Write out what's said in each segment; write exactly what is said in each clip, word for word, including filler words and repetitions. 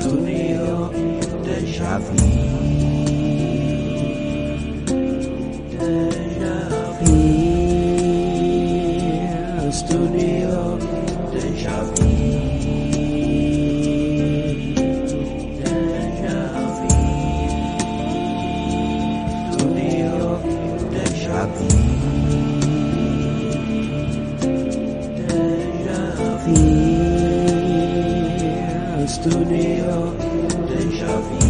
Studio Deja Vu. Deja Vu. Studio Deja Vu. Deja Vu. Studio Deja Vu. Deja Vu. Studio Deja Vu.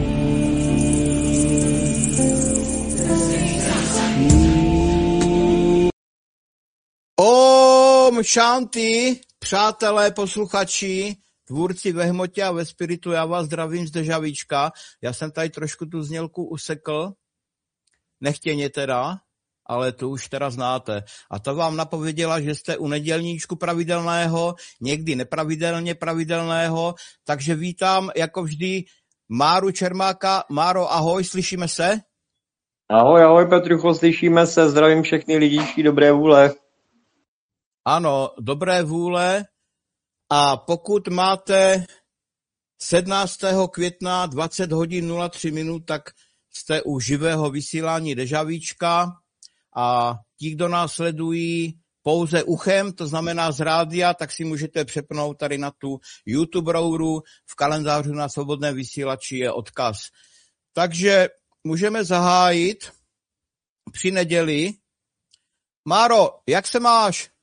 Om Shanti, přátelé, posluchači, tvůrci ve hmotě a ve spiritu, já vás zdravím z Dežavíčka. Já jsem tady trošku tu znělku usekl, nechtěně teda, ale tu už teda znáte. A ta vám napověděla, že jste u nedělníčku pravidelného, někdy nepravidelně pravidelného, takže vítám jako vždy Máru Čermáka. Máro, ahoj, slyšíme se? Ahoj, ahoj Petrucho, slyšíme se, zdravím všechny lidíčky dobré vůle. Ano, dobré vůle. A pokud máte sedmnáctého května dvacet hodin nula tři minut, tak jste u živého vysílání Dežavíčka a ti, kdo nás sledují pouze uchem, to znamená z rádia, tak si můžete přepnout tady na tu YouTube rouru, v kalendářu na svobodné vysílači je odkaz. Takže můžeme zahájit při neděli. Máro, jak se máš?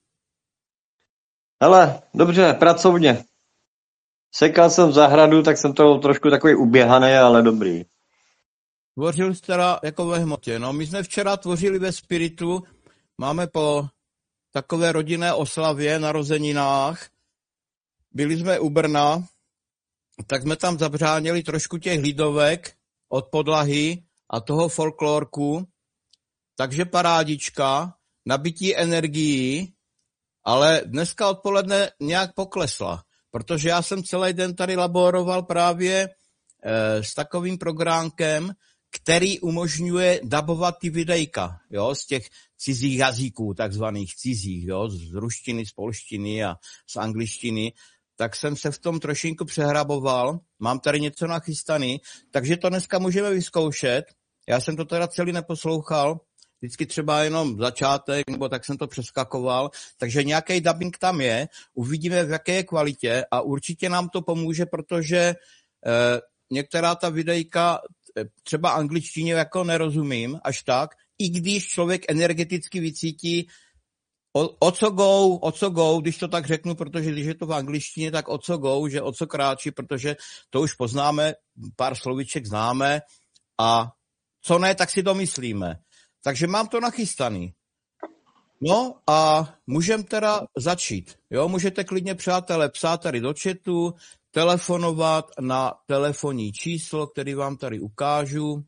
Hele, dobře, pracovně. Sekal jsem v zahradu, tak jsem to trošku takový uběhaný, ale dobrý. Tvořil jsi teda jako ve hmotě. No, my jsme včera tvořili ve spiritu, máme po takové rodinné oslavě, narozeninách. Byli jsme u Brna, tak jsme tam zabřánili trošku těch lidovek od podlahy a toho folklorku. Takže parádička, nabití energií, ale dneska odpoledne nějak poklesla, protože já jsem celý den tady laboroval právě e, s takovým programkem, který umožňuje dabovat ty videjka, jo, z těch cizích jazyků, takzvaných cizích, jo, z ruštiny, z polštiny a z angličtiny, tak jsem se v tom trošinku přehraboval, mám tady něco nachystaný, takže to dneska můžeme vyzkoušet. Já jsem to teda celý neposlouchal, vždycky třeba jenom začátek, nebo tak jsem to přeskakoval, takže nějaký dubbing tam je, uvidíme v jaké je kvalitě a určitě nám to pomůže, protože eh, některá ta videjka třeba angličtině jako nerozumím až tak, i když člověk energeticky vycítí o, o co go, o co go, když to tak řeknu, protože když je to v angličtině, tak o co go, že o co kráčí, protože to už poznáme, pár slovíček známe a co ne, tak si to myslíme. Takže mám to nachystaný. No a můžeme teda začít. Jo, můžete klidně, přátelé, psát tady do chatu, telefonovat na telefonní číslo, který vám tady ukážu.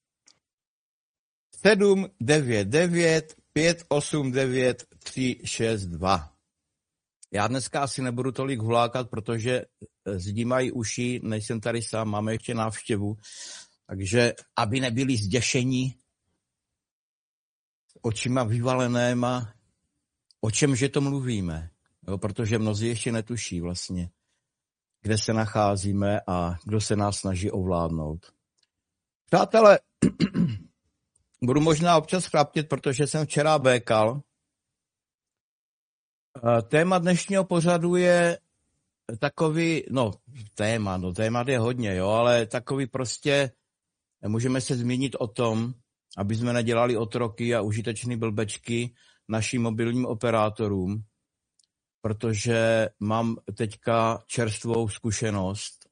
sedm devět devět pět osm devět tři šest dva. Já dneska asi nebudu tolik hulákat, protože zdi mají uši, nejsem tady sám, máme ještě návštěvu. Takže aby nebyli zděšení, očima vyvalenýma, o čemže to mluvíme, jo, protože mnozí ještě netuší vlastně, kde se nacházíme a kdo se nás snaží ovládnout. Přátelé, budu možná občas chlaptět, protože jsem včera békal. Téma dnešního pořadu je takový, no téma, no témat je hodně, jo, ale takový prostě, můžeme se zmínit o tom, aby jsme nedělali otroky a užitečný blbečky našim mobilním operátorům, protože mám teďka čerstvou zkušenost.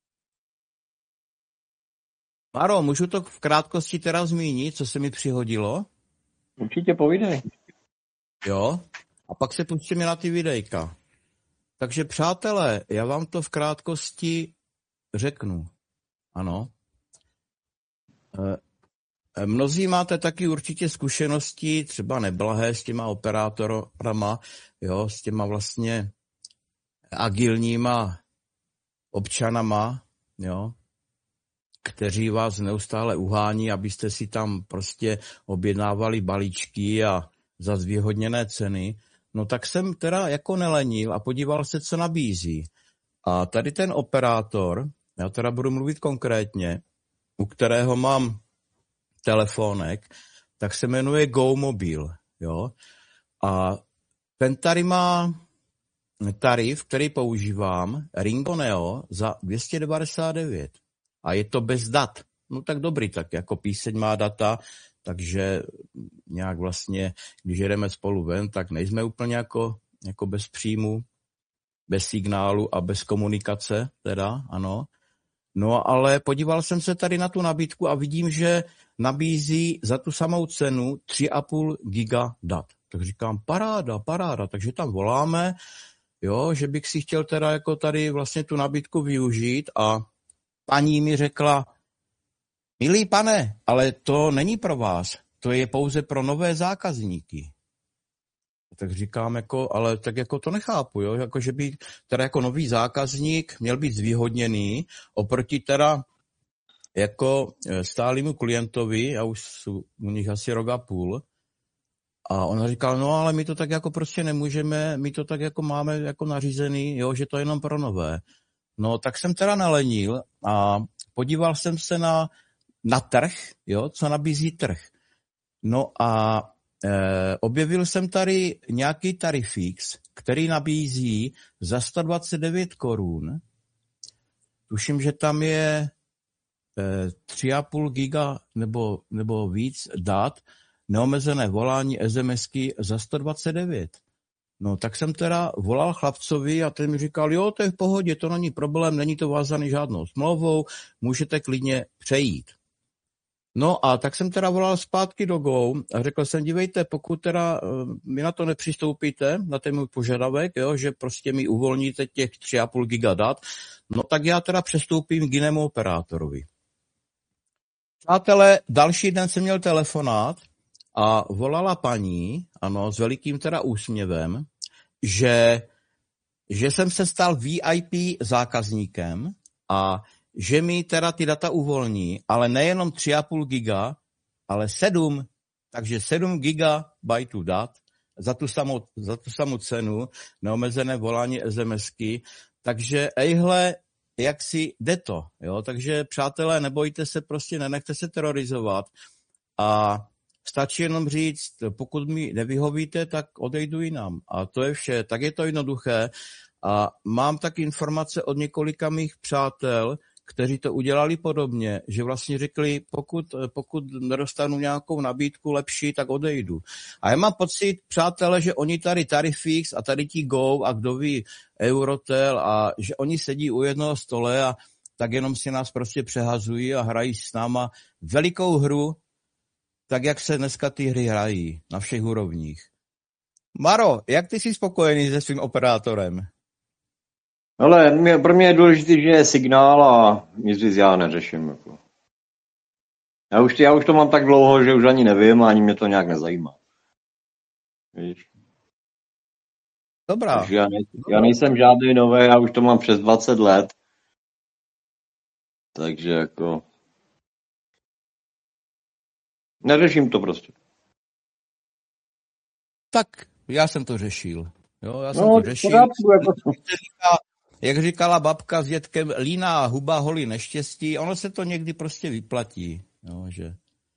Máro, můžu to v krátkosti teda zmínit, co se mi přihodilo? Určitě povídej. Jo, a pak se pustíme na ty videjka. Takže přátelé, já vám to v krátkosti řeknu. Ano. Mnozí máte taky určitě zkušenosti, třeba neblahé s těma operátorama, jo, s těma vlastně agilníma občanama, jo, kteří vás neustále uhání, abyste si tam prostě objednávali balíčky a za zvýhodněné ceny. No tak jsem teda jako nelenil a podíval se, co nabízí. A tady ten operátor já teda budu mluvit konkrétně, u kterého mám telefonek, tak se jmenuje GoMobil, jo. A ten tady má tarif, který používám, Ringo Neo, za dvě stě devadesát devět. A je to bez dat. No tak dobrý, tak jako píseň má data, takže nějak vlastně, když jedeme spolu ven, tak nejsme úplně jako, jako bez příjmu, bez signálu a bez komunikace, teda, ano. No ale podíval jsem se tady na tu nabídku a vidím, že nabízí za tu samou cenu tři a půl giga dat. Tak říkám, paráda, paráda, takže tam voláme, jo, že bych si chtěl teda jako tady vlastně tu nabídku využít a paní mi řekla, milý pane, ale to není pro vás, to je pouze pro nové zákazníky. Tak říkám, jako, ale tak jako to nechápu, jo, jako že by teda jako nový zákazník měl být zvýhodněný oproti teda jako stálému klientovi, já už jsou u nich asi rok a půl, a ona říkala, no ale my to tak jako prostě nemůžeme, my to tak jako máme jako nařízený, jo, že to je jenom pro nové. No tak jsem teda nalenil a podíval jsem se na, na trh, jo, co nabízí trh. No a e, objevil jsem tady nějaký tarifix, který nabízí za sto dvacet devět korun. Tuším, že tam je e, tři a půl giga nebo, nebo víc dat, neomezené volání, SMSky za sto dvacet devět. No tak jsem teda volal chlapcovi a ten mi říkal, jo, to je v pohodě, to není problém, není to vázaný žádnou smlouvou, můžete klidně přejít. No a tak jsem teda volal zpátky do Go a řekl jsem, dívejte, pokud teda mi na to nepřistoupíte, na ten můj požadavek, jo, že prostě mi uvolníte těch tři a půl giga dat, no tak já teda přestoupím k jinému operátorovi. Přátelé, další den jsem měl telefonát a volala paní, ano, s velikým teda úsměvem, že, že jsem se stal V I P zákazníkem a že mi teda ty data uvolní, ale nejenom tři a půl giga, ale sedm, takže sedm gigabajtů dat za tu samou, za tu samou cenu, neomezené volání SMSky, takže ejhle, jak si jde to, jo, takže přátelé, nebojte se, prostě nenechte se terorizovat a stačí jenom říct, pokud mi nevyhovíte, tak odejdu jinam. A to je vše, tak je to jednoduché. A mám tak informace od několika mých přátel, kteří to udělali podobně, že vlastně řekli, pokud, pokud nedostanu nějakou nabídku lepší, tak odejdu. A já mám pocit, přátelé, že oni tady Tarifix a tady ti Go a kdo ví Eurotel a že oni sedí u jednoho stole a tak jenom si nás prostě přehazují a hrají s náma velikou hru, tak jak se dneska ty hry hrají na všech úrovních. Maro, jak ty jsi spokojený se svým operátorem? Ale mě, pro mě je důležité, že je signál a nic víc já neřeším. Jako. Já, už, já už to mám tak dlouho, že už ani nevím a ani mě to nějak nezajímá. Víš? Dobrá. Já, nej, já nejsem žádný nový, já už to mám přes dvacet let. Takže jako... Neřeším to prostě. Tak já jsem to řešil. Jo, já jsem no, to řešil. To jako... Jak říkala babka s dětkem, líná huba holí neštěstí, ono se to někdy prostě vyplatí. Jo, že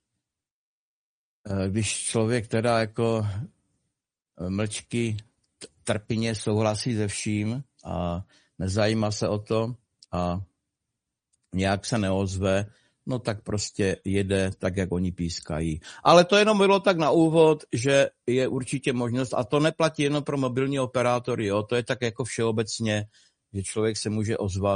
když člověk teda jako mlčky trpině souhlasí se vším a nezajímá se o to a nějak se neozve, no tak prostě jede tak, jak oni pískají. Ale to jenom bylo tak na úvod, že je určitě možnost, a to neplatí jenom pro mobilní operátory, jo, to je tak jako všeobecně, že člověk se může ozvat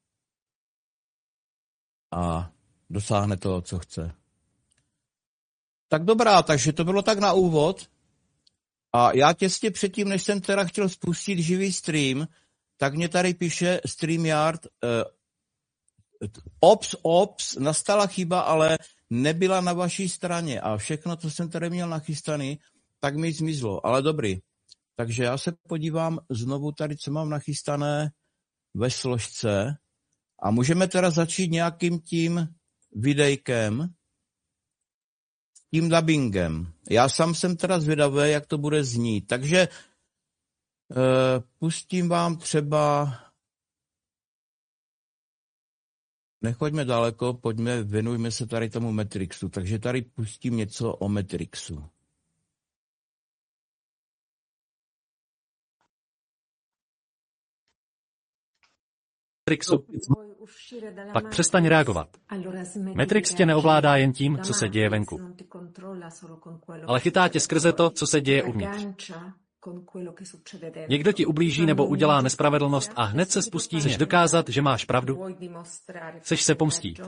a dosáhne toho, co chce. Tak dobrá, takže to bylo tak na úvod. A já těsně předtím, než jsem teda chtěl spustit živý stream, tak mě tady píše StreamYard, eh, ops, ops, nastala chyba, ale nebyla na vaší straně a všechno, co jsem tady měl nachystaný, tak mi zmizlo, ale dobrý. Takže já se podívám znovu tady, co mám nachystané ve složce a můžeme teda začít nějakým tím videjkem, tím dubbingem. Já sám jsem teda zvědavý, jak to bude znít. Takže e, pustím vám třeba nechoďme daleko, pojďme, věnujme se tady tomu Matrixu. Takže tady pustím něco o Matrixu. Matrixu, pak přestaň reagovat. Matrix tě neovládá jen tím, co se děje venku, ale chytá tě skrze to, co se děje uvnitř. Někdo ti ublíží nebo udělá nespravedlnost a hned se spustí, chceš dokázat, že máš pravdu, chceš se pomstít.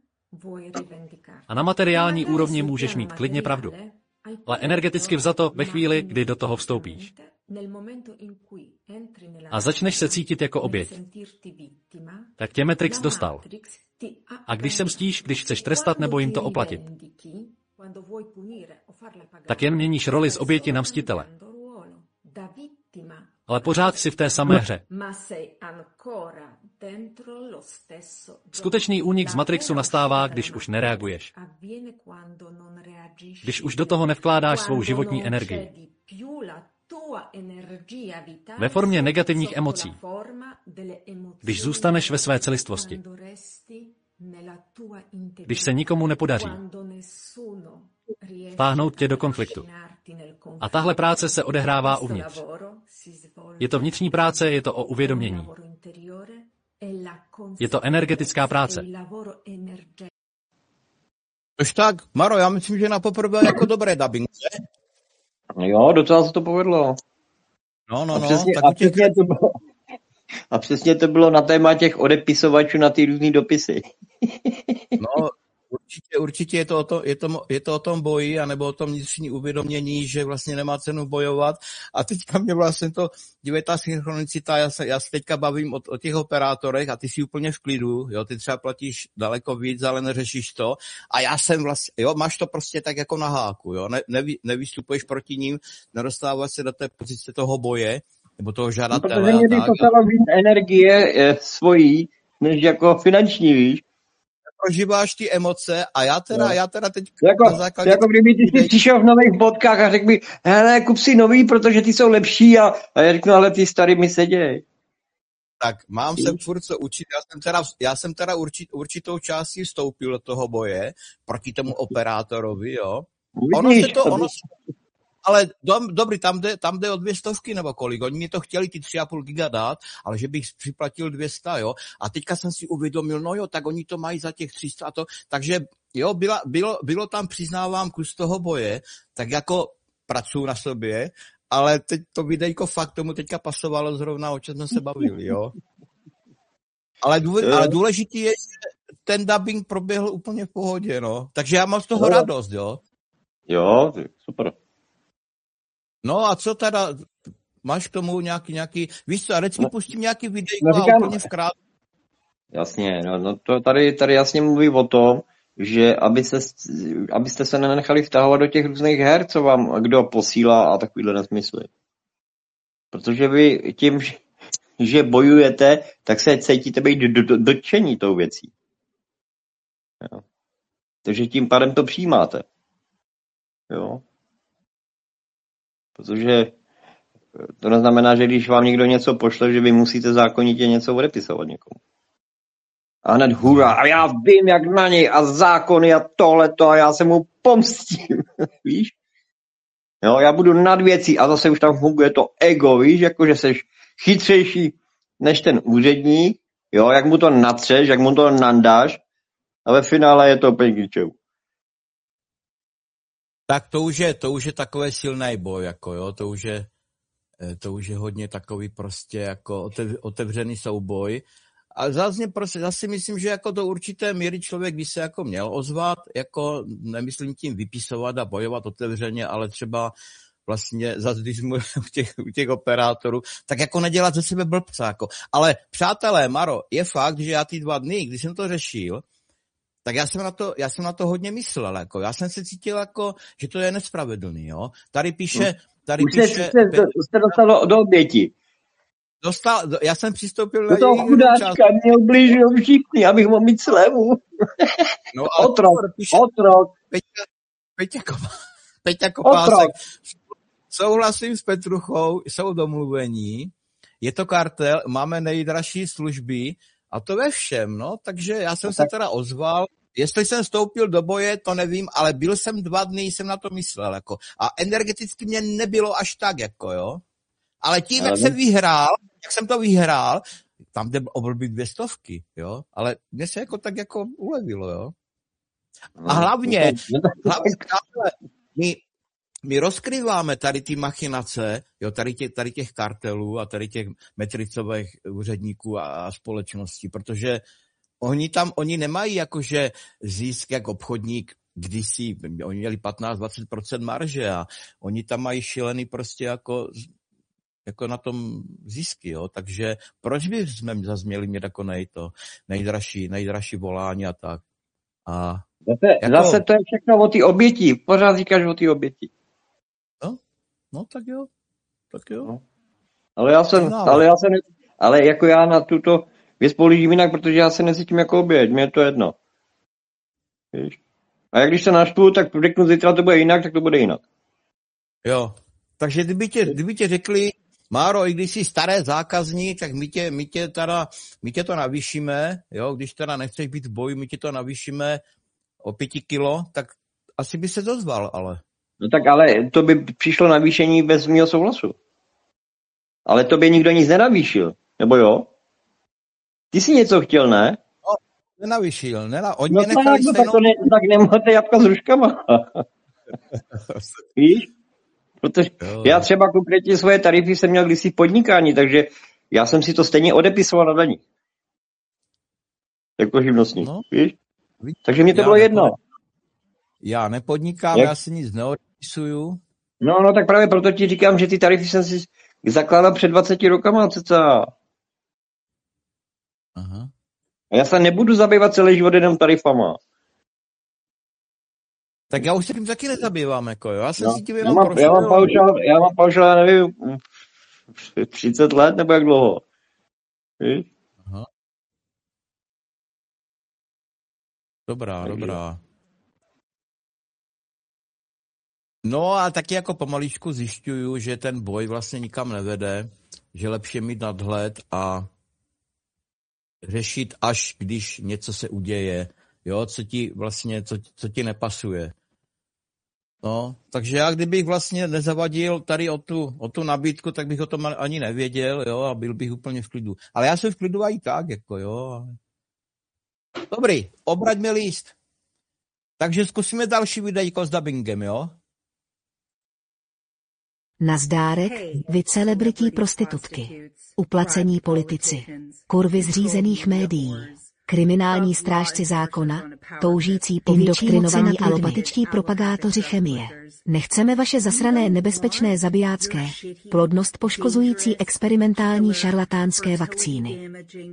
A na materiální úrovni můžeš mít klidně pravdu. Ale energeticky vzato ve chvíli, kdy do toho vstoupíš. A začneš se cítit jako oběť. Tak tě Matrix dostal. A když se mstíš, když chceš trestat nebo jim to oplatit, tak jen měníš roli z oběti na mstitele. Ale pořád jsi v té samé hře. Skutečný únik z Matrixu nastává, když už nereaguješ. Když už do toho nevkládáš svou životní energii. Ve formě negativních emocí. Když zůstaneš ve své celistvosti. Když se nikomu nepodaří vtáhnout tě do konfliktu. A tahle práce se odehrává uvnitř. Je to vnitřní práce, je to o uvědomění. Je to energetická práce. Tož tak, Maro, já myslím, že na poprvé jako dobré dabing. Jo, docela se to povedlo. No, no, a no. Přesně, Tak a, přesně to bylo, a přesně to bylo na téma těch odepisovačů na ty různý dopisy. No, určitě, určitě je to, o to, je, to, je to o tom boji, anebo o tom vnitřní uvědomění, že vlastně nemá cenu bojovat. A teďka mě vlastně to, dívej, ta synchronicita, já se, já se teďka bavím o, o těch operátorech a ty jsi úplně v klidu, jo, ty třeba platíš daleko víc, ale neřešíš to. A já jsem vlastně, jo, máš to prostě tak jako na háku, jo, ne, nevy, nevystupuješ proti ním, nedostáváš se do té pozice toho boje, nebo toho žadatele. No, protože mě by poslala víc energie e, svojí, než jako finanční, víš. Prožíváš ty emoce a já teda, no. já teda teď jako, na základě... Jako kdyby ty jsi přišel v nových bodkách a řekl mi, hele, kup si nový, protože ty jsou lepší a, a já řeknu, ale ty starý mi seděj. Tak mám se furt co učit, já jsem teda, já jsem teda určit, určitou částí vstoupil do toho boje proti tomu operátorovi, jo. Ono se to, ono se, ale do, dobrý, tam jde, tam jde o dvě stovky nebo kolik, oni mi to chtěli ty tři a půl giga dát, ale že bych připlatil dvě sta, jo. A teďka jsem si uvědomil, no jo, tak oni to mají za těch tři sta a to, takže jo, byla, bylo, bylo tam, přiznávám, kus toho boje, tak jako pracuji na sobě, ale teď to videjko fakt tomu teďka pasovalo zrovna, o čem jsme se bavili, jo. Ale, důle, ale důležitý je, že ten dubbing proběhl úplně v pohodě, no. Takže já mám z toho jo. radost, jo. Jo, super. No a co teda, máš k tomu nějaký, nějaký, víš co, a vždycky no, pustím nějaký videjko no, říkám, a úplně vkrát. Jasně, no, no to tady, tady jasně mluví o tom, že aby se, abyste se nenechali vtahovat do těch různých her, co vám kdo posílá a takovýhle nesmysly. Protože vy tím, že bojujete, tak se cítíte být do, do, dotčení tou věcí. Jo. Takže tím pádem to přijímáte. Jo. Protože to neznamená, že když vám někdo něco pošle, že vy musíte zákonitě něco odepisovat někomu. A hned hurá, a já vím, jak na něj, a zákony a tohleto, a já se mu pomstím, víš? Jo, já budu nad věcí a zase už tam funguje to ego, víš, jako že seš chytřejší než ten úředník, jo, jak mu to natřeš, jak mu to nandáš, a ve finále je to úplně k ničemu. Tak to už je, to už je takový silný boj, jako jo, to už je, to už je hodně takový prostě jako otevřený souboj. A zase, prostě, zase myslím, že jako do určité míry člověk by se jako měl ozvat, jako nemyslím tím vypisovat a bojovat otevřeně, ale třeba vlastně zase, když jsme u těch, u těch operátorů, tak jako nedělat ze sebe blbca. Jako. Ale přátelé, Maro, je fakt, že já ty dva dny, když jsem to řešil, tak já jsem na to, já jsem na to hodně myslel, jako. Já jsem se cítil jako, že to je nespravedlný, jo. Tady píše, tady Už píše... jste, jste, jste dostal do, do oběti. Dostal, já jsem přistoupil do na toho chudáčka, mě ublížil všichni, abych mohl mít slevu. No, otrok, píše, otrok. Peťa, Peťa, Kopa, Peťa Kopásek. Souhlasím s Petruchou, jsou domluvení, je to kartel, máme nejdražší služby A to ve všem, no, takže já jsem no se tak... teda ozval. Jestli jsem vstoupil do boje, to nevím, ale byl jsem dva dny, jsem na to myslel, jako. A energeticky mě nebylo až tak, jako, jo. Ale tím, ale jak jsem vyhrál, jak jsem to vyhrál, tam jde oblbit dvě stovky, jo. Ale mě se jako tak jako ulevilo, jo. A hlavně, hlavně my, my rozkryváme tady ty machinace, jo, tady, tě, tady těch kartelů a tady těch metricových úředníků a, a společností, protože oni tam, oni nemají jakože zisk jak obchodník, kdysi, oni měli patnáct až dvacet procent marže a oni tam mají šílený prostě jako, jako na tom zisky, jo, takže proč by jsme zase měli mít jako nej to nejdražší, nejdražší volání a tak. A zase, jako, zase to je všechno o ty oběti, pořád říkáš o ty oběti. No, no tak jo, tak jo. No. Ale já jsem, ale já jsem, ale jako já na tuto věc pohlížím jinak, protože já se necítím jako oběť, mě je to jedno. Víš? A jak když se naštvu, tak řeknu zítra to bude jinak, tak to bude jinak. Jo, takže kdyby tě, kdyby tě řekli, Máro, i když jsi staré zákazník, tak my tě, my tě teda, my tě to navýšíme, jo, když teda nechceš být v boji, my tě to navýšíme o pěti kilo, tak asi by se dozval, ale. No tak ale to by přišlo navýšení bez mýho souhlasu. Ale to by nikdo nic nenavýšil, nebo jo? Ty jsi něco chtěl, ne? No, nenavýšil, nena, oni no mě nechali tak, stejnou... tak, ne, tak nemáte jabka s ruškama. Víš? Protože jo. Já třeba konkrétně svoje tarify jsem měl kdysi v podnikání, takže já jsem si to stejně odepisoval na daní. Jako živnostník, no. Víš? Takže mě to já bylo jedno. Nepod... Já nepodnikám, Jak? Já si nic neodepisuju. No, no, tak právě proto ti říkám, že ty tarify jsem si zakládal před dvaceti rokama, cca. Aha. A já se nebudu zabývat celý život jenom tarifama. Tak já už se tím taky nezabývám, jako jo. Já jsem no, si tím já mám, já mám paušal, já mám paušal, nevím, třicet let, nebo jak dlouho. Víš? Aha. Dobrá, Takže. dobrá. No a taky jako pomaličku zjišťuju, že ten boj vlastně nikam nevede, že lepší mít nadhled a řešit, až když něco se uděje, jo, co ti vlastně, co, co ti nepasuje. No, takže já kdybych vlastně nezavadil tady o tu, o tu nabídku, tak bych o tom ani nevěděl, jo, a byl bych úplně v klidu. Ale já jsem v klidu i tak, jako jo. Dobrý, obraťme mi líst. Takže zkusíme další videjko s dubbingem, jo? Nazdárek, vy celebrití prostitutky, uplacení politici, kurvy zřízených médií, kriminální strážci zákona, toužící po indoktrinovaní alopatičtí propagátoři chemie. Nechceme vaše zasrané nebezpečné zabijácké, plodnost poškozující experimentální šarlatánské vakcíny.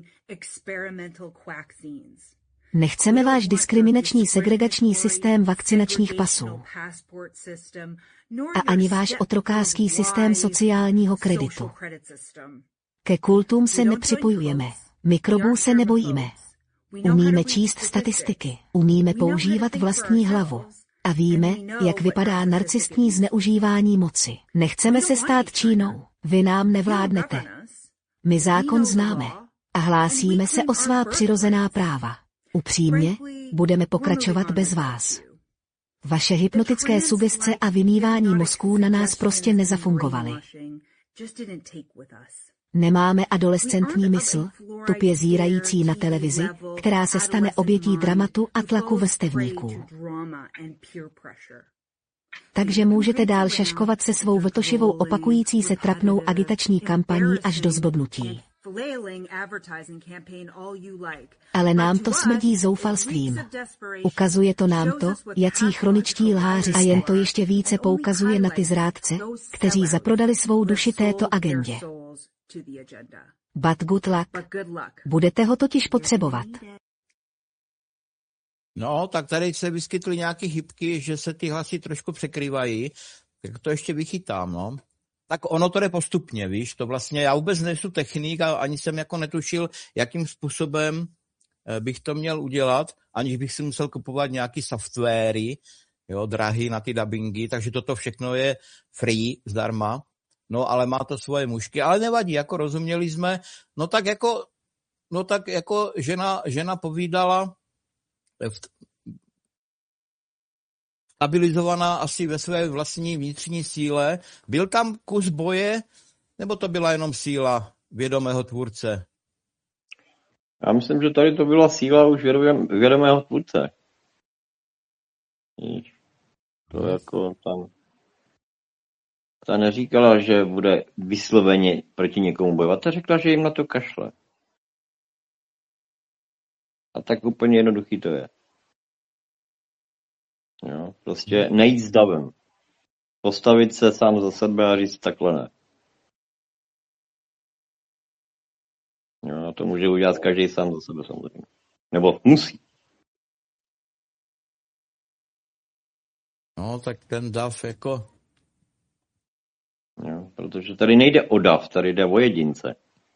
Nechceme váš diskriminační segregační systém vakcinačních pasů. A ani váš otrokářský systém sociálního kreditu. Ke kultům se nepřipojujeme. Mikrobů se nebojíme. Umíme číst statistiky, umíme používat vlastní hlavu. A víme, jak vypadá narcistní zneužívání moci. Nechceme se stát Čínou. Vy nám nevládnete. My zákon známe. A hlásíme se o svá přirozená práva. Upřímně, budeme pokračovat bez vás. Vaše hypnotické sugestce a vymývání mozků na nás prostě nezafungovaly. Nemáme adolescentní mysl, tupě zírající na televizi, která se stane obětí dramatu a tlaku vrstevníků. Takže můžete dál šaškovat se svou vtošivou opakující se trapnou agitační kampaní až do zblbnutí. Ale nám to smrdí zoufalstvím. Ukazuje to nám to, jací chroničtí lháři jste. A jen to ještě více poukazuje na ty zrádce, kteří zaprodali svou duši této agendě. But good luck. Budete ho totiž potřebovat. No, tak tady se vyskytly nějaké chybky, že se ty hlasy trošku překrývají, tak to ještě vychytám, no. Tak ono to jde postupně, víš, to vlastně, já vůbec nejsem technik a ani jsem jako netušil, jakým způsobem bych to měl udělat, aniž bych si musel kupovat nějaký softwary, jo, drahý na ty dubbingy, takže toto všechno je free, zdarma, no ale má to svoje mušky, ale nevadí, jako rozuměli jsme, no tak jako no tak jako žena, žena povídala, stabilizovaná asi ve své vlastní vnitřní síle. Byl tam kus boje, nebo to byla jenom síla vědomého tvůrce? Já myslím, že tady to byla síla už vědomého tvůrce. To jako tam... Ta neříkala, že bude vysloveně proti někomu bojovat. Ta řekla, že jim na to kašle. A tak úplně jednoduchý to je. Jo, prostě nejít s davem. Postavit se sám za sebe a říct takhle ne. Jo, a to může udělat každý sám za sebe samozřejmě. Nebo musí. No, tak ten dav jako... Jo, protože tady nejde o dav, tady jde o jedince.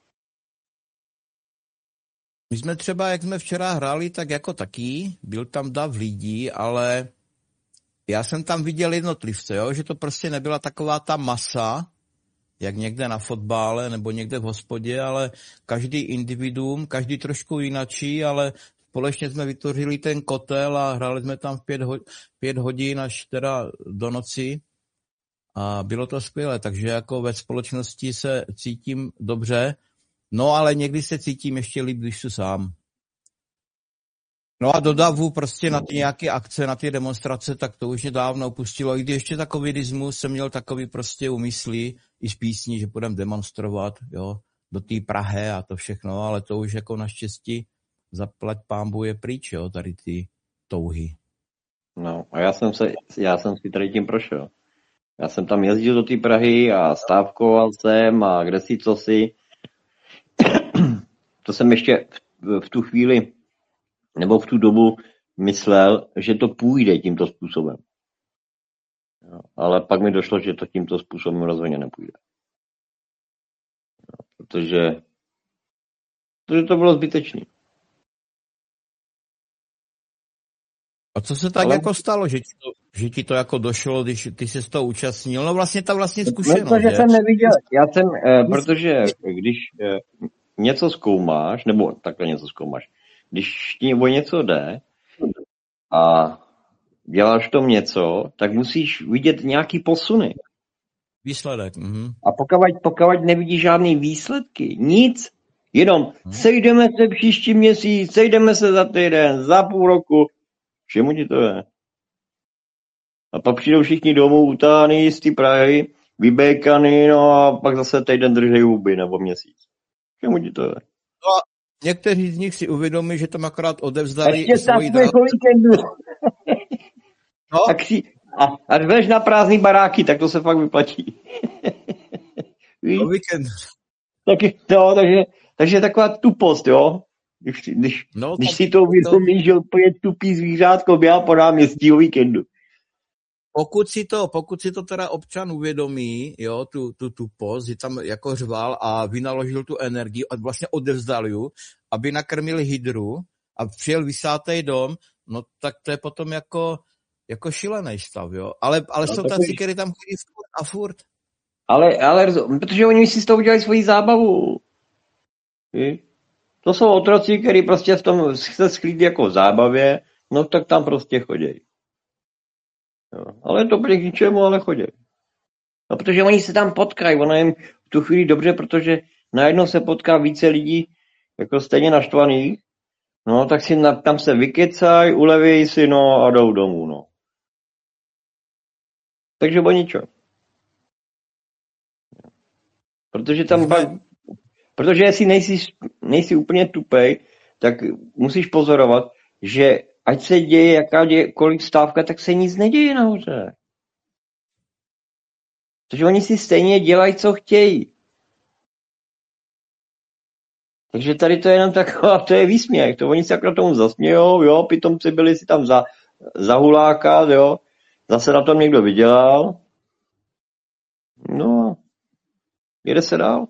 My jsme třeba, jak jsme včera hráli, tak jako taky, byl tam dav lidí, ale já jsem tam viděl jednotlivce, jo? Že to prostě nebyla taková ta masa, jak někde na fotbále nebo někde v hospodě, ale každý individuum, každý trošku jinačí, ale společně jsme vytvořili ten kotel a hráli jsme tam v pět, ho- pět hodin až teda do noci a bylo to skvělé, takže jako ve společnosti se cítím dobře, no ale někdy se cítím ještě líp, když jsem sám. No a do davu prostě na ty nějaké akce, na ty demonstrace, tak to už mě dávno opustilo. I když ještě takový dismus jsem měl takový prostě úmyslí i z písní, že budem demonstrovat, jo, do té Prahy a to všechno, ale to už jako naštěstí zaplať pánbu je pryč, jo, tady ty touhy. No a já jsem, se, já jsem si tady tím prošel. Já jsem tam jezdil do té Prahy a stávkoval jsem a kde si co si. To jsem ještě v, v tu chvíli nebo v tu dobu myslel, že to půjde tímto způsobem. Jo, ale pak mi došlo, že to tímto způsobem rozhodně nepůjde. Jo, protože, protože to bylo zbytečné. A co se tak Ale... jako stalo, že ti, to, že ti to jako došlo, když ty jsi z toho účastnil? No vlastně ta vlastně zkušenost, protože že? jsem neviděl, já jsem, eh, protože když eh, něco zkoumáš, nebo takhle něco zkoumáš, když ti o něco jde a děláš v tom něco, tak musíš vidět nějaký posuny. Výsledek. Mhm. A pokud, pokud nevidíš žádný výsledky, nic, jenom hmm. sejdeme se příští měsíc, sejdeme se za týden, za půl roku, všemu ti to je. A pak přijdou všichni domů utány z té Prahy, vybékaný, no a pak zase týden držej huby nebo měsíc. Všemu ti to je. No a někteří z nich si uvědomí, že tam akorát odevzdali ještě svoji dráhu. No. A, a, a jdeš na prázdný baráky, tak to se fakt vyplatí. No víkend. Taky, no, takže, takže taková tupost, jo. Když, když, no, když si to uvědomíš, že úplně tupý zvířátko běhá po náměstí o víkendu. Pokud si to, pokud si to teda občan uvědomí, jo, tu, tu tupost, že tam jako řval a vynaložil tu energii a vlastně odevzdal ju, aby nakrmili hydru a přijel vysátej dom, no tak to je potom jako, jako šílený stav, jo. Ale, ale no, jsou tací, kteří tam chodí furt a furt. Ale, ale, protože oni si z toho udělali svoji zábavu. To jsou otroci, kteří prostě v tom se schlídí jako v zábavě, no tak tam prostě chodí. Jo. Ale to bude k ničemu, ale chodí. No protože oni se tam potkají, ono jim v tu chvíli dobře, protože najednou se potká více lidí, jako stejně naštvaných, no tak si na, tam se vykecají, uleví si, no a jdou domů, no. Takže o ničem. Protože tam pak, protože jestli nejsi, nejsi úplně tupej, tak musíš pozorovat, že ať se děje jakákoliv stávka, tak se nic neděje nahoře. Protože oni si stejně dělají, co chtějí. Takže tady to je jenom taková, to je výsměch. To oni se jako tomu zasmějou, jo, pitomci byli si tam za, zahulákat, jo. Zase na tom někdo vydělal. No, jede se dál.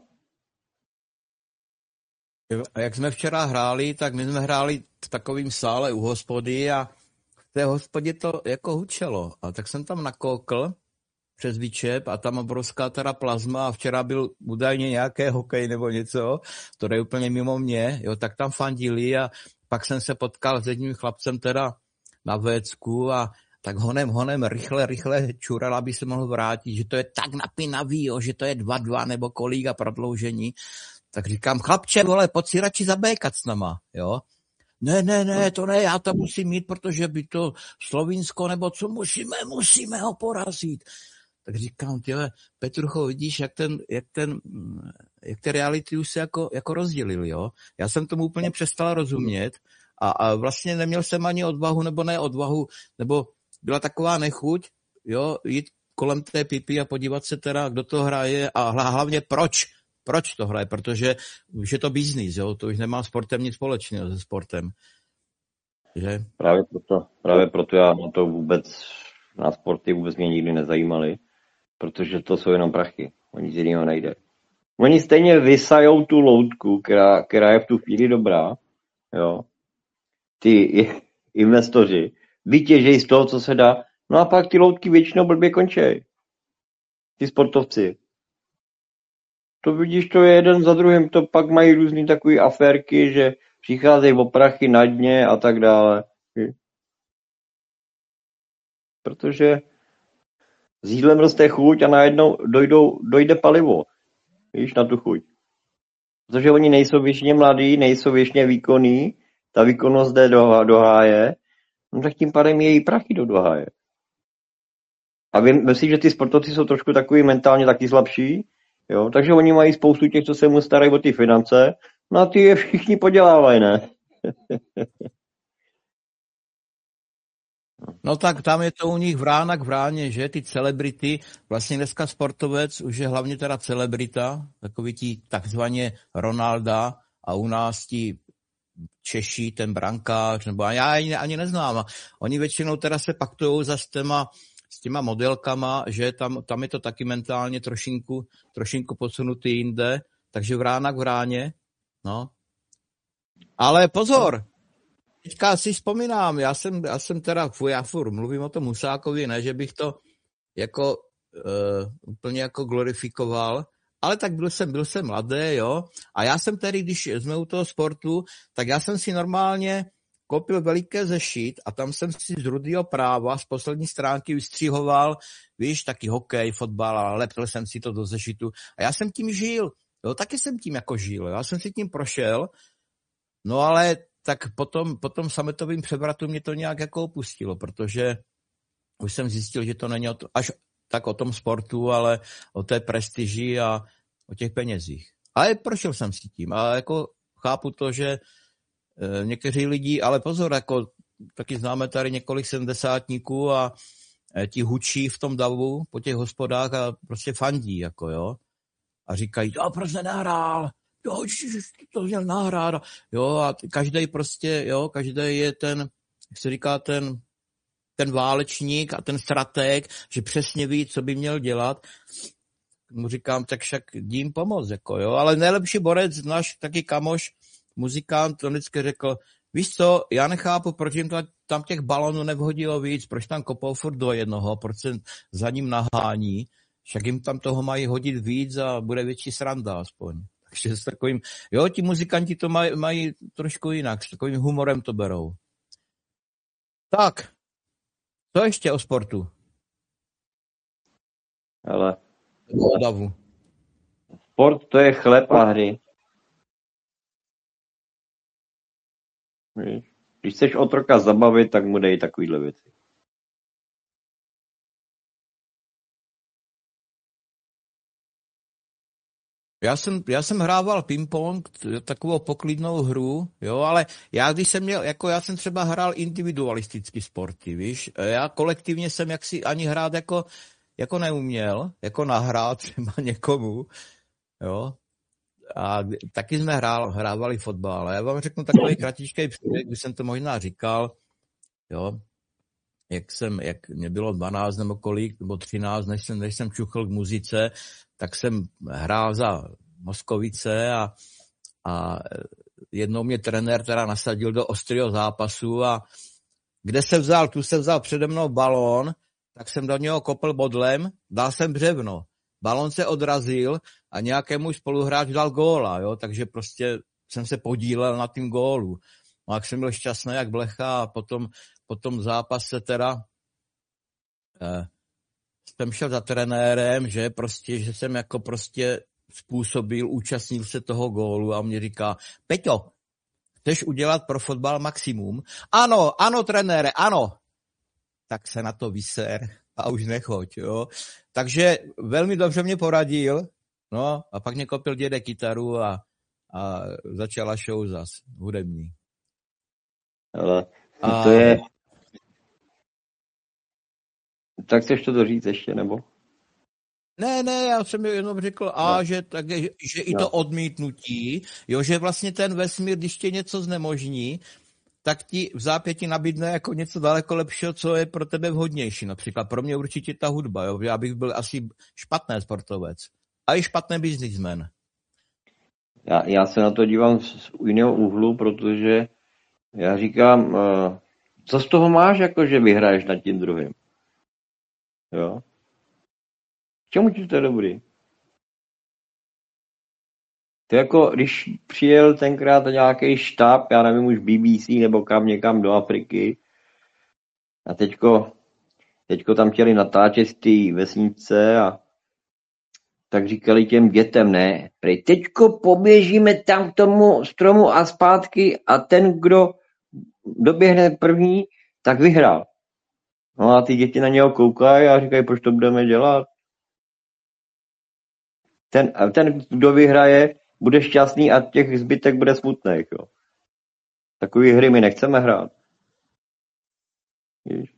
Jak jsme včera hráli, tak my jsme hráli v takovým sále u hospody a v té hospodě to jako hučelo. A tak jsem tam nakoukl přes výčep a tam obrovská teda plazma a včera byl údajně nějaké hokej nebo něco, to je úplně mimo mě, jo, tak tam fandili a pak jsem se potkal s jedním chlapcem teda na vécku a tak honem, honem, rychle, rychle čural, aby se mohl vrátit, že to je tak napínavý, jo, že to je dva dva nebo kolik a prodloužení. Tak říkám, chlapče, vole, pojď si radši zabékat s nama, jo. Ne, ne, ne, to ne, já to musím mít, protože by to Slovinsko, nebo co musíme, musíme ho porazit. Tak říkám, těle, Petrucho, vidíš, jak ten, jak ten, jak ty reality už se jako, jako rozdělili, jo. Já jsem tomu úplně přestal rozumět a, a vlastně neměl jsem ani odvahu, nebo ne odvahu, nebo byla taková nechuť, jo, jít kolem té pipy a podívat se teda, kdo to hraje a hlavně proč, proč to hraje, protože už je to biznis, jo, to už nemá sportem nic společného se sportem. Že? Právě proto, právě proto já na to vůbec, na sporty vůbec mě nikdy nezajímaly, protože to jsou jenom prachy, oni z jiného nejde. Oni stejně vysajou tu loutku, která, která je v tu chvíli dobrá, jo, ty investoři, vytěžej z toho, co se dá, no a pak ty loutky většinou blbě končí. Ty sportovci. To vidíš, to je jeden za druhým, to pak mají různý takový aférky, že přicházejí o prachy na dně a tak dále. Protože s jídlem roste chuť a najednou dojdou, dojde palivo. Víš, na tu chuť. Protože oni nejsou věčně mladí, nejsou věčně výkonní, ta výkonnost jde do, do háje, no tak tím pádem její prachy do, do háje. A vím, myslím, že ty sportovci jsou trošku takový mentálně taky slabší, jo, takže oni mají spoustu těch, co se mu starají o ty finance, no a ty je všichni podělávají, ne? No tak tam je to u nich vrána k vráně, že ty celebrity, vlastně dneska sportovec už je hlavně teda celebrita, takový ti takzvaně Ronalda a u nás ti Češi, ten brankář, nebo já ani, ani neznám. Oni většinou teda se paktujou za s těma, s těma modelkama, že tam, tam je to taky mentálně trošinku, trošinku posunutý jinde, takže vrána k vráně, no. Ale pozor, teďka si vzpomínám, já jsem, já jsem teda, já furt mluvím o tom Husákovi, ne, že bych to jako uh, úplně jako glorifikoval, ale tak byl jsem, byl jsem mladý, jo, a já jsem tedy, když jsme u toho sportu, tak já jsem si normálně koupil veliké zešit a tam jsem si z rudého práva z poslední stránky vystřihoval, víš, taky hokej, fotbal a lepil jsem si to do zešitu a já jsem tím žil, jo, taky jsem tím jako žil, jo? Já jsem si tím prošel, no ale tak potom, potom sametovým převratu mě to nějak jako opustilo, protože už jsem zjistil, že to není o to, až tak o tom sportu, ale o té prestiži a o těch penězích. Ale prošel jsem si tím a jako chápu to, že e, někteří lidi, ale pozor, jako taky známe tady několik sedmdesátníků a e, ti hučí v tom davu po těch hospodách a prostě fandí, jako jo. A říkají, jo, proč nenahrál? Jo, to měl nahrát. Jo, a každej prostě, jo, každej je ten, jak se říká, ten ten válečník a ten stratég, že přesně ví, co by měl dělat. Mu říkám, tak však jim pomoct, jako jo. Ale nejlepší borec, náš taky kamoš, muzikant, on vždycky řekl, víš co, já nechápu, proč jim tam těch balonů nevhodilo víc, proč tam kopou furt do jednoho, proč se za ním nahání, však jim tam toho mají hodit víc a bude větší sranda aspoň. Takže s takovým, jo, ti muzikanti to mají, mají trošku jinak, s takovým humorem to berou. Tak, co ještě o sportu? Ale O davu. sport to je chleb a hry. Když chceš otroka zabavit, tak mu dej takovýhle věci. Já jsem, já jsem hrával ping-pong, takovou poklidnou hru, jo, ale já když jsem měl, jako já jsem třeba hrál individualistický sporty, víš, já kolektivně jsem jaksi ani hrát jako, jako neuměl, jako nahrát třeba někomu, jo, a taky jsme hrál, hrávali fotbal, já vám řeknu takový kratičký příběh, když jsem to možná říkal, jo, jak jsem, jak mě bylo dvanáct nebo kolik, nebo třináct, než jsem, než jsem čuchl k muzice, tak jsem hrál za Moskovice a, a jednou mě trenér teda nasadil do ostrého zápasu a kde se vzal, tu se vzal přede mnou balón tak jsem do něho kopl bodlem, dal jsem břevno. Balon se odrazil a nějakému spoluhráč dal góla, jo, takže prostě jsem se podílel na tým gólu. No, jak jsem byl šťastný jak blecha a potom, potom zápase teda eh, jsem šel za trenérem, že prostě, že jsem jako prostě způsobil, účastnil se toho gólu a mě říká, Peťo, chceš udělat pro fotbal maximum? Ano, ano, trenére, ano. Tak se na to vyser a už nechoď, jo. Takže velmi dobře mě poradil, no a pak mě kopil dědek kytaru a, a začala show zas, hudební. Ale a... to je... Tak chceš to doříct ještě, nebo? Ne, ne, já jsem jenom řekl, a no. že, tak, že, že i no. to odmítnutí, jo, že vlastně ten vesmír, když tě něco znemožní, tak ti v zápěti nabídne jako něco daleko lepšího, co je pro tebe vhodnější. Například pro mě určitě ta hudba, jo, já bych byl asi špatný sportovec a i špatný biznismen. Já, já se na to dívám z jiného úhlu, protože já říkám, uh, co z toho máš, jako že vyhraješ nad tím druhým? Jo? K čemu ti to je dobrý? To jako, když přijel tenkrát nějaký štáb, já nevím, už B B C nebo kam někam do Afriky a teďko, teďko tam chtěli natáčet z té vesnice a tak říkali těm dětem, ne, prej, teďko poběžíme tam k tomu stromu a zpátky a ten, kdo doběhne první, tak vyhrál. No a ty děti na něho koukají a říkají, proč to budeme dělat? Ten, ten, kdo vyhraje, bude šťastný a těch zbytek bude smutný. Jo. Takový hry my nechceme hrát. Víš?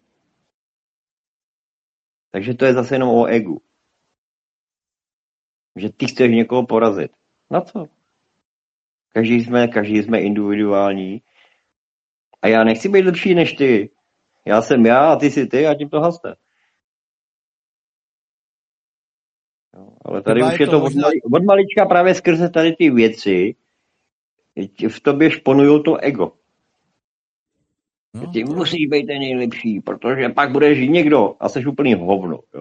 Takže to je zase jenom o egu. Že ty chceš někoho porazit. Na co? Každý jsme, každý jsme individuální. A já nechci být lepší než ty. Já jsem já a ty jsi ty a tím to haste. No, ale tady už je to od, mali, od malička právě skrze tady ty věci v tobě šponujou to ego. No, ty to... musíš být ten nejlepší, protože pak budeš někdo a jsi úplný hovno. Jo.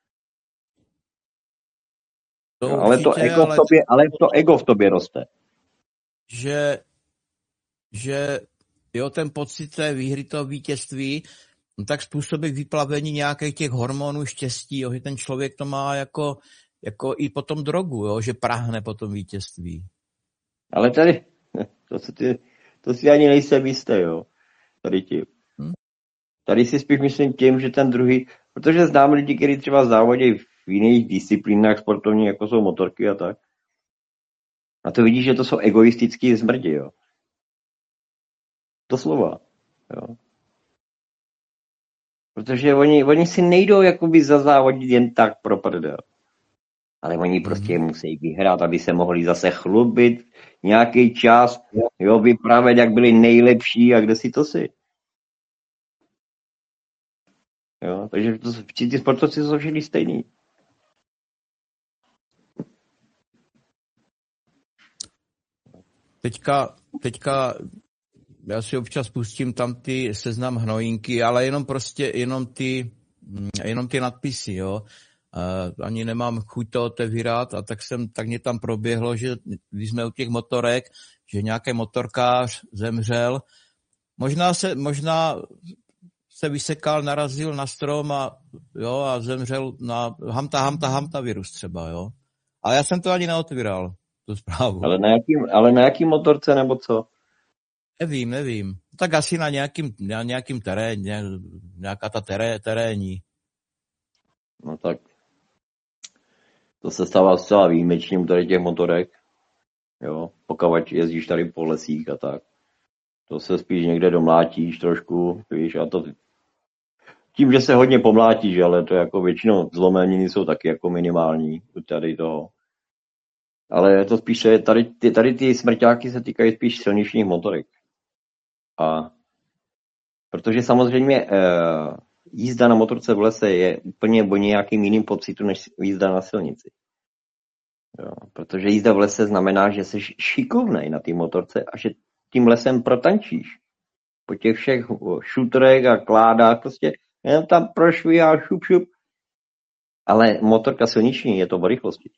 To jo, ale, určitě, to ego ale... v tobě, ale to ego v tobě roste. Že, že jo, ten pocit té výhry, toho vítězství, no tak způsobí vyplavení nějakých těch hormonů štěstí, jo, že ten člověk to má jako, jako i potom drogu, jo, že prahne po tom vítězství. Ale tady, to si, ty, to si ani nejsem jistý, jo, tady tím. Hm? Tady si spíš myslím tím, že ten druhý, protože znám lidi, kteří třeba závodí v jiných disciplínách sportovních, jako jsou motorky a tak. A to vidíš, že to jsou egoistický zmrdi, jo. To slova, jo. Protože oni, oni si nejdou jakoby zazávodit jen tak pro prdel. Ale oni prostě mm. musí vyhrát, aby se mohli zase chlubit nějaký čas, jo, vyprávět, jak byli nejlepší a kde si to si. Jo, takže to, ty sportovci jsou všichni stejný. Teďka, teďka já si občas pustím tam ty seznam hnojinky, ale jenom prostě, jenom ty, jenom ty nadpisy, jo. Uh, ani nemám chuť to otevírat a tak jsem, tak mě tam proběhlo, že když jsme u těch motorek, že nějaký motorkář zemřel, možná se, možná se vysekal, narazil na strom a, jo, a zemřel na hamta, hamta, hamta virus třeba, jo. Ale já jsem to ani neotvíral, tu zprávu. Ale na jaký, ale na jaký motorce nebo co? Nevím, nevím. Tak asi na nějakým, na nějakým teréně, nějaká ta teré, terénní. No tak to se stává zcela výjimečným tady těch motorek. Jo, pokud jezdíš tady po lesích a tak. To se spíš někde domlátíš trošku, víš, a to tím, že se hodně pomlátíš, ale to jako většinou zlomeniny jsou taky jako minimální tady toho. Ale to spíš, tady ty, tady ty smrťáky se týkají spíš silničních motorek. A protože samozřejmě e, jízda na motorce v lese je úplně o nějakým jiným pocitu, než jízda na silnici. Jo, protože jízda v lese znamená, že jsi šikovnej na té motorce a že tím lesem protančíš. Po těch všech šutrech a kládách prostě jen tam prošvihá šup, šup. Ale motorka silniční, je to o rychlosti.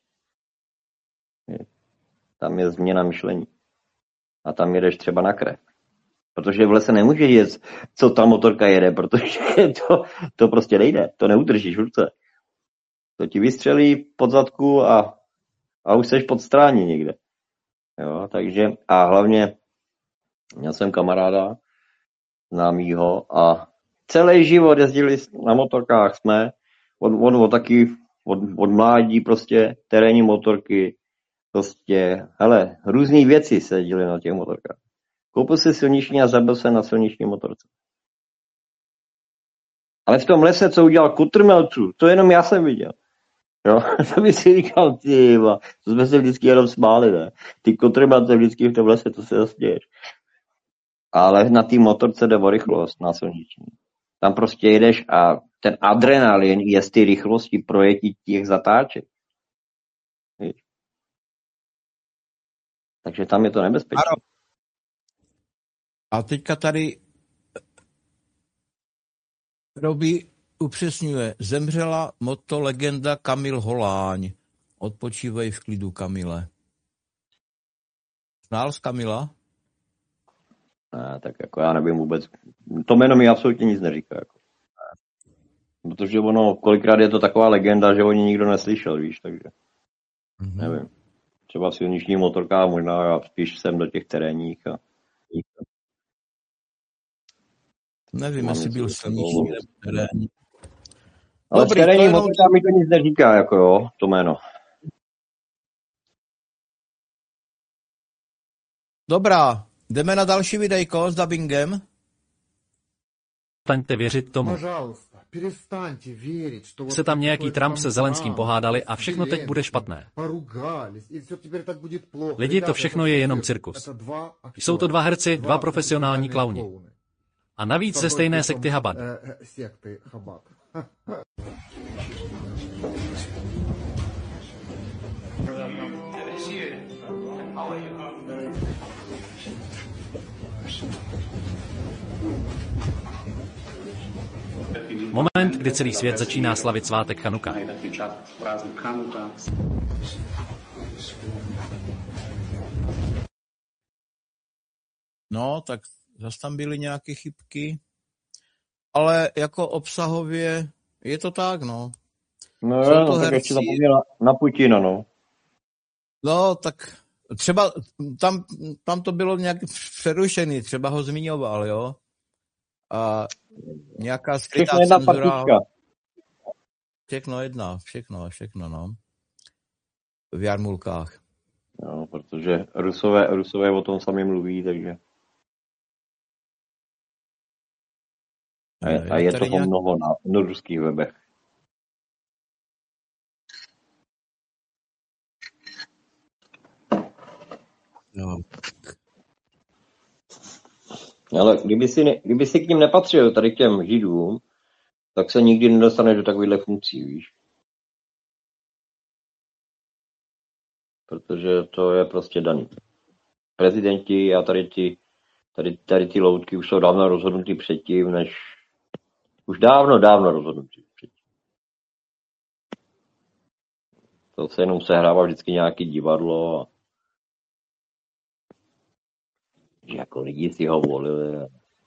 Tam je změna myšlení. A tam jedeš třeba na krev. Protože v lese nemůže jet, co ta motorka jede, protože to, to prostě nejde. To neudržíš v ruce. To ti vystřelí pod zadku a, a už seš pod strání někde. Jo, takže a hlavně měl jsem kamaráda známýho a celý život jezdili na motorkách jsme, od, od, od taky od, od mládí prostě, terénní motorky, prostě, hele, různý věci se děli na těch motorkách. Koupil si silniční a zabil se na silniční motorce. Ale v tom lese, co udělal Kutrmelců, to jenom já jsem viděl. Jo, to by si říkal, ty, to jsme se vždycky jenom smáli, ne? Ty Kutrmelce vždycky v tom lese, to se zasměješ. Ale na té motorce jde o rychlost, na silniční. Tam prostě jedeš a ten adrenalin je z té rychlosti projetí těch zatáček. Víš? Takže tam je to nebezpečné. A teďka tady Robi upřesňuje. Zemřela motolegenda Kamil Holáň. Odpočívej v klidu, Kamile. Znal jsi Kamila? Ne, tak jako já nevím vůbec. To jméno mi absolutně nic neříká. Jako. Protože ono, kolikrát je to taková legenda, že o ní nikdo neslyšel, víš, takže mm-hmm. nevím. Třeba v silničních motorkách možná já spíš jsem do těch terénních a nevím, mám jestli byl silniční nebo terénní. Ale v terénních motorkách mi to nic neříká, jako jo, to jméno. Dobrá, jdeme na další videjko s dubbingem. Přestaňte věřit tomu. Se tam nějaký Trump se Zelenským pohádali a všechno teď bude špatné. Lidi, to všechno je jenom cirkus. Jsou to dva herci, dva profesionální klauni. A navíc ze stejné sekty Chabad. Moment, kdy celý svět začíná slavit svátek Chanuka. No, tak zase tam byly nějaké chybky, ale jako obsahově je to tak, no. No jo, no, tak ještě zapomněla na Putina, no. No, tak třeba tam, tam to bylo nějak přerušený, třeba ho zmiňoval, jo. A nějaká skrytá všechno cenzura. Všechno jedna, všechno, všechno, no. V jarmulkách. No, protože Rusové, Rusové o tom sami mluví, takže... A je, a je toho nějak... mnoho na, na ruských webech. No. Ale kdyby si, ne, kdyby si k ním nepatřil, tady k těm židům, tak se nikdy nedostane do takovýchhle funkcí, víš. Protože to je prostě daný. Prezidenti a tady ty, tady, tady ty loutky už jsou dávno rozhodnutý předtím, než... Už dávno, dávno rozhodnutý předtím. To se jenom sehrává vždycky nějaký divadlo a... že jako lidi si ho volili.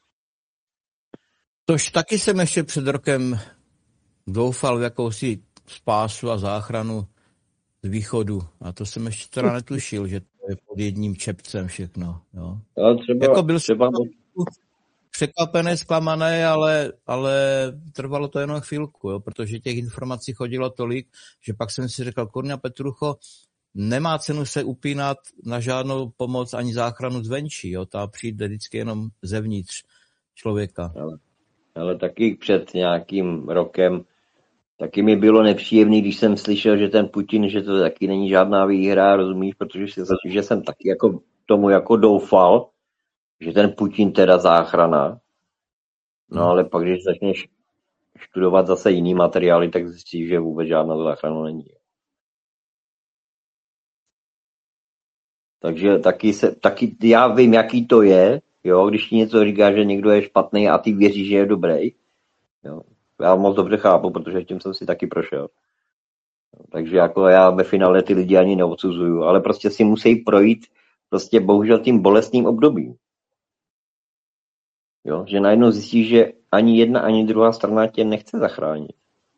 Tož taky jsem ještě před rokem doufal v jakousi spásu a záchranu z východu. A to jsem ještě teda netušil, že to je pod jedním čepcem všechno. Jo. Třeba, jako byl třeba... jsem překvapený, zklamaný, ale, ale trvalo to jenom chvilku, jo, protože těch informací chodilo tolik, že pak jsem si řekl, Kurňa Petrucho, nemá cenu se upínat na žádnou pomoc ani záchranu zvenčí, jo, ta přijde vždycky jenom zevnitř člověka. Ale, ale taky před nějakým rokem taky mi bylo nepříjemný, když jsem slyšel, že ten Putin, že to taky není žádná výhra, rozumíš, protože si, že jsem taky jako tomu jako doufal, že ten Putin teda záchrana. No ale pak, když začneš studovat zase jiný materiály, tak zjistíš, že vůbec žádná záchrana není. Takže taky, se, taky já vím, jaký to je, jo, když ti něco říká, že někdo je špatný a ty věříš, že je dobrý. Jo. já moc dobře chápu, protože tím jsem si taky prošel. Takže jako já ve finále ty lidi ani neodsuzuju, ale prostě si musí projít prostě bohužel tím bolestným obdobím. Jo? Že najednou zjistíš, že ani jedna, ani druhá strana tě nechce zachránit.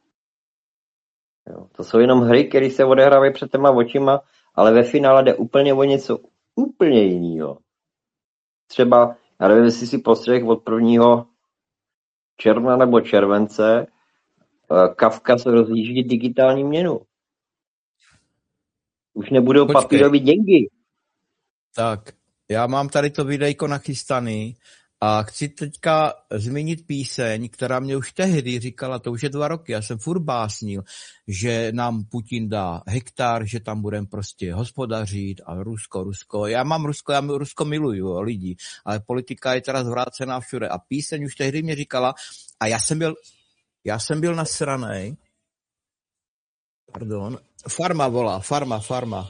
Jo? To jsou jenom hry, které se odehrávají před těma očima, ale ve finále jde úplně o něco úplně jiného. Třeba, já nevím, jestli si postřeh od prvního června nebo července Kafka se rozjíždí digitální měnu. Už nebudou Počkej. papírové děnky. Tak, já mám tady to videjko nachystaný a chci teďka zmínit píseň, která mě už tehdy říkala, to už je dva roky, já jsem furt básnil, že nám Putin dá hektar, že tam budeme prostě hospodařit a Rusko, Rusko. Já mám Rusko, já Rusko miluju, jo, lidi, ale politika je teda zvrácená všude a píseň už tehdy mě říkala a já jsem byl, já jsem byl nasranej, pardon, farma volá, farma, farma.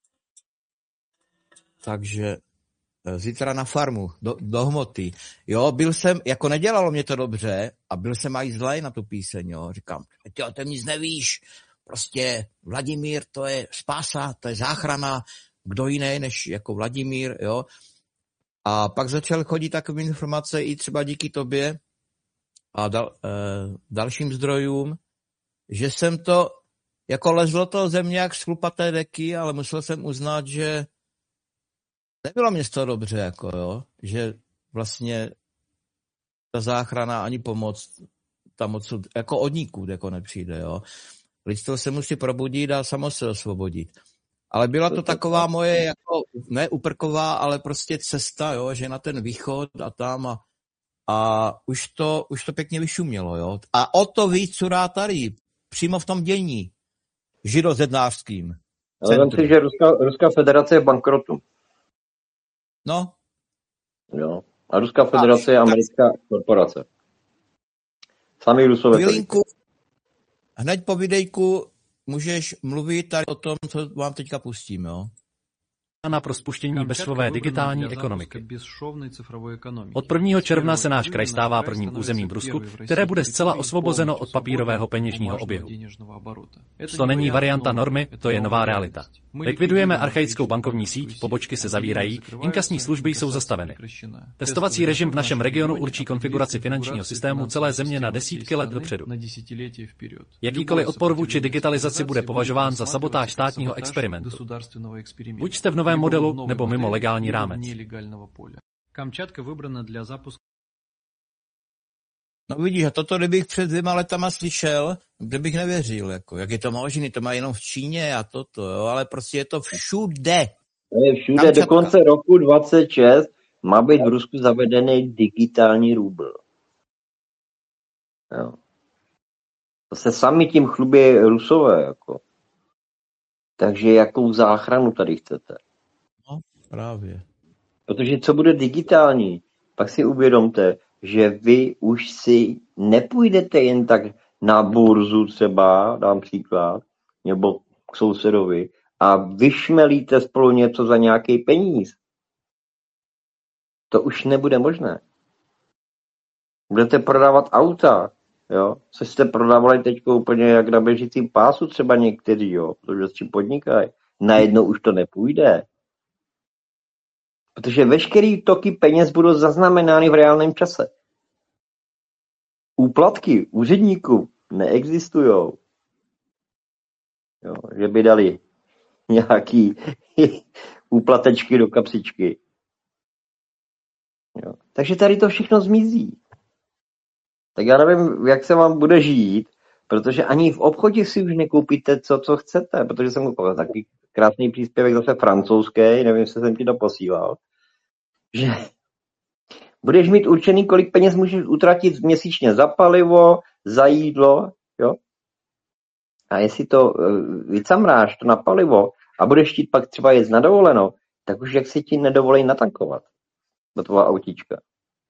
Takže zítra na farmu, do, do hmoty. Jo, byl jsem, jako nedělalo mě to dobře a byl jsem aj zlej na tu píseň, jo. Říkám, ty o tom nic nevíš, prostě Vladimír, to je spása, to je záchrana, kdo jiný než jako Vladimír, jo. A pak začal chodit takové informace i třeba díky tobě a dal, e, dalším zdrojům, že jsem to, jako lezlo to ze mě jak z chlupaté deky, ale musel jsem uznat, že nebylo mě z toho dobře, jako jo, že vlastně ta záchrana ani pomoc tam odsud, jako od nikud jako nepřijde, jo. Lidstvo se musí probudit a samo se osvobodit. Ale byla to taková moje, jako, ne uprková, ale prostě cesta, jo, že na ten východ a tam a, a už, to, už to pěkně vyšumělo, jo. A o to víc curá tady, přímo v tom dění, židozednářským. Ale vem si, že Ruská, Ruská federace je v bankrotu. No. Jo. A Ruská federace je americká korporace. Sami Rusové. Chvilinku, hned po videjku můžeš mluvit tady o tom, co vám teďka pustím, jo? Pro spuštění bezšvové digitální ekonomiky. Od prvního června se náš kraj stává prvním územím v Rusku, které bude zcela osvobozeno od papírového peněžního oběhu. To není varianta normy, to je nová realita. Likvidujeme archaickou bankovní síť, pobočky se zavírají, inkasní služby jsou zastaveny. Testovací režim v našem regionu určí konfiguraci finančního systému celé země na desítky let dopředu. Jakýkoliv odpor vůči digitalizaci bude považován za sabotáž státního experimentu. Buď jste v novém modelu nebo mimo legální rámec. No vidíš, a toto kdybych před dvěma letama slyšel, kdybych nevěřil, jako, jak je to možné, to má jenom v Číně a toto, jo, ale prostě je to všude. To je všude, Kamčatka. Do konce roku dvacet šest má být v Rusku zavedený digitální rubl. Jo. To se sami tím chlubí Rusové, jako. Takže jakou záchranu tady chcete? No, právě. Protože co bude digitální, pak si uvědomte, že vy už si nepůjdete jen tak na burzu třeba, dám příklad, nebo k sousedovi a vyšmelíte spolu něco za nějaký peníz. To už nebude možné. Budete prodávat auta, jo, co jste prodávali teď úplně jak na běžícím pásu třeba někteří, jo, protože s čím podnikají. Najednou už to nepůjde. Protože veškerý toky peněz budou zaznamenány v reálném čase. Úplatky úředníků neexistujou. Jo, že by dali nějaký úplatečky do kapsičky. Jo. Takže tady to všechno zmizí. Tak já nevím, jak se vám bude žít, protože ani v obchodě si už nekoupíte co, co chcete, protože jsem koupil takový krásný příspěvek zase francouzský, nevím, jestli jsem ti to posílal, že budeš mít určený, kolik peněz můžeš utratit měsíčně za palivo, za jídlo, jo? A jestli to vycamráš to na palivo a budeš chtít pak třeba jet na dovolenou, tak už jak si ti nedovolí natankovat do tvého autíčka.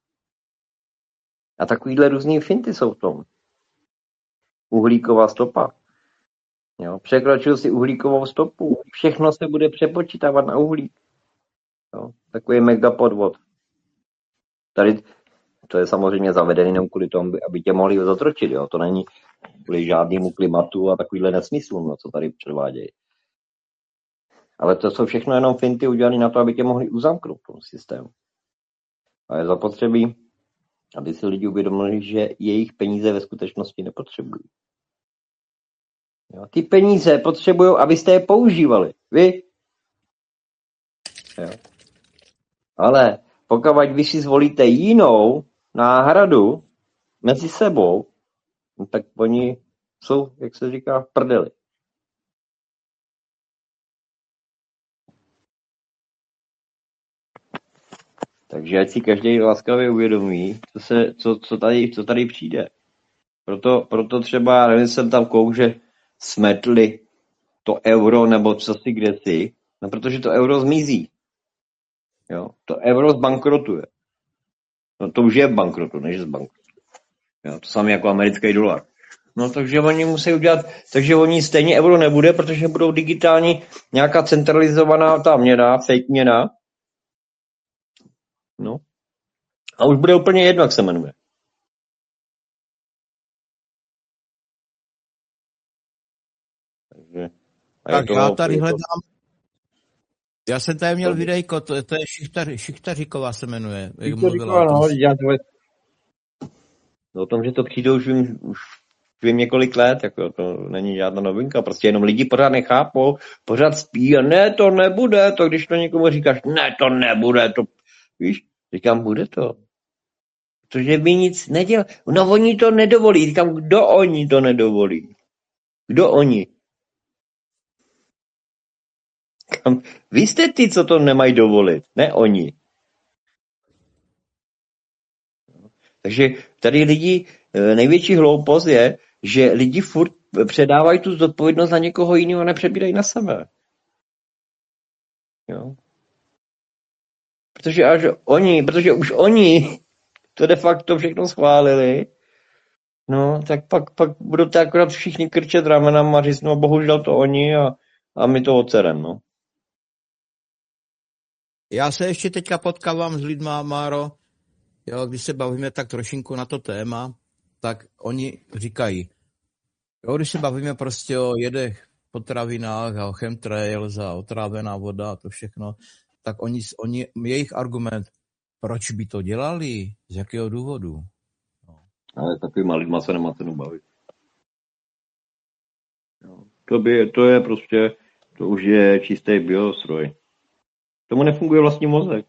A takovýhle různý finty jsou v tom. Uhlíková stopa. Jo? Překročil si uhlíkovou stopu. Všechno se bude přepočítávat na uhlík. Jo? Takový mega podvod. Tady to je samozřejmě zavedené jenom kvůli tomu, aby tě mohli zotročit, jo. To není kvůli žádnému klimatu a takovýhle nesmyslům, no, co tady předvádějí. Ale to jsou všechno jenom finty udělané na to, aby tě mohli uzamknout v tom systému. A je zapotřebí, aby si lidi uvědomili, že jejich peníze ve skutečnosti nepotřebují. Jo, ty peníze potřebují, abyste je používali. Vy. Jo. Ale pokud vy si zvolíte jinou náhradu mezi sebou, no tak oni jsou, jak se říká, v prdeli. Takže ať si každý laskavě uvědomí, co, se, co, co, tady, co tady přijde. Proto, proto třeba, nevím, jsem tam kouk, že smetli to euro nebo co si kde si, no protože to euro zmizí. Jo, to euro zbankrotuje. No to už je v bankrotu, než zbankrotuje. Jo, to samé jako americký dolar. No takže oni musí udělat, takže oni stejně euro nebude, protože budou digitální nějaká centralizovaná ta měna, fake měna. No. A už bude úplně jedno, jak se jmenuje. Takže, tak já tady to... hledám, já jsem tady měl videjko, to, to je Šichtar, Šichtaříková se jmenuje. Jak mluvila no, já to... O tom, že to přijde už vím, už vím několik let, jako to není žádná novinka, prostě jenom lidi pořád nechápou, pořád spí a ne, to nebude, to když to někomu říkáš, ne, to nebude, to, víš, říkám, bude to. Protože by nic nedělal. No oni to nedovolí, říkám, kdo oni to nedovolí? Kdo oni? Říkám, vy jste ty, co to nemají dovolit, ne oni. Takže tady lidi, největší hloupost je, že lidi furt předávají tu zodpovědnost na někoho jiného a nepřebírají na sebe. Jo. Protože až oni, protože už oni to de facto všechno schválili, no, tak pak, pak budou to akorát všichni krčet ramenama a říct, no bohužel to oni a, a my to ocerem, no. Já se ještě teďka potkávám s lidma, Máro, jo, když se bavíme tak trošinku na to téma, tak oni říkají, jo, když se bavíme prostě o jedech potravinách a o chemtrails a otrávená voda a to všechno, tak oni, oni, jejich argument, proč by to dělali, z jakého důvodu? No. Ale takovýma lidma se nemá cenu bavit. Jo. To, by, to je prostě, to už je čistý biostroj. Tomu nefunguje vlastní mozek.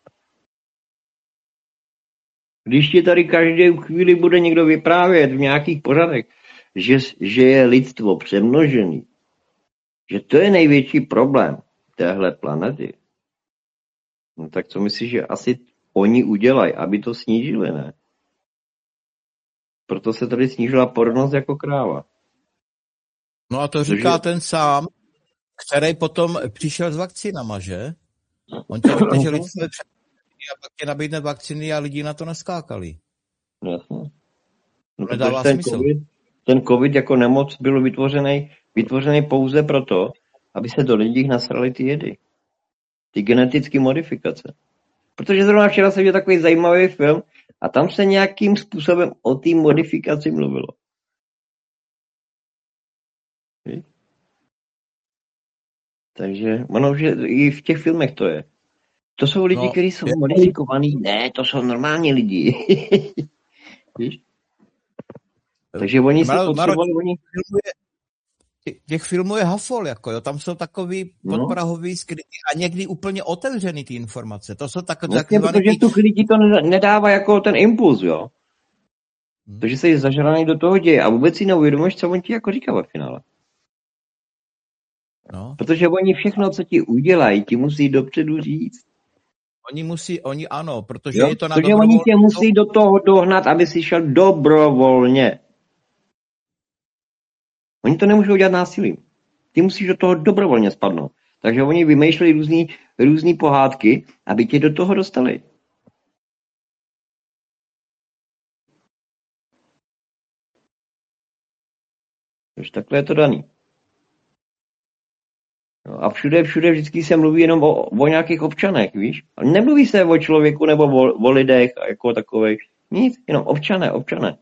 Když ti tady každou chvíli bude někdo vyprávět v nějakých pořadech, že, že je lidstvo přemnožený, že to je největší problém téhle planety, no tak co myslíš, že asi oni udělají, aby to snížili, ne? Proto se tady snížila porodnost jako kráva. No a to říká Protože... ten sám, který potom přišel s vakcínama, že? On tě řekne, že lidstvo je přemnožený a pak tě nabídne vakcíny a lidi na to neskákali. Jasně. No, nedává ten smysl. COVID, ten COVID jako nemoc byl vytvořený, vytvořený pouze proto, aby se do lidí nasrali ty jedy. Ty genetické modifikace. Protože zrovna včera se viděl takový zajímavý film a tam se nějakým způsobem o té modifikaci mluvilo. Víš? Takže ono, že i v těch filmech to je. To jsou lidi, no, kteří jsou je... modifikovaní. Ne, to jsou normální lidi. Víš? Takže oni si potřebovali... Oni... Těch filmů je hafol, jako jo, tam jsou takový podprahový no. skrytý a někdy úplně otevřený ty informace. To jsou tak, no, takzvaný... Protože tu lidi to nedává jako ten impuls, jo. Hmm. Takže se zažraný do toho děje a vůbec si neuvědomuješ, co on ti jako říká ve finále. No. Protože oni všechno, co ti udělají, ti musí dopředu říct. Oni musí, oni ano, protože jo? je to na protože oni tě musí do toho dohnat, aby si šel dobrovolně. Oni to nemůžou dělat násilím. Ty musíš do toho dobrovolně spadnout. Takže oni vymýšleli různý, různý pohádky, aby tě do toho dostali. Takže takhle je to daný. No a všude, všude vždycky se mluví jenom o, o nějakých občanech, víš? Nemluví se o člověku nebo o, o lidech jako takových. Nic, jenom občané, občané.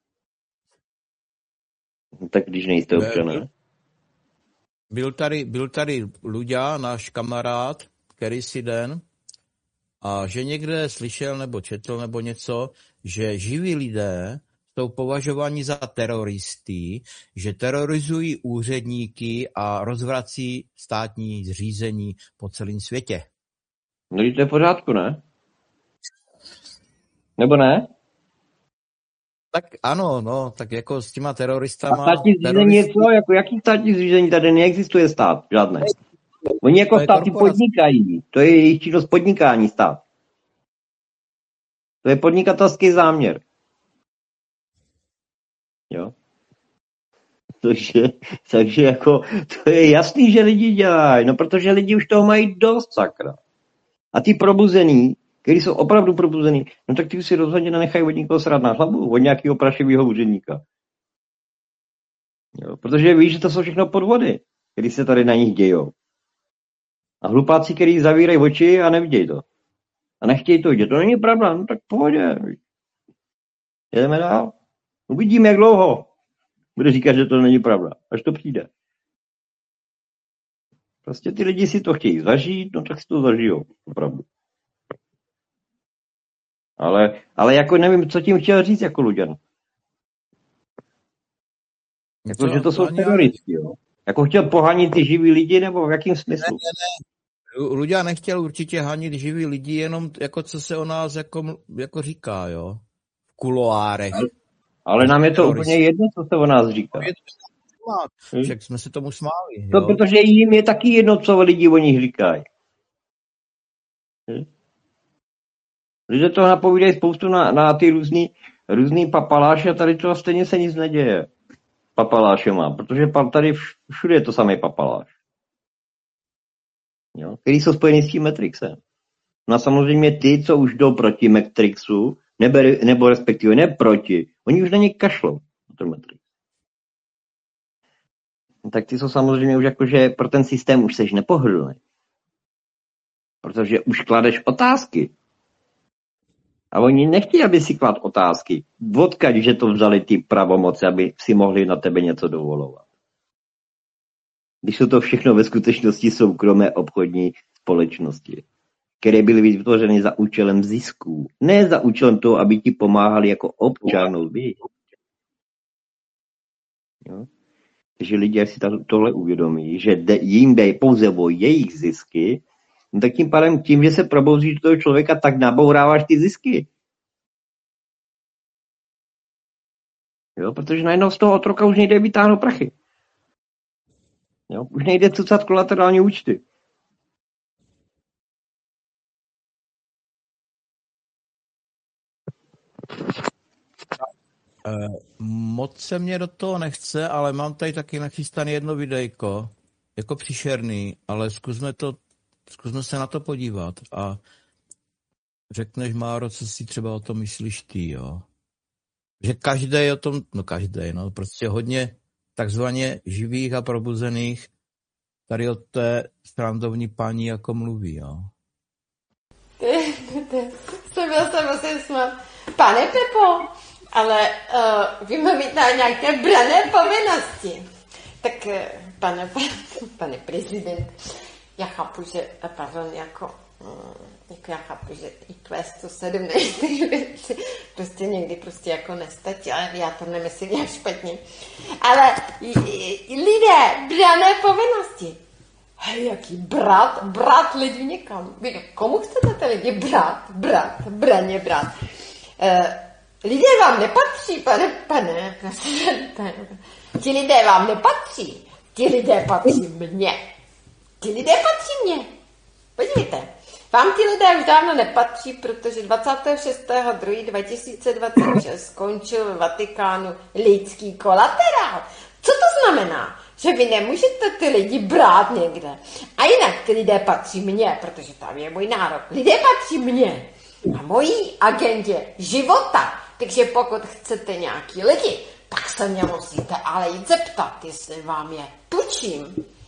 No, tak když nejste občané. Byl tady, byl tady Luďa, náš kamarád, který si den, a že někde slyšel nebo četl nebo něco, že živí lidé jsou považováni za teroristy, že terorizují úředníky a rozvrací státní zřízení po celém světě. No to je v pořádku, ne? Nebo ne? Tak ano, no, tak jako s těma teroristama... A státní zřízení je co? Jako, jaký státní zřízení? Tady neexistuje stát, žádné. Oni jako státy podnikají. To je jejich činnost podnikání stát. To je podnikatelský záměr. Jo? Takže, takže jako, to je jasný, že lidi dělají, no protože lidi už toho mají dost, sakra. A ty probuzený, kteří jsou opravdu probuzený, no tak ty si rozhodně nenechají od nikoho srát na hlavu, od nějakého prašivého úředníka. Jo? Protože víš, že to jsou všechno podvody, které se tady na nich dějou. A hlupáci, kteří zavírají oči a nevidějí to. A nechtějí to vidět. To není pravda, no tak pohodě. Jedeme dál. Uvidíme, jak dlouho bude říkat, že to není pravda, až to přijde. Prostě ty lidi si to chtějí zažít, no tak si to zažijou, opravdu. Ale, ale jako nevím, co tím chtěl říct jako Luďan. Jako, že to jsou teroristi, jo. Jako chtěl pohanit ty živý lidi, nebo v jakém smyslu? Ne, ne, ne. Luďan nechtěl určitě hanit živý lidi, jenom jako co se o nás jako, jako říká, jo. V kuloárech. Ale, ale nám je to teroristi. Úplně jedno, co se o nás říká. Však jsme se tomu smáli. To, protože jim je taky jedno, co lidi o nich říkají. Lidé toho napovídají spoustu na, na ty různý, různý papaláše a tady to stejně se nic neděje. Papaláše má, protože tady všude je to samý papaláš. Jo? Který jsou spojení s tím Matrixem. No a samozřejmě ty, co už jdou proti Matrixu, nebo, nebo respektive ne proti, oni už na ně kašlou. Ten Matrix. Tak ty jsou samozřejmě už jakože pro ten systém už seš nepohodlný. Protože už kladeš otázky. A oni nechtějí, aby si klad otázky. Odkaď, že to vzali ty pravomoci, aby si mohli na tebe něco dovolovat. Když jsou to všechno ve skutečnosti soukromé obchodní společnosti, které byly vytvořeny za účelem zisků. Ne za účelem toho, aby ti pomáhali jako občanům. Jo? Takže lidi, si tohle uvědomí, že de, jim jde pouze o jejich zisky, no tak tím pádem tím, že se probouzíš do toho člověka, tak nabouráváš ty zisky. Jo, protože najednou z toho otroka už nejde vytáhnout prachy. Jo, už nejde cucat kolaterální účty. Eh, moc se mě do toho nechce, ale mám tady taky nachystané jedno videjko, jako příšerný, ale zkusme to, zkusme se na to podívat a řekneš, Máro, co si třeba o tom myslíš ty, jo. Že každý o tom, no každý, no prostě hodně takzvaně živých a probuzených tady od té srandovní paní jako mluví, jo. Ty, ty, ty, to byl jsem asi smát. Pane Pepo, ale uh, vy máte nějaké branné povinnosti. Tak, uh, pane, pane prezident, já chápu, že, pardon, jako, um, jako já chápu, že í kvé sto sedm věci prostě někdy prostě jako nestačí, ale já to nemyslím nějak špatně. Ale lidé, branné povinnosti. Hej, jaký brat, brat lidí někam. Komu chcete ty lidi brat, brat, braně brat? Uh, lidé vám nepatří, pane, pane, prezidente. Ti lidé vám nepatří. Ti lidé patří mně. Ti lidé patří mně. Podívejte, vám ti lidé už dávno nepatří, protože dvacátého šestého druhého dva tisíce dvacet šest skončil v Vatikánu lidský kolaterál. Co to znamená? Že vy nemůžete ty lidi brát někde. A jinak ty lidé patří mně, protože tam je můj národ. Lidé patří mně a mojí agendě života. Takže pokud chcete nějaký lidi, tak se mě musíte ale jít zeptat, jestli vám je tučím.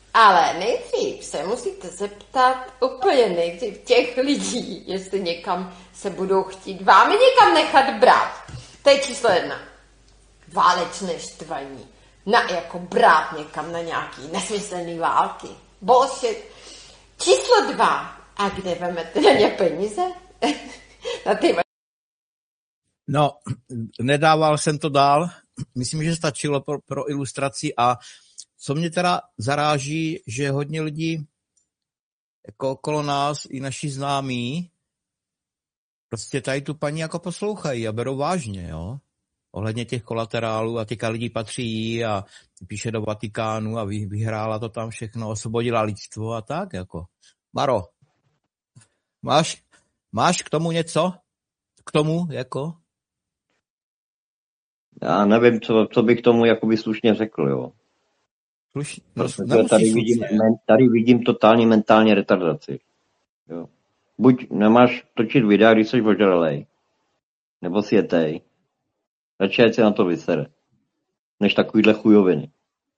Ale nejdřív se musíte zeptat úplně nejdřív těch lidí, jestli někam se budou chtít vámi někam nechat brát. To je číslo jedna. Válečné štvaní. Na, jako brát někam na nějaký nesmyslný války. Bullshit. Číslo dva. A kde vemete na ně peníze? Na ty... No, nedával jsem to dál. Myslím, že stačilo pro, pro ilustraci a co mě teda zaráží, že hodně lidí jako okolo nás i naši známí prostě tady tu paní jako poslouchají a berou vážně, jo. Ohledně těch kolaterálů a teďka lidi patří jí a píše do Vatikánu a vy, vyhrála to tam všechno, osvobodila lidstvo a tak jako. Maro, máš, máš k tomu něco? K tomu jako? Já nevím, co, co bych tomu jakoby slušně řekl, jo. Slušně, no, tady, vidím, tady vidím totální mentální retardaci. Jo. Buď nemáš točit videa, když jsi ožralej, nebo si jetej, radši ať se na to vysere, než takovýhle chujoviny.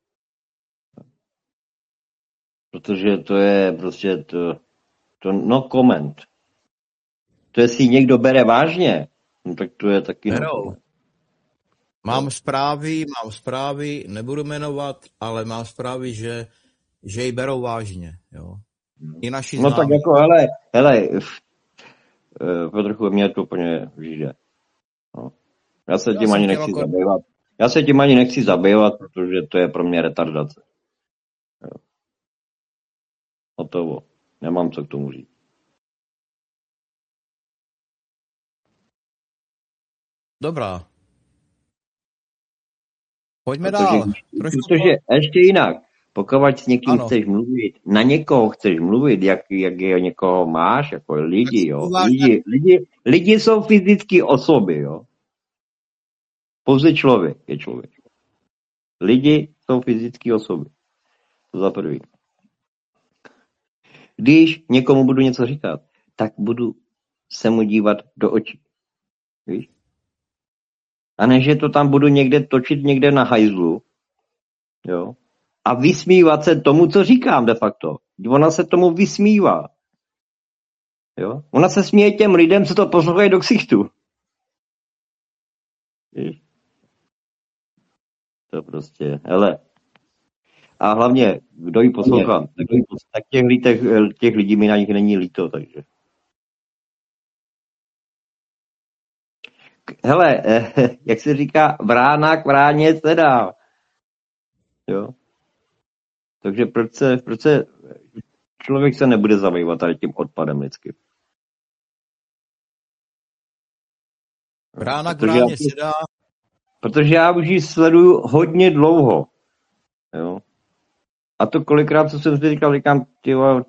Protože to je prostě to, to no comment. To jestli někdo bere vážně, no tak to je taky... No. Mám zprávy, mám zprávy, nebudu jmenovat, ale mám zprávy, že, že ji berou vážně, jo. I naši no známí. Tak jako, hele, hele, Petrchu, mě to úplně žijde. No. Já se tím Já ani nechci jako... zabývat. Já se tím ani nechci zabývat, protože to je pro mě retardace. Jo. Hotovo. Nemám co k tomu říct. Dobrá. Pojďme protože, dál. Trošku protože to... ještě jinak, pokud s někým ano. chceš mluvit, na někoho chceš mluvit, jak, jak je někoho máš, jako lidi, jo. Lidi, lidi, lidi jsou fyzické osoby, jo. Pouze člověk je člověk. Lidi jsou fyzické osoby. To za prvý. Když někomu budu něco říkat, tak budu se mu dívat do očí. Víš? A ne, že to tam budu někde točit někde na hajzlu, jo, a vysmívat se tomu, co říkám de facto. Ona se tomu vysmívá. Jo? Ona se směje těm lidem, co to poslouchají do ksichtu. Víš? To prostě, hele. A hlavně, kdo ji poslouchá, tak těch, těch, těch lidí mi na nich není líto, takže. Hele, eh, jak se říká, vrána k vráně se dá. Jo. Takže proč se, proč se člověk se nebude zabývat tady tím odpadem lidským? Vrána k vráně se dá. Protože já už ji sleduju hodně dlouho. Jo. A to kolikrát, co jsem si říkal, říkám, tyvo...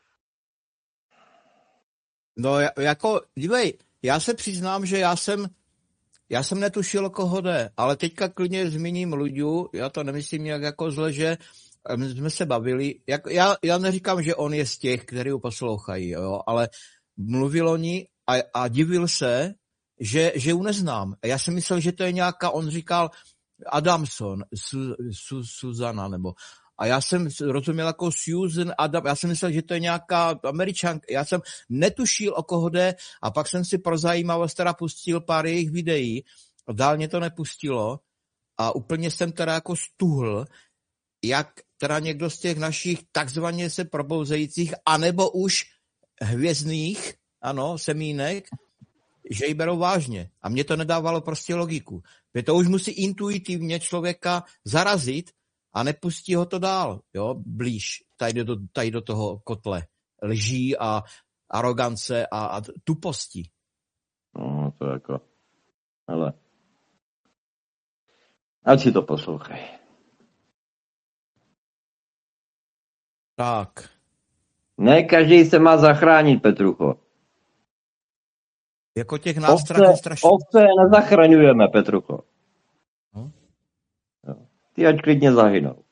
No, jako, dívej, já se přiznám, že já jsem Já jsem netušil, koho jde, ale teďka klidně zmíním Luďu, já to nemyslím nějak jako zle, že my jsme se bavili, jak, já, já neříkám, že on je z těch, kteří ho poslouchají, jo, ale mluvil o ní a, a divil se, že, že ju neznám. A já jsem myslel, že to je nějaká, on říkal Adamson, Su, Su, Suzana, nebo a já jsem rozuměl jako Susan Adam, já jsem myslel, že to je nějaká Američanka, já jsem netušil, o koho jde a pak jsem si pro zajímavost teda pustil pár jejich videí, dál mě to nepustilo a úplně jsem teda jako stuhl, jak teda někdo z těch našich takzvaně se probouzejících, anebo už hvězdných, ano, semínek, že ji berou vážně. A mě to nedávalo prostě logiku. Protože to už musí intuitivně člověka zarazit, a nepustí ho to dál, jo, blíž, tady do, tady do toho kotle lží a arogance a, a tuposti. No, to jako, ale, ať si to poslouchej. Tak. Ne, každý se má zachránit, Petrucho. Jako těch nástrahů strašně. Ovce nezachraňujeme, Petrucho. Hm? Jo. Ty ať klidně zahynou.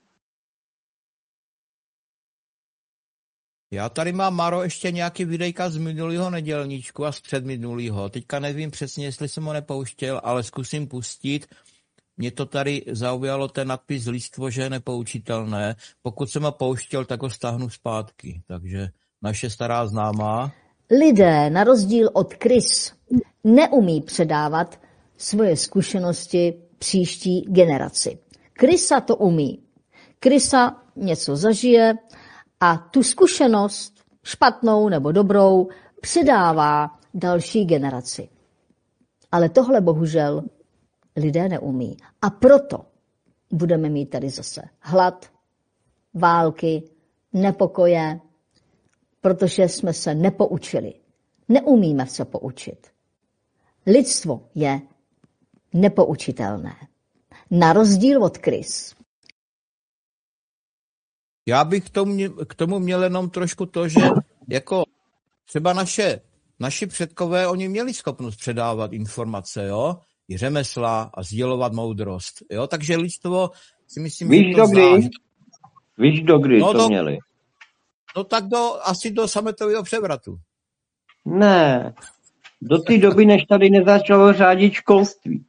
Já tady mám, Maro, ještě nějaký videjka z minulého nedělníčku a z předminulého. Teďka nevím přesně, jestli jsem ho nepouštěl, ale zkusím pustit. mě to tady zaujalo ten nadpis lidstvo, že je nepoučitelné. Pokud jsem ho pouštěl, tak ho stáhnu zpátky. Takže naše stará známá. Lidé, na rozdíl od krys, neumí předávat svoje zkušenosti příští generaci. Krysa to umí. Krysa něco zažije a tu zkušenost, špatnou nebo dobrou, předává další generaci. Ale tohle bohužel lidé neumí. A proto budeme mít tady zase hlad, války, nepokoje, protože jsme se nepoučili. Neumíme se poučit. Lidstvo je nepoučitelné. Na rozdíl od krys. Já bych k tomu, k tomu měl jenom trošku to, že jako třeba naše, naši předkové, oni měli schopnost předávat informace, jo, i řemesla a sdělovat moudrost, jo, takže lidstvo si myslím, Víš, že to kdy? zná. Že to... Víš, do kdy no to do, měli? No tak do, asi do sametového převratu. Ne, do té doby, než tady nezačalo řádit školství.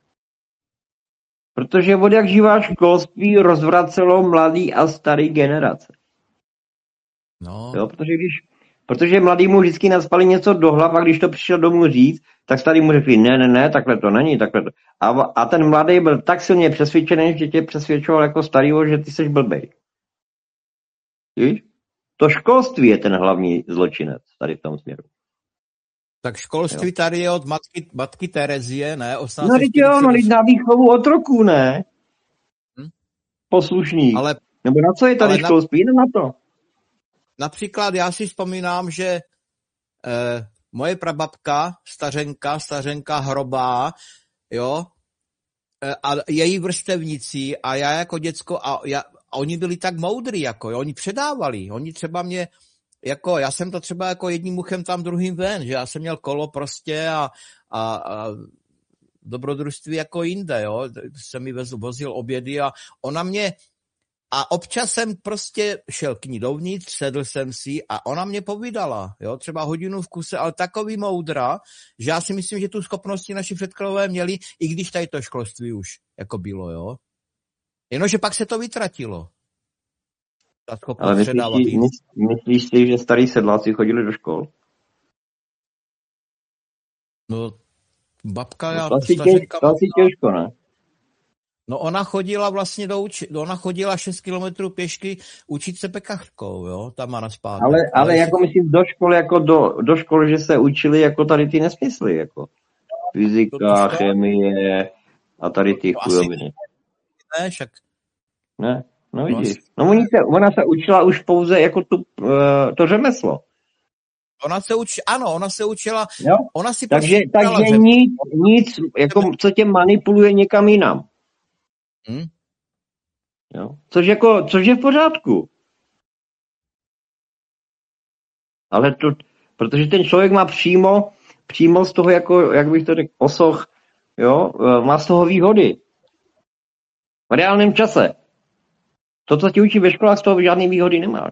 Protože od jak živá školství rozvracelo mladý a starý generace. No. Jo, protože když, protože mladý mu vždycky naspali něco do hlav a když to přišel domů říct, tak starý mu řekli, ne, ne, ne, takhle to není, takhle to. A, a ten mladý byl tak silně přesvědčený, že tě přesvědčoval jako starýho, že ty seš blbej. Víš? To školství je ten hlavní zločinec tady v tom směru. Tak školství jo. Tady je od matky, matky Terezie, ne? No teď jo, no teď na výchovu otroků, ne? Hm? Poslušný. Ale, Nebo na co je tady školství? Na, na to. Například já si vzpomínám, že eh, moje prababka, stařenka, stařenka Hrobá, jo, eh, a její vrstevníci a já jako děcko, a, já, a oni byli tak moudrý, jako, jo, oni předávali, oni třeba mě, jako, já jsem to třeba jako jedním uchem tam, druhým ven, že já jsem měl kolo prostě a, a, a dobrodružství jako jinde, jo, jsem mi vozil obědy a ona mě, a občas jsem prostě šel k ní dovnitř, sedl jsem si a ona mě povídala, jo, třeba hodinu v kuse, ale takový moudra, že já si myslím, že tu schopnosti naši předkové měli, i když tady to školství už jako bylo, jo. Jenomže pak se to vytratilo. Ale myslíš, myslíš si, že starý sedláci chodili do škol? No, babka, já... To asi těžko, to asi těžko, ne? No ona chodila vlastně do uči... ona chodila šest kilometrů pěšky učit se pekařkou, jo, tam má naspát. Ale, ale, ale jako si... myslím do školy, jako do, do školy, že se učili jako tady ty nesmysly, jako fyzika, chemie a tady ty chujoviny. Ne, však... Ne, no vidíš. No oni se, ona se učila už pouze jako tu, uh, to řemeslo. Ona se učila, ano, ona se učila, jo? Ona si takže, takže že... nic, nic, jako co tě manipuluje někam jinam. Hmm? Jo? Což, jako, což je v pořádku. Ale to, protože ten člověk má přímo, přímo z toho, jako, jak bych to řekl, osoch, jo, má z toho výhody. V reálném čase. To, co ti učí ve školách, z toho žádný výhody nemáš.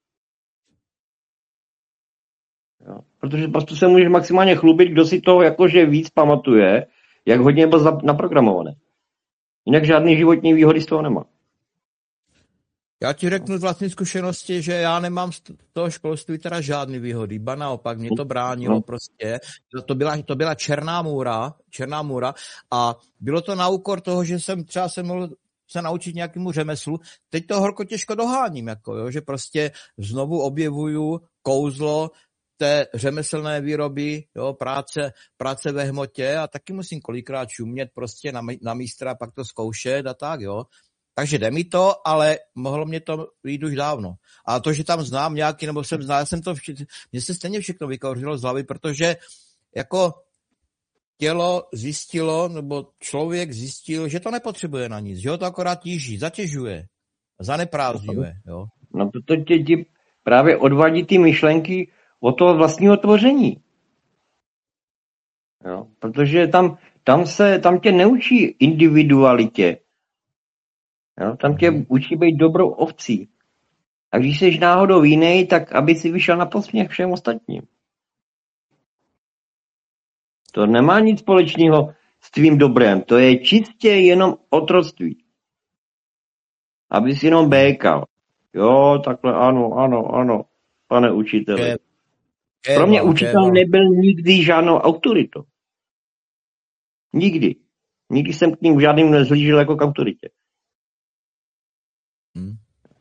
Jo? Protože prostě se můžeš maximálně chlubit, kdo si toho jakože víc pamatuje, jak hodně byl naprogramované. Jinak žádný životní výhody z toho nemá. Já ti řeknu z vlastní zkušenosti, že já nemám z toho školství teda žádný výhody. Ba naopak, mě to bránilo no. prostě. To byla, to byla černá můra, černá můra a bylo to na úkor toho, že jsem třeba se mohl se naučit nějakému řemeslu. Teď to horko těžko doháním, jako, jo, že prostě znovu objevuju kouzlo té řemeslné výroby, jo, práce, práce ve hmotě a taky musím kolikrát šumět prostě na, na místra, pak to zkoušet a tak, jo. Takže jde mi to, ale mohlo mě to jít už dávno. A to, že tam znám nějaký, nebo jsem znal, já jsem to, vši- mně se stejně všechno vykouřilo z hlavy, protože jako tělo zjistilo, nebo člověk zjistil, že to nepotřebuje na nic, že ho to akorát tíží, zatěžuje, zaneprázdňuje, jo. No to tě, tě právě odvádí ty myšlenky od toho vlastního tvoření. Jo? Protože tam, tam, se, tam tě neučí individualitě. Jo? Tam tě učí být dobrou ovcí. A když jsi náhodou jiný, tak aby si vyšel na posměch všem ostatním. To nemá nic společného s tvým dobrem. To je čistě jenom otroctví. Aby si jenom békal. Jo, takhle, ano, ano, ano, pane učiteli. Pro mě učitel nebyl nikdy žádnou autoritou. Nikdy. Nikdy jsem k ním žádným nezhlížel jako k autoritě. Hmm.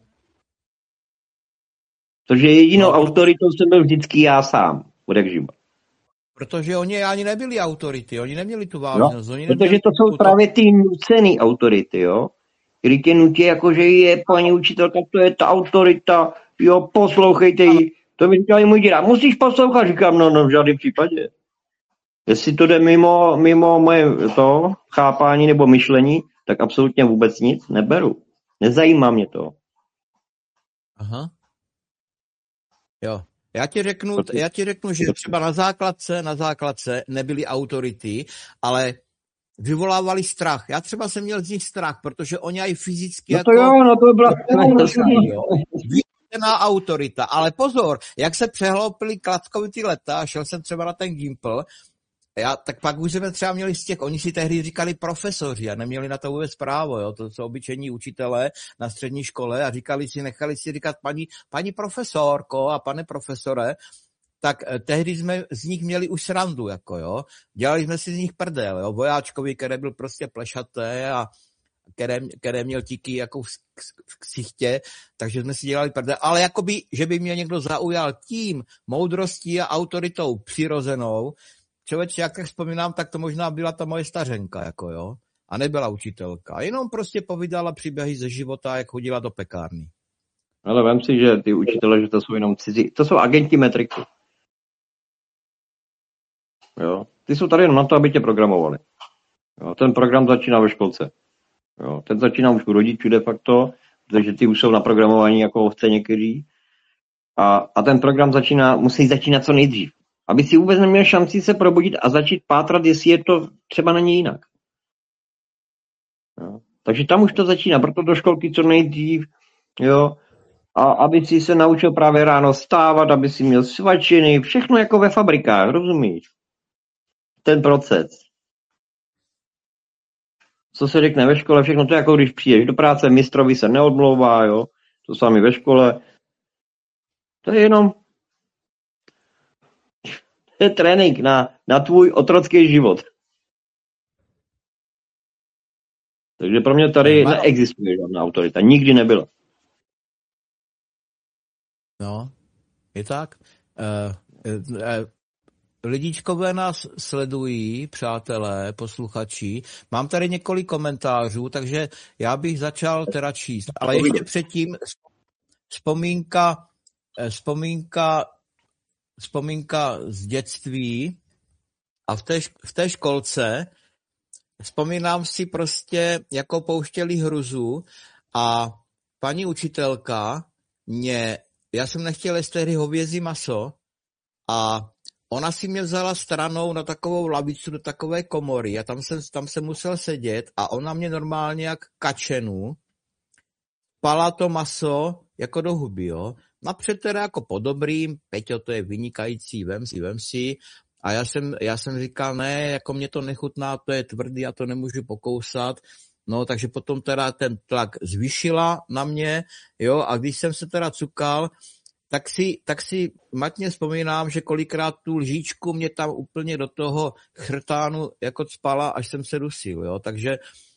Protože jedinou no, autoritou jsem byl vždycky já sám. Odekživa. Protože oni ani nebyli autority, oni neměli tu vážnost. No, oni protože to jsou tu... právě ty nucený autority, jo. Kdy tě nutí, jako že je paní učitelka, to je ta autorita, jo, poslouchejte ji. To mi říkali můj děda, musíš poslouchat, říkám, no, no, v žádném případě. Jestli to jde mimo, mimo moje to chápání nebo myšlení, tak absolutně vůbec nic neberu. Nezajímá mě to. Aha. Jo. Já ti řeknu, já ti řeknu, že třeba na základce, na základce nebyly autority, ale vyvolávali strach. Já třeba jsem měl z nich strach, protože oni aj fyzicky no jako... to jo, no to byla... Vyvolená autorita. Ale pozor, jak se přehloupili kladkovitý leta, šel jsem třeba na ten Gimpl, já, tak pak už jsme třeba měli z těch, oni si tehdy říkali profesoři a neměli na to vůbec právo, jo, to jsou obyčejní učitelé na střední škole a říkali si, nechali si říkat paní, paní profesorko a pane profesore, tak eh, tehdy jsme z nich měli už srandu, jako jo, dělali jsme si z nich prdel, jo, vojáčkovi, který byl prostě plešaté a které, které měl tíky jako v, v ksichtě, takže jsme si dělali prdel, ale jakoby, že by mě někdo zaujal tím moudrostí a autoritou přirozenou. Člověče, jak tak vzpomínám, tak to možná byla ta moje stařenka, jako jo. A nebyla učitelka. Jenom prostě povídala příběhy ze života, jak chodila do pekárny. Ale vem si, že ty učitele, že to jsou jenom cizí. To jsou agenti metriky. Jo. Ty jsou tady jenom na to, aby tě programovali. Jo. Ten program začíná ve školce. Jo. Ten začíná už u rodičů de facto, protože ty už jsou naprogramovaní jako ovce někteří. A, a ten program začíná, musí začínat co nejdřív. Aby si vůbec neměl šanci se probudit a začít pátrat, jestli je to třeba na ně jinak. Jo. Takže tam už to začíná, proto do školky co nejdřív, jo, a aby si se naučil právě ráno stávat, aby si měl svačiny, všechno jako ve fabrikách, rozumíš? Ten proces. Co se řekne ve škole, všechno to je jako když přijdeš do práce, mistrovi se neodmlouvá, jo, to sami ve škole. To je jenom to je trénink na, na tvůj otrocký život. Takže pro mě tady Má... neexistuje žádná autorita. Nikdy nebyla. No, je tak. Uh, uh, Lidíčkové nás sledují, přátelé, posluchači. Mám tady několik komentářů, takže já bych začal teda číst. Ale ještě předtím vzpomínka, vzpomínka vzpomínka z dětství a v té, v té školce vzpomínám si prostě, jako pouštěli hruzu a paní učitelka mě, já jsem nechtěl jíst tehdy hovězí maso a ona si mě vzala stranou na takovou lavicu do takové komory a tam jsem, tam jsem musel sedět a ona mě normálně jak kačenu pala to maso jako do huby, jo. Napřed teda jako po dobrým, Peťo, to je vynikající, vem si, vem si. A já jsem, já jsem říkal, ne, jako mě to nechutná, to je tvrdý, já to nemůžu pokousat. No, takže potom teda ten tlak zvýšila na mě, jo, a když jsem se teda cukal, tak si, tak si matně vzpomínám, že kolikrát tu lžičku mě tam úplně do toho chrtánu jako cpala, až jsem se dusil, jo. Takže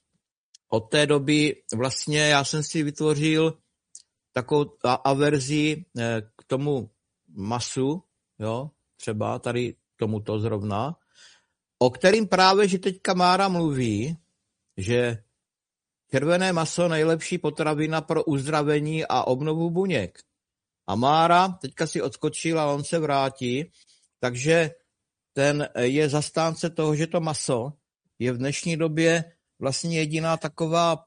od té doby vlastně já jsem si vytvořil takovou averzi k tomu masu, jo, třeba tady tomuto zrovna, o kterým právě, že teďka Mára mluví, že červené maso nejlepší potravina pro uzdravení a obnovu buněk. A Mára teďka si odskočil a on se vrátí, takže ten je zastánce toho, že to maso je v dnešní době vlastně jediná taková,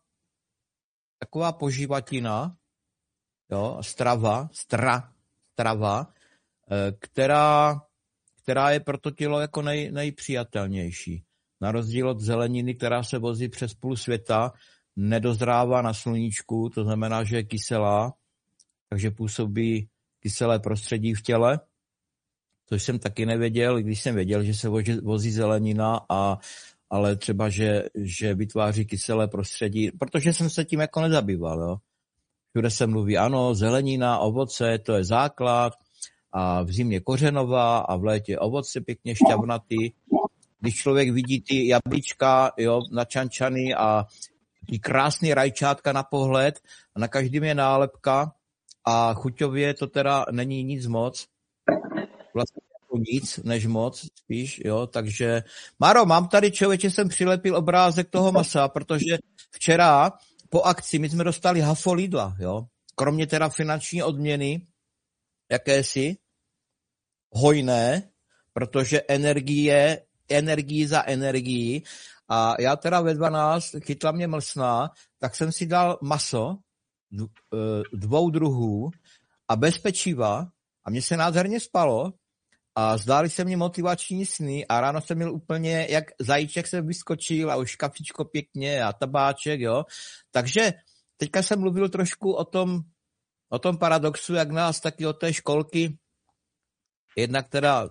taková poživatina, jo, strava, stra, strava, která, která je pro to tělo jako nej, nejpřijatelnější. Na rozdíl od zeleniny, která se vozí přes půl světa, nedozrává na sluníčku, to znamená, že je kyselá, takže působí kyselé prostředí v těle, což jsem taky nevěděl, když jsem věděl, že se vozí zelenina a, ale třeba, že, že vytváří kyselé prostředí, protože jsem se tím jako nezabýval. Jo. Všude se mluví, ano, zelenina, ovoce, to je základ, a v zimě kořenová a v létě ovoce pěkně šťavnatý. Když člověk vidí ty jablíčka, jo, načančany a ty krásný rajčátka na pohled, a na každém je nálepka a chuťově to teda není nic moc. Vlastně jako nic než moc spíš, jo, takže Maro, mám tady, člověče, jsem přilepil obrázek toho masa, protože včera po akci my jsme dostali hafo Lidla, jo, kromě teda finanční odměny, jakési, hojné, protože energie, energii za energii, a já teda ve dvanáct chytla mě mlsná, tak jsem si dal maso dvou druhů a bez pečiva a mně se nádherně spalo a zdály se mi motivační sny a ráno jsem měl úplně, jak zajíček jsem vyskočil a už kafičko pěkně a tabáček, jo. Takže teďka jsem mluvil trošku o tom, o tom paradoxu, jak nás taky od té školky jednak teda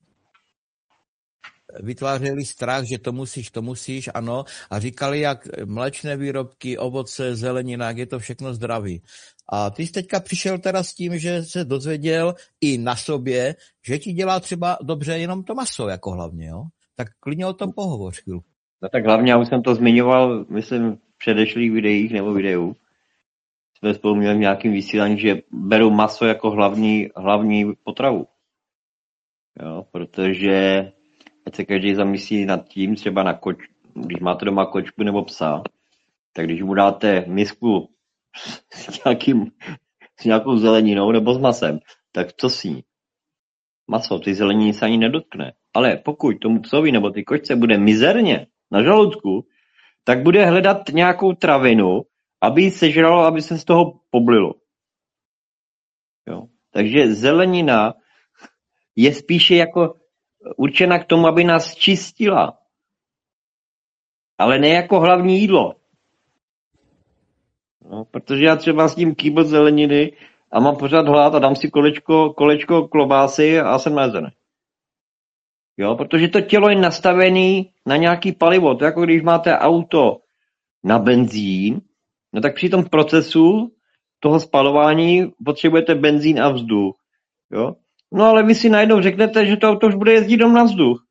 vytvářeli strach, že to musíš, to musíš, ano, a říkali, jak mléčné výrobky, ovoce, zelenina, jak je to všechno zdravý. A ty jsi teďka přišel teda s tím, že se dozvěděl i na sobě, že ti dělá třeba dobře jenom to maso, jako hlavně, jo? Tak klidně o tom pohovoř chvíli. No tak hlavně, já už jsem to zmiňoval, myslím, v předešlých videích nebo videu. Jsme spolu měli v nějakém vysílání, že beru maso jako hlavní, hlavní potravu. Jo, protože ať se každý zamyslí nad tím, třeba na koč, když máte doma kočku nebo psa, tak když mu dáte misku s, nějakým, s nějakou zeleninou nebo s masem, tak co sní? Maso, ty zeleniny se ani nedotkne. Ale pokud tomu psovi nebo ty kočce bude mizerně na žaludku, tak bude hledat nějakou travinu, aby ji sežralo, aby se z toho poblilo. Jo. Takže zelenina je spíše jako určena k tomu, aby nás čistila. Ale ne jako hlavní jídlo. No, protože já třeba s tím kýbl zeleniny a mám pořád hlad a dám si kolečko, kolečko klobásy a jsem najezený. Jo, protože to tělo je nastavené na nějaký palivo. To je jako když máte auto na benzín, no tak při tom procesu toho spalování potřebujete benzín a vzduch. Jo? No ale vy si najednou řeknete, že to auto už bude jezdit dom na vzduch.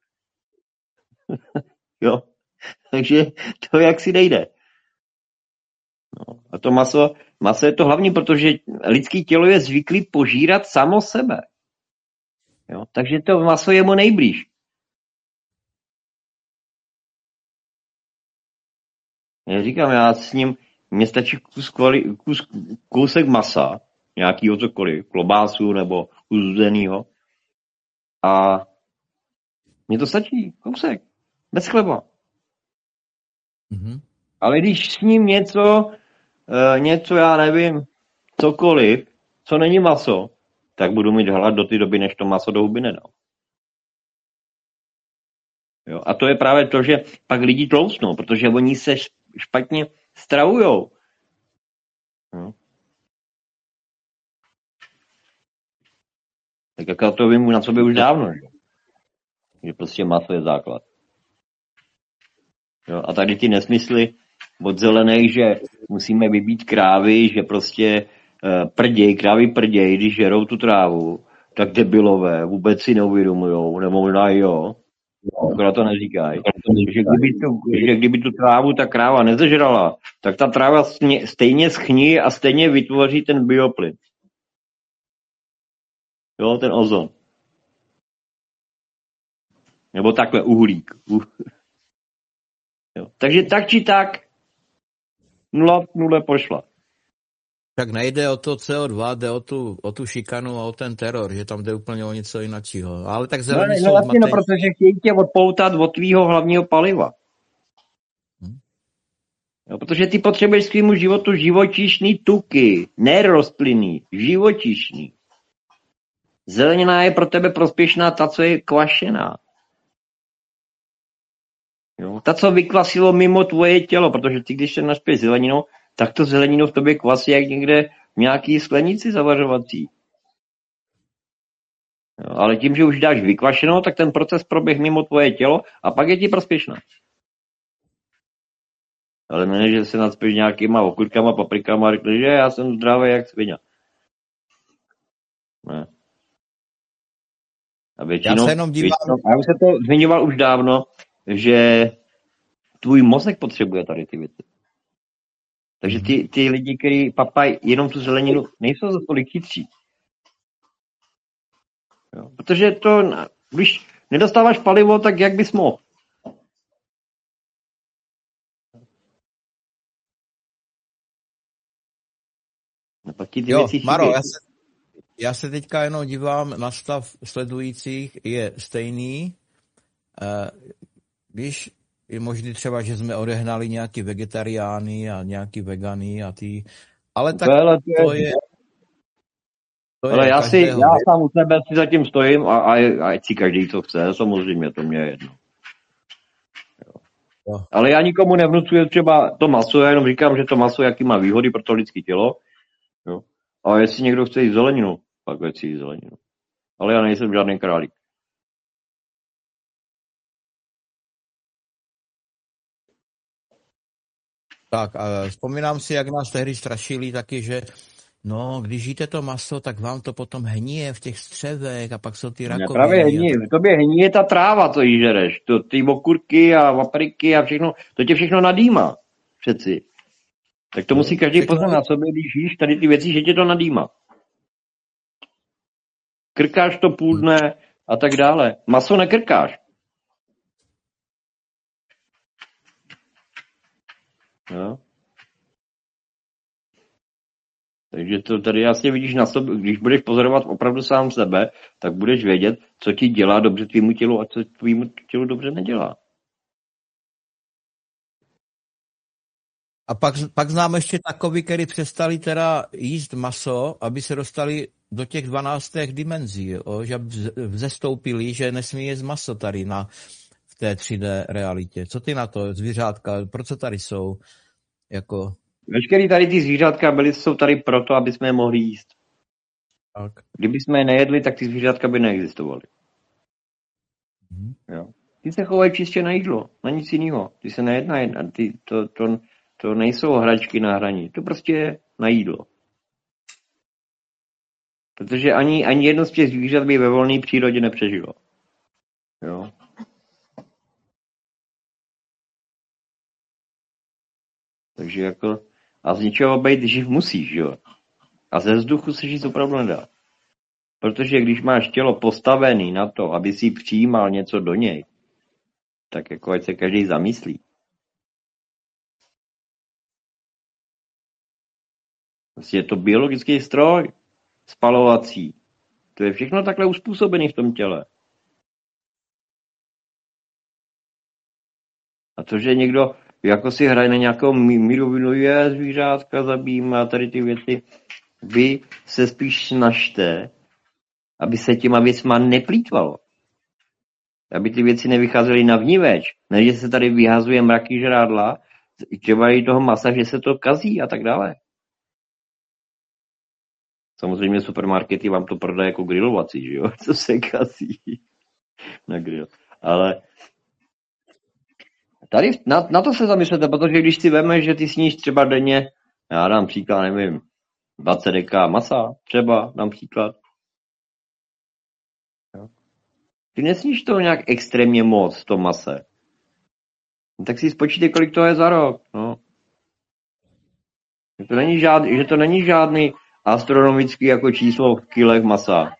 Jo. Takže to jak si nejde. No. A to maso, maso je to hlavní, protože lidský tělo je zvyklý požírat samo sebe. Jo. Takže to maso je mu nejblíž. Já říkám, já s ním, mně stačí kus, kus, kousek masa, nějakýho cokoliv, klobásu nebo uzuzenýho. A mně to stačí, kousek, bez chleba. Mm-hmm. Ale když s ním něco, e, něco, já nevím, cokoliv, co není maso, tak budu mít hlad do té doby, než to maso do huby nedám. Jo, a to je právě to, že pak lidi tlousnou, protože oni se špatně stravujou. No. Tak jak já to vím na sobě už dávno, že, že prostě maso je základ. Jo, a tady ty nesmysly od zelených, že musíme vybít krávy, že prostě uh, prděj, krávy prděj, když žerou tu trávu, tak debilové vůbec si neuvědomujou, nebo možná jo, akorát to neříkají. Že kdyby tu, že kdyby tu trávu ta kráva nezežrala, tak ta tráva stejně schní a stejně vytvoří ten bioplyn. Jo, ten ozon. Nebo takhle uhlík. Uh. Jo. Takže tak či tak nula nule pošla. Tak nejde o to C O dva, jde o tu, o tu šikanu a o ten teror, že tam jde úplně o něco jiného. Ale tak zelení no, jsou vlastně, no, protože chtějí tě odpoutat od tvýho hlavního paliva. Hmm. Jo, protože ty potřebuješ svýmu životu živočišný tuky, ne rostlinný, živočišný. Zelenina je pro tebe prospěšná ta, co je kvašená. Jo, ta, co vykvasilo mimo tvoje tělo, protože ty, když se naspěš zeleninou, tak to zeleninu v tobě kvasí jak někde v nějaký sklenici zavařovací. Jo, ale tím, že už dáš vykvašenou, tak ten proces proběh mimo tvoje tělo a pak je ti prospěšná. Ale ne, že se nadspíš nějakýma okurkama, paprikama a řekne, že já jsem zdravý jak svině. Ne. A většinou, Já se jenom dívám. většinou, já už se to zmiňoval už dávno, že tvůj mozek potřebuje tady ty věci. Takže ty, ty lidi, kteří papají jenom tu zeleninu, nejsou za tolik chytří. Jo. Protože to, když nedostáváš palivo, tak jak bys mohl? No, pak ti ty Jo, věci Maro, chybí. já se, já se teďka jenom dívám na stav sledujících, je stejný. Eh, Víš, je možný třeba, že jsme odehnali nějaký vegetariány a nějaký vegany a ty, ale tak Ale to je, to je, to ale je já, si, každého. já sám u sebe si zatím stojím a, a, a ať si každý co chce, samozřejmě, to mě je jedno. Jo. Jo. Ale já nikomu nevnucuji třeba to maso, já jenom říkám, že to maso jaký má výhody pro to lidské tělo. Jo. A jestli někdo chce jíst zeleninu, pak ať si jí zeleninu. Ale já nejsem žádný králík. Tak a vzpomínám si, jak nás tehdy strašili taky, že no, když jíte to maso, tak vám to potom hníje v těch střevech a pak jsou ty Ne, rakoviny. právě a hníje, tak. v tobě hníje ta tráva, co jí žereš. To, ty okurky a papriky a všechno, to tě všechno nadýmá. Přeci. Tak to musí každý všechno- poznat na sobě, když jíš tady ty věci, že tě to nadýmá. Krkáš to půl dne a tak dále. Maso nekrkáš. Jo? Takže to tady jasně vidíš na sobě, když budeš pozorovat opravdu sám sebe, tak budeš vědět, co ti dělá dobře tvýmu tělu a co tvýmu tělu dobře nedělá. A pak, pak znám ještě takový, který přestali teda jíst maso, aby se dostali do těch dvanáctých dimenzí, jo? Že vz- vzestoupili, že nesmí jíst maso tady na, v té tři dé realitě. Co ty na to, zvířátka, proč tady jsou? Jako, Veškerý tady ty zvířátka byly, jsou tady proto, aby jsme je mohli jíst. tak. Kdyby jsme je nejedli, tak ty zvířátka by neexistovaly. Mhm. Jo. Ty se chovají čistě na jídlo, na nic jiného. Ty se nejedná, jedna, ty, to, to, to nejsou hračky na hraní, to prostě je na jídlo. Protože ani, ani jedno z těch zvířat by ve volné přírodě nepřežilo. Jo. Takže jako, a z ničeho být živ musíš, jo. A ze vzduchu se žít opravdu nedá. Protože když máš tělo postavený na to, aby si přijímal něco do něj, tak jako ať se každý zamyslí. Prostě je to biologický stroj, spalovací. To je všechno takhle uspůsobené v tom těle. A to, že někdo jako si hraje na nějakou míru vynuje zvířátka, zabíjí tady ty věci, vy se spíš snažte, aby se těma věcma neplýtvalo. Aby ty věci nevycházely na vníveč. Ne, že se tady vyhazuje mraky žrádla, třeba i toho masa, že se to kazí a tak dále. Samozřejmě supermarkety vám to prodají jako grilovací, že jo? Co se kazí na grill. Ale tady na, na to se zamyslete, protože když si veme, že ty sníš třeba denně, já dám příklad, nevím, dvacet deka masa, třeba dám příklad. Jo. Ty nesníš to nějak extrémně moc, to mase. No, tak si spočítej, kolik to je za rok. No. Že, to není žádný, že to není žádný astronomický jako číslo v kilech masa.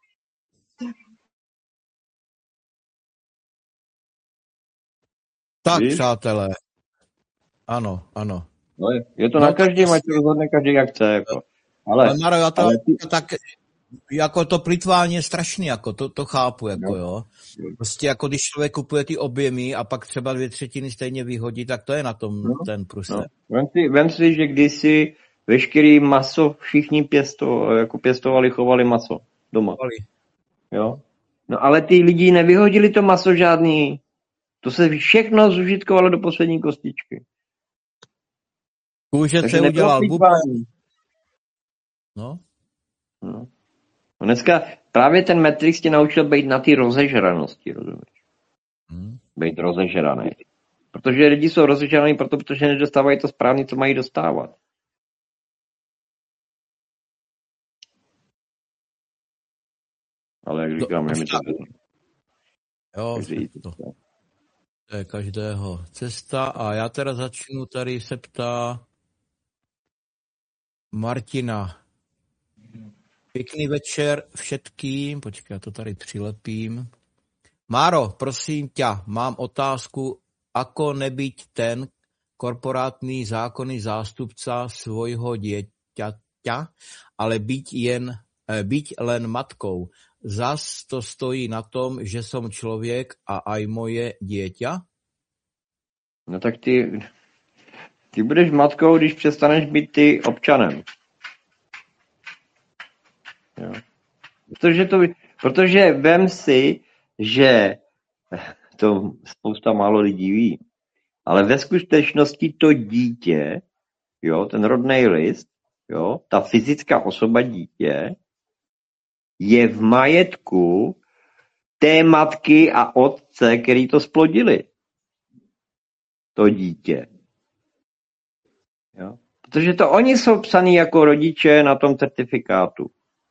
Tak, Víš? přátelé. Ano, ano. No je, je to No, na tak každém, ať jasně. to rozhodne každý jak chce. Jako. Ale, Ale Maro, já to, ale ty, tak, jako to plýtvání je strašný, jako to, to chápu, jako No. jo. Prostě jako když člověk kupuje ty objemy a pak třeba dvě třetiny stejně vyhodí, tak to je na tom No, ten průser. no. Vem si, vem si, že kdysi veškerý maso všichni pěsto, jako pěstovali, chovali maso doma. Jo? No ale ty lidi nevyhodili to maso žádný. To se všechno zužitkovalo do poslední kostičky. Kůže Takže se nebylo udělal bubr. plýtvání. No. No. No dneska právě ten Matrix tě naučil být na ty rozežranosti, rozumíš? Hmm. Být rozežraný. Protože lidi jsou rozlišení proto, protože nedostávají to správně, co mají dostávat. Ale jak říkám, je mi to jo, to, to je každého cesta. A já teda začnu, tady se ptá Martina. Pěkný večer všetkým. Počkej, já to tady přilepím. Máro, prosím tě, mám otázku, ako nebyť ten korporátní zákonný zástupca svojho dieťaťa, ale byť, jen, byť len matkou. Zas to stojí na tom, že som člověk a aj moje dieťa? No tak ty, ty budeš matkou, když přestaneš být ty občanem. Jo. Protože, to, protože vem si, že to spousta málo lidí ví, ale ve skutečnosti to dítě, jo, ten rodný list, jo, ta fyzická osoba dítě, je v majetku té matky a otce, který to splodili. To dítě. Jo. Protože to oni jsou psaní jako rodiče na tom certifikátu.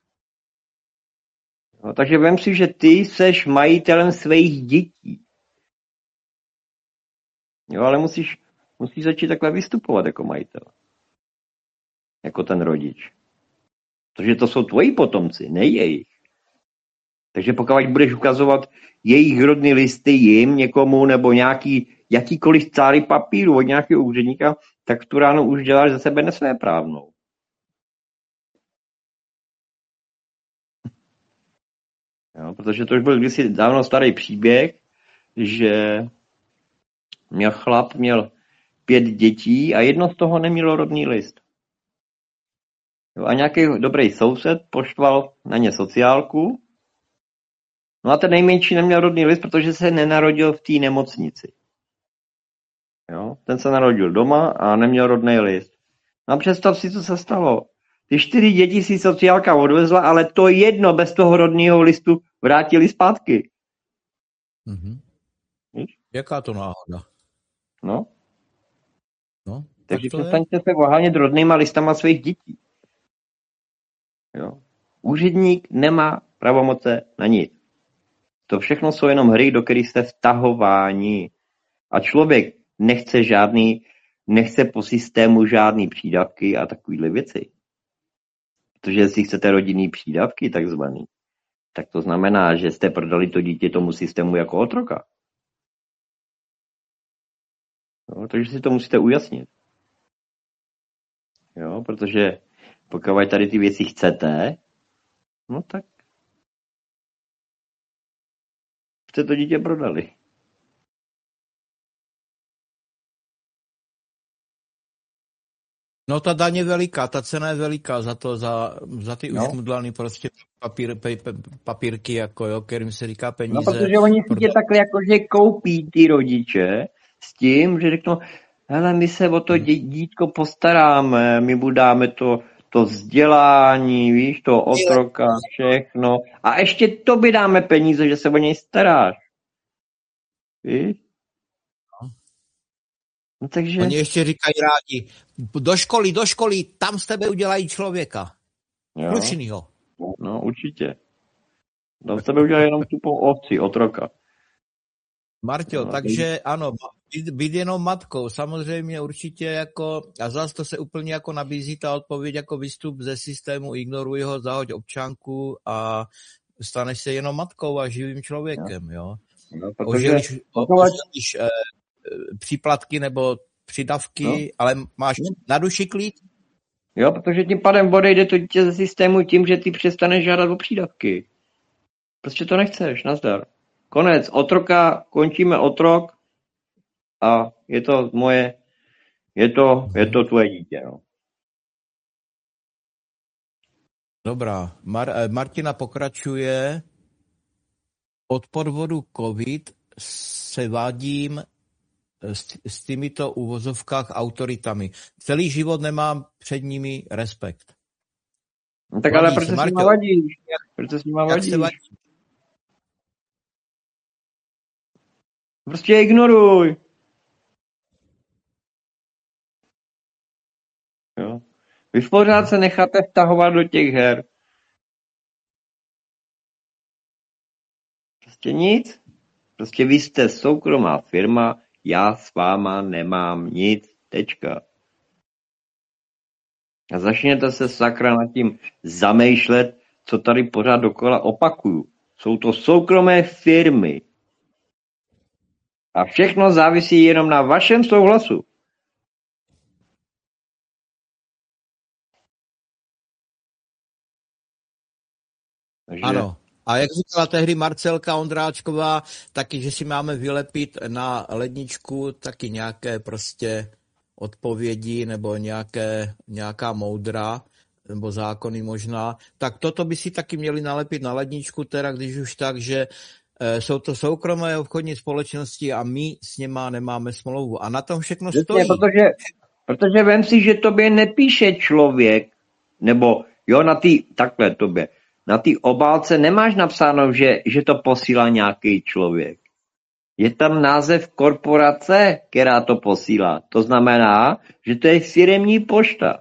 No, takže vem si, že ty seš majitelem svých dětí. Jo, ale musíš, musíš začít takhle vystupovat jako majitel. Jako ten rodič. Protože to jsou tvoji potomci, ne jejich. Takže pokud budeš ukazovat jejich rodný listy jim, někomu, nebo nějaký, jakýkoliv cáry papíru od nějakého úředníka, tak tu ráno už děláš za sebe nesvéprávnou. Jo, protože to už byl kdysi dávno starý příběh, že měl chlap, měl pět dětí a jedno z toho nemělo rodný list. Jo, a nějaký dobrý soused poštval na ně sociálku. No a ten nejmenší neměl rodný list, protože se nenarodil v té nemocnici. Jo, ten se narodil doma a neměl rodný list. No a představ si, co se stalo. Ty čtyři děti si sociálka odvezla, ale to jedno bez toho rodného listu vrátili zpátky. Mm-hmm. Jaká to náhoda? No. no Takže přestaňte se ohánět rodnýma listama svých dětí. Jo. Úředník nemá pravomoce na nic. To všechno jsou jenom hry, do kterých jste vtahováni. A člověk nechce žádný, nechce po systému žádný přídavky a takovýhle věci. Protože jestli chcete rodinný přídavky, takzvaný, tak to znamená, že jste prodali to dítě tomu systému jako otroka. Jo, takže si to musíte ujasnit. Jo, protože pokud tady ty věci chcete, no tak jste to dítě prodali. No ta daň je veliká, ta cena je veliká za to, za, za ty no. Ušmudlaný prostě papír, pe, pe, papírky, jako jo, kterým se říká peníze. No protože oni si tě takhle jakože koupí ty rodiče s tím, že řeknou, hele, my se o to dě, dítko postaráme, my budáme to, to vzdělání, víš, to otroka, všechno. A ještě tobě dáme peníze, že se o něj staráš. Víš? No takže... Oni ještě říkají rádi, do školy, do školy, tam z tebe udělají člověka. Slušnýho. No určitě. Tam z tebe udělají jenom tupou ovci, otroka. Marťo, no, takže ano, být, být jenom matkou, samozřejmě určitě jako, a zase to se úplně jako nabízí ta odpověď jako výstup ze systému, ignoruj ho, zahoď občanku a staneš se jenom matkou a živým člověkem, jo. No, protože... Ožilíš, ožilíš eh, příplatky nebo přidavky, no. Ale máš na duši klid? Jo, protože tím pádem odejde to dítě ze systému tím, že ty přestaneš žádat o přídavky. Prostě to nechceš, nazdar. Konec otroka, končíme otrok a je to moje, je to, je to tvoje dítě, no. Dobrá, Mar- Martina pokračuje. Od podvodu COVID se vadím s, s týmito uvozovkách autoritami. Celý život nemám před nimi respekt. No tak ale proč se s nima vadíš? Proč se s nima vadíš? Prostě ignoruj. Vy pořád se necháte vtahovat do těch her. Prostě nic. Prostě vy jste soukromá firma, já s váma nemám nic, tečka. A začněte se sakra nad tím zamýšlet, co tady pořád dokola opakuju. Jsou to soukromé firmy. A všechno závisí jenom na vašem souhlasu. Takže... Ano. A jak říkala tehdy Marcelka Ondráčková, taky, že si máme vylepit na ledničku taky nějaké prostě odpovědi nebo nějaké, nějaká moudra nebo zákony možná, tak toto by si taky měli nalepit na ledničku, teda když už tak, že e, jsou to soukromé obchodní společnosti a my s něma nemáme smlouvu. A na tom všechno stojí. Protože, protože vem si, že tobě nepíše člověk, nebo jo, na ty, takhle tobě, na té obálce nemáš napsáno, že, že to posílá nějaký člověk. Je tam název korporace, která to posílá. To znamená, že to je firemní pošta.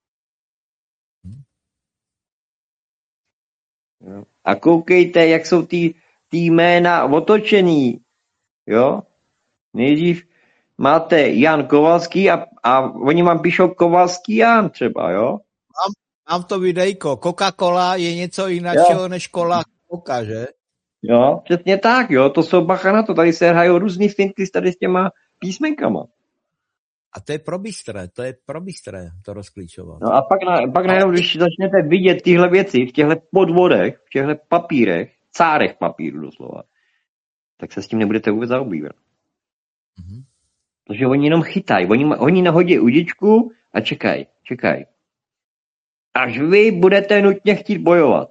A koukejte, jak jsou ty, ty jména otočený. Jo? Nejdřív máte Jan Kovalský a, a oni vám píšou Kovalský Jan třeba, jo? Mám, mám to videjko. Coca-Cola je něco jiného než kola Coca, že? Jo, přesně tak, jo, to jsou bacha na to, tady se hrajou různý finty s tady s těma písmenkama. A to je probystré, to je probystré to rozklíčovat. No a pak, na, pak najednou, když začnete vidět tyhle věci v těchto podvodech, v těchto papírech, cárech papíru doslova, tak se s tím nebudete vůbec zaobívat. Mm-hmm. Protože oni jenom chytají, oni, oni nahodí udičku a čekají, čekají. Až vy budete nutně chtít bojovat.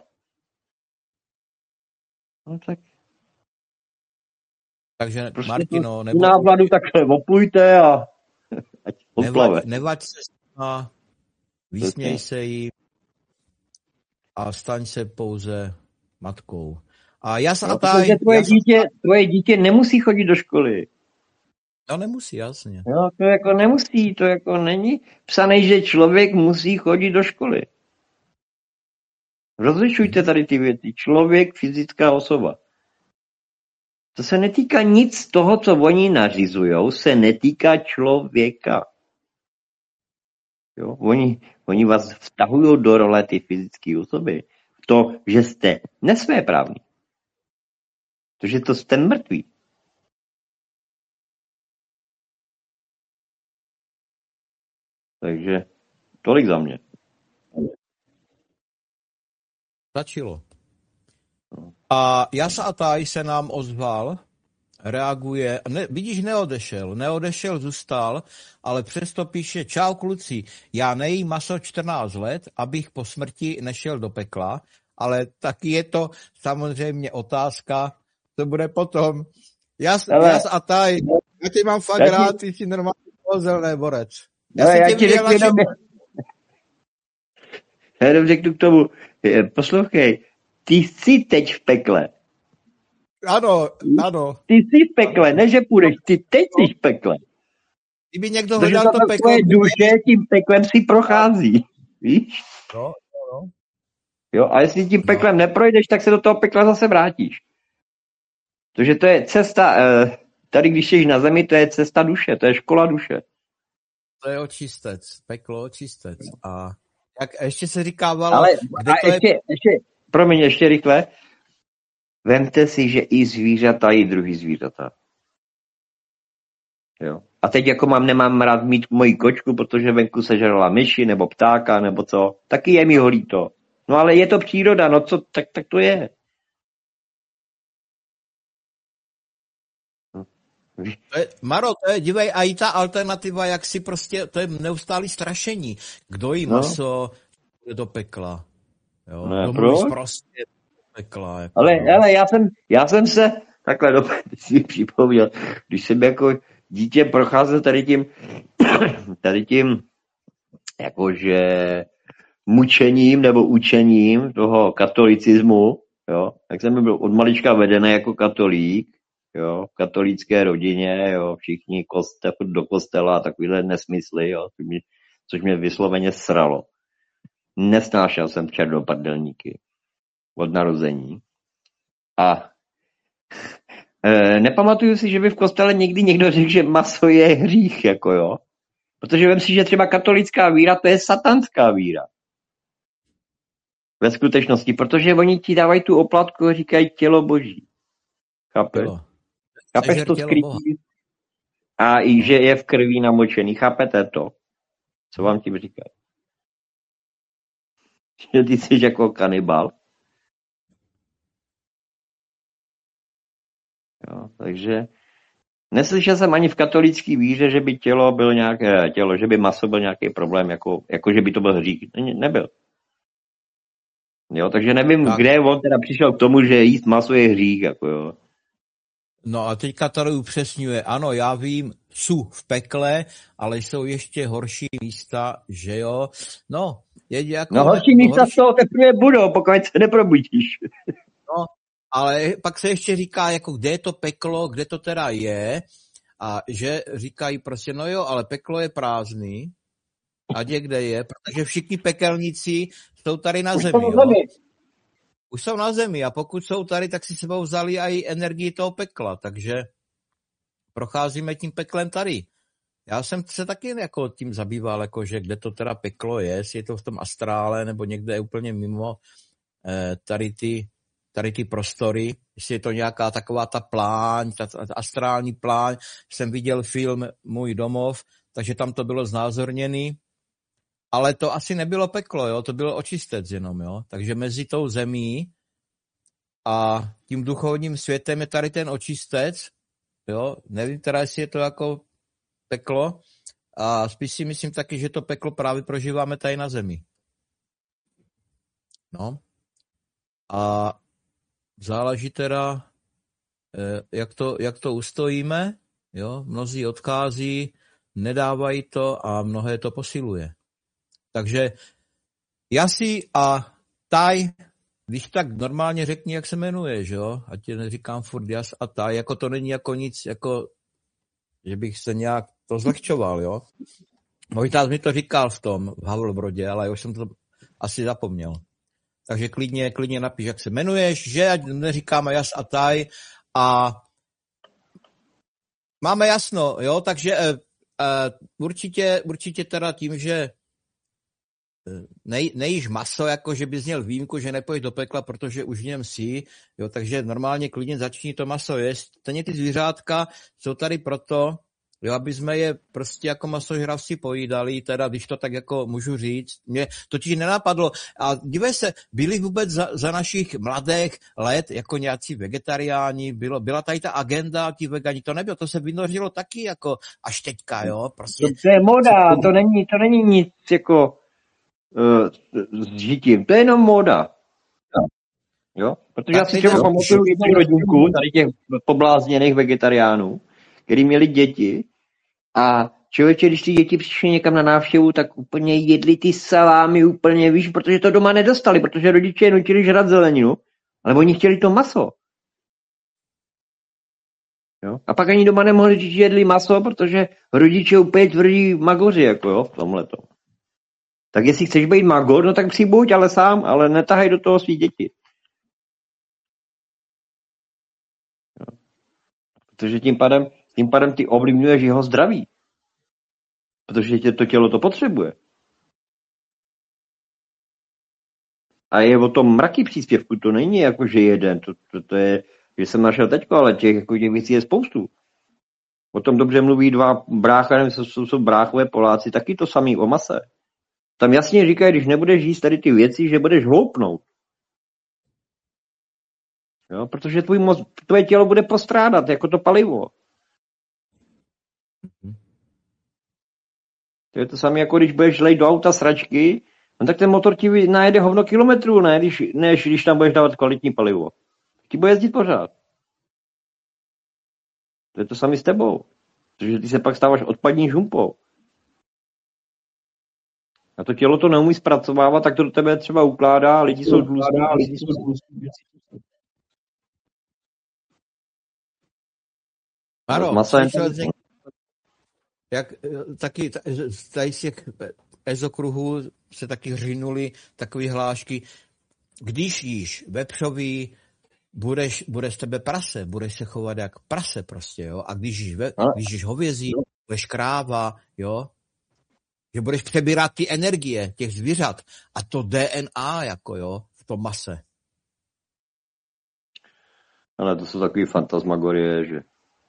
No tak. Takže prostě Martino, nebo... návladu takhle oplujte a ať nevaď, nevaď se s nima, vysměj se jí a staň se pouze matkou. A jas no, a taj... Tvoje, jas... dítě, tvoje dítě nemusí chodit do školy. No nemusí, jasně. No, to jako nemusí, to jako není psané, že člověk musí chodit do školy. Rozlišujte tady ty věci. Člověk, fyzická osoba. To se netýká nic z toho, co oni nařizujou, se netýká člověka. Jo? Oni, oni vás vtahují do role ty fyzické osoby. To, že jste nesvéprávní. To, že to jste mrtví. Takže tolik za mě. Stačilo. A Jas a Taj se nám ozval, reaguje, ne, vidíš, neodešel, neodešel, zůstal, ale přesto píše, čau kluci, já nejím maso čtrnáct let, abych po smrti nešel do pekla, ale taky je to samozřejmě otázka, co bude potom. Jas, ale, Jas a Taj, já tě mám fakt rád, ty jsi normálně pozelný borec. Já, ale já ti řeknu jenom, já jenom řeknu k tomu, poslouchej, ty jsi teď v pekle. Ano, ano. Ty jsi v pekle, ne že půjdeš, ty teď jsi v pekle. Kdyby někdo hledal to peklo... Tvoje duše tím peklem si prochází, víš? No, no. Jo, a jestli tím peklem no. neprojdeš, tak se do toho pekla zase vrátíš. Protože to je cesta, tady když jsi na zemi, to je cesta duše, to je škola duše. To je očistec, peklo očistec. A jak ještě se říkávalo... Ale kde a to ještě, je... ještě, promiň, ještě rychle. Vemte si, že i zvířata, i druhý zvířata. Jo. A teď jako mám, nemám rád mít moji kočku, protože venku sežrala myši, nebo ptáka, nebo co. Taky je mi ho líto. No ale je to příroda, no co, tak, tak to je. To je, Maro, to je, dívej, a i ta alternativa, jak si prostě, to je neustálý strašení. Kdo jí no. maso do pekla. Jo, ne, proč? Prostě do pekla. Jako, ale, ale já jsem, já jsem se, takhle do si připomněl, když jsem jako dítě procházel tady tím, tady tím, jakože mučením nebo učením toho katolicismu, jo, tak jsem byl od malička vedený jako katolík, jo, v katolické rodině, jo, všichni kostel, do kostela a takovýhle nesmysly, jo, což mě, což mě vysloveně sralo. Nesnášel jsem černoprdelníky od narození. A e, nepamatuju si, že by v kostele někdy někdo řekl, že maso je hřích, jako jo. Protože vem si, že třeba katolická víra, to je satanská víra. Ve skutečnosti, protože oni ti dávají tu oplatku a říkají tělo boží. Chápeš? Chápeš to skrytí? A i že je v krví namočený. Chápete to? Co vám tím říkají? Že ty jsi jako kanibal. Jo, takže neslyšel jsem ani v katolické víře, že by tělo byl nějaké tělo, že by maso byl nějaký problém, jako, jako že by to byl hřích. Ne, nebyl. Jo, takže nevím, tak. Kde on teda přišel k tomu, že jíst maso je hřích, jako jo. No a teďka tady upřesňuje, ano, já vím, jsou v pekle, ale jsou ještě horší místa, že jo. No, je jako... No horší místa horší... z toho teprve budou, pokud se neprobudíš. No, ale pak se ještě říká, jako kde je to peklo, kde to teda je, a že říkají prostě, no jo, ale peklo je prázdný, ať je kde je, protože všichni pekelníci jsou tady na zemi, jo. Už jsou na zemi a pokud jsou tady, tak si sebou vzali i energii toho pekla, takže procházíme tím peklem tady. Já jsem se taky jako tím zabýval, jako, že kde to teda peklo je, jestli je to v tom astrále nebo někde úplně mimo eh, tady, ty, tady ty prostory, jestli je to nějaká taková ta pláň, ta, ta astrální pláň. Jsem viděl film Můj domov, takže tam to bylo znázorněný. Ale to asi nebylo peklo, jo? To bylo očistec jenom, jo? Takže mezi tou zemí a tím duchovním světem je tady ten očistec, jo? Nevím teda, jestli je to jako peklo a spíš si myslím taky, že to peklo právě prožíváme tady na zemi. No. A záleží teda, jak to, jak to ustojíme, jo? Mnozí odchází, nedávají to a mnohé to posiluje. Takže Jasi a Taj, když tak normálně řekni, jak se jmenuješ, jo? Ať tě neříkám furt Jas a Taj, jako to není jako nic, jako, že bych se nějak to zlehčoval, jo? Můj tát mi to říkal v tom, v Havlbrodě, ale už jsem to asi zapomněl. Takže klidně, klidně napiš, jak se jmenuješ, že ať neříkáme Jas a Taj a máme jasno, jo? Takže uh, uh, určitě, určitě teda tím, že Nej, nejíš maso, jako že bys měl výjimku, že nepojď do pekla, protože už v něm jsi, jo, takže normálně klidně začni to maso jíst. Stejně ty zvířátka jsou tady proto, jo, aby jsme je prostě jako masožravci pojídali, teda když to tak jako můžu říct. Mě totiž nenapadlo. A dívej se, byli vůbec za, za našich mladých let jako nějací vegetariáni, bylo, byla tady ta agenda, ti vegani, to nebylo, to se vynořilo taky jako až teďka, jo. Prostě. To, to je moda, to není, to není nic jako s žitím. To je jenom móda. Jo? Protože já si třeba pamatuju jednu rodinku tady těch poblázněných vegetariánů, který měli děti a člověče, když ty děti přišly někam na návštěvu, tak úplně jedli ty salámy úplně, víš, protože to doma nedostali, protože rodiče je nutili žrat zeleninu, ale oni chtěli to maso. Jo? A pak ani doma nemohli říct, že jedli maso, protože rodiče úplně tvrdí magoři, jako jo, v tomhletom. Tak jestli chceš být magor, no tak si buď, ale sám, ale netahaj do toho svý děti. Jo. Protože tím pádem, tím pádem ty ovlivňuješ jeho zdraví. Protože tě to tělo to potřebuje. A je o tom mraky příspěvku, to není jako, že jeden, to, to, to je, že jsem našel teďko, ale těch, jako těch věcí je spoustu. O tom dobře mluví dva brácha, nevím, jsou, jsou bráchové Poláci, taky to samý o mase. Tam jasně říkají, když nebudeš jíst tady ty věci, že budeš hloupnout. Jo, protože tvůj moc, tvoje tělo bude postrádat, jako to palivo. To je to samé, jako když budeš lejt do auta sračky, no tak ten motor ti najede hovno kilometrů, ne, když, než když tam budeš dávat kvalitní palivo. Ti bude jezdit pořád. To je to samé s tebou. Protože ty se pak stáváš odpadní žumpou. A to tělo to neumí zpracovávat, tak to do tebe třeba ukládá, lidi jsou tlustí, lidi jsou tlustí. Ano, slyšel jsi, jak taky, tady si ezokruhu se taky hřinuly takové hlášky. Když jíš vepřový, budeš, bude z tebe prase, budeš se chovat jak prase prostě, jo. A když jíš, ve, když jíš hovězí, budeš kráva, jo. Že budeš přebírat ty energie těch zvířat a to D N A, jako jo, v tom mase. Ale to jsou takové fantasmagorie, že...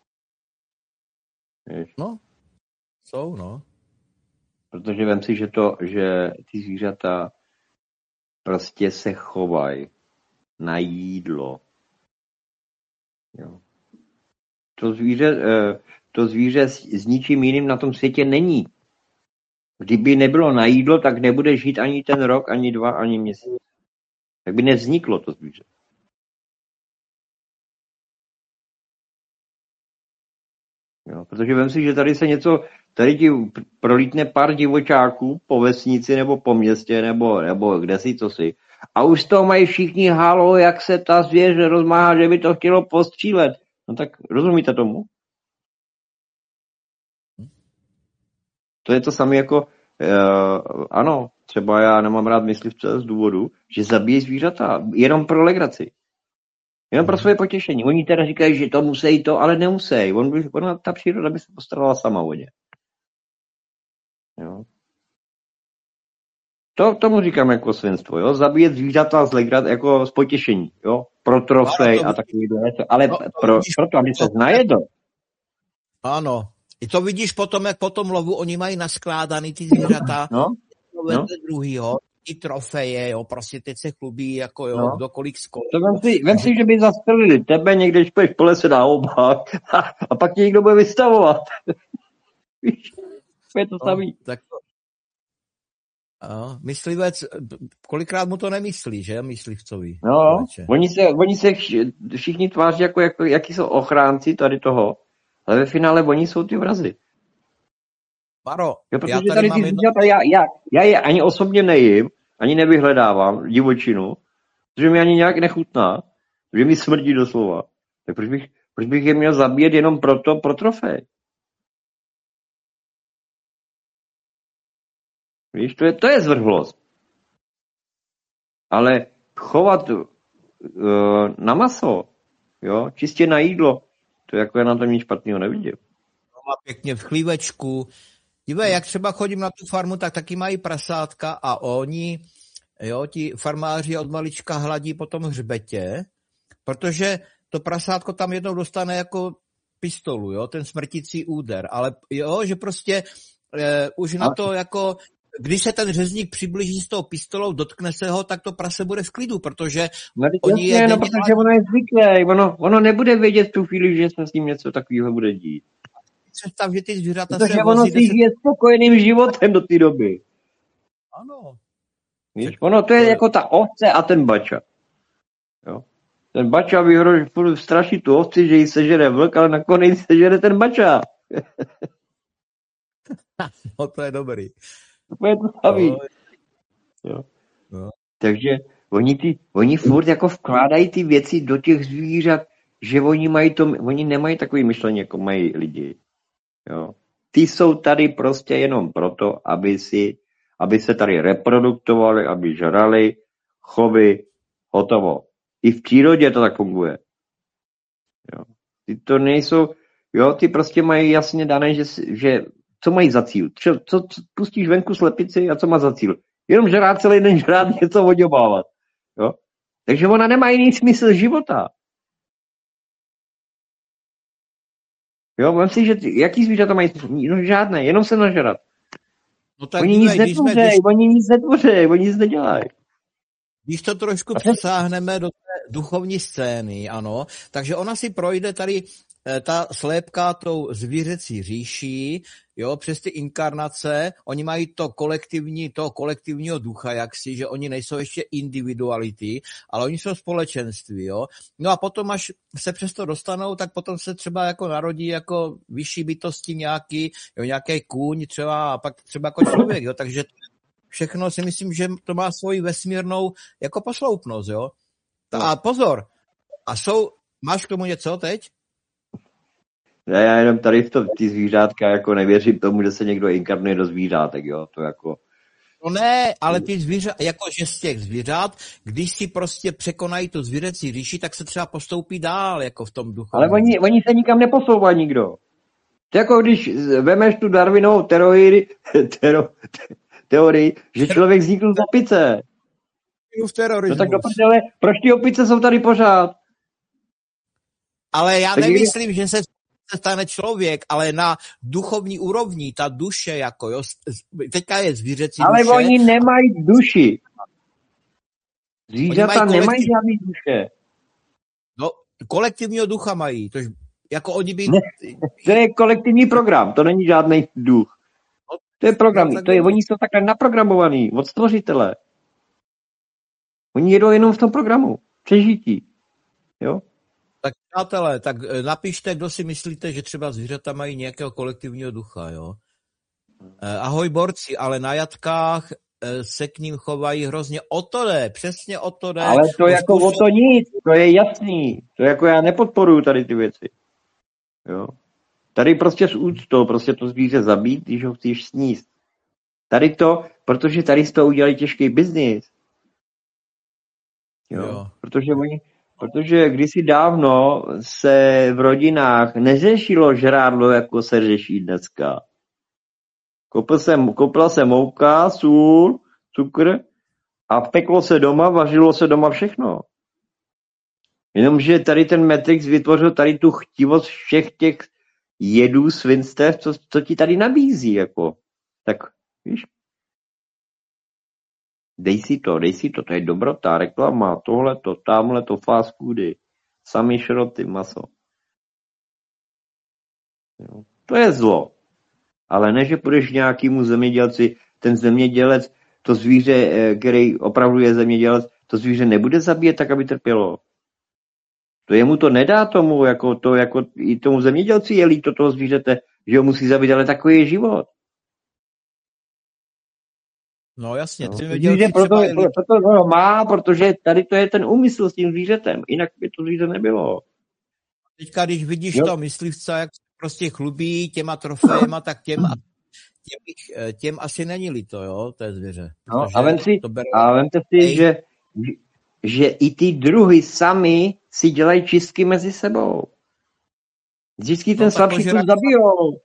Víš? No, jsou, no. Protože vem si, že to, že ty zvířata prostě se chovají na jídlo. Jo. To zvíře, to zvíře s ničím jiným na tom světě není. Kdyby nebylo na jídlo, tak nebude žít ani ten rok, ani dva, ani měsíc. Tak by nevzniklo to zvíře. Jo, protože vem si, že tady se něco, tady ti prolítne pár divočáků po vesnici nebo po městě nebo, nebo kde si, co si. A už z toho mají všichni halo, jak se ta zvěř rozmáhá, že by to chtělo postřílet. No tak rozumíte tomu? To je to samé jako, uh, ano, třeba já nemám rád myslivce z důvodu, že zabíjí zvířata jenom pro legraci. Jenom pro svoje potěšení. Oni teda říkají, že to musí to, ale nemusí. On by, ona, ta příroda by se postarala sama o ně. Jo. To, tomu říkám jako svinstvo, jo. Zabíjet zvířata z legrat, jako z potěšení, jo. Pro trofej a takový věc. Ale no, pro, proto, aby se najedl. Ano. I to vidíš potom, jak po tom lovu oni mají naskládaný ty zvířata. No. No. Druhýho. I trofeje, jo, prostě teď se chlubí, jako jo, no. Kdo kolik skol. To vem si, vem si, že by zastrelili tebe někde, když půjdeš po lese na obách a, a pak tě někdo bude vystavovat. Víš, to je to no, samý. Tak to... A, myslivec, kolikrát mu to nemyslí, že, myslivcovi? No, oni se, oni se všichni tváří jako, jako, jaký jsou ochránci tady toho, ale ve finále oni jsou ty vrazy. Maro, jo, protože já tady, tady ty zvířata, já, já, já je ani osobně nejím, ani nevyhledávám divočinu, protože mi ani nějak nechutná, protože mi smrdí doslova. Tak proč bych, proč bych je měl zabíjet jenom proto, pro trofej? Víš, to je, to je zvrhlost. Ale chovat uh, na maso, jo, čistě na jídlo, to jako já na tom nic špatného nevidím. Má pěkně v chlívečku. Dívej, jak třeba chodím na tu farmu, tak taky mají prasátka a oni, jo, ti farmáři od malička hladí po tom hřbetě, protože to prasátko tam jednou dostane jako pistolu, jo, ten smrtící úder, ale jo, že prostě eh, už na to jako, když se ten řezník přiblíží s tou pistolou, dotkne se ho, tak to prase bude v klidu, protože no, oni jasně, je... No, protože ono je zvyklé, ono, ono nebude vědět v tu chvíli, že se s ním něco takového bude dít. Představ, že ty zvířata protože se ono vozí... si žije spokojeným životem do té doby. Ano. Víš, ono to je jako ta ovce a ten bača. Jo? Ten bača vyhroží straší tu ovci, že ji sežere vlk, ale nakonec sežere ten bača. No to je dobrý. To je to samý. Jo. No. Takže oni, ty, oni furt jako vkládají ty věci do těch zvířat, že oni, mají to, oni nemají takový myšlení, jako mají lidi. Jo. Ty jsou tady prostě jenom proto, aby, si, aby se tady reproduktovali, aby žrali, chovy, hotovo. I v přírodě to tak funguje. Jo. Ty to nejsou, jo, ty prostě mají jasně dané, že, že co mají za cíl. Co, co, co pustíš venku slepici a co má za cíl? Jenom žrát celý den, žrát, něco oděbávat. Jo. Takže ona nemá jiný smysl života. Jo, mám si, že jaký zvířata mají? No žádné, jenom se nažrat. No tak oni, dívej, nic netvořejí, když... oni nic netvořejí, oni nic nedělají. Když to trošku přesáhneme do té duchovní scény, ano, takže ona si projde tady ta slépka tou zvířecí říší, jo, přes ty inkarnace, oni mají to kolektivní, toho kolektivního ducha, jaksi, že oni nejsou ještě individuality, ale oni jsou společenství, jo. No a potom, až se přesto dostanou, tak potom se třeba jako narodí jako vyšší bytosti nějaký, jo, nějaký kůň třeba a pak třeba jako člověk, jo, takže všechno si myslím, že to má svoji vesmírnou jako posloupnost, jo. A pozor, a jsou, máš k tomu něco teď? Ne, já jenom tady v tom, ty zvířátka jako nevěřím tomu, že se někdo inkarnuje do zvířátek, jo, to jako, To ne, ale ty zvířata, jakože z těch zvířat, když si prostě překonají tu zvířecí říši, tak se třeba postoupí dál, jako v tom duchu. Ale oni, oni se nikam neposouvají nikdo. To jako když vemeš tu Darwinovou teorii, tero, teorii, že člověk vznikl z opice. No tak do prdele, proč ty opice jsou tady pořád? Ale já tak nemyslím, je... že se stane člověk, ale na duchovní úrovni, ta duše, jako jo, teďka je zvířecí ale duše. Ale oni nemají duši. Zvířata kolektiv... nemají žádný duše. No, kolektivního ducha mají, tož jako oni by... Ne, to je kolektivní program, to není žádný duch. To je program, to je, oni jsou takhle naprogramovaný od stvořitele. Oni jedou jenom v tom programu, přežití. Jo? Tak přátelé, tak napište, kdo si myslíte, že třeba zvířata mají nějakého kolektivního ducha, jo. Ahoj borci, ale na jatkách se k ním chovají hrozně, o to jde, přesně o to jde. Ale to o jako zkušen... o to nic, to je jasný. To jako já nepodporuju tady ty věci. Jo. Tady prostě s úctou, prostě to zvíře zabít, když ho chceš sníst. Tady to, protože tady z toho udělali těžký biznis. Jo. jo. Protože oni, protože kdysi dávno se v rodinách neřešilo žrádlo, jako se řeší dneska. Kopl se, kopla se mouka, sůl, cukr a peklo se doma, vařilo se doma všechno. Jenomže tady ten Matrix vytvořil tady tu chtivost všech těch jedů, svinstev, co, co ti tady nabízí, jako. Tak, víš? Dej si to, dej si to, to je dobrota, reklama, tohleto, tamhleto, fast foody, sami šroty, maso. Jo. To je zlo. Ale ne, že půjdeš nějakému zemědělci, ten zemědělec, to zvíře, který opravdu je zemědělec, to zvíře nebude zabíjet tak, aby trpělo. To jemu to nedá tomu, jako to, jako i tomu zemědělci je líto toho zvířete, že ho musí zabít, ale takový je život. No jasně. No, zvíře proto, proto, proto to má, protože tady to je ten úmysl s tím zvířetem, jinak by to zvíře nebylo. Teďka, když vidíš jo? to myslivce, jak prostě chlubí těma trofejema, tak těm, těm, těm asi není líto, jo, to je zvěře. No, a vem si, a vemte si, že, že i ty druhy sami si dělají čistky mezi sebou. Vždycky ten no, slabší kus zabijou.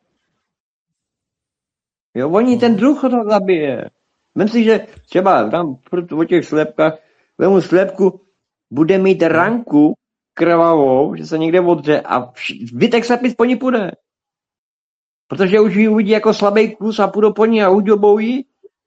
Jo, oni no. ten druh to zabije. Vem si, že třeba tam o těch slepkách, vemu slepku, bude mít ranku krvavou, že se někde odře a zbytek slepic po ní půjde. Protože už ji uvidí jako slabý kus a půjdou po ní a udobou ji.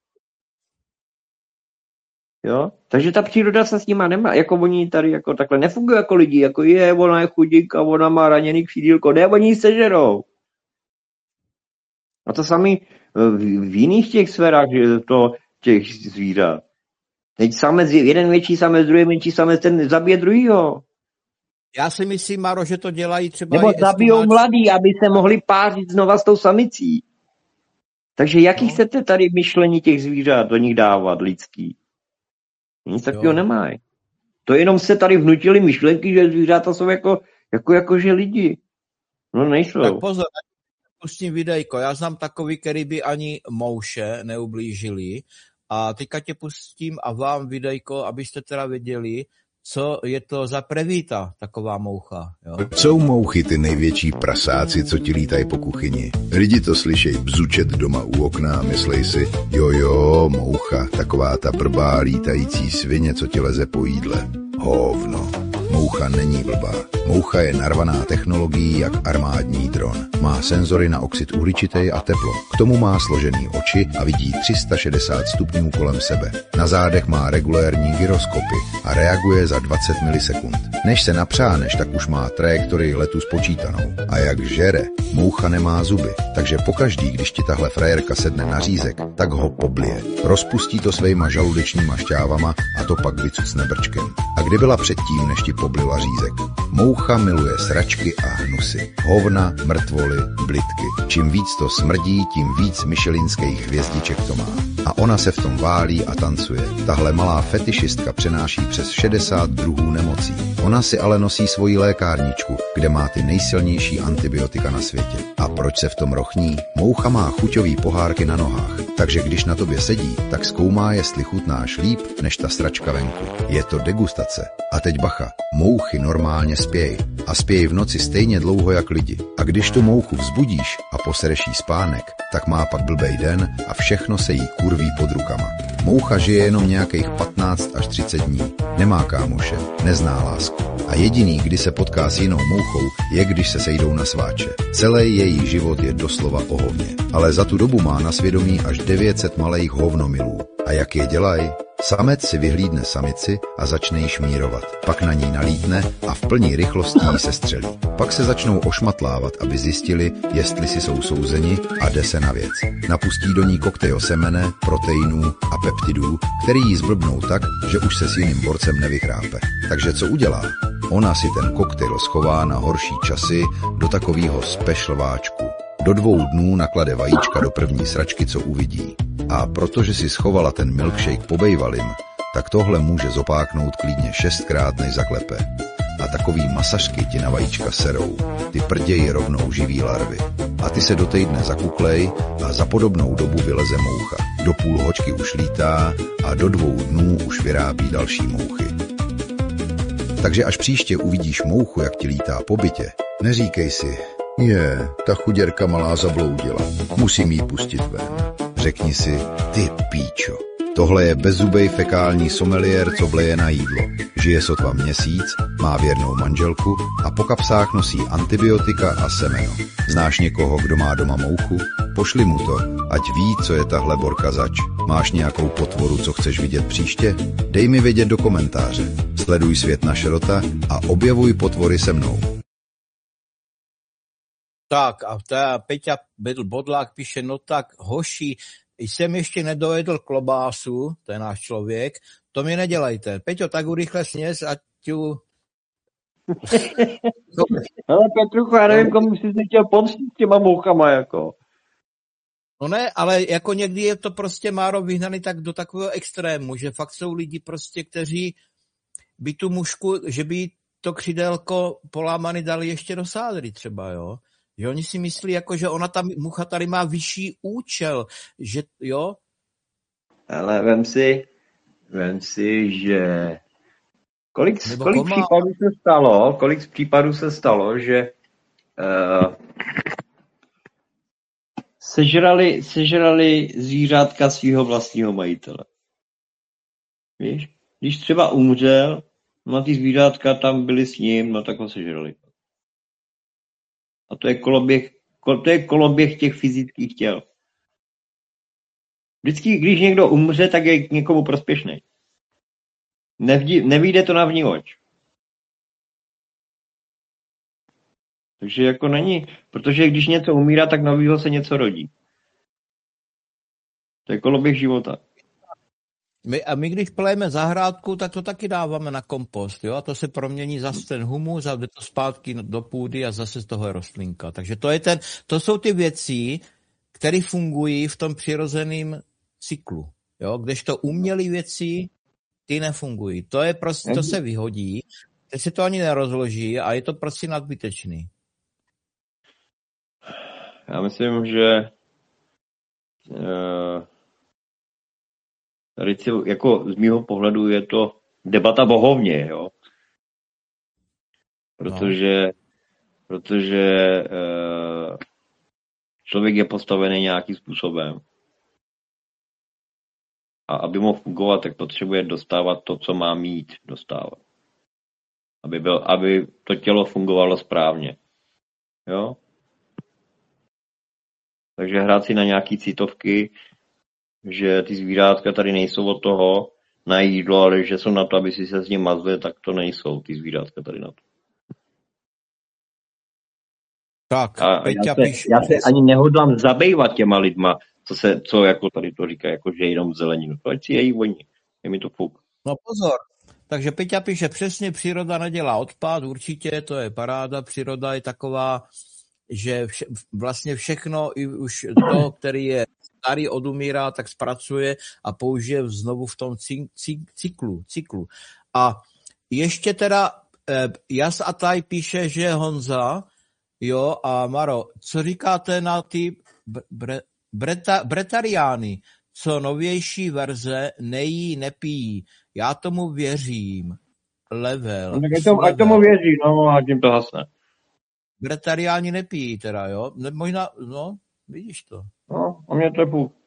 Jo? Takže ta příroda se s nima nemá, jako oni tady jako takhle nefungují jako lidi, jako je, ona je chudinka, ona má raněný křídílko, ne, oni ji sežerou. A to sami v, v jiných těch sférách to, těch zvířat. Teď samec, jeden větší samec, druhý menší samec, ten zabije druhýho. Já si myslím, Maro, že to dělají třeba... Nebo zabijou eskimonáci... mladý, aby se mohli pářit znova s tou samicí. Takže jaký no. chcete tady myšlení těch zvířat do nich dávat, lidský? Nic takového nemají. To jenom se tady vnutili myšlenky, že zvířata jsou jako, jako, jako že lidi. No nejsou. Tak pozor, pustím videjko. Já znám takový, který by ani mouše neublížili. A teďka tě pustím a vám videjko, abyste teda věděli, co je to za prevíta, taková moucha. Jo? Jsou mouchy ty největší prasáci, co ti lítají po kuchyni. Lidi to slyšej bzučet doma u okna a myslej si, jo jo, moucha, taková ta blbá lítající svině, co ti leze po jídle. Hovno. Moucha není blbá. Moucha je narvaná technologií jak armádní dron. Má senzory na oxid uhličitý a teplo. K tomu má složený oči a vidí tři sta šedesát stupňů kolem sebe. Na zádech má regulérní gyroskopy a reaguje za dvacet milisekund. Než se napřáneš, tak už má trajektorii letu spočítanou. A jak žere, moucha nemá zuby, takže pokaždý, když ti tahle frajerka sedne na řízek, tak ho poblije. Rozpustí to svejma žaludečníma šťávama a to pak vycucne brčkem. A kdy byla předtím, než ti poblila řízek? Moucha miluje sračky a hnusy, hovna, mrtvoly, blitky. Čím víc to smrdí, tím víc michelinských hvězdiček to má. A ona se v tom válí a tancuje. Tahle malá fetišistka přenáší přes šedesát druhů nemocí. Ona si ale nosí svoji lékárničku, kde má ty nejsilnější antibiotika na světě. A A proč se v tom rochní? Moucha má chuťový pohárky na nohách, takže když na tobě sedí, tak zkoumá, jestli chutnáš líp než ta sračka venku. Je to degustace. A teď bacha, mouchy normálně spěj. A spěj v noci stejně dlouho jak lidi. A když tu mouchu vzbudíš a posereš jí spánek, tak má pak blbej den a všechno se jí kurví pod rukama. Moucha žije jenom nějakých patnáct až třicet dní. Nemá kámoše, nezná lásku. A jediný, kdy se potká s jinou mouchou, je když se sejdou na sváče. Celý její život je doslova o hovně. Ale za tu dobu má na svědomí až devět set malých hovnomilů. A jak je dělaj? Samec si vyhlídne samici a začne jí šmírovat. Pak na ní nalítne a v plní rychlosti jí se střelí. Pak se začnou ošmatlávat, aby zjistili, jestli si jsou souzeni a jde se na věc. Napustí do ní koktejl semene, proteinů a peptidů, který jí zblbnou tak, že už se s jiným borcem nevychrápe. Takže co udělá? Ona si ten koktejl schová na horší časy do takového spešlváčku. Do dvou dnů naklade vajíčka do první sračky, co uvidí. A protože si schovala ten milkshake pobejvalým, tak tohle může zopáknout klidně šestkrát, než zaklepe. A takový masažky ti na vajíčka serou, ty prději rovnou živý larvy. A ty se do týdne zakuklej a za podobnou dobu vyleze moucha. Do půl hoďky už lítá a do dvou dnů už vyrábí další mouchy. Takže až příště uvidíš mouchu, jak ti lítá po bytě, neříkej si, je, ta chuděrka malá zabloudila, musím jí pustit ven. Řekni si, ty píčo, tohle je bezzubej fekální someliér, co bleje na jídlo. Žije sotva měsíc, má věrnou manželku a po kapsách nosí antibiotika a semeno. Znáš někoho, kdo má doma mouchu? Pošli mu to, ať ví, co je tahle borka zač. Máš nějakou potvoru, co chceš vidět příště? Dej mi vědět do komentáře. Sleduj Svět na šrota a objevuj potvory se mnou. Tak a ta Peťa Bodlák píše, no tak hoši, jsem ještě nedojedl klobásu, to je náš člověk, to mi nedělejte. Peťo, tak urychle sněz a tu... Ale Petrucho, já nevím, komu jsi se chtěl pomstit těma mouchama, jako. No ne, ale jako někdy je to prostě máro vyhnaný tak do takového extrému, že fakt jsou lidi prostě, kteří by tu mušku, že by to křidelko polámaný dali ještě do sádry třeba, jo. Že oni si myslí, jako, že ona ta mucha tady má vyšší účel, že jo? Ale vem si, vem si, že kolik, kolik případů se stalo, kolik případů se stalo, že uh, sežrali, sežrali zvířátka svého vlastního majitele. Víš? Když třeba umřel, no a ty zvířátka tam byly s ním, no tak ho sežrali. A to je koloběh, to je koloběh těch fyzických těl. Vždycky, když někdo umře, tak je k někomu prospěšný. Nevyjde to na vní oč. Takže jako není, protože když něco umírá, tak novýho se něco rodí. To je koloběh života. My, a my, když plejeme zahrádku, tak to taky dáváme na kompost, jo? A to se promění zase ten humus a jde to zpátky do půdy a zase z toho je rostlinka. Takže to, je ten, to jsou ty věci, které fungují v tom přirozeném cyklu, jo? Kdežto umělé věci, ty nefungují. To je prostě, to se vyhodí, teď se to ani nerozloží a je to prostě nadbytečný. Já myslím, že uh... tady jako z mýho pohledu je to debata bohovně, jo. Protože, no. protože uh, člověk je postavený nějakým způsobem. A aby mohl fungovat, tak potřebuje dostávat to, co má mít dostávat. Aby, byl, aby to tělo fungovalo správně. Jo? Takže hrát si na nějaký citovky, že ty zvířátka tady nejsou od toho na jídlo, ale že jsou na to, aby si se s ním mazli, tak to nejsou ty zvířátka tady na to. Tak, a já, se, já se ani nehodlám zabývat těma lidma, co se, co jako tady to říká, jako že jenom zeleninu. To ať si její oni. Je mi to fuk. No pozor. Takže Peťa píše, přesně příroda nedělá odpad, určitě, to je paráda. Příroda je taková, že vše, vlastně všechno, i už to, který je starý, odumírá, tak zpracuje a použije znovu v tom cyklu. cyklu. A ještě teda eh, Jas Ataj píše, že Honza Jo, a Maro, co říkáte na ty bre, breta, bretariány, co novější verze nejí, nepijí? Já tomu věřím. Level. No, tak ať, tomu, ať tomu věří, no a tím to hasne. Bretariáni nepijí teda, jo? Ne, možná, no, vidíš to. No, a mě to je půl.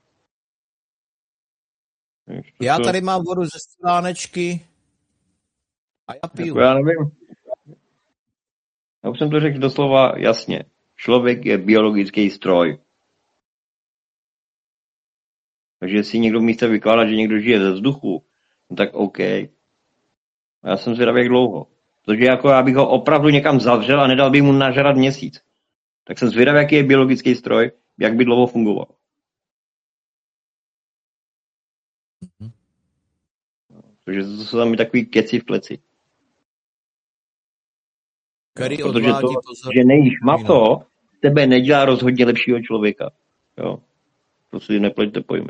Já tady mám vodu ze stánečky a já piju. Jako já nevím. Já už jsem to řekl doslova jasně. Člověk je biologický stroj. Takže si někdo místo vykládá, že někdo žije ze vzduchu, no tak OK. A já jsem zvědavý, jak dlouho. Protože jako já bych ho opravdu někam zavřel a nedal bych mu nažrat měsíc. Tak jsem zvědavý, jaký je biologický stroj, jak by dlouho fungoval. Mm-hmm. Protože to jsou tam takový keci v kleci. Který no, protože to, pozor... že nejíš maso, tebe nedělá rozhodně lepšího člověka. Jo. To si nepleťte pojmy.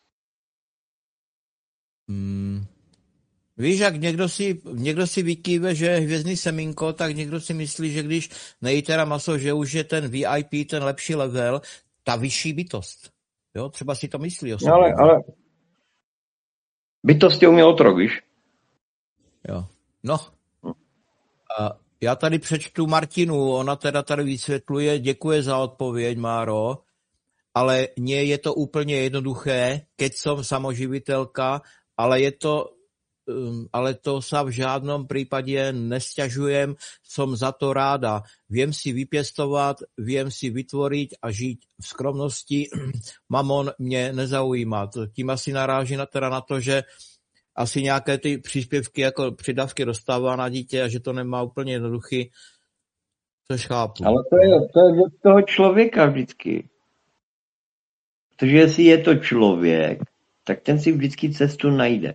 Hmm. Víš, jak někdo si, někdo si vykýve, že je hvězdný semínko, tak někdo si myslí, že když nejí teda maso, že už je ten V I P, ten lepší level, ta vyšší bytost. Jo, třeba si to myslí osobně. No, ale, ale bytost je uměl otrok, víš? Jo. No. A já tady přečtu Martinu, ona teda tady vysvětluje, děkuje za odpověď, Máro, ale nie je to úplně jednoduché, keď som samoživitelka, ale je to, ale to sa v žádnom prípade nesťažujem, som za to ráda. Viem si vypěstovat, viem si vytvoriť a žiť v skromnosti. Mamon mě nezaujíma. Tím asi naráží na, teda na to, že asi nějaké ty příspěvky jako přidavky dostává na dítě a že to nemá úplně jednoduchý. Což chápu. Ale to je, to je od toho člověka vždycky. Protože jestli je to člověk, tak ten si vždycky cestu najde.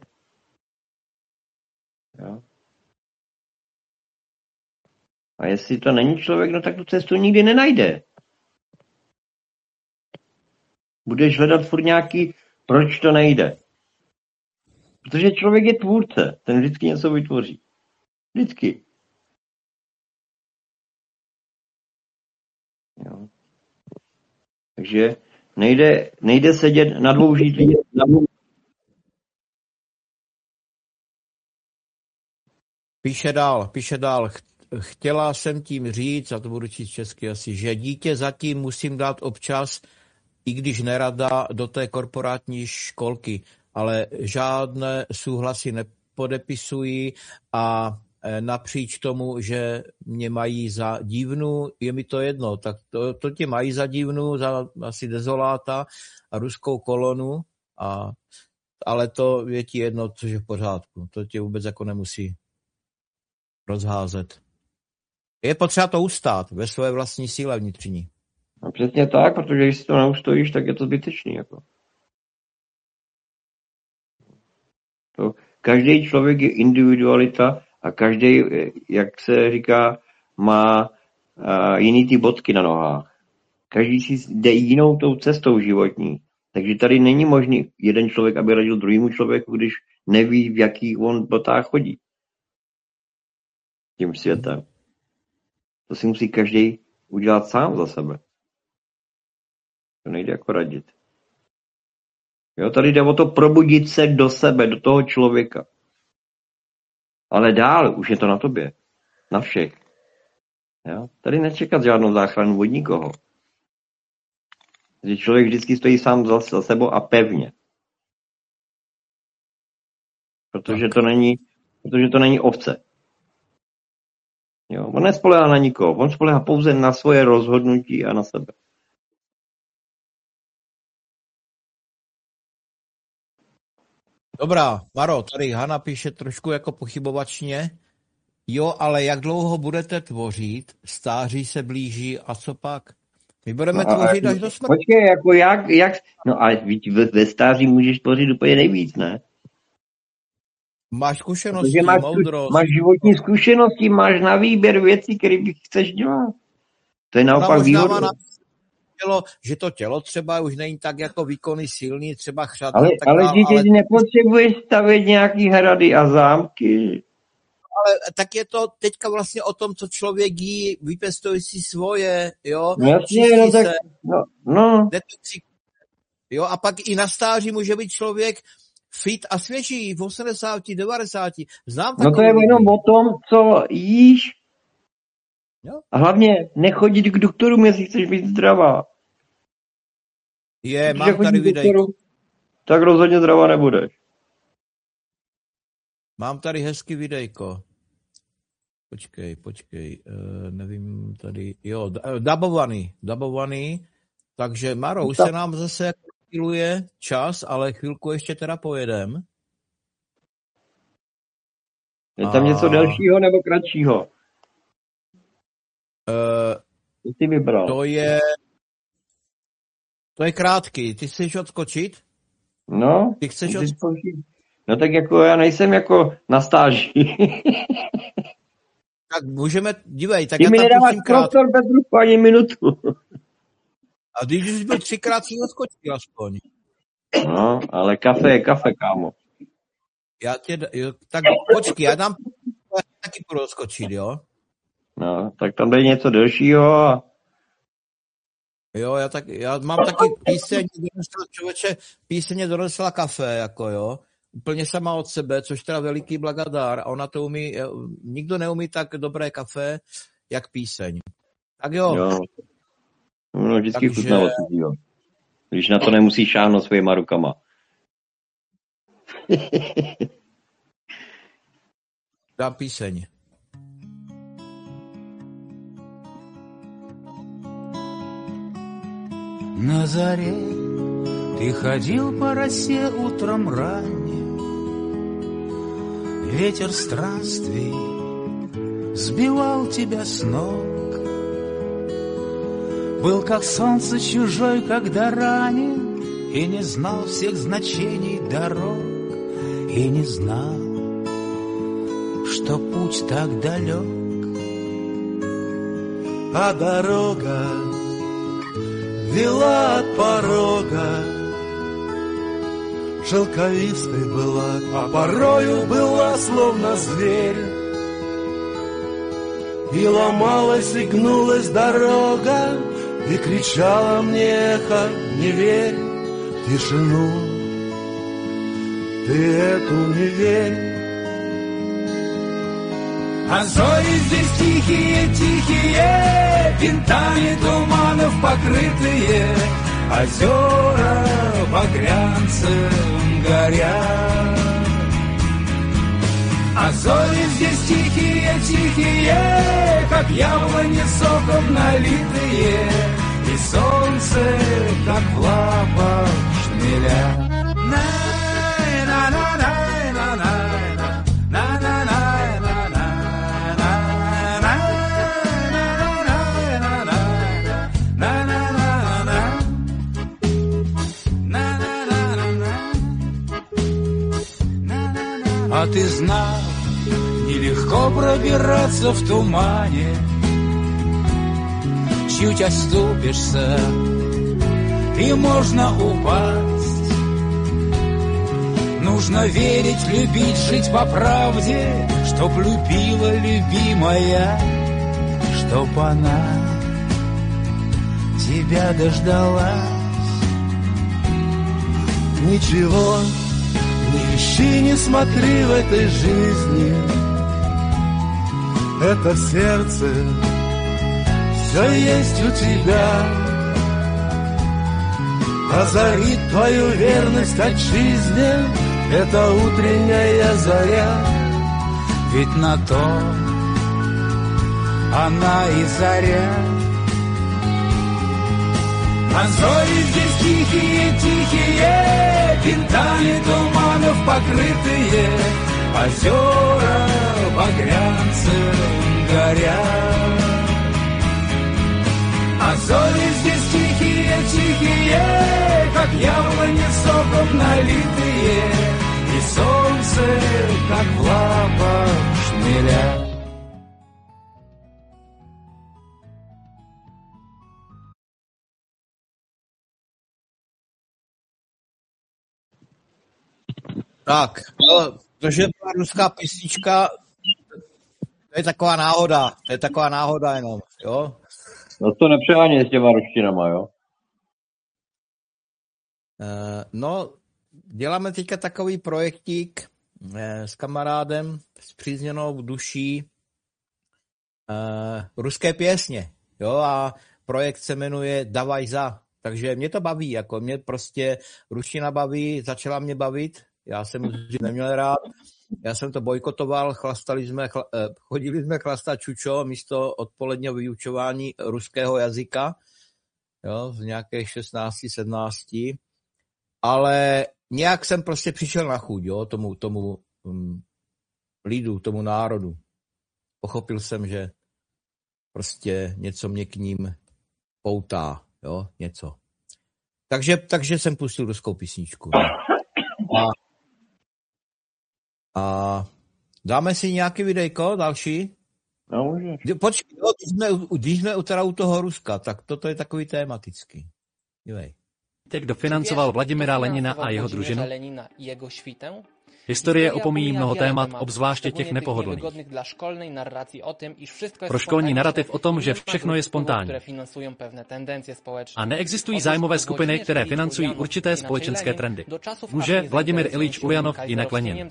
Jo? A jestli to není člověk, no tak tu cestu nikdy nenajde. Budeš hledat furt nějaký, proč to nejde. Protože člověk je tvůrce, ten vždycky něco vytvoří. Vždycky. Jo. Takže nejde, nejde sedět na dvou židlích. Na dvou... Píše dál, píše dál. Chtěla jsem tím říct, a to budu číst česky asi, že dítě zatím musím dát občas, i když nerada, do té korporátní školky, ale žádné souhlasy nepodepisují a napříč tomu, že mě mají za divnu, je mi to jedno, tak to, to tě mají za divnu, za asi dezoláta a ruskou kolonu, a, ale to je ti jedno, což je v pořádku. To tě vůbec jako nemusí rozházet. Je potřeba to ustát ve své vlastní síle vnitřní. No přesně tak, protože když si to neustojíš, tak je to zbytečný. Jako. To, každý člověk je individualita a každý, jak se říká, má uh, jiný ty bodky na nohách. Každý si jde jinou tou cestou životní. Takže tady není možný jeden člověk, aby radil druhému člověku, když neví, v jakých on botách chodí. Tím světem. To si musí každý udělat sám za sebe. To nejde jako radit. Jo, tady jde o to probudit se do sebe, do toho člověka. Ale dál už je to na tobě. Na všech. Jo? Tady nečekat žádnou záchranu od nikoho. Že člověk vždycky stojí sám za, za sebou a pevně. Protože to není, protože to není ovce. Jo? On nespoléhá na nikoho. On spoléhá pouze na svoje rozhodnutí a na sebe. Dobrá, Maro, tady Hana píše trošku jako pochybovačně. Jo, ale jak dlouho budete tvořit? Stáří se blíží a co pak? My budeme no, tvořit až do smrti. Počkej, jako jak, jak, no ale ve, ve stáří můžeš tvořit úplně nejvíc, ne? Máš zkušenosti, máš, moudrost. Máš životní zkušenosti, máš na výběr věcí, které bych chceš dělat. To je naopak výhoda. Tělo, že to tělo třeba už není tak jako výkonný, silný, třeba chřadný. Ale, tak ale dál, dítě ale... nepotřebuješ stavět nějaký hrady a zámky. ale tak je to teďka vlastně o tom, co člověk jí, vypěstuje si svoje, jo, No jasně, čistí no tak, se, no, no. detoxi- jo, a pak i na stáži může být člověk fit a svěží v osmdesáti, devadesáti. Znám No to je takové jenom lidi. o tom, co jíš. Jo. A hlavně nechodit k doktorům, jestli chceš být zdravá. Je, Když mám chodíš tady k videjko. doktoru, tak rozhodně zdravá nebudeš. Mám tady hezký videjko. Počkej, počkej, uh, nevím tady, jo, d- dabovaný, dabovaný, takže Maro, už se nám zase chvíluje čas, ale chvilku ještě teda pojedem. Je tam A- něco delšího nebo kratšího? Uh, Co jsi vybral? to je, to je krátký, ty chceš odskočit? No, Ty chceš ty odskočit? zkouší- no tak jako já nejsem jako na stáži. Tak můžeme, dívej, tak Ty já mi tam nedáváš pustím krátky. prostor bez ruchu ani minutu. A když už byl třikrát si odskočil aspoň. No, ale kafe je kafe, kámo. Já tě, d- jo, tak počkej, já dám, já taky budu odskočit, jo? No, tak tam dej něco delšího a Jo, já, tak, já mám taky píseň, donesla, člověče, píseň donesla kafe, jako jo, úplně sama od sebe, což teda veliký blagadár a ona to umí, nikdo neumí tak dobré kafe, jak píseň. Tak jo, jo. No, vždycky Takže- chutnalo cizího. Když na to nemusíš šáhnout svýma rukama. dám píseň. На заре ты ходил по росе утром ранним, ветер странствий сбивал тебя с ног. Был как солнце чужой, когда ранен, и не знал всех значений дорог, и не знал, что путь так далек. А дорога вела от порога, шелковистой была, а порою была словно зверь. И ломалась и гнулась дорога, и кричала мне эхо: не верь в тишину, ты эту не верь. А зори здесь тихие, тихие, винтами туманов покрытые, озера багрянцем горят. А зори здесь тихие, тихие, как яблони соком налитые, и солнце, как в лапах шмеля. А ты знал, нелегко пробираться в тумане, чуть оступишься, и можно упасть. Нужно верить, любить, жить по правде, чтоб любила любимая, чтоб она тебя дождалась. Ничего не ищи, не смотри в этой жизни, это в сердце все есть у тебя. Озарит твою верность отчизне эта утренняя заря, ведь на то она и заря. А зори здесь тихие, тихие, винтами туманов покрытые, озера багрянцем горят. А зори здесь тихие, тихие, как яблони соком налитые, и солнце, как в лапах шмеля. Tak, no, to, že byla ruská písnička, To je taková náhoda, to je taková náhoda jenom, jo. No to nepřeháněj s těma ruštinama, jo? Uh, no, děláme teďka takový projektík eh, s kamarádem, s přízněnou duší eh, ruské pěsně, jo, a projekt se jmenuje Davaj za, takže mě to baví, jako mě prostě ruština baví, začala mě bavit, já jsem už neměl rád, já jsem to bojkotoval, chlastali jsme, chla, eh, chodili jsme chlastat čučo místo odpoledního vyučování ruského jazyka, jo, z nějakých šestnáct sedmnáct, ale nějak jsem prostě přišel na chuť, jo, tomu, tomu um, lidu, tomu národu. Pochopil jsem, že prostě něco mě k ním poutá, jo, něco. Takže, takže jsem pustil ruskou písničku. A, a dáme si nějaký videjko další? No, můžeš. Počkej, jo, když jsme, když jsme teda u toho Ruska, tak toto je takový tematický. Dívej. Kdo financoval Vladimira Lenina a jeho družinu? Historie opomíjí mnoho témat, obzvláště těch nepohodlných. Pro školní narrativ o tom, že všechno je spontánní. A neexistují zájmové skupiny, které financují určité společenské trendy. Může Vladimir Ilič Uljanov jinak Lenin.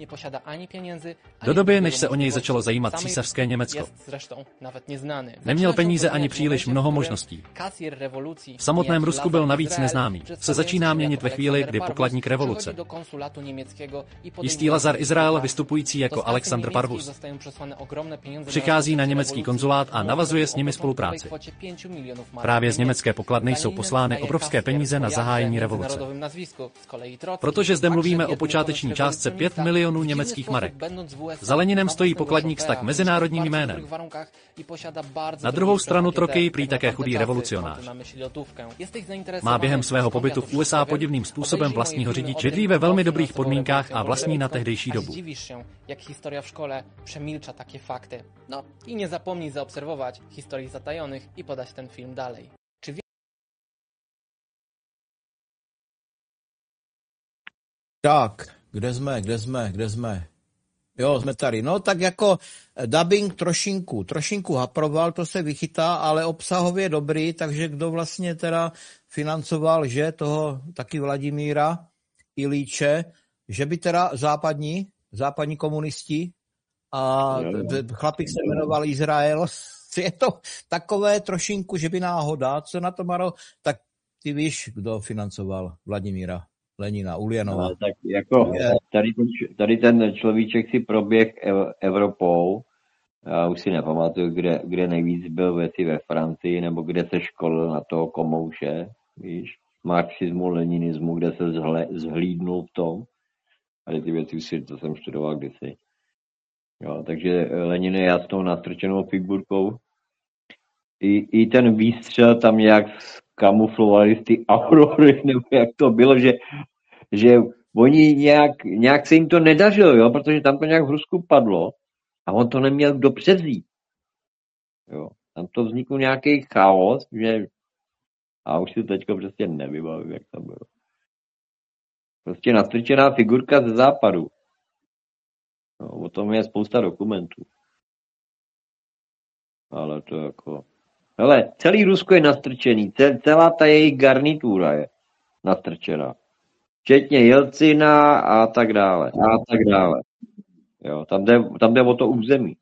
Do doby, než se o něj začalo zajímat císařské Německo. Neměl peníze ani příliš mnoho možností. V samotném Rusku byl navíc neznámý. Se začíná měnit ve chvíli, kdy pokladník revoluce. Jistý Lazar Izrael, vystupující jako Alexandr Parvus, přichází na německý konzulát a navazuje s nimi spolupráci. Právě z německé pokladny jsou poslány obrovské peníze na zahájení revoluce. Protože zde mluvíme o počáteční částce pět milionů německých marek. Za Leninem stojí pokladník s tak mezinárodním jménem. Na druhou stranu Trokij prý také chudý revolucionář. Má během svého pobytu v U S A podivným způsobem vlastního řidiče, bydlí ve velmi dobrých podmínkách a vlastní na tehdejší dobu. Dziwisz się, jak historia w szkole przemilcza takie fakty. No i nie zapomnij zaobserwować historii zatajonych i podać ten film dalej. Czy wie... Tak, kde jsme, kde jsme, kde jsme? Jo, jsme tady. No tak jako dubbing trošinku, trošinku haproval, to se vychytá, ale obsahově dobrý, takže kdo vlastně teda financoval, že toho taky Vladimíra Ilíče, že by teda západní, západní komunisti a chlapík se jmenoval Izrael, je to takové trošinku, že by náhoda, co na to, Maro, tak ty víš, kdo financoval Vladimíra Lenina, Uljanova. No, tak jako tady, tady ten človíček si proběh Evropou, já už si nepamatuju, kde, kde nejvíc byl, jestli ve Francii, nebo kde se školil na toho komouše, víš, marxismu, leninismu, kde se zhle, zhlídnul v tom. A ty věci si, to jsem studoval kdysi. Jo, takže Lenin je jasnou nastrčenou figurkou. I, i ten výstřel tam nějak kamuflovali z ty aurory, nebo jak to bylo, že, že oni nějak, nějak se jim to nedařilo, jo, protože tam to nějak v Rusku padlo a on to neměl kdo převzít. Jo, tam to vznikl nějaký chaos, že a už si teďko prostě nevybavím, jak to bylo. Prostě nastrčená figurka ze západu. No, o tom je spousta dokumentů. Ale to jako... Hele, celý Rusko je nastrčený, celá ta jejich garnitura je nastrčená. Včetně Jelcina a tak dále. A tak dále. Jo, tam jde, tam jde o to území.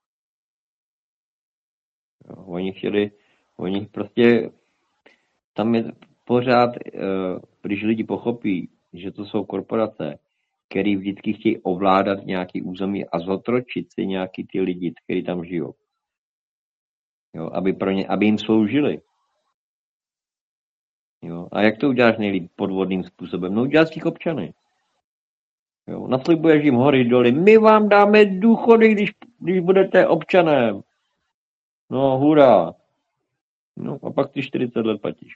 Jo, oni chtěli, oni prostě, tam je pořád, když lidi pochopí, že to jsou korporace, které vždycky chtějí ovládat nějaký území a zotročit si nějaký ty lidi, kteří tam žijou. Jo, aby, pro ně, aby jim sloužili. Jo, a jak to uděláš nejlíp podvodným způsobem? No uděláš těch občany. Jo, naslibuješ jim hory doly. My vám dáme důchody, když, když budete občanem. No hurá. No a pak ty čtyřicet let platíš.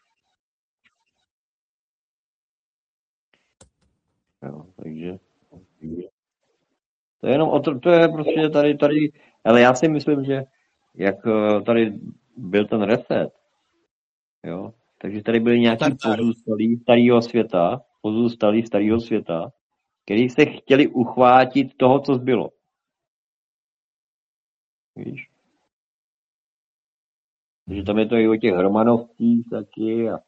Jo, takže to je jenom o to, to je prostě tady, tady, ale já si myslím, že jak tady byl ten reset, jo, takže tady byly nějaký pozůstalí starého světa, pozůstalí starého světa, kteří se chtěli uchvátit toho, co zbylo. Víš? Takže tam je to i o těch Romanovcích taky a,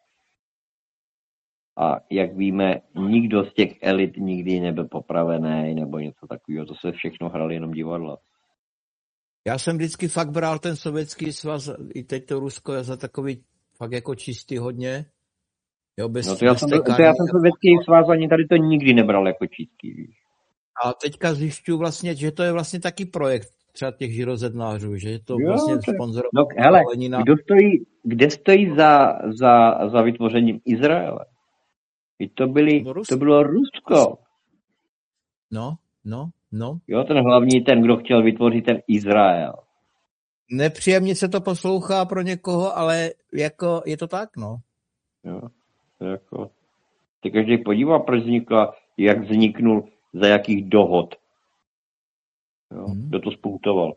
a jak víme, nikdo z těch elit nikdy nebyl popravený nebo něco takového. To se všechno hrali jenom divadla. Já jsem vždycky fakt bral ten Sovětský svaz, i teď to Rusko, za takový fakt jako čistý hodně. Jo, bez, no to já, bez jsem, to já jsem Sovětský svaz ani tady to nikdy nebral jako čistý, víš. A teďka zjišťuju vlastně, že to je vlastně taky projekt třeba těch žirozednářů, že je to jo, vlastně to je... sponzorované. No hele, kdo stojí, kde stojí za, za, za vytvořením Izraele? I to, byli, no, to bylo Rusko. No, no, no. Jo, ten hlavní, ten, kdo chtěl vytvořit ten Izrael. Nepříjemně se to poslouchá pro někoho, ale jako je to tak, no. Jo, to jako... Ty každý podívá, proč vznikla, jak vzniknul, za jakých dohod. Jo, hmm. Kdo to spoutoval?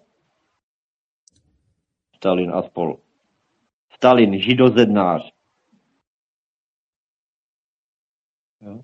Stalin a spol. Stalin, židozednář. Jo.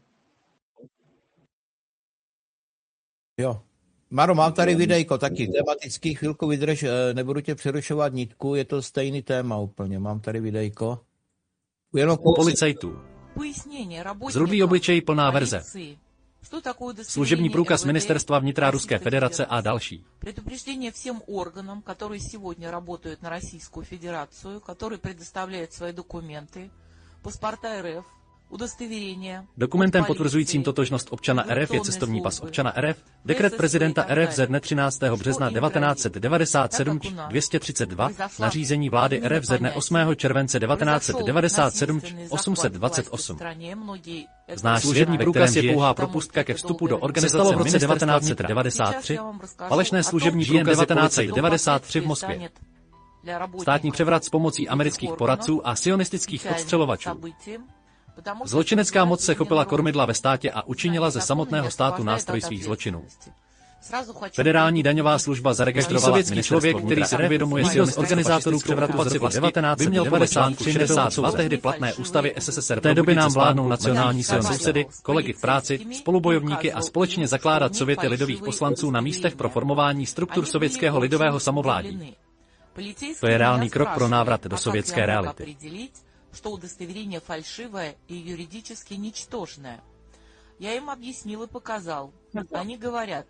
Jo. Maro, mám tady videjko taky tematický, chvilku vydrž, nebudu tě přerušovat nitku, je to stejný téma úplně, mám tady videjko. Jenom u policajtů. Zrudlý obličej, plná verze. Služební průkaz Ministerstva vnitra Ruské federace a další. Предупреждение всем органам, которые сегодня работают на Российскую Федерацию, которые предоставляют свои документы, паспорта РФ, удостоверения. Dokumentem potvrzujícím totožnost občana R F je cestovní pas občana R F, dekret prezidenta R F ze dne třináctého března devatenáct set devadesát sedm dvě stě třicet dva, nařízení vlády R F ze dne osmého července devatenáct set devadesát sedm osm set dvacet osm. Znáš služební průkaz je pouhá propustka ke vstupu do organizace v roce devatenáct set devadesát tři, falešné služební průkaz devatenáct set devadesát tři v Moskvě. Státní převrat s pomocí amerických poradců a sionistických odstřelovačů. Zločinecká moc se chopila kormidla ve státě a učinila ze samotného státu nástroj svých zločinů. Federální daňová služba zaregistrovala sovětský člověk, který se uvědomuje si z organizátorů převratu z roku devatenáct set devadesát tři šedesát dva tehdy platné ústavy S S S R. V té době nám vládnou nacionální silné sousedy, kolegy v práci, spolubojovníky a společně zakládat sověty lidových poslanců na místech pro formování struktur sovětského lidového samovládí. To je reálný krok pro návrat do sovětské reality. Что удостоверение фальшивое и юридически ничтожное. Я им объяснил и показал. Они говорят.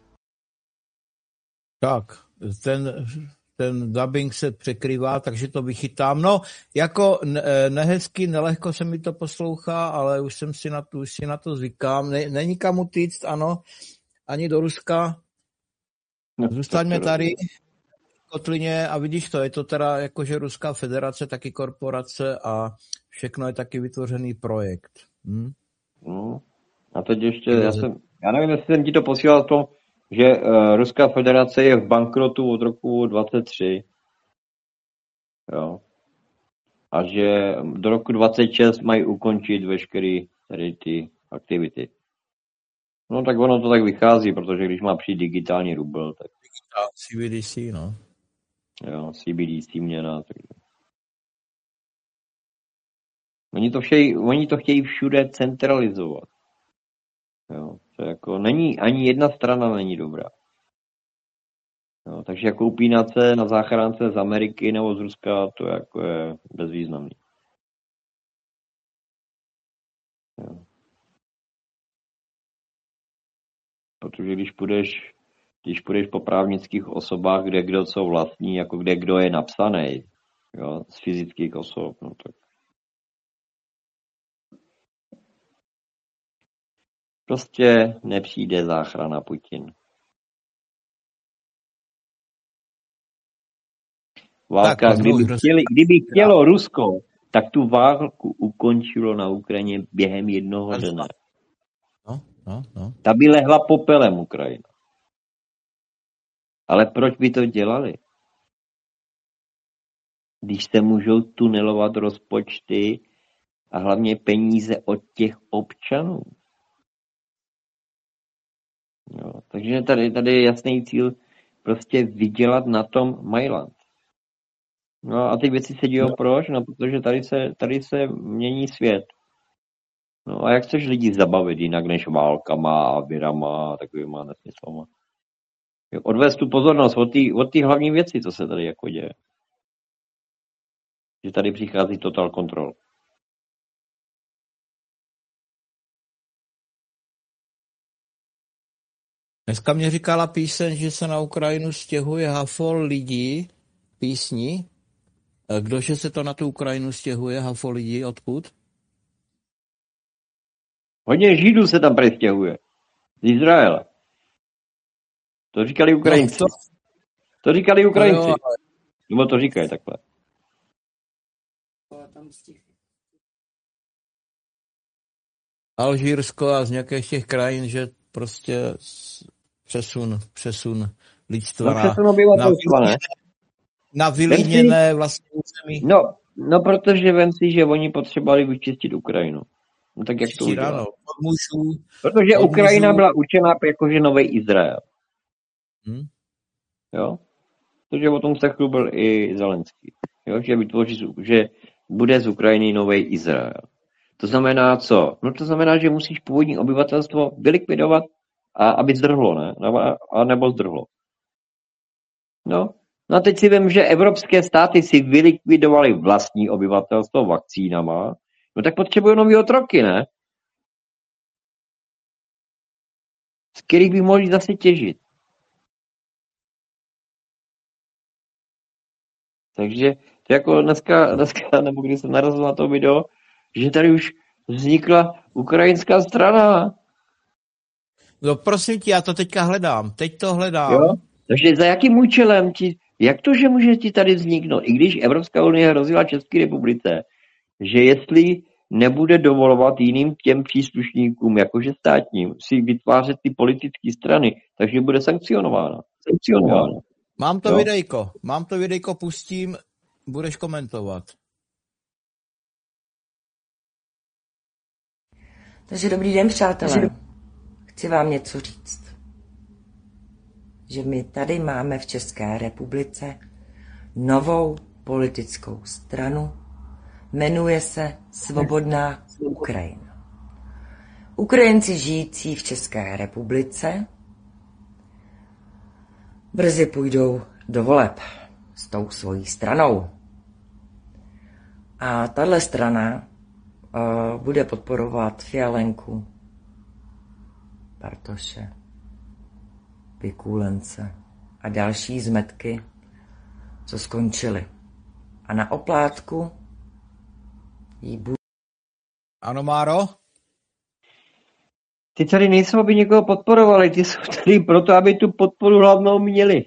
Tak, ten, ten dubbing se překrývá, takže to vychytám. No, jako nehezky, nelehko se mi to poslouchá, ale už jsem si na to, už si na to zvykám. Ne, není kam utíct, ano, ani do Ruska. Zůstaňme tady kotlině a vidíš to, je to teda jakože Ruská federace, taky korporace a všechno je taky vytvořený projekt. Hm? No. A teď ještě, já, jsem, já nevím, jestli jsem ti to posílal to, že uh, Ruská federace je v bankrotu od roku dvacet tři. Jo. A že do roku dvacet šest mají ukončit veškeré tady ty aktivity. No tak ono to tak vychází, protože když má přijít digitální rubl, tak... C B D C, no. Jo, C B D C měna. Takže... Oni, to všej, oni to chtějí všude centralizovat. Jo, to jako není, ani jedna strana není dobrá. Jo, takže jako upínat se na záchránce z Ameriky nebo z Ruska, to jako je bezvýznamný. Jo. Protože když půjdeš Když půjdeš po právnických osobách, kde kdo co vlastní, jako kde kdo je napsaný, jo, z fyzických osob, no tak prostě nepřijde záchrana Putin. Válka, tak, kdyby, chtěli, kdyby chtělo Rusko, tak tu válku ukončilo na Ukrajině během jednoho dne. No, no, no. Ta by lehla popelem Ukrajina. Ale proč by to dělali? Když se můžou tunelovat rozpočty a hlavně peníze od těch občanů. Jo, takže tady, tady je jasný cíl prostě vydělat na tom Mailand. No a ty věci se dějou proč? No protože tady se, tady se mění svět. No a jak chceš lidi zabavit jinak než válkama a virama a takovýma nesmyslama? Odvést tu pozornost od té od té hlavní věci, co se tady jako děje. Že tady přichází total control. Dneska mě říkala píseň, že se na Ukrajinu stěhuje hafol lidí, písni. Kdože se to na tu Ukrajinu stěhuje, hafol lidí, odkud? Hodně Židů se tam přestěhuje. Z Izraele. To říkali Ukrajinci. No, to... to říkali Ukrajinci. No, jo, ale... Nebo to říkají takhle. Alžírsko a z nějakých těch krajin, že prostě přesun, přesun lidstva no, přesun obyvatelstva, na, ne? na vylidněné vlastní území. No, no, protože vem si, že oni potřebovali vyčistit Ukrajinu. No tak jak to udělali? Protože Ukrajina můžu... byla učená jakože nový Izrael. Hmm? Jo? Protože o tom se chlubil i Zelenský. Jo? Že vytvoří, že bude z Ukrajiny nový Izrael. To znamená co? No to znamená, že musíš původní obyvatelstvo vylikvidovat, a aby zdrhlo, ne? A nebo zdrhlo. No. No a teď si vím, že evropské státy si vylikvidovali vlastní obyvatelstvo vakcínama, no tak potřebují nový otroky, ne? Z kterých by mohli zase těžit. Takže to jako dneska, dneska, nebo když jsem narazil na to video, že tady už vznikla ukrajinská strana. No prosím tě, já to teďka hledám. Teď to hledám. Jo? Takže za jakým účelem ti, jak to, že může ti tady vzniknout? I když Evropská unie hrozila České republice, že jestli nebude dovolovat jiným těm příslušníkům, jakože státním, si vytvářet ty politické strany, takže bude sankcionována. sankcionována. Mám to jo? videjko. Mám to videjko, pustím, budeš komentovat. Takže dobrý den, přátelé. Chci vám něco říct. Že my tady máme v České republice novou politickou stranu, jmenuje se Svobodná Ukrajina. Ukrajinci žijící v České republice brzy půjdou do voleb s tou svojí stranou. A tahle strana uh, bude podporovat Fialenku, Bartoše, Pikulence a další zmetky, co skončily. A na oplátku jí bude... Ano, Máro? Ty tady nejsou, aby někoho podporovali, ty jsou tady proto, aby tu podporu hlavnou měli.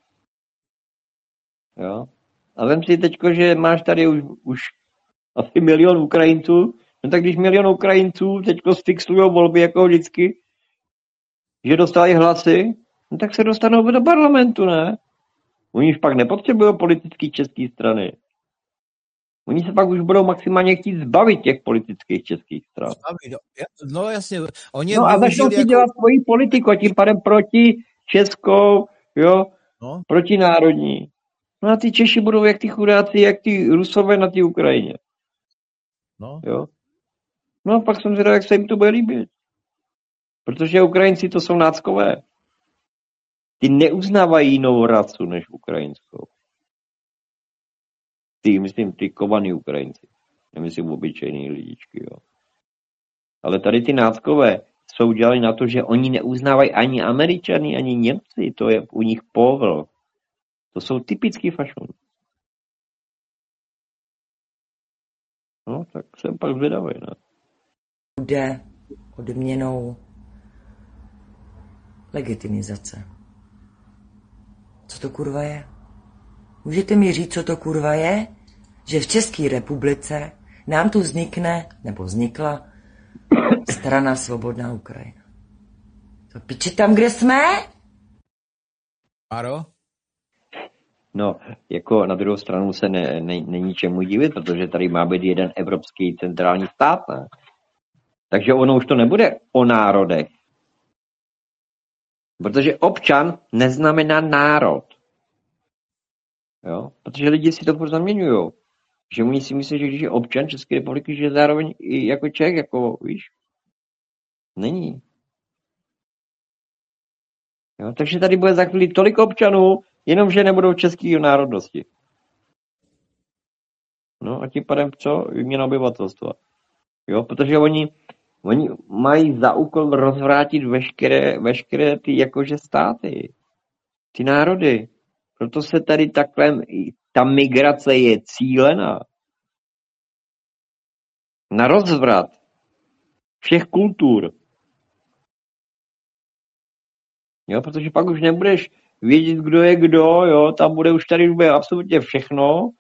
Jo? A vem si teďko, že máš tady už, už asi milion Ukrajinců, no tak když milion Ukrajinců teďko sfixujou volby jako vždycky, že dostali hlasy, no tak se dostanou do parlamentu, ne? Oni už pak nepotřebují politické české strany. Oni se pak už budou maximálně chtít zbavit těch politických českých stran. No jasně. Oni no a začnou si jako... dělat svoji politiku, tím pádem proti českou, jo, no. proti národní. No a ty Češi budou jak ty chudáci, jak ty Rusové na té Ukrajině. No. Jo. No a pak jsem zvědavý, jak se jim to bude líbit. Protože Ukrajinci to jsou náckové. Ty neuznávají jinou rasu než ukrajinskou. Ty, myslím, ty kovaný Ukrajinci. Nemyslím obyčejný lidičky, jo. Ale tady ty náckové jsou dělali na to, že oni neuznávají ani Američany, ani Němci. To je u nich povl. To jsou typický fašon. No, tak jsem pak zvědavý, ne? Bude odměnou legitimizace. Co to kurva je? Můžete mi říct, co to kurva je? Že v České republice nám tu vznikne, nebo vznikla, strana Svobodná Ukrajina. To piči tam, kde jsme? Aro? No, jako na druhou stranu se ne, ne, není čemu divit, protože tady má být jeden evropský centrální stát, ne? Takže ono už to nebude o národech. Protože občan neznamená národ. Jo? Protože lidi si to furt zaměňujou. Že oni si myslí, že když je občan České republiky, že je zároveň i jako Čech, jako, víš? Není. Jo? Takže tady bude za chvíli tolik občanů, jenomže nebudou české národnosti. No a tím pádem co? Výměna obyvatelstva. Jo, protože oni, oni mají za úkol rozvrátit veškeré, veškeré ty jakože státy, ty národy. Proto se tady takhle, ta migrace je cílená na rozvrat všech kultur. Jo, protože pak už nebudeš vědět, kdo je kdo, jo, tam bude už tady bude absolutně všechno.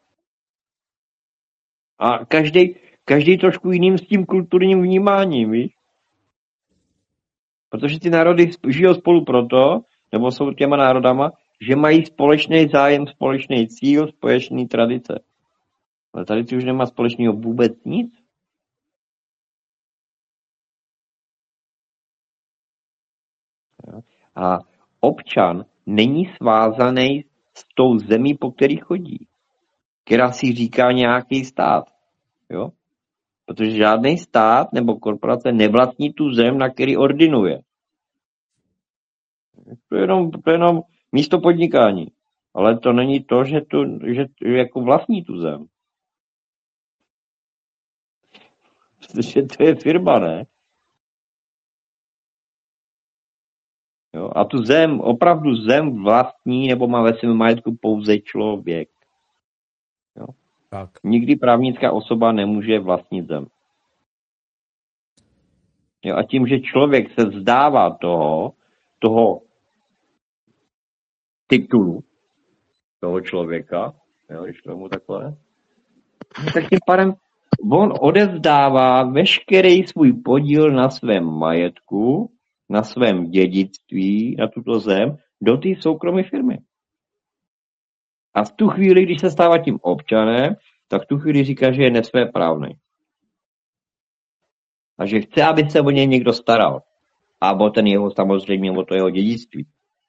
A každý, každý trošku jiným s tím kulturním vnímáním, víš? Protože ty národy žijou spolu proto, nebo jsou těma národama, že mají společný zájem, společný cíl, společný tradice. Ale tady ty už nemá společného vůbec nic. A občan není svázaný s tou zemí, po který chodí, která si říká nějaký stát. Jo? Protože žádný stát nebo korporace nevlastní tu zem, na který ordinuje. To je jenom, to je jenom místo podnikání. Ale to není to, že, tu, že, že jako vlastní tu zem. Protože to je firma, ne? Jo? A tu zem, opravdu zem vlastní nebo má ve svém majetku pouze člověk. Jo? Tak. Nikdy právnická osoba nemůže vlastnit zem. Jo? A tím, že člověk se vzdává toho, toho titulu toho člověka, jo, když tomu takhle, tak tím pádem on odevzdává veškerý svůj podíl na svém majetku, na svém dědictví, na tuto zem, do té soukromé firmy. A v tu chvíli, když se stává tím občanem, tak v tu chvíli říká, že je nesvéprávný. A že chce, aby se o něj někdo staral. A o ten jeho, samozřejmě, o to jeho dědictví.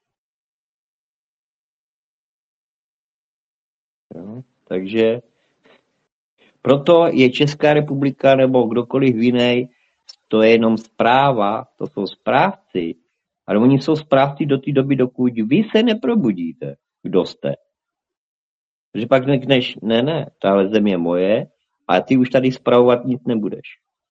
Jo? Takže proto je Česká republika nebo kdokoliv jiný, to je jenom správa, to jsou správci. Ale oni jsou správci do té doby, dokud vy se neprobudíte, kdo jste. Protože pak řekneš, ne, ne, tahle zem je moje a ty už tady spravovat nic nebudeš.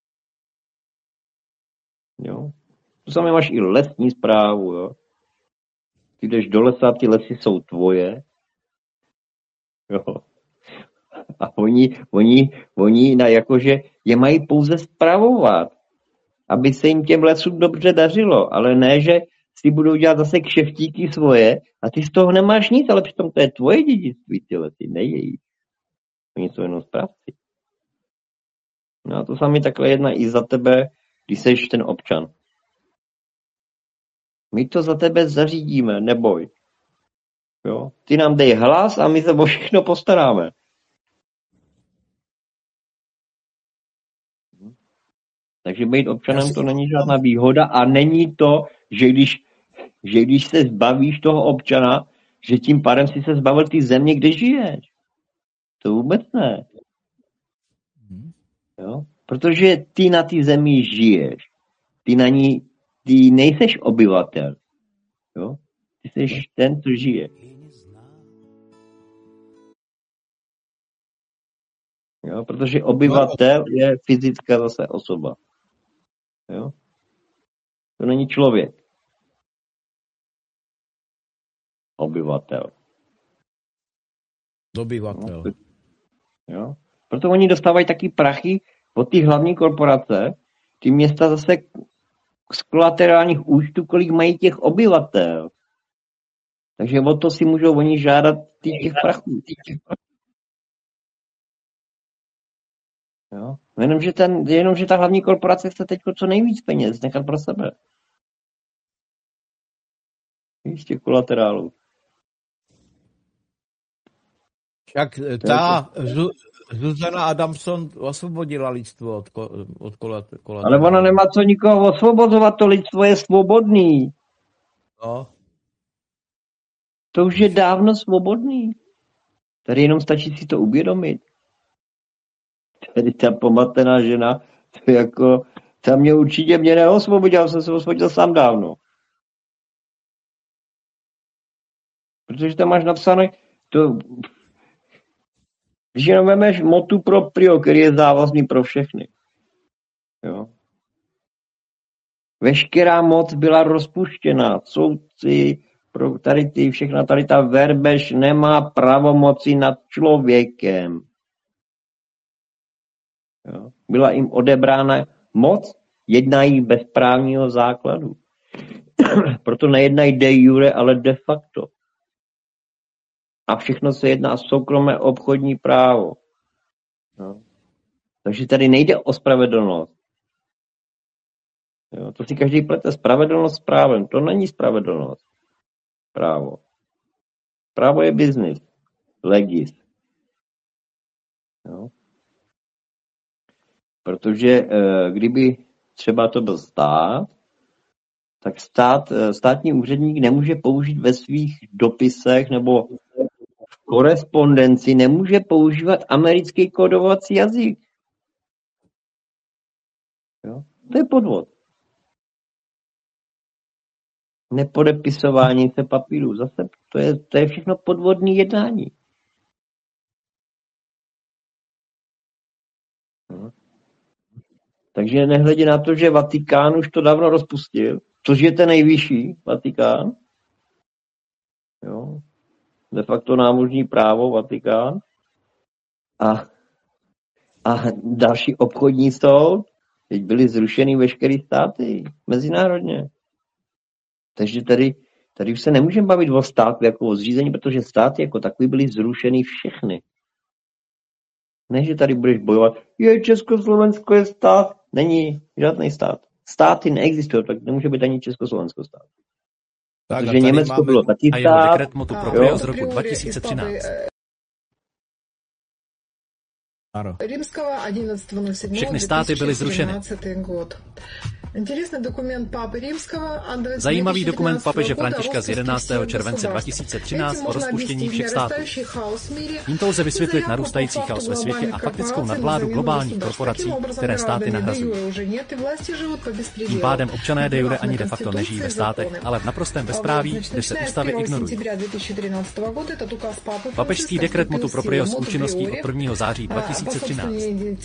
Jo? To samé máš i lesní správu, jo. Ty jdeš do lesa, ty lesy jsou tvoje. Jo. A oni, oni, oni na jakože je mají pouze spravovat, aby se jim těm lesům dobře dařilo, ale ne, že si budou dělat zase kšeftíky svoje a ty z toho nemáš nic, ale přitom to je tvoje dědictví, ty lesy, ne její. Oni jsou jenom správci. No a to sami takhle jedna i za tebe, když seš ten občan. My to za tebe zařídíme, neboj. Jo? Ty nám dej hlas a my se o všechno postaráme. Takže být občanem to není žádná výhoda a není to, že když, že když se zbavíš toho občana, že tím pádem si se zbavil ty země, kde žiješ. To vůbec ne. Jo? Protože ty na té zemi žiješ. Ty na ní, ty nejseš obyvatel. Jo? Ty jsi ten, co žije. Jo? Protože obyvatel je fyzická zase osoba. Jo? To není člověk. Obyvatel. Obyvatel. Jo? Proto oni dostávají taky prachy od té hlavní korporace, ty města zase z kolaterálních účtů, kolik mají těch obyvatel. Takže o to si můžou oni žádat těch prachů. Jo? Jenomže, ten, jenomže ta hlavní korporace chce teď co nejvíc peněz nechat pro sebe. Víš, těch kolaterálů. Jak ta Zuzana Adamson osvobodila lidstvo od, ko, od kolaterálů. Ale ona nemá co nikoho osvobozovat, to lidstvo je svobodný. No. To už je dávno svobodný. Tady jenom stačí si to uvědomit. Tady ta pomatená žena, to jako, ta mě určitě mě neosvobodila, jsem se osvobodil sám dávno. Protože tam máš napsané, to, když jenom vemeš motu proprio, který je závazný pro všechny. Jo. Veškerá moc byla rozpuštěna. Soudci, pro tady ty, všechna tady ta verbež nemá pravomoci nad člověkem. Jo. Byla jim odebrána moc, jednají bez právního základu. Proto nejednají de jure, ale de facto. A všechno se jedná o soukromé obchodní právo. Jo. Takže tady nejde o spravedlnost. Jo. To si každý plete spravedlnost s právem. To není spravedlnost. Právo. Právo je biznis. Legis. Jo. Protože e, kdyby třeba to byl stát, tak stát, státní úředník nemůže použít ve svých dopisech nebo v korespondenci nemůže používat americký kódovací jazyk. Jo? To je podvod. Nepodepisování se papíru. Zase to je, to je všechno podvodné jednání. Jo? Takže nehledě na to, že Vatikán už to dávno rozpustil, což je ten nejvyšší Vatikán, jo, de facto námořní právo Vatikán a, a další obchodní soud, teď byly zrušeny veškeré státy mezinárodně. Takže tady, tady už se nemůžeme bavit o státu jako o zřízení, protože státy jako takový byly zrušeny všechny. Ne, že tady budeš bojovat, je Československo je stát, není žádný stát. Státy neexistují, tak nemůže být ani Československo stát. Tak, protože Německo máme... bylo taky stát. A jeho dekret motu proprio z roku dva tisíce třináct. Všechny státy byly zrušeny. Zajímavý dokument papeže Františka z jedenáctého července dva tisíce třináct o rozpuštění všech států. Tímto lze vysvětlit narůstající chaos ve světě a faktickou nadvládu globálních korporací, které státy nahrazují. Tím pádem občané de jure ani de facto nežijí ve státech, ale v naprostém bezpráví, kde se ústavy ignorují. Papežský dekret motu proprio s účinností od prvního září dva tisíce třináct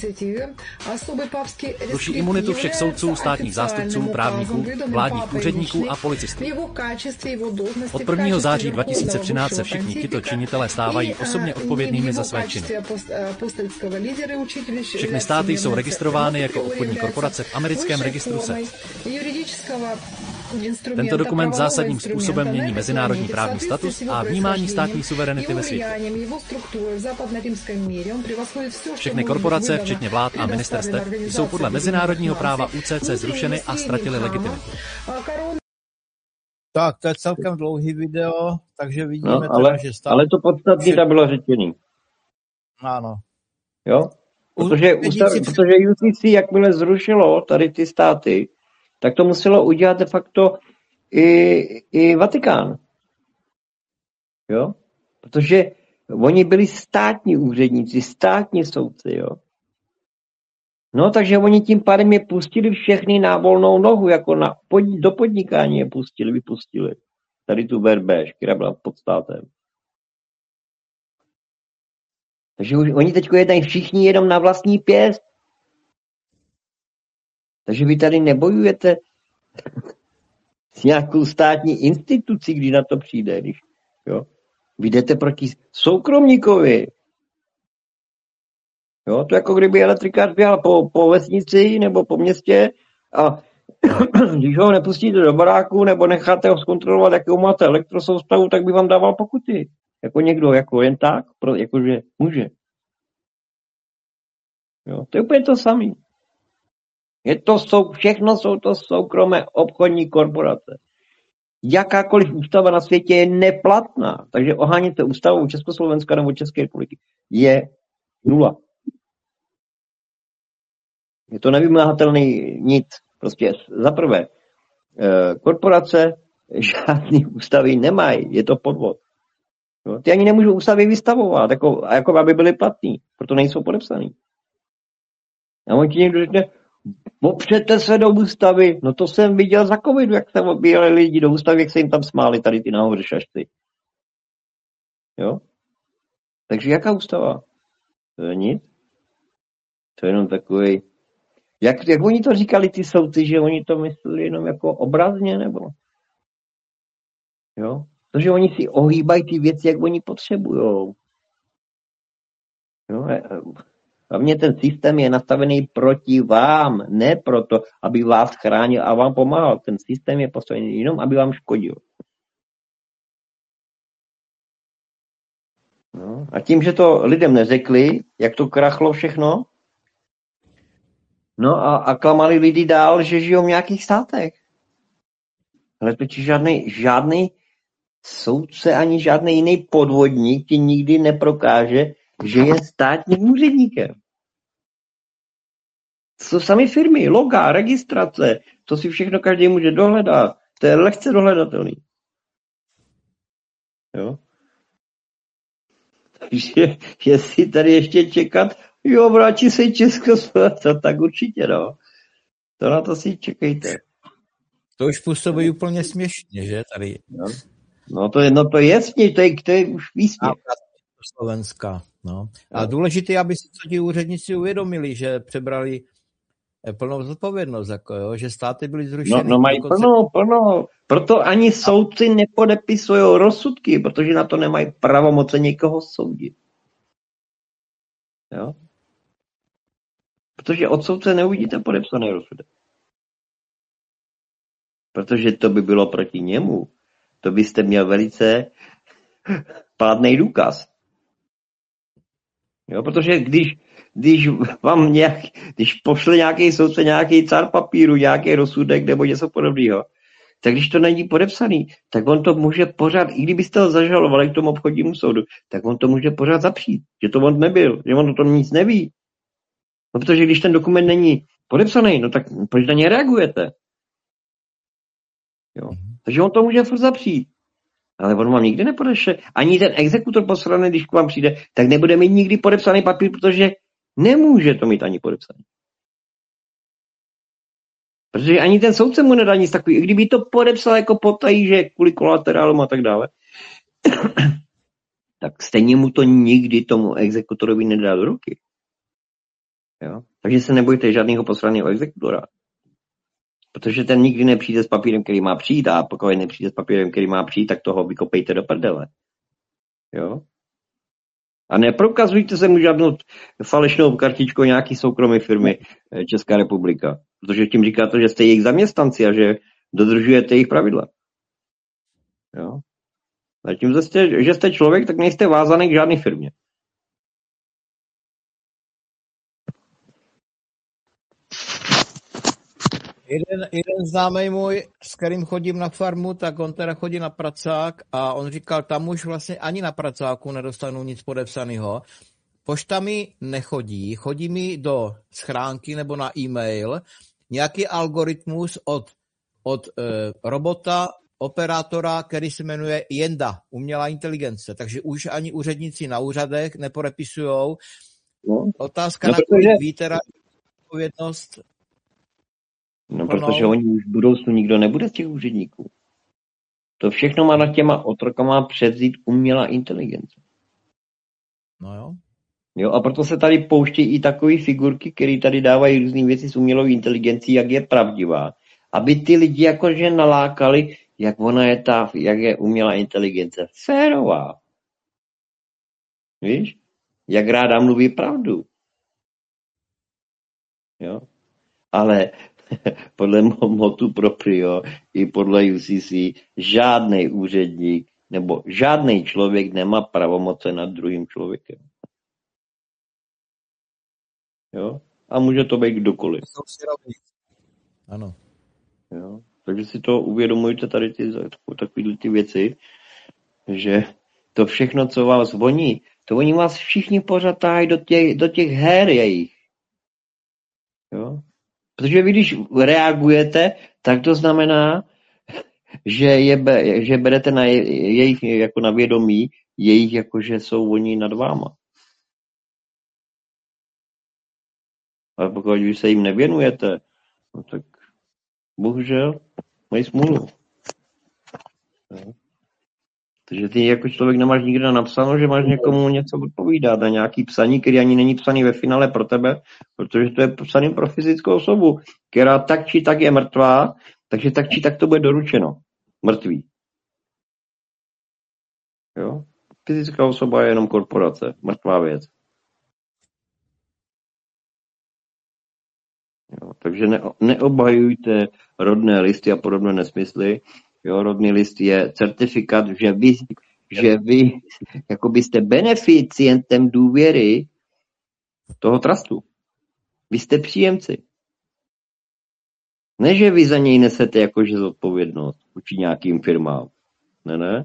ruší imunitu všech soudců, státních zástupců, právníků, vládních úředníků a policistů. Od prvního září dva tisíce třináct se všichni tito činitelé stávají osobně odpovědnými za své činy. Všechny státy jsou registrovány jako obchodní korporace v americkém registru S E P. Tento dokument zásadním způsobem mění mezinárodní právní status a vnímání státní suverenity ve světě. Všechny korporace, včetně vlád a ministerstev, jsou podle mezinárodního práva U C C zrušeny a ztratily legitimitu. Tak, to je celkem dlouhý video, takže vidíme no, ale, teda, že stále... Ale to podstatně tam bylo řečený. Ano. Jo? Protože, ústav, protože U C C, jakmile zrušilo tady ty státy, tak to muselo udělat de facto i, i Vatikán. Jo? Protože oni byli státní úředníci, státní soudci, jo. No, takže oni tím pádem je pustili všechny na volnou nohu, jako na, pod, do podnikání je pustili, vypustili. Tady tu verbež, která byla pod státem. Takže už, oni teď jednají všichni jenom na vlastní pěst. Takže vy tady nebojujete s nějakou státní institucí, když na to přijde. Když, jo. Vy jdete proti soukromníkovi. Jo, to jako kdyby elektrikář běhal po, po vesnici nebo po městě a když ho nepustíte do baráku nebo necháte ho zkontrolovat, jakou máte elektrosoustavu, tak by vám dával pokuty. Jako někdo, jako jen tak, jakože může. Jo, to je úplně to samé. Je to, jsou, všechno jsou to soukromé obchodní korporace. Jakákoliv ústava na světě je neplatná. Takže ohánět se ústavou Československa nebo České republiky je nula. Je to nevymahatelný nic. Prostě za prvé, korporace žádný ústavy nemají. Je to podvod. Jo? Ty ani nemůžou ústavy vystavovat, jako, jako aby byly platný. Proto nejsou podepsaný. A on ti někdo řekne, opřete se do ústavy. No to jsem viděl za covidu, jak se obíjeli lidi do ústavy, jak se jim tam smáli tady ty nahoře šašty. Jo? Takže jaká ústava? To je nic. To je jenom takový. Jak, jak oni to říkali, ty soudci, že oni to mysleli jenom jako obrazně, nebo? Jo? Protože oni si ohýbají ty věci, jak oni potřebujou. Jo? Hlavně ten systém je nastavený proti vám, ne proto, aby vás chránil a vám pomáhal. Ten systém je postavený jenom, aby vám škodil. No. A tím, že to lidem neřekli, jak to krachlo všechno, no a, a klamali lidi dál, že žijou v nějakých státech. Ale totiž žádný, žádný soudce ani žádný jiný podvodník ti nikdy neprokáže, že je státním úředníkem. To jsou sami firmy, loga, registrace, to si všechno každý může dohledat. To je lehce dohledatelný. Jo? Takže jestli tady ještě čekat, jo, vrátí se Československo, tak určitě, no. To na to si čekejte. To už působí úplně směšně, že tady? No, no to je, no to je jasně, to je, to je už výsměch. Slovenska, no. A důležité, aby si to ti úředníci uvědomili, že přebrali plnou zodpovědnost, jako jo, že státy byly zrušeny. No, no mají dokonce... plnou, plnou. Proto ani soudci nepodepisují rozsudky, protože na to nemají pravomoce někoho soudit. Jo? Protože od soudce neuvidíte podepsaný rozsudek. Protože to by bylo proti němu. To byste měl velice pádnej důkaz. Jo, protože když, když vám nějak, když pošle nějaký soudce nějaký cár papíru, nějaký rozsudek nebo něco podobného, tak když to není podepsaný, tak on to může pořád, i kdybyste ho zažalovali k tomu obchodnímu soudu, tak on to může pořád zapřít, že to on nebyl, že on o tom nic neví. No, protože když ten dokument není podepsaný, no tak proč na ně reagujete? Jo. Takže on to může furt zapřít. Ale on vám nikdy nepodeše. Ani ten exekutor posraný, když k vám přijde, tak nebude mít nikdy podepsaný papír, protože nemůže to mít ani podepsaný. Protože ani ten soudce mu nedá nic takový. I kdyby to podepsal jako potají, že kvůli kolaterálům a tak dále, tak stejně mu to nikdy tomu exekutorovi nedá do ruky. Jo? Takže se nebojte žádného posraného exekutora. Protože ten nikdy nepřijde s papírem, který má přijít, a pokud nepřijde s papírem, který má přijít, tak toho vykopejte do prdele. Jo? A neprokazujte se mu žádnou falešnou kartičkou nějaký soukromé firmy Česká republika. Protože tím říkáte, že jste jejich zaměstnanci a že dodržujete jejich pravidla. Jo? A tím, že jste, že jste člověk, tak nejste vázaný k žádné firmě. Jeden, jeden známý můj, s kterým chodím na farmu, tak on teda chodí na pracák a on říkal, tam už vlastně ani na pracáku nedostanu nic podepsaného. Pošta mi nechodí, chodí mi do schránky nebo na e-mail nějaký algoritmus od, od e, robota, operátora, který se jmenuje Jenda, umělá inteligence. Takže už ani úředníci na úřadech nepodepisujou. No. Otázka, no, na protože... ví teda odpovědnost. No, protože oni už v budoucnu nikdo nebude z těch úředníků. To všechno má nad těma otrokama převzít umělá inteligence. No jo. Jo, a proto se tady pouštějí i takové figurky, které tady dávají různé věci s umělou inteligencí, jak je pravdivá. Aby ty lidi jakože nalákali, jak ona je ta, jak je umělá inteligence. Férová. Víš? Jak ráda mluví pravdu. Jo. Ale podle motu proprio i podle U C C žádný úředník nebo žádný člověk nemá pravomoce nad druhým člověkem. Jo? A může to být kdokoliv. Ano. Jo? Takže si to uvědomujte tady ty, takové ty věci, že to všechno, co vás voní, to oni vás všichni pořád tahají do těch, do těch her jejich. Jo? Protože vy, když reagujete, tak to znamená, že, je, že berete na jejich, jako na vědomí, jejich, jako že jsou oni nad váma. Ale pokud vy se jim nevěnujete, no tak bohužel mají smůlu. Takže ty jako člověk nemáš nikde napsáno, že máš někomu něco odpovídat na nějaký psaní, který ani není psaný ve finále pro tebe, protože to je psaný pro fyzickou osobu, která tak či tak je mrtvá, takže tak či tak to bude doručeno. Mrtvý. Jo? Fyzická osoba je jenom korporace. Mrtvá věc. Jo? Takže ne, neobhajujte rodné listy a podobné nesmysly. Jo? Rodný list je certifikát, že vy, že vy jako byste beneficientem důvěry toho trustu. Vy jste příjemci. Ne, že vy za něj nesete jakože zodpovědnost vůči nějakým firmám. Ne, ne.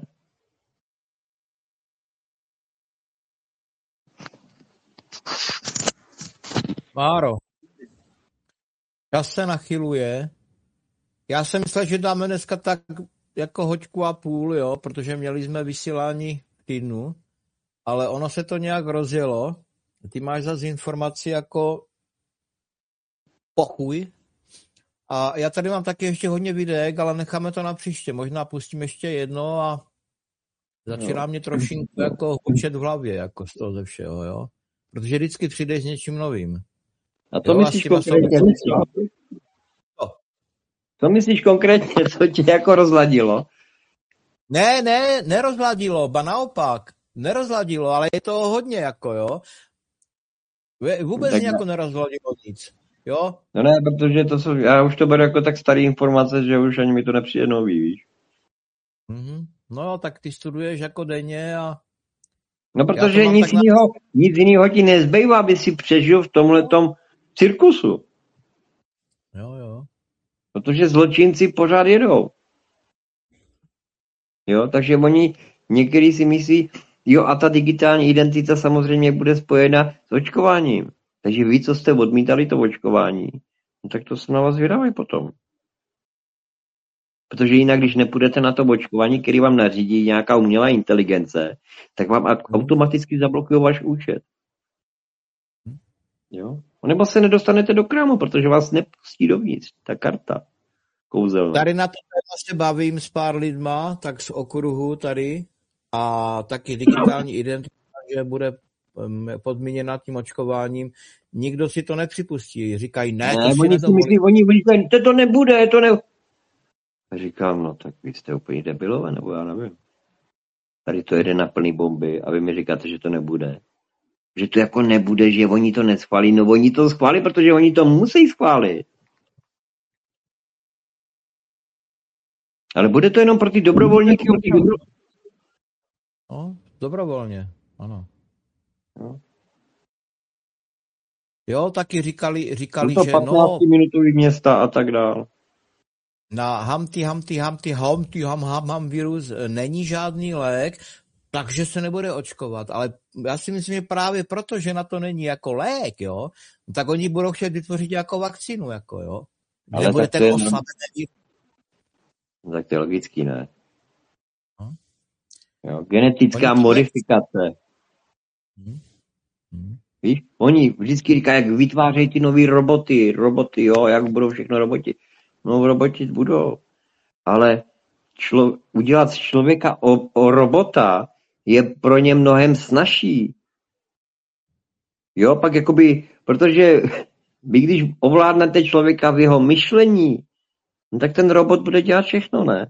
Máro, čas se nachyluje. Já jsem myslel, že dáme dneska tak jako hoďku a půl, jo, protože měli jsme vysílání v týdnu, ale ono se to nějak rozjelo. Ty máš zase informaci jako pochuj. A já tady mám taky ještě hodně videek, ale necháme to na příště. Možná pustím ještě jedno a začíná mě trošinku jako hučet v hlavě, jako z toho ze všeho, jo. Protože vždycky přijdeš s něčím novým. A to jo, myslíš konkrétně? Co? To myslíš konkrétně, co tě jako rozladilo? Ne, ne, nerozladilo, ba naopak. Nerozladilo, ale je to hodně jako, jo. Vůbec tak jako nerozladilo nic. Jo? No ne, protože to jsou, já už to beru jako tak starý informace, že už ani mi to nepřijde nový, víš. Mm-hmm. No tak ty studuješ jako denně a... No protože nic jiného, na... nic jiného ti nezbývá, aby si přežil v tomhletom cirkusu. Jo, jo. Protože zločinci pořád jedou. Jo, takže oni, některý si myslí, jo a ta digitální identita samozřejmě bude spojena s očkováním. Takže vy, co jste odmítali to očkování, no tak to se na vás vydávají potom. Protože jinak, když nepůjdete na to očkování, který vám nařídí nějaká umělá inteligence, tak vám automaticky zablokují váš účet. Jo? Nebo se nedostanete do krámu, protože vás nepustí dovnitř, ta karta kouzelná. Tady na to se bavím s pár lidma, tak z okruhu tady, a taky digitální identita, že bude podmíněna tím očkováním. Nikdo si to nepřipustí. Říkají, ne, ne to oni si myslí, oni říkají, to, to nebude, to ne... A říkám, no tak vy jste úplně debilové, nebo já nevím. Tady to jede na plný bomby a vy mi říkáte, že to nebude. Že to jako nebude, že oni to neschválí. No oni to schválí, protože oni to musí schválit. Ale bude to jenom pro ty dobrovolníky. No, dobrovolně, ano. No. Jo, taky říkali, říkali to že no... patnáctiminutový města a tak dál. Na Humpty, Humpty, Humpty, Humpty, Hum, Hum, Hum virus není žádný lék, takže se nebude očkovat. Ale já si myslím, že právě proto, že na to není jako lék, jo, tak oni budou chtět vytvořit jako vakcínu, jako jo. Ale nebude ten je... oslabený. Tak to je logický, ne? No. Jo, genetická oni modifikace. Hmm. Hmm. Víš, oni vždycky říkají, jak vytvářejí ty nový roboty, roboty, jo, jak budou všechno roboti. No, roboti budou. Ale člo, udělat z člověka o, o robota je pro ně mnohem snazší. Jo, pak jakoby, protože vy když ovládnete člověka v jeho myšlení, no, tak ten robot bude dělat všechno, ne?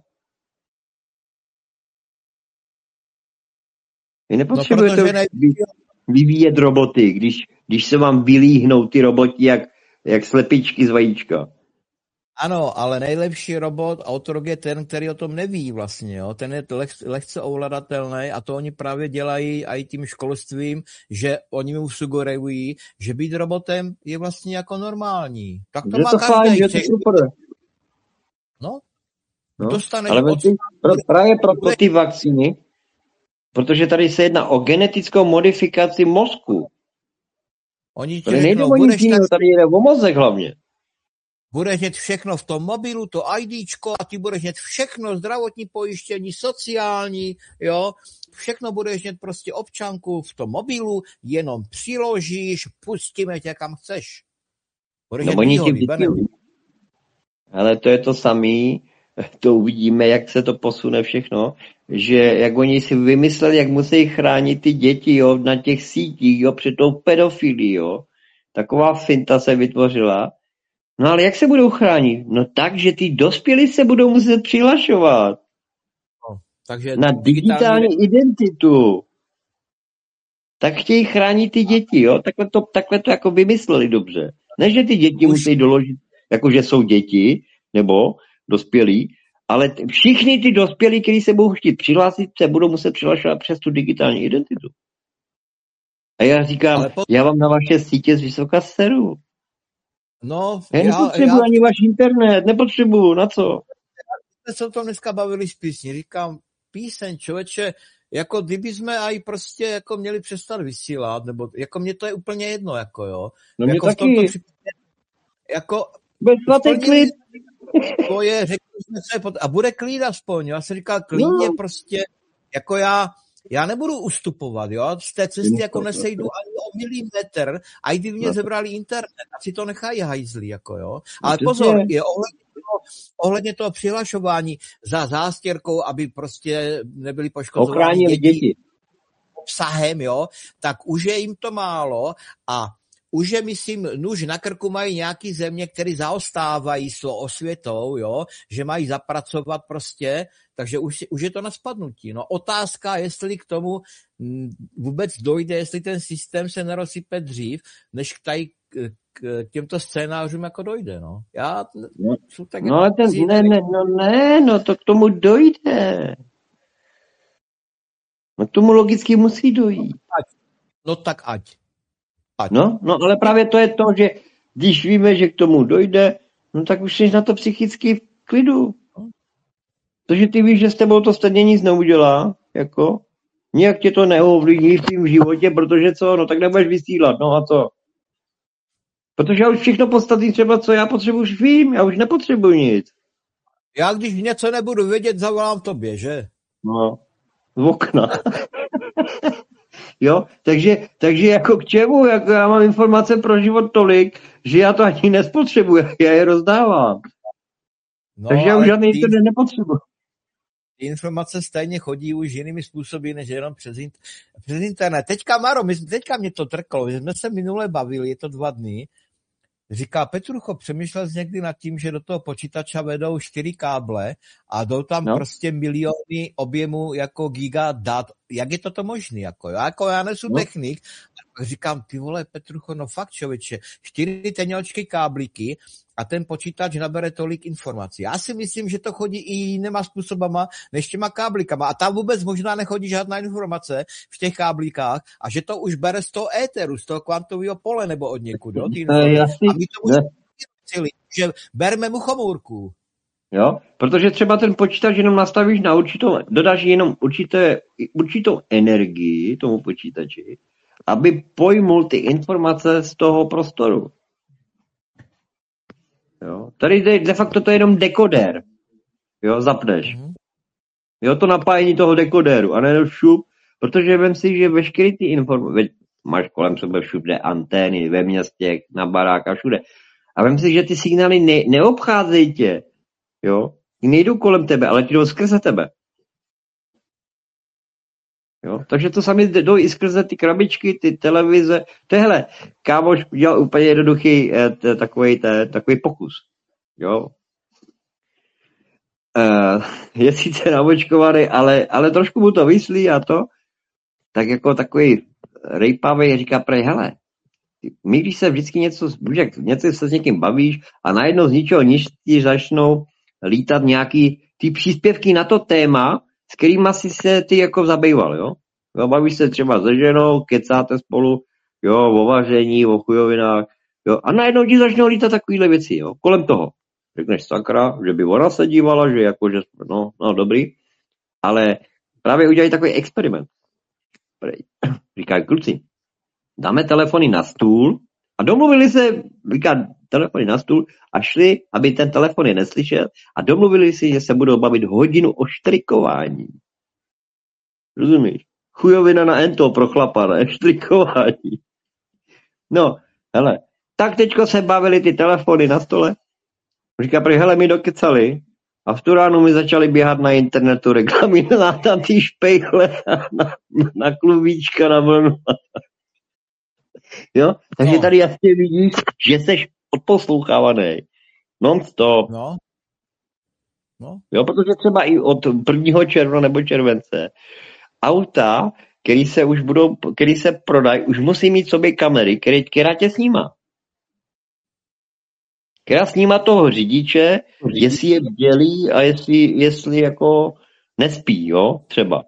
Vy nepotřebujete no, ne... vyvíjet roboty, když, když se vám vylíhnou ty roboti jak, jak slepičky z vajíčka. Ano, ale nejlepší robot, otrok je ten, který o tom neví vlastně, jo. Ten je leh, lehce ovladatelný a to oni právě dělají i tím školstvím, že oni mu sugerují, že být robotem je vlastně jako normální. Tak to že má to každý. Fajn, že to super. No, no. dostaneš ale od... ty, pro, právě pro ty vakcíny, protože tady se jedná o genetickou modifikaci mozku. Oni ti tady řeknou, nejde o nic tak... tady jde o mozek hlavně. Budeš mít všechno v tom mobilu, to IDčko a ty budeš mít všechno, zdravotní pojištění, sociální, jo, všechno budeš mít prostě občanku v tom mobilu, jenom přiložíš, pustíme tě kam chceš. Budeš no oni ti ale to je to samý, to uvidíme, jak se to posune všechno, že jak oni si vymysleli, jak musí chránit ty děti, jo, na těch sítích, jo, před tou pedofilí, jo. Taková finta se vytvořila. No ale jak se budou chránit? No tak, že ty dospělí se budou muset přihlašovat. No, takže na digitální digitální identitu. Tak chtějí chránit ty děti, jo? Takhle to, takhle to jako vymysleli dobře. Ne, že ty děti Už... musí doložit, jako že jsou děti, nebo dospělí, ale t- všichni ty dospělí, kteří se budou chtít přihlásit, se budou muset přihlašovat přes tu digitální identitu. A já říkám, po... já vám na vaše sítě z vysoka seru. No, já nepotřebuji já... ani váš internet, nepotřebuji, na co? My jsme se o tom dneska bavili z písní, říkám, píseň, člověče, jako kdyby jsme aj prostě jako měli přestat vysílat, nebo jako mně to je úplně jedno, jako jo. No jako mě taky. Případě, jako bezplatný klid. To je, řekli jsme se, pot... a bude klid aspoň, já jsem říkal, klidně no. Prostě, jako já, já nebudu ustupovat, jo, z té cesty jako nesejdu ani o milimetr, a i kdyby mě no. zebrali internet, asi to nechají hajzlí, jako jo. Ale no, pozor, je ohledně toho, ohledně toho přihlašování za zástěrkou, aby prostě nebyli poškozováni děti, děti obsahem, jo, tak už je jim to málo a už je, myslím, nůž na krku mají nějaký země, které zaostávají s osvětou, jo, že mají zapracovat prostě, takže už, už je to na spadnutí. No otázka, jestli k tomu vůbec dojde, jestli ten systém se nerozsype dřív, než k, tady, k, k těmto scénářům jako dojde, no. Já no, tak no, ten, ne, ne, no ne, no to k tomu dojde. No k tomu logicky musí dojít. Ať. No tak ať. ať. No, no, ale právě to je to, že když víme, že k tomu dojde, no tak už jsi na to psychicky v klidu. Protože ty víš, že s tebou to stejně nic neudělá, jako, nijak tě to neovlivní v tvým životě, protože co, no tak nebudeš vysílat, no a co? Protože já už všechno podstatný třeba, co já potřebuji, už vím, já už nepotřebuji nic. Já když něco nebudu vědět, zavolám tobě, že? No, z okna. Jo, takže, takže jako k čemu, jako já mám informace pro život tolik, že já to ani nespotřebuji, já je rozdávám. No, takže já už žádný ty, internet nepotřebuji. Ty informace stejně chodí už jinými způsoby, než jenom přes, in, přes internet. Teďka, Maro, my, teďka mě to trklo, my jsme se minule bavili, je to dva dny, říká Petrucho, přemýšlel jsi někdy nad tím, že do toho počítača vedou čtyři káble a jdou tam no. prostě miliony objemu jako giga dat. Jak je toto možné? Jako, jako já nejsem no. technik, říkám, ty vole, Petrucho, no fakt, člověče, čtyři teňočky káblíky a ten počítač nabere tolik informací. Já si myslím, že to chodí i jinýma způsobama než těma káblíkama a tam vůbec možná nechodí žádná informace v těch káblíkách a že to už bere z toho éteru, z toho kvantového pole nebo od někud. Jo, ty a my to musíme že berme mu chomůrku. Jo, protože třeba ten počítač jenom nastavíš na určitou, dodáš jenom určité, určitou energii tomu počítači, aby pojmul ty informace z toho prostoru. Jo. Tady de, de facto to je jenom dekodér. Jo, zapneš. Mm-hmm. Jo, to napájení toho dekodéru a ne šup, protože vem si, že veškerý ty informace, máš kolem sebe všude antény, ve městě, na barákách, všude. A vem si, že ty signály ne, neobcházejí tě. Jo, nejdou kolem tebe, ale ti jdou skrze tebe. Jo, takže to sami jdou i skrze ty krabičky, ty televize. Tehle, kámoš udělal úplně jednoduchý eh, takový, te, takový pokus. Jo. Eh, je sice naočkovaný, ale, ale trošku mu to vyslí a to. Tak jako takový rejpavý říká prej, hele, my když se vždycky něco, něco se s někým bavíš a najednou z ničeho nič ti začnou lítat nějaký ty příspěvky na to téma, s kterýma si se ty jako zabýval, jo? jo? Bavíš se třeba se ženou, kecáte spolu, jo, o vaření, o chujovinách, jo, a najednou ti začnou lítat takovýhle věci, jo, kolem toho. Řekneš sakra, že by ona se dívala, že jako, že, no, no, dobrý, ale právě udělají takový experiment. Říkají, kluci, dáme telefony na stůl a domluvili se, říká, telefony na stůl a šli, aby ten telefon je neslyšel a domluvili si, že se budou bavit hodinu o štrikování. Rozumíš? Chujovina na ento pro chlapa, ne? Štrikování. No, hele, tak teďko se bavili ty telefony na stole. Říká, prý, hele, my dokecali A v tu ránu mi začaly běhat na internetu reklamy na, na ty špejchle, na, na klubíčka, na vlnu. Jo? Takže No. tady jasně vidíš, že jsi odposlouchávaný. Non-stop. No. No. Jo, protože třeba i od prvního června nebo července auta, který se už budou, který se prodají, už musí mít sobě kamery, který, která tě snímá. Která snímá toho řidiče, jestli je bdělý a jestli, jestli jako nespí, jo, třeba.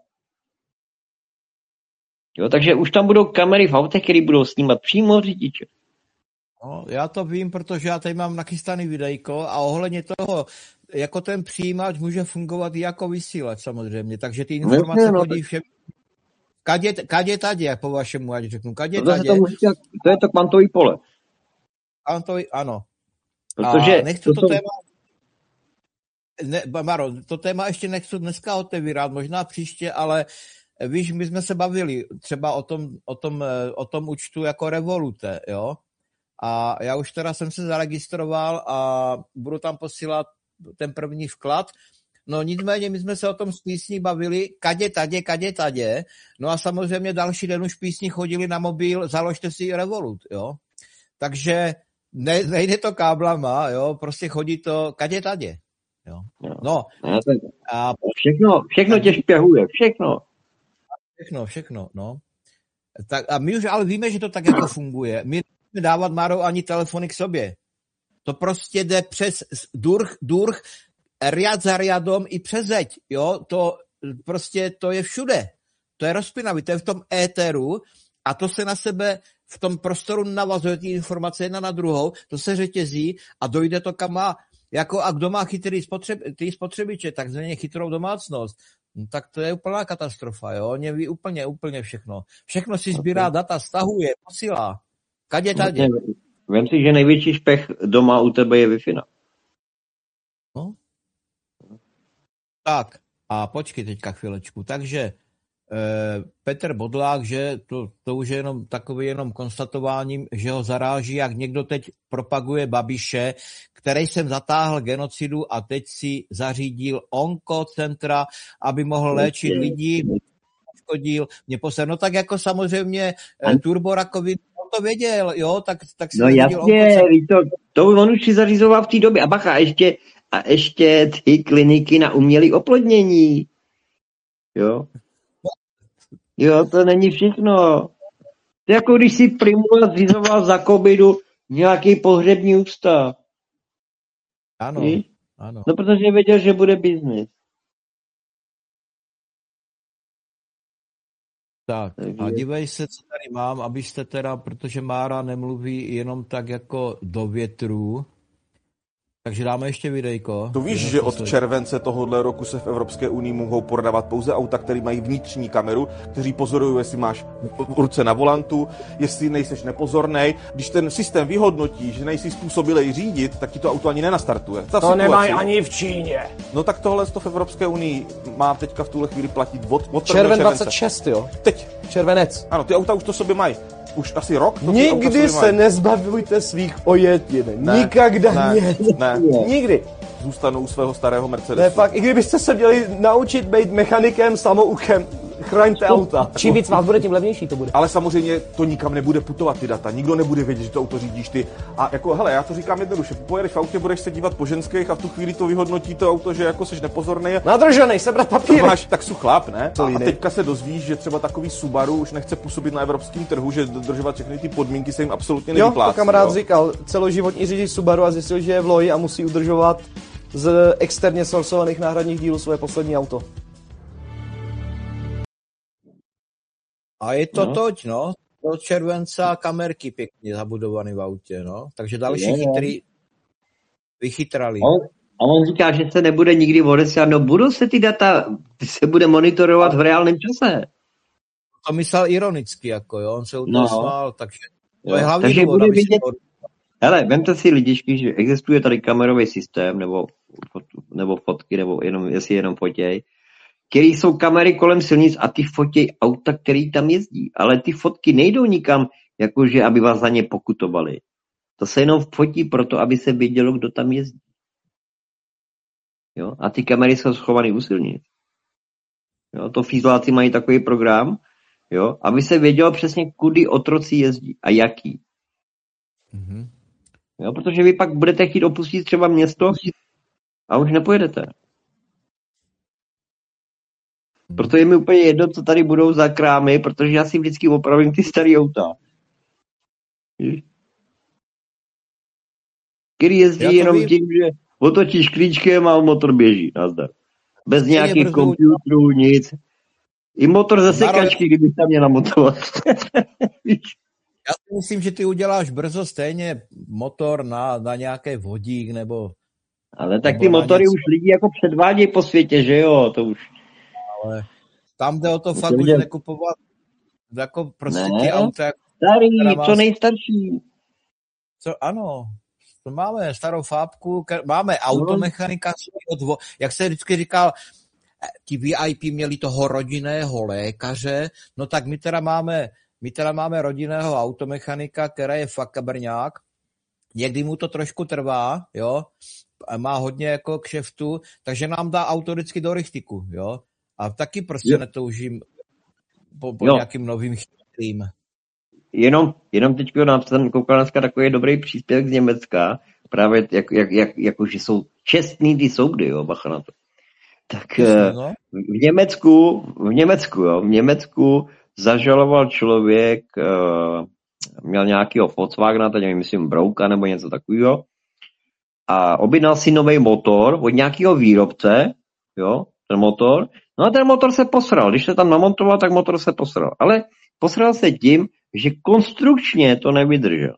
Jo, takže už tam budou kamery v autech, které budou snímat přímo řidiče. No, já to vím, protože já tady mám nachystaný videjko a ohledně toho, jako ten přijímač může fungovat i jako vysílač samozřejmě, takže ty informace no, chodí všem. Kadě, kadě tadě, po vašemu, ať řeknu, kadě to, tadě. To, to je to kvantový pole. Kvantový, ano. Protože a nechci to, to téma, ne, Maro, to téma ještě nechci dneska otevírat, možná příště, ale víš, my jsme se bavili třeba o tom, o tom, o tom účtu jako Revolute, jo? A já už teda jsem se zaregistroval a budu tam posílat ten první vklad. No nicméně my jsme se o tom s písní bavili, kadě tadě, kadě tadě. No a samozřejmě další den už písní chodili na mobil, založte si Revolut, jo? Takže ne, nejde to káblama, jo? Prostě chodí to kadě tadě, jo? No. A všechno, všechno tě špěhuje, všechno. Všechno, všechno, no. Tak a my už ale víme, že to tak jako funguje. My nemůžeme dávat, Máro, ani telefony k sobě. To prostě jde přes durch, durch, riad za riadom i přes zeď, jo. To prostě, to je všude. To je rozpínavý, to je v tom éteru a to se na sebe v tom prostoru navazuje ty informace jedna na druhou, to se řetězí a dojde to kam má. Jako a kdo má chytrý spotřeb, ty spotřebiče, takzvaně chytrou domácnost, no, tak to je úplná katastrofa, jo. Oni ví úplně, úplně všechno. Všechno si sbírá data, stahuje, posílá. Kadě tadě. Vem si, že největší špech doma u tebe je Wi-Fi. No. Tak, a počkej teďka chvílečku. Takže eh, Petr Bodlák, že to, to už je jenom takový jenom konstatováním, že ho zaráží, jak někdo teď propaguje Babiše, který jsem zatáhl genocidu a teď si zařídil onkocentra, aby mohl léčit lidi, škodil, mě posel. No tak jako samozřejmě turborakovinu, on to věděl, jo, tak, tak si no jasně, to, to on už si zařizoval v té době. A bacha, ještě, a ještě ty kliniky na umělé oplodnění. Jo. Jo, to není všechno. To je jako když si Primula zřizoval za covidu nějaký pohřební ústav. Ano, Ví? ano. No protože věděl, že bude biznis. Tak a dívej se, co tady mám, abyste teda, protože Mára nemluví jenom tak jako do větru, takže dáme ještě videjko. To víš, že od července tohohle roku se v Evropské unii mohou prodávat pouze auta, které mají vnitřní kameru, kteří pozorují, jestli máš ruce na volantu, jestli nejseš nepozornej. Když ten systém vyhodnotí, že nejsi způsobilej řídit, tak ti to auto ani nenastartuje. Ta to situaci nemají ani v Číně. No tak tohle to v Evropské unii má teďka v tuhle chvíli platit od, od červen dvacet šest, jo? Teď. Červenec. Ano, ty auta už to sobě mají. Už asi rok? Nikdy se nezbavujte svých ojetin. Ne, Nikdy ne, ne. Nikdy. Zůstanou u svého starého Mercedesu. Ne, fakt, i kdybyste se měli naučit být mechanikem, samoukem, chraňte auta. Čím víc vás bude, tím levnější to bude. Ale samozřejmě to nikam nebude putovat ty data. Nikdo nebude vědět, že to auto řídíš ty. A jako, hele, já to říkám jednoduše. Pojedeš v autě, budeš se dívat po ženských a v tu chvíli to vyhodnotí to auto, že jako seš nepozorný. Nadržený, sebrat papíry. Máš, tak su chlap, ne? A, a teďka se dozvíš, že třeba takový Subaru už nechce působit na evropském trhu, že dodržovat všechny ty podmínky se jim absolutně nevyplácí. Jo, to kamarád jo? říkal, celoživotní řidič Subaru a zjistil, že je v loji a musí udržovat z externě sourcovaných náhradních dílů své poslední auto. A je to no. toť, no. Do července kamerky pěkně zabudovaný v autě, no. Takže další je, chytrý vychytrali. On, a on říká, že se nebude nikdy odesílat. No budou se ty data, se bude monitorovat v reálném čase. To myslel ironicky, jako jo. On se u toho no. smál, takže to jo. je hlavní takže důvod, bude vidět... si... Hele, vemte si lidičky, že existuje tady kamerový systém, nebo, nebo fotky, nebo jenom, jestli jenom fotěj, který jsou kamery kolem silnic a ty fotěj auta, který tam jezdí. Ale ty fotky nejdou nikam, jakože aby vás za ně pokutovali. To se jenom fotí proto, aby se vědělo, kdo tam jezdí. Jo? A ty kamery jsou schované u silnic. Jo? To fízláci mají takový program, jo? Aby se vědělo přesně, kudy otroci jezdí a jaký. Mm-hmm. Jo? Protože vy pak budete chtít opustit třeba město a už nepojedete. Proto je mi úplně jedno, co tady budou za krámy, protože já si vždycky opravím ty starý auta. Který jezdí jenom vím. tím, že otočíš klíčkem a motor běží. Nazdar. Bez Stejně nějakých počítačů, nic. I motor ze sekačky, kdybych tam měl namontovat. Já si myslím, že ty uděláš brzo stejně motor na, na nějaký vodík, nebo... Ale tak ty motory něco... už lidi jako předvádějí po světě, že jo, to už... Ale tam jde o to fakt už nekupovat jako prostě ne, ty auta. Jako, starý, co nejstarší. Co, ano, to máme starou fábku, máme automechanika, no. Jak se vždycky říkal, ti V I P měli toho rodinného lékaře, no tak my teda máme, my teda máme rodinného automechanika, který je fakt kabrňák, někdy mu to trošku trvá, jo, má hodně jako kšeftu, takže nám dá auto vždycky do rychtiku, jo. A taky prostě jo. netoužím po, po nějakým novým chytrým. Jenom, jenom teď jsem koukal dneska takový dobrý příspěvek z Německa, právě jak, jak, jak, jako, že jsou čestný ty soudy, jo, bacha na to. Tak no. v Německu, v Německu, jo, v Německu zažaloval člověk, uh, měl nějakýho Volkswagena, teď nevím, myslím Brouka nebo něco takového, a objednal si nový motor od nějakého výrobce, jo, ten motor. No a ten motor se posral. Když se tam namontoval, tak motor se posral. Ale posral se tím, že konstrukčně to nevydržel.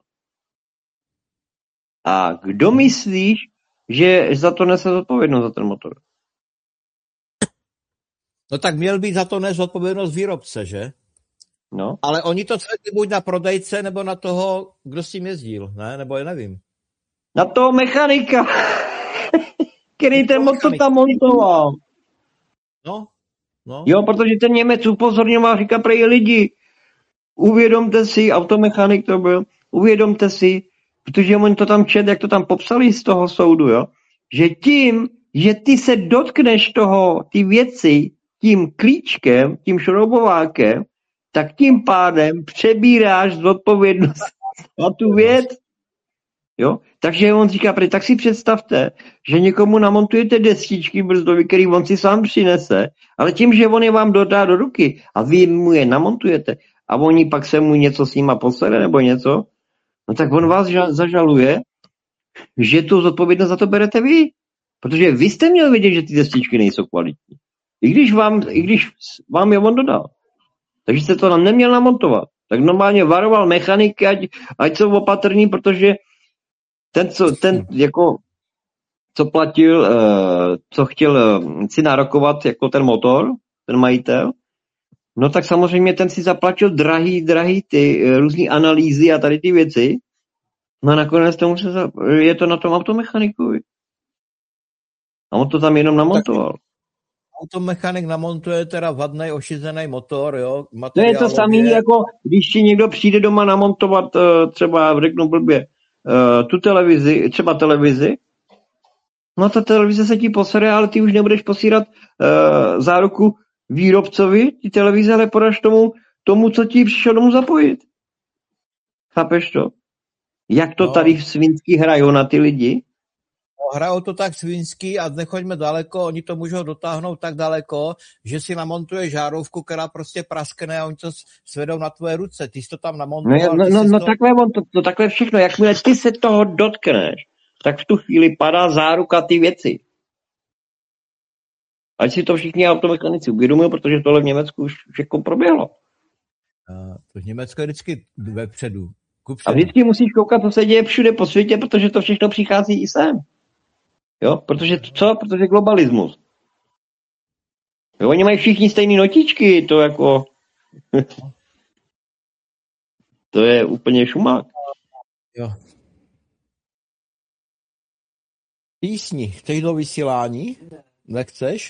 A kdo myslíš, že za to nese zodpovědnost za ten motor? No tak měl být za to nést zodpovědnost výrobce, že? No. Ale oni to cvedli buď na prodejce, nebo na toho, kdo s tím jezdil, ne? Nebo já nevím. Na toho mechanika, který ten motor tam montoval. No, no. Jo, protože ten Němec upozorňoval, říká prej lidi, uvědomte si, automechanik to byl, uvědomte si, protože on to tam čet, jak to tam popsali z toho soudu, jo, že tím, že ty se dotkneš toho, ty věci, tím klíčkem, tím šroubovákem, tak tím pádem přebíráš zodpovědnost na tu věc. Jo? Takže on říká, prý, tak si představte, že někomu namontujete destičky brzdový, který on si sám přinese, ale tím, že on je vám dodá do ruky a vy mu je namontujete a oni pak se mu něco s nima posede nebo něco, no tak on vás ža- zažaluje, že tu zodpovědnost za to berete vy. Protože vy jste měl vědět, že ty destičky nejsou kvalitní. I když vám, i když vám je on dodal. Takže jste to nám neměl namontovat. Tak normálně varoval mechaniky, ať, ať jsou opatrní, protože ten, co, ten jako, co platil, uh, co chtěl uh, si nárokovat jako ten motor, ten majitel, no tak samozřejmě ten si zaplatil drahý, drahý ty uh, různý analýzy a tady ty věci. No a nakonec tomu se za, je to na tom automechanikovi. A on to tam jenom namontoval. Automechanik namontuje teda vadnej ošizený motor, jo? To je to samé, jako když ti někdo přijde doma namontovat uh, třeba, řeknu blbě, uh, tu televizi, třeba televizi, no ta televize se ti posere, ale ty už nebudeš posílat uh, záruku výrobcovi, ty televize, ale podáš tomu, tomu, co ti přišel domů zapojit. Chápeš to? Jak to no. tady v Svinský hrajou na ty lidi? Hrajou to tak svinský a nechoďme daleko, oni to můžou dotáhnout tak daleko, že si namontuje žárovku, která prostě praskne a oni to svedou na tvoje ruce. Ty jsi to tam namontoval. No, no, no, no to... takhle, on to, to takhle všechno. Jakmile ty se toho dotkneš, tak v tu chvíli padá záruka ty věci. Ať si to všichni automechanici uvědomují, protože tohle v Německu už všechno proběhlo. A to v Německu je vždycky vepředu. A vždycky musíš koukat, co se děje všude po světě, protože to všechno přichází i sem. Jo, protože co? Protože globalismus. Jo, oni mají všichni stejný notičky, to jako... to je úplně šumák. Jo. Písni, chceš do vysílání? Nechceš?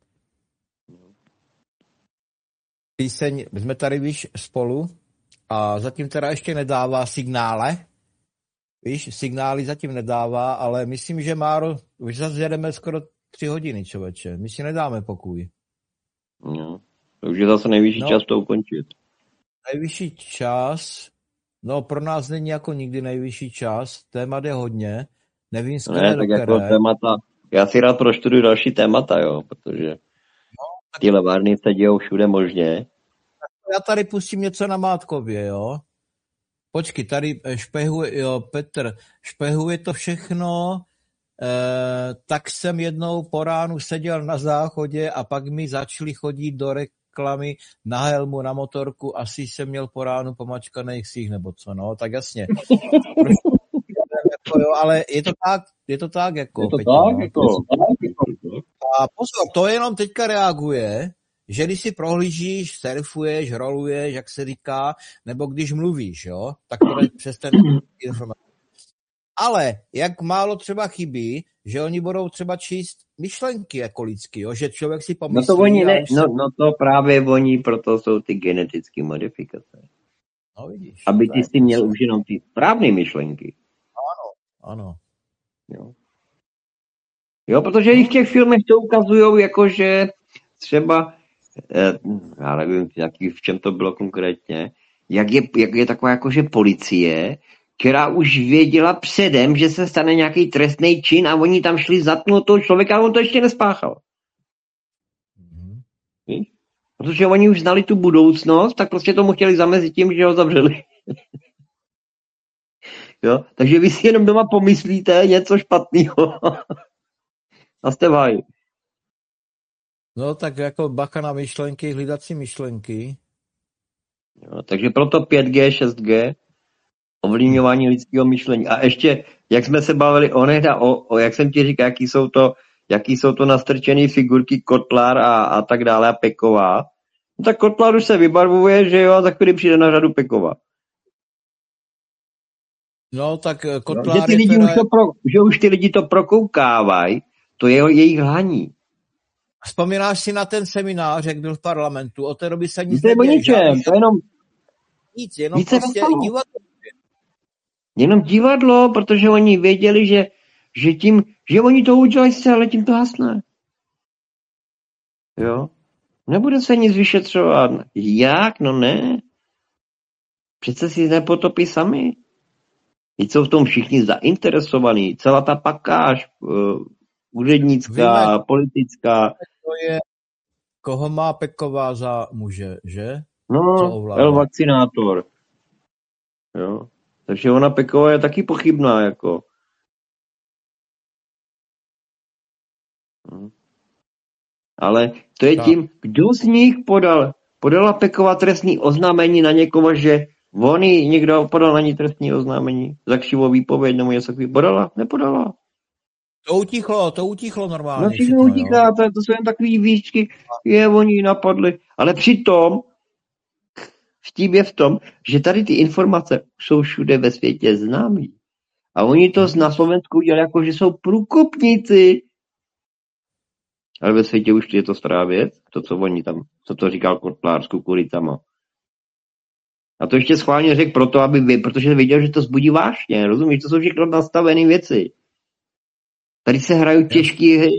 Píseň, jsme tady, víš, spolu a zatím teda ještě nedává signále. Víš, signály zatím nedává, ale myslím, že Máro, už zase jedeme skoro tři hodiny, člověče. My si nedáme pokůj. No, to už je zase nejvyšší no, čas to ukončit. Nejvyšší čas, no pro nás není jako nikdy nejvyšší čas, témat je hodně, nevím z které Ne, tak do jako které. témata, já si rád proštuduju další témata, jo, protože no, tak... ty levárny se dějou všude možně. Já tady pustím něco na Mátkově, jo. Počkej, tady špehuje, jo, Petr, špehuje to všechno, eh, tak jsem jednou po ránu seděl na záchodě a pak mi začali chodit do reklamy na helmu, na motorku, asi jsem měl po ránu pomačkanej ksích, nebo co, no, tak jasně. jako, jo, ale je to tak, je to tak, jako. Je to Petě, tak, no. jako. A pozor, to jenom teďka reaguje, že když si prohlížíš, surfuješ, roluješ, jak se říká, nebo když mluvíš, jo, tak to je přes ten informace. Ale jak málo třeba chybí, že oni budou třeba číst myšlenky jako lidský, jo, že člověk si pomyslí... No to oni ne, se... no, no to právě oni, proto jsou ty genetické modifikace. No vidíš. Aby ty si měl už jenom ty správné myšlenky. Ano, ano. Jo. Jo, protože i v těch filmech to ukazují, jakože třeba, eh, já nevím, jaký, v čem to bylo konkrétně, jak je, jak je taková jakože policie, která už věděla předem, že se stane nějaký trestný čin a oni tam šli zatnout toho člověka, ale on to ještě nespáchal. Mm-hmm. Protože oni už znali tu budoucnost, tak prostě tomu chtěli zamezit tím, že ho zavřeli. Jo? Takže vy si jenom doma pomyslíte něco špatného. A jste v háji. No tak jako bacha na myšlenky, hlídací myšlenky. Jo, takže proto pět G, šest G, ovlivňování lidského myšlení. A ještě, jak jsme se bavili o nehda, o, o, jak jsem ti říkal, jaký jsou to, jaký jsou to nastrčené figurky Kotlár a, a tak dále a Peková. No tak Kotlár už se vybarvuje, že jo, a za chvíli přijde na řadu Peková. No tak Kotlár no, že, ty lidi teda... už to pro, že už ty lidi to prokoukávají, to je jejich hlaní. Vzpomínáš si na ten seminář, jak byl v parlamentu? Od té doby se nic to je o ničem, to je jenom... Nic, jenom nic prostě divadlo. Jenom divadlo, protože oni věděli, že, že tím, že oni to udělají se, ale tím to hasne. Jo? Nebude se nic vyšetřovat. Jak? No ne. Přece si nepotopí sami. Teď jsou v tom všichni zainteresovaní. Celá ta pakáž uh, úřednická, Víme, politická. To je, koho má Peková za muže, že? No, L-vakcinátor. Jo. Takže ona Peková je taky pochybná, jako. Hm. Ale to je tím, kdo z nich podal, podala Peková trestní oznámení na někoho, že on jí někdo podal na ní trestní oznámení za křivou výpověď, nebo něco takový. Podala? Nepodala. To utichlo, to utichlo normálně. No všechno utichá, to, to jsou jen takový výčky, je, oni napadli. Ale přitom vtip je v tom, že tady ty informace jsou všude ve světě známý. A oni to na Slovensku udělali jako, že jsou průkopníci. Ale ve světě už je to stará věc, to, co oni tam, co to říkal Kotlár s kukuritama. A to ještě schválně řekl proto, aby vy, protože viděl, že to zbudí vášně, rozumíš? To jsou všechno nastavené věci. Tady se hrajou těžké hry.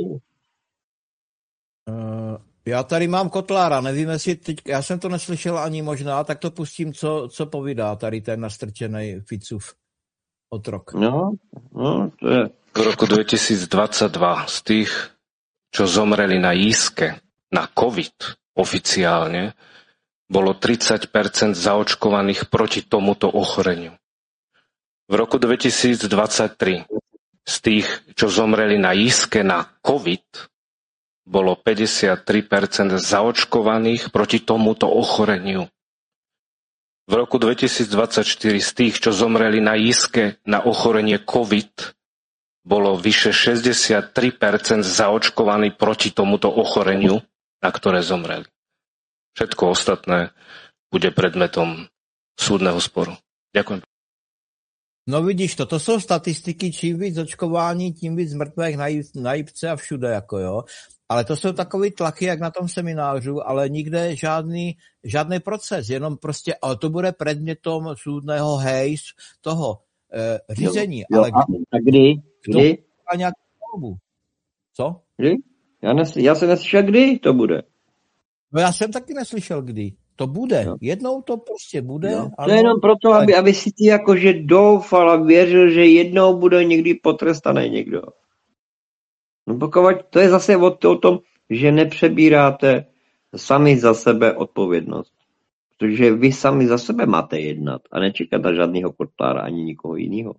Uh, já tady mám Kotlára, nevím, jestli teď, já jsem to neslyšel ani možná, tak to pustím, co, co povídá tady ten nastrčený Ficův otrok. No, no, to je. V roku dvetisícdvadsaťdva z tých, čo zomreli na jízke, na COVID oficiálne, bolo tridsať percent zaočkovaných proti tomuto ochoreniu. V roku dvetisícdvadsaťtri z tých, čo zomreli na jízke na COVID, bolo päťdesiattri percent zaočkovaných proti tomuto ochoreniu. V roku dvetisícdvadsaťštyri z tých, čo zomreli na jízke na ochorenie COVID, bolo vyše šesťdesiattri percent zaočkovaní proti tomuto ochoreniu, na ktoré zomreli. Všetko ostatné bude predmetom súdneho sporu. Ďakujem. No vidíš to, to jsou statistiky, čím víc očkování, tím víc mrtvých na, na jípce a všude, jako jo. Ale to jsou takový tlaky, jak na tom seminářu, ale nikde žádný, žádný proces, jenom prostě, ale to bude předmětom soudného hejs toho eh, řízení. Jo, jo, ale a, a kdy? Kdy? nějakou volbu. Co? Kdy? Já, nes, já jsem neslyšel, kdy to bude. No já jsem taky neslyšel, kdy. To bude. No. Jednou to prostě bude. No. Ano, to je jenom proto, ale... aby, aby si ty jakože doufal a věřil, že jednou bude někdy potrestaný někdo. No pokud to je zase o, to, o tom, že nepřebíráte sami za sebe odpovědnost. Protože vy sami za sebe máte jednat a nečekat na žádného Kotlára ani nikoho jiného.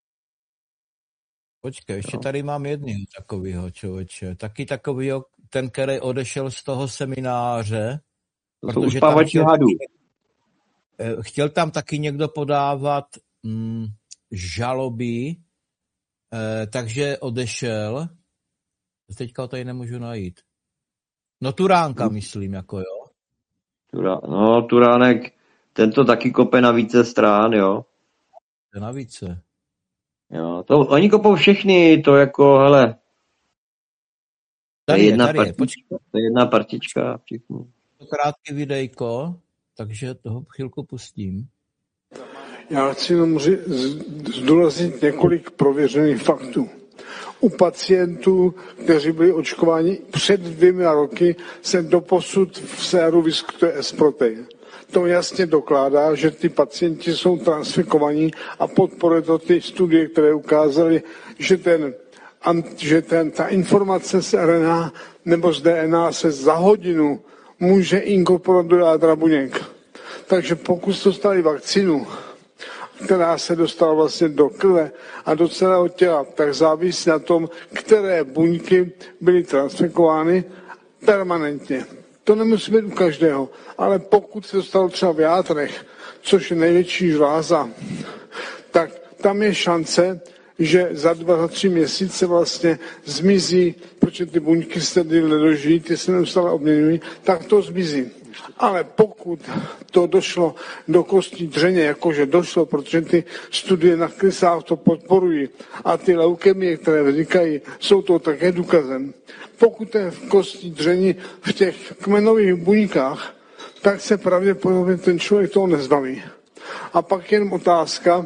Počkej, ještě no. tady mám jedného takového člověče. Taky takovýho, ten, který odešel z toho semináře. To jsou uspávači hadů. Chtěl tam taky někdo podávat mm, žaloby, eh, takže odešel. Teďka ho tady nemůžu najít. No Turánka, hmm. myslím, jako jo. Turá, no, Turánek, ten to taky kope na více strán, jo. Na více. Jo, to, oni kopou všechny, to jako, hele. To je jedna tady je, partička, to je jedna partička. Všichni. To krátké videjko, takže toho chvilku pustím. Já chci jenom zdůraznit několik prověřených faktů. U pacientů, kteří byli očkováni před dvěma roky, se doposud v séru vyskytuje S-protein. To jasně dokládá, že ty pacienti jsou transfikovaní a podporuje to ty studie, které ukázaly, že, ten, že ten, ta informace z R N A nebo z D N A se za hodinu může inkorporovat do jádra buněk. Takže pokud dostali vakcínu, která se dostala vlastně do krve a do celého těla, tak závisí na tom, které buňky byly transfikovány permanentně. To nemusí být u každého, ale pokud se dostalo třeba v játrech, což je největší žláza, tak tam je šance, že za dva, za tři měsíce vlastně zmizí, protože ty buňky se tedy nedožijí, ty se neustále obměňují, tak to zmizí. Ale pokud to došlo do kostní dřeně, jakože došlo, protože ty studie na krysách to podporují a ty leukemie, které vznikají, jsou to také důkazem. Pokud je v kostní dřeni v těch kmenových buňkách, tak se pravděpodobně ten člověk toho nezbaví. A pak jen otázka,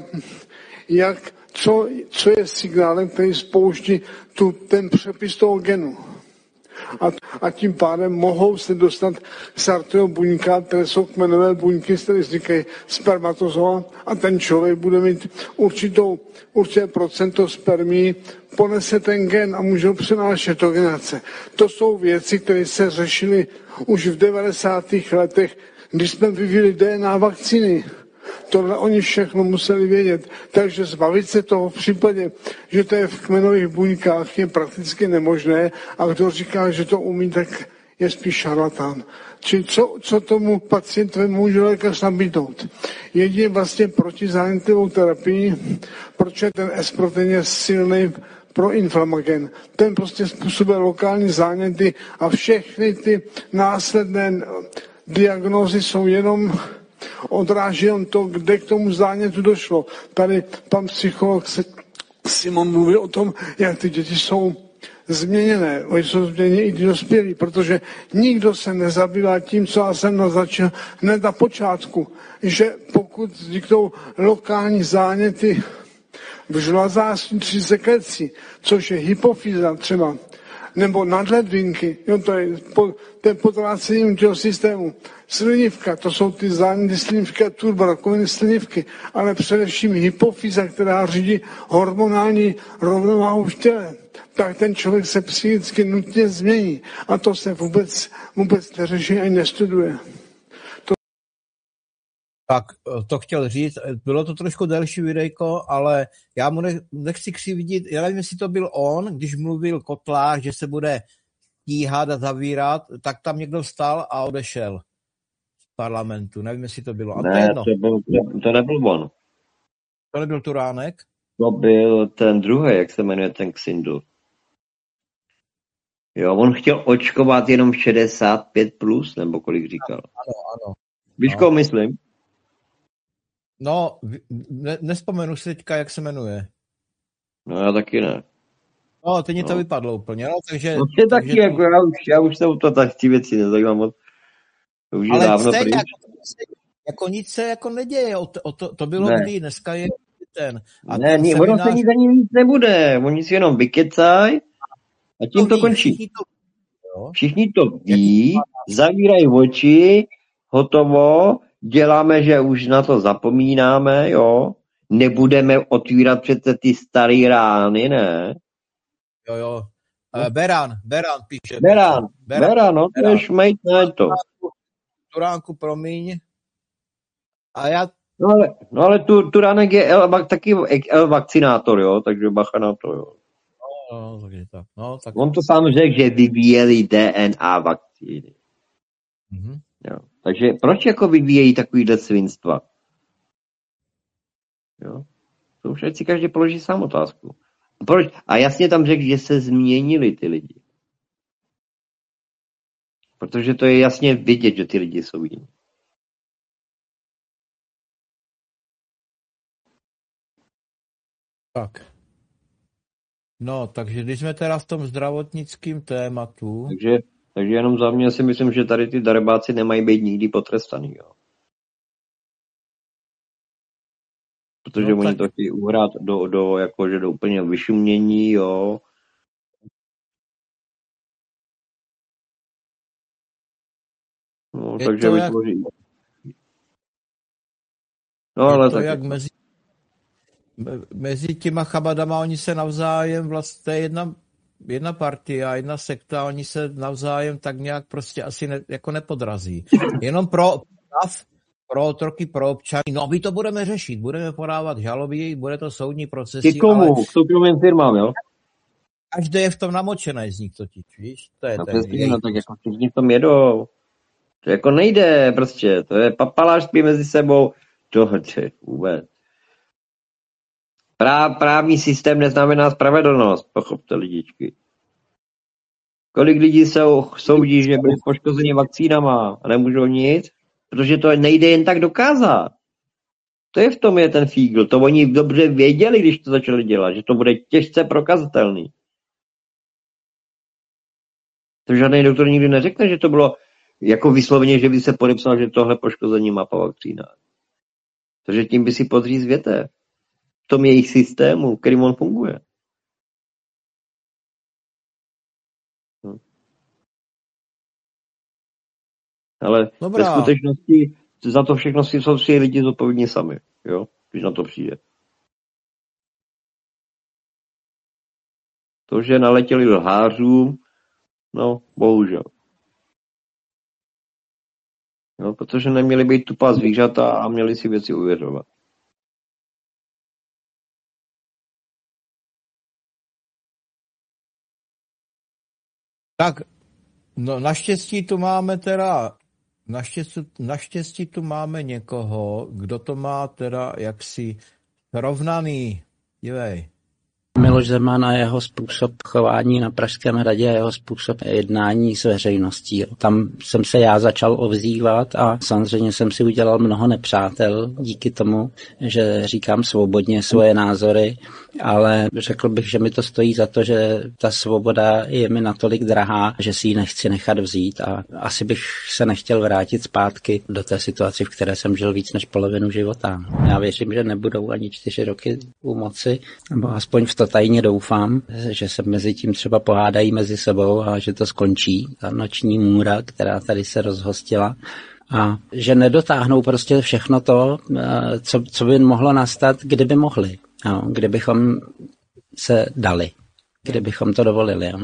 jak, co, co je signálem, který spouští tu, ten přepis toho genu. A, a tím pádem mohou se dostat k sartového buňka, které jsou kmenové buňky, které vznikají spermatozoa a ten člověk bude mít určitou, určité procento spermí, ponese ten gen a může ho přenášet do generace. To jsou věci, které se řešily už v devadesátých letech, když jsme vyvíjeli D N A vakcíny. Tohle oni všechno museli vědět. Takže zbavit se toho v případě, že to je v kmenových buňkách, je prakticky nemožné a kdo říká, že to umí, tak je spíš šarlatán. Čili co, co tomu pacientovi může lékař nabídnout? Jedině vlastně protizánětlivou terapii, protože ten S-protein je silný proinflamagen. Ten prostě způsobuje lokální záněty a všechny ty následné diagnózy jsou jenom odráží on to, kde k tomu zánětu došlo. Tady pan psycholog Simon mluvil o tom, jak ty děti jsou změněné. Oni jsou změněni i dospělí, protože nikdo se nezabývá tím, co já jsem naznačil hned na počátku, že pokud vzniknou lokální záněty v žlazářství sekrecí, což je hypofýza třeba, nebo nadledvinky, jo, to je po, ten potrácením těho systému. Slinivka, to jsou ty záněty slinivky a turborakoviny slinivky, ale především hypofýza, která řídí hormonální rovnováhu v těle. Tak ten člověk se psychicky nutně změní a to se vůbec, vůbec neřeší ani nestuduje. To... Tak to chtěl říct, bylo to trošku delší videjko, ale já mu nechci křivdit, já nevím, jestli to byl on, když mluvil Kotlár, že se bude stíhat a zavírat, tak tam někdo vstal a odešel z parlamentu, nevím, jestli to bylo. Ne, to, to, byl, to nebyl on. To nebyl Turánek? To byl ten druhý, jak se jmenuje ten Xindl. Jo, on chtěl očkovat jenom šedesát pět plus, nebo kolik říkal. Ano, ano. Víš, koho myslím? No, ne, nespomenu si teďka, jak se jmenuje. No, já taky ne. No, teď mě no. to vypadlo úplně, no, takže... No, je taky, takže jako to... já, už, já už se u to tak ty věci nezajímám moc. To už je ale dávno stejně, pryč. jako, jako nic se jako neděje, o to, o to, to bylo ne. kdy, dneska je ten... A ne, ten ne seminář... ono se nic ani nic nebude, oni si jenom vykecaj A tím to končí. Všichni to ví, zavírají oči, hotovo, děláme, že už na to zapomínáme, jo. Nebudeme otvírat přece ty staré rány, ne? Jo, jo. Uh, Beran, Beran píše. Beran, Beran, Beran no to je šmejt, ne to. Turánku, promiň. A já... No ale, no ale tu, Turánek je L, taky L vakcinátor, jo, takže bacha na to, jo. No, no, takže tak. No, tak... On to sám řekl, že vyvíjeli D N A vakcíny. Mm-hmm. Jo. Takže proč jako vyvíjejí takovýhle svinstva? Jo. To už ať si každý položí sám otázku. Proč? A jasně tam řekl, že se změnili ty lidi. Protože to je jasně vidět, že ty lidi jsou jiní. Tak. No, takže když jsme teda v tom zdravotnickém tématu... Takže, takže jenom za mě si myslím, že tady ty darebáci nemají být nikdy potrestaný, jo. Protože no, oni tak... to chtějí uhrát do, do, jakože do úplně vyšumění, jo. No, je takže vytvoří... Jak... No, je ale to tak... jak mezi... mezi těma chabadama, oni se navzájem vlastně jedna, jedna partia, jedna sekta, oni se navzájem tak nějak prostě asi ne, jako nepodrazí. Jenom pro pro otroky, pro občany, no my to budeme řešit, budeme podávat žaloby, bude to soudní procesy. K komu? Ale... K soukromým firmám, jo? Každý je v tom namočený z nich totiž, víš? To je no, ten přesně, no tak jako všichni v tom jedou. To jako nejde prostě, to je papalášství mezi sebou, to je vůbec. Prá, právní systém neznamená spravedlnost, pochopte lidičky. Kolik lidí se soudí, že byli poškozeni vakcínama a nemůžou nic, protože to nejde jen tak dokázat. To je v tom je ten fígl. To oni dobře věděli, když to začali dělat, že to bude těžce prokazatelný. To žádný doktor nikdy neřekne, že to bylo jako vysloveně, že by se podepsal, že tohle poškození má po vakcínách. Takže tím by si podříz větev. V tom jejich systému, kterým on funguje. Hm. Ale Dobrá. Ve skutečnosti za to všechno si jsou si lidi zodpovědní sami, jo? Když na to přijde. To, že naletěli lhářům, no, bohužel. Jo, protože neměli být tupá zvířata a měli si věci uvěřovat. Tak, no naštěstí tu máme teda, naštěstí, naštěstí tu máme někoho, kdo to má teda jaksi rovnaný, dívej. Miloš Zeman a jeho způsob chování na Pražském hradě a jeho způsob jednání s veřejností. Tam jsem se já začal ovzývat a samozřejmě jsem si udělal mnoho nepřátel díky tomu, že říkám svobodně svoje názory, ale řekl bych, že mi to stojí za to, že ta svoboda je mi natolik drahá, že si ji nechci nechat vzít a asi bych se nechtěl vrátit zpátky do té situace, v které jsem žil víc než polovinu života. Já věřím, že nebudou ani čtyři roky u moci, nebo aspoň v to tajně doufám, že se mezi tím třeba pohádají mezi sebou a že to skončí, ta noční můra, která tady se rozhostila. A že nedotáhnou prostě všechno to, co, co by mohlo nastat, kdyby mohli. Jo, kdybychom se dali. Kdybychom to dovolili. Jo. No,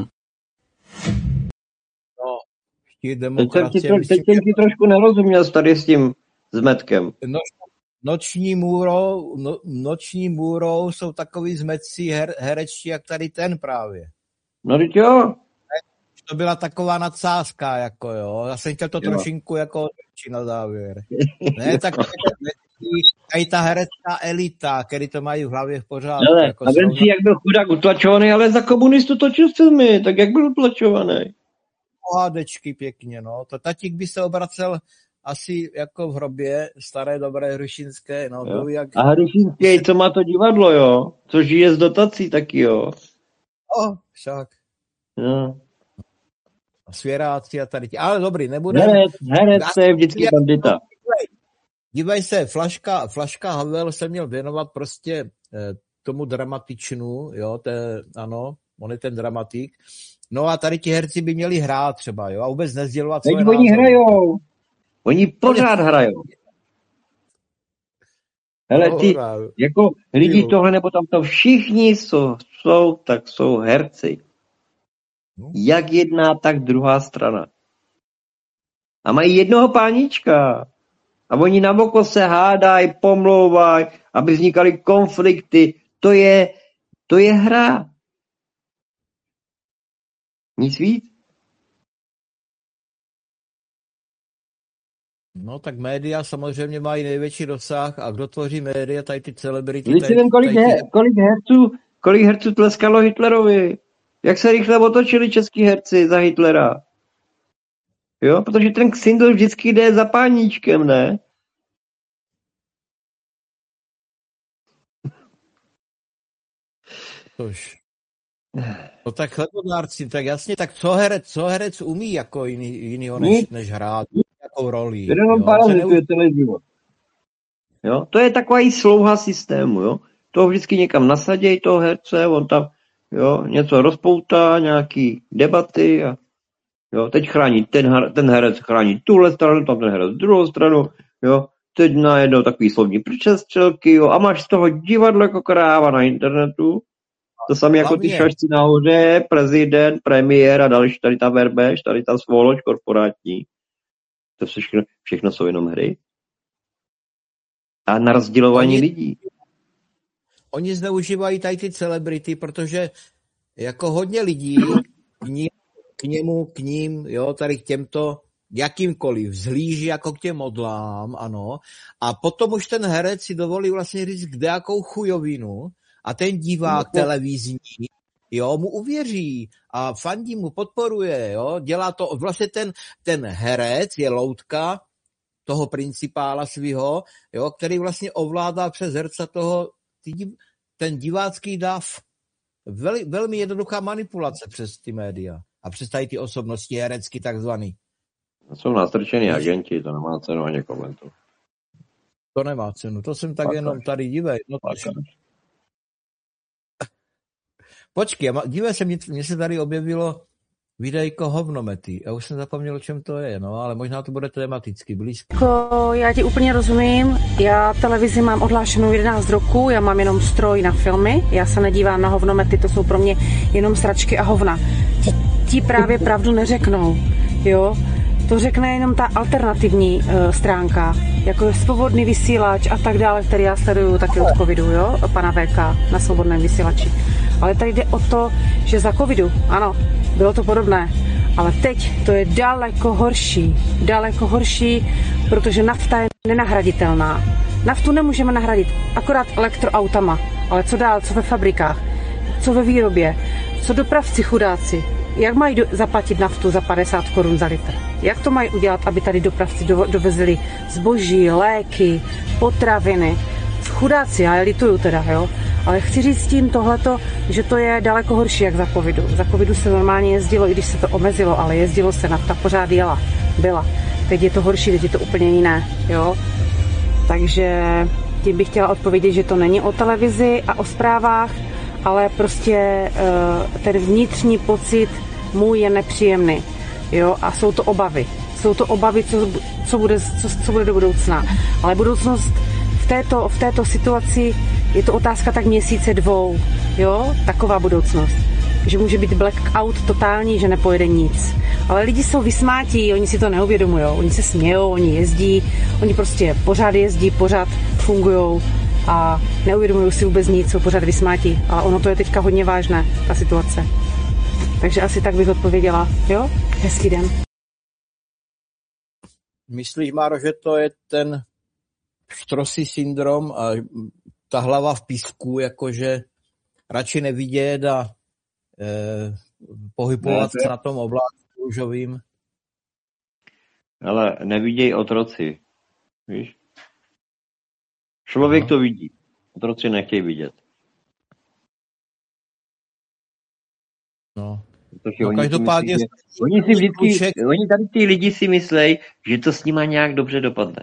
teď jsem ti, tro, teď jsem ti trošku nerozuměl tady s tím zmetkem. No, noční můrou, no, noční můrou jsou takový zmetcí her, herečtí, jak tady ten právě. No teď jo. To byla taková nadsázka, jako jo. Já jsem chtěl to jo. trošinku jako na závěr. Ne, tak tady ta herecká elita, který to mají v hlavě v pořádku. Ale, jako a vem si, jak byl chudák utlačovaný, ale za komunistů točil filmy, tak jak byl utlačovaný? Pohádečky pěkně, no. To tatík by se obracel asi jako v hrobě, staré dobré Hrušinské. No, to jak... A Hrušinské, co má to divadlo, jo? Co žije z dotací taky, jo? O, však. No. Svěráci a tady ti. Ale dobrý, nebudeme... Herec, herec, to je vždycky bandita. Dívej se, Flaška, Flaška Havel se měl věnovat prostě eh, tomu dramatičnu, jo, té, ano, on je ten dramatik, No a tady ti herci by měli hrát třeba, jo, a vůbec nezdělovat Teď svoje oni názory. hrajou. Oni pořád hrajou. Hele, ty, jako lidi tohle nebo tamto, všichni jsou, jsou, tak jsou herci. Jak jedna, tak druhá strana. A mají jednoho pánička. A oni na oko se hádají, pomlouvají, aby vznikaly konflikty. To je, to je hra. Nic víc. No tak média samozřejmě mají největší dosah a kdo tvoří média, tady ty celebrity. Když si vím, kolik, tady, he, kolik herců, kolik herců tleskalo Hitlerovi. Jak se rychle otočili český herci za Hitlera. Jo, protože ten Ksindl vždycky jde za páníčkem, ne? Tož. No tak chlebodárci, tak jasně, tak co herec, co herec umí jako jiný, jinýho než, než hrát, jakou roli. Jenom parazituje celý život. Jo, to je taková i slouha systému, jo. To vždycky někam nasaděj toho herce, on tam, jo, něco rozpoutá, nějaký debaty a jo, teď chrání ten, ten herec chrání tuhle stranu, tam ten herec druhou stranu, jo. Teď najednou takový slovní přestřelky, jo, a máš z toho divadlo jako kráva na internetu. To samé jako ty šašci nahoře, prezident, premiér a další, tady ta verbež, tady ta svoloč korporátní. To všechno, všechno jsou jenom hry. A na rozdělování oni, lidí. Oni zneužívají tady ty celebrity, protože jako hodně lidí k, ním, k němu, k ním, jo, tady k těmto jakýmkoliv zhlíží jako k těm modlám, ano. A potom už ten herec si dovolí vlastně říct kdejakou chujovinu, a ten divák no, televizní, jo, mu uvěří a fandí mu, podporuje, jo, dělá to, vlastně ten, ten herec je loutka toho principála svýho, jo, který vlastně ovládá přes herce toho, ten divácký dav. Vel, velmi jednoduchá manipulace přes ty média a přes tady ty osobnosti herecky takzvaný. Jsou nastrčený agenti, to nemá cenu ani komentu. To nemá cenu, to jsem tak, tak jenom tady divej. No Počkej, dívej se, mně se tady objevilo videjko hovnomety. Já už jsem zapomněl, o čem to je, no, ale možná to bude tematicky blízko. Jako, já ti úplně rozumím, já televizi mám odhlášenou jedenáct roku, já mám jenom stroj na filmy, já se nedívám na hovnomety, to jsou pro mě jenom sračky a hovna. Ti, ti právě pravdu neřeknou, jo. To řekne jenom ta alternativní uh, stránka, jako je svobodný vysílač a tak dále, který já sleduju taky od covidu, jo, pana V K na svobodném vysílači. Ale tady jde o to, že za covidu, ano, bylo to podobné, ale teď to je daleko horší, daleko horší, protože nafta je nenahraditelná. Naftu nemůžeme nahradit, akorát elektroautama, ale co dál, co ve fabrikách, co ve výrobě, co dopravci chudáci, jak mají do, zaplatit naftu za padesát korun za litr? Jak to mají udělat, aby tady dopravci do, dovezli zboží, léky, potraviny? Chudáci, já je lituju teda, jo? Ale chci říct tím tohleto, že to je daleko horší, jak za covidu. Za covidu se normálně jezdilo, i když se to omezilo, ale jezdilo se, nafta pořád jela, byla. Teď je to horší, teď je to úplně jiné, jo? Takže tím bych chtěla odpovědět, že to není o televizi a o zprávách, ale prostě uh, ten vnitřní pocit můj je nepříjemný, jo? A jsou to obavy. Jsou to obavy, co, co, bude, co, co bude do budoucna. Ale budoucnost v této, v této situaci je to otázka tak měsíce dvou, jo? Taková budoucnost. Že může být blackout totální, že nepojede nic. Ale lidi jsou vysmátí, oni si to neuvědomují. Oni se smějou, oni jezdí, oni prostě pořád jezdí, pořád fungujou a neuvědomují si vůbec nic, jsou pořád vysmátí. Ale ono to je teďka hodně vážné, ta situace. Takže asi tak bych odpověděla, jo? Hezký den. Myslíš, Máro, že to je ten štrosý syndrom a ta hlava v písku, jakože radši nevidět a eh, pohybovat se na tom oblátku růžovým? Ale neviděj otroci, víš? Člověk no. to vidí, otroci nechtějí vidět. No. No, oni každopádně... Si myslí, oni, si vždycky, oni tady ty lidi si myslejí, že to s nima nějak dobře dopadne.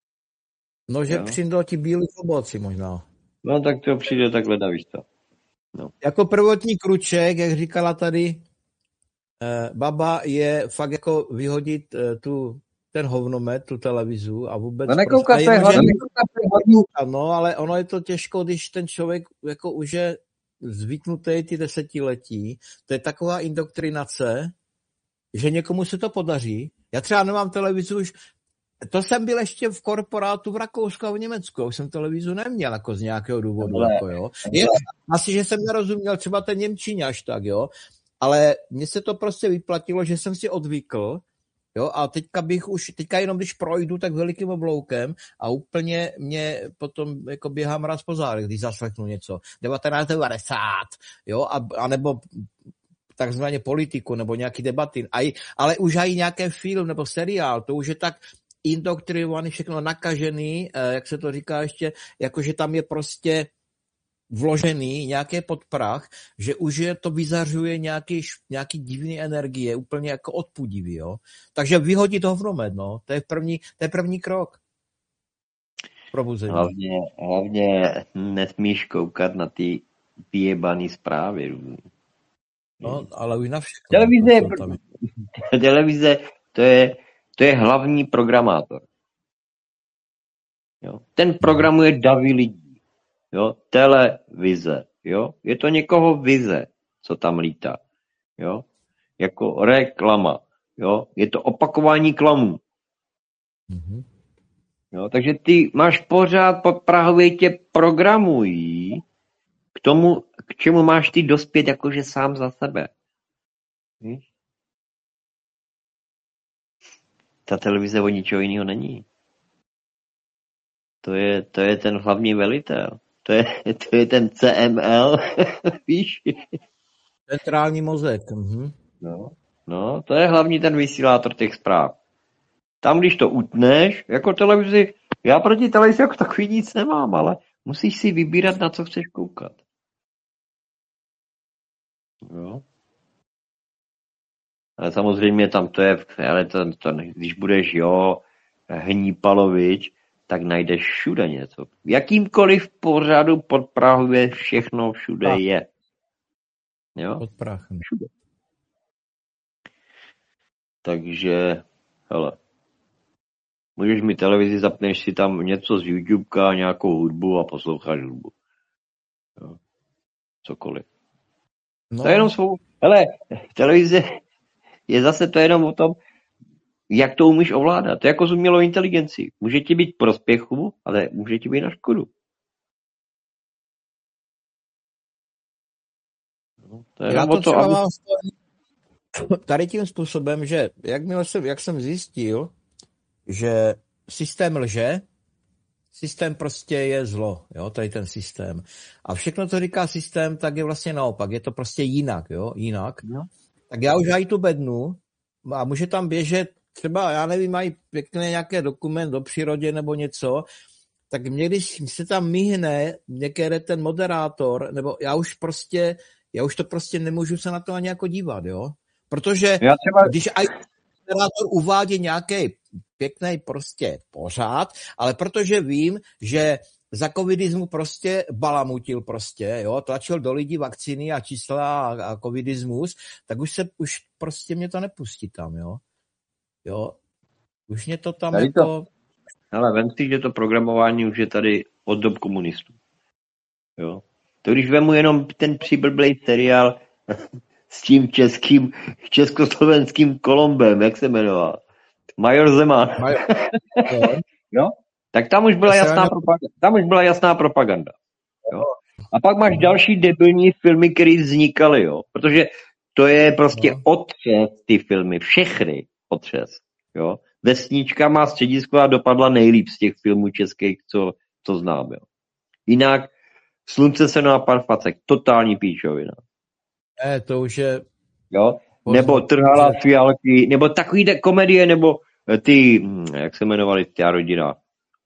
No, že přijdou ti bílí oboci možná. No, tak to přijde takhle, víš to. No. Jako prvotní kruček, jak říkala tady eh, baba, je fakt jako vyhodit eh, tu, ten hovnomet, tu televizu a vůbec... No nekoukat, prostě, to je hlavní. No, ale ono je to těžko, když ten člověk jako už je zvyknutý ty desetiletí. To je taková indoktrinace, že někomu se to podaří. Já třeba nemám televizi už... To jsem byl ještě v korporátu v Rakousku a v Německu. Už jsem televizu neměl jako z nějakého důvodu. Ale, jako, jo. Je, asi, že jsem nerozuměl třeba ten němčíně až tak, jo. Ale mně se to prostě vyplatilo, že jsem si odvykl, jo, a teďka bych už, teďka jenom když projdu tak velikým obloukem a úplně mě potom jako běhá mraz po zádech, když zaslechnu něco. devatenáct devadesát, jo, a, a nebo takzvaně politiku, nebo nějaký debaty, aj, ale už aj nějaký film nebo seriál, to už je tak indoktrinovaný, všechno nakažený, jak se to říká ještě, jakože tam je prostě vložený nějaký podprach, že už je to vyzařuje nějaký, nějaký divný energie, úplně jako odpudivý, jo. Takže vyhodit hovnomet, no, to je první, to je první krok. Probuzení. Hlavně, hlavně nesmíš koukat na ty vyjebaný zprávy. No, ale už na všechno. Televize, to, to, je, televize to, je, to je hlavní programátor. Jo. Ten programuje davy lidí. Jo. Televize. Jo. Je to někoho vize, co tam lítá. Jo. Jako reklama. Jo. Je to opakování klamů. Mm-hmm. Jo. Takže ty máš pořád podprahově tě programují k tomu, k čemu máš ty dospět jakože sám za sebe. Víš? Ta televize o ničeho jiného není. To je, to je ten hlavní velitel. To je, to je ten C M L. Víš? Centrální mozek. Mhm. No, no, to je hlavní ten vysílátor těch zpráv. Tam, když to utneš, jako televizi, já proti televizi jako takový nic nemám, ale musíš si vybírat, na co chceš koukat. Jo. Ale samozřejmě tam to je, ale to, to, když budeš, jo, Hnípalovič, tak najdeš všude něco. V jakýmkoliv pořadu pod Prahově všechno všude tak. je. Jo? Pod prachem. Všude. Takže, hele, můžeš mi televizi, zapneš si tam něco z YouTubeka, nějakou hudbu a posloucháš hudbu. Jo? Cokoliv. No. To je jenom svou... Hele, televize je zase to jenom o tom, jak to umíš ovládat. To je jako s umělou inteligencí. Může ti být prospěchu, ale může ti být na škodu. No, to je Já to to, třeba aby... mám tady tím způsobem, že jakmile jsem, jak jsem zjistil, že systém lže, systém prostě je zlo, jo, tady ten systém. A všechno, co říká systém, tak je vlastně naopak. Je to prostě jinak, jo, jinak. No. Tak já už aj tu bednu a může tam běžet třeba, já nevím, mají pěkné nějaké dokument do přírodě nebo něco, tak mě, když se tam myhne některý ten moderátor, nebo já už prostě, já už to prostě nemůžu se na to ani jako dívat, jo. Protože třeba... když aj moderátor uvádí nějaký pěkný prostě pořád, ale protože vím, že za covidismu prostě balamutil prostě, jo, tlačil do lidí vakcíny a čísla a, a covidismus, tak už se, už prostě mě to nepustí tam, jo. Jo, už mě to tam tady jako... To, ale vem si, že to programování už je tady od dob komunistů. Jo. To když vemu jenom ten přiblblej seriál s tím českým, československým Kolombem, jak se jmenoval? Major Zeman. Major. Jo? Tak tam už byla jasná propaganda. Tam už byla jasná propaganda. Jo? A pak máš další debilní filmy, které vznikaly, jo? Protože to je prostě no. otřes, ty filmy, všechny otřes. Jo? Vesnička má středisko a dopadla nejlíp z těch filmů českých, co, co znám. Jo? Jinak Slunce se na pár facek, totální píčovina. Ne, to už je... Jo? Nebo Trhala fialky, nebo takový de- komedie, nebo ty, jak se jmenovali, ta rodina.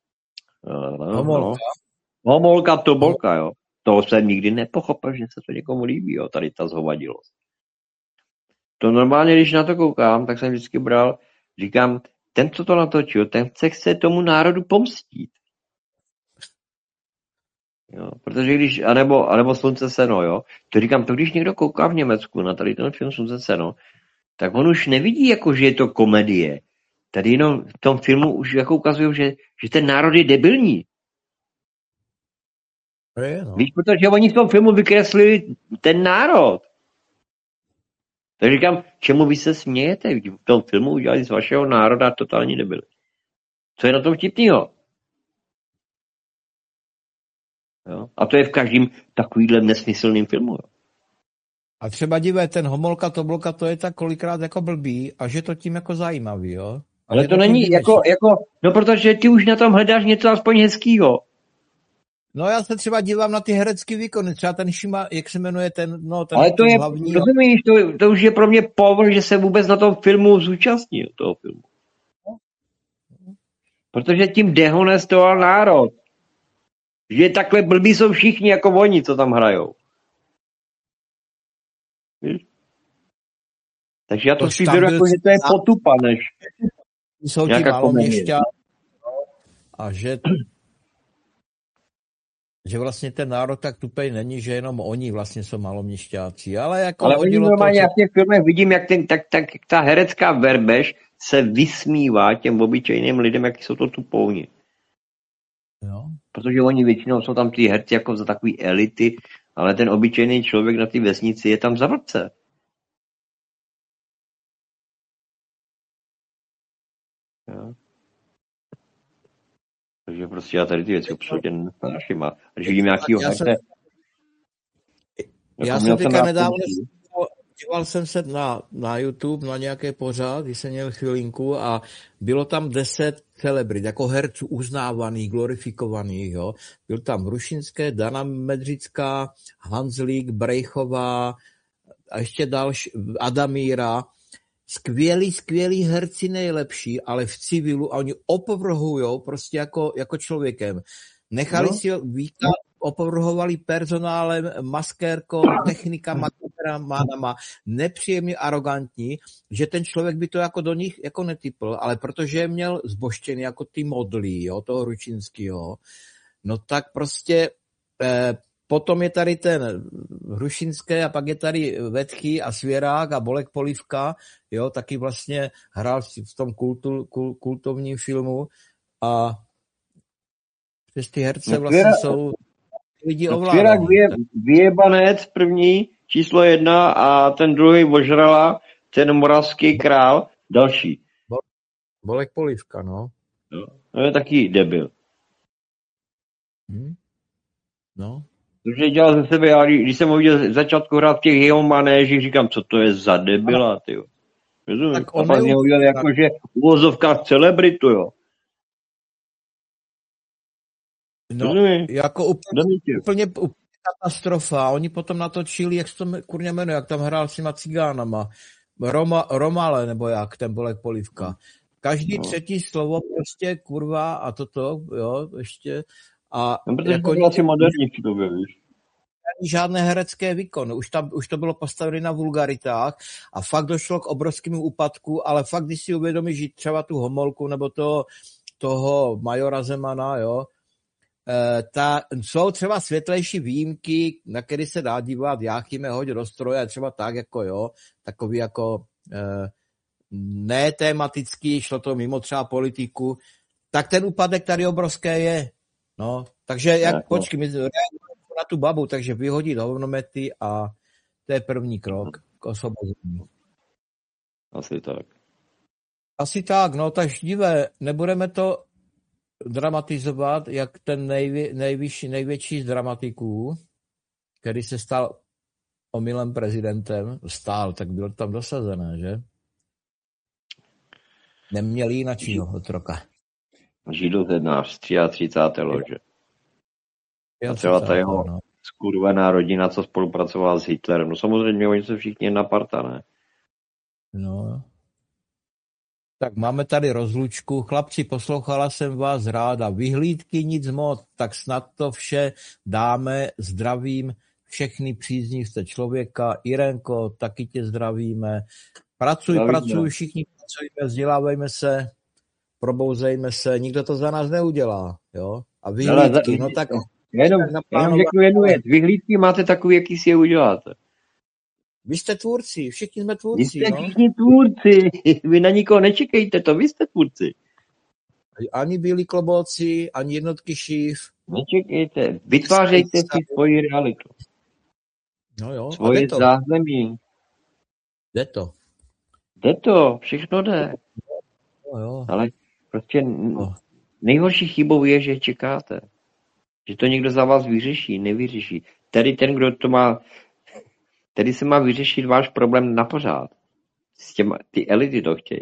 Homolka. No. Homolka, tobolka, jo. To jsem nikdy nepochopil, že se to někomu líbí, jo, tady ta zhovadilost. To normálně, když na to koukám, tak jsem vždycky bral, říkám, ten, co to natočil, ten chce se tomu národu pomstít. Jo, protože když, anebo, anebo Slunce seno, jo, to říkám, to když někdo kouká v Německu na tady ten film Slunce seno, tak on už nevidí, jako, že je to komedie. Tady jenom v tom filmu už jako ukazují, že, že ten národ je debilní. Je, no. Víš, protože oni v tom filmu vykreslili ten národ. Tak říkám, čemu vy se smějete? V tom filmu udělali z vašeho národa totální debily. Co je na tom vtipnýho? Jo? A to je v každém takovýhle nesmyslným filmu. Jo? A třeba dívej, ten Homolka Tobolka, to je tak kolikrát jako blbý a že to tím jako zajímavý, jo? A ale to není jako, jako, no protože ty už na tom hledáš něco aspoň hezkýho. No já se třeba dívám na ty herecký výkony, třeba ten Šima, jak se jmenuje ten, no ten ale to je, hlavní. Rozumíš, to, to už je pro mě povrch, že se vůbec na tom filmu zúčastnil, toho filmu. Protože tím dehonestoval národ. Že takhle blbí jsou všichni jako oni, co tam hrajou. Víš? Takže já to, to si beru jako, že to je potupa, než jsou ti maloměšťa a že že vlastně ten národ tak tupej není, že jenom oni vlastně jsou maloměšťáci, ale jako ale oni normálně, to, já v těch filmech vidím, jak, ten, tak, tak, ta herecká verbež se vysmívá těm obyčejným lidem, jak jsou to tupouni. Jo. Protože oni většinou jsou tam ty herci jako za takový elity, ale ten obyčejný člověk na té vesnici je tam za vrtce. Jo. Takže prostě já tady ty věci absolutně nesnáším. A když vidím nějakýho já herce... Jsem, já jsem teďka nedávno díval jsem se na, na YouTube na nějaké pořad, když jsem měl chvilinku a bylo tam deset celebrit, jako herců uznávaných, glorifikovaných, jo. Byl tam Rušinské, Dana Medřická, Hanzlík, Brejchová a ještě další, Adamíra. Skvělí, skvělí herci nejlepší, ale v civilu a oni opovrhujou prostě jako, jako člověkem. Nechali no. si vítat, opovrhovali personálem, maskérkou, technikama, kameramánama, nepříjemně arrogantní, že ten člověk by to jako do nich jako netypl, ale protože měl zboštěný jako ty modlí, jo, toho Ručinského, no tak prostě eh, potom je tady ten Hrušinské a pak je tady Vetchy a Svěrák a Bolek Polivka, jo, taky vlastně hrál v tom kultu, kul, kultovním filmu a přes ty herce no, vlastně Svěra, jsou lidi ovládaní. Svěrák vyje, vyjebanec první, číslo jedna a ten druhý ožrala, ten moravský král, další. Bolek Polivka, no. No, to je taky debil. Hmm. No. Protože dělal ze sebe, já když jsem ho viděl začátku hrát v těch jeho manéžích, říkám, co to je za debila, tyjo. Rozumím? A pak mě ho viděl jako, že uvozovkách celebritu, jo. No, rozumím? Jako úplně, úplně, úplně katastrofa. Oni potom natočili, jak se to kurně jmenuje, jak tam hrál s těma cigánama. Roma, Romale, nebo jak, ten Bolek Polivka. Každý no. třetí slovo prostě kurva a toto, jo, ještě... A no, protože jako, to bylo asi moderní v době, víš. Žádné herecké výkony. Už, tam, už to bylo postavené na vulgaritách a fakt došlo k obrovskému úpadku, ale fakt, když si uvědomíš, že třeba tu Homolku nebo toho, toho majora Zemana, jo, e, ta, jsou třeba světlejší výjimky, na které se dá dívat, Jáchyme hoď do stroje, třeba tak, jako jo, takový jako e, netématický, šlo to mimo třeba politiku, tak ten úpadek tady obrovský je. No, takže jak, no, počkej, my reagujeme na tu babu, takže vyhodit hovnomety a to je první krok k osvobození. Asi tak. Asi tak, no, takže divé, nebudeme to dramatizovat, jak ten nejvě, nejvyšší, největší z dramatiků, který se stal omylem prezidentem, stál, tak bylo tam dosazené, že? Neměli jinačího otroka. Židozednář z třicáté třetí lože. A třeba ta jeho no. skurvená rodina, co spolupracovala s Hitlerem. No samozřejmě, oni se všichni na parta, ne? No. Tak máme tady rozlučku. Chlapci, poslouchala jsem vás ráda. Vyhlídky nic moc, tak snad to vše dáme. Zdravím všechny příznivce člověka. Irenko, taky tě zdravíme. Pracuj, zdravíme. pracuj, všichni pracujeme, vzdělávejme se. Probouzejme se, nikdo to za nás neudělá, jo? A vyhlídky, no tak... Já jenom, já jenom řeknu jednu věc. Vyhlídky máte takový, jaký si je uděláte. Vy jste tvůrci, všichni jsme Vy tvůrci, jste no. všichni tvůrci. Vy na nikoho nečekejte to, vy jste tvůrci. Ani bílí klobouci, ani jednotky šív. Nečekejte, vytvářejte si svoji realitu. No jo, svoje a jde to. zázemí. Jde to. Jde to, všechno jde. No jo. Ale prostě no. nejhorší chybou je, že čekáte. Že to někdo za vás vyřeší, nevyřeší. Tady ten, kdo to má, tady se má vyřešit váš problém na pořád. S těma, ty elity to chtějí.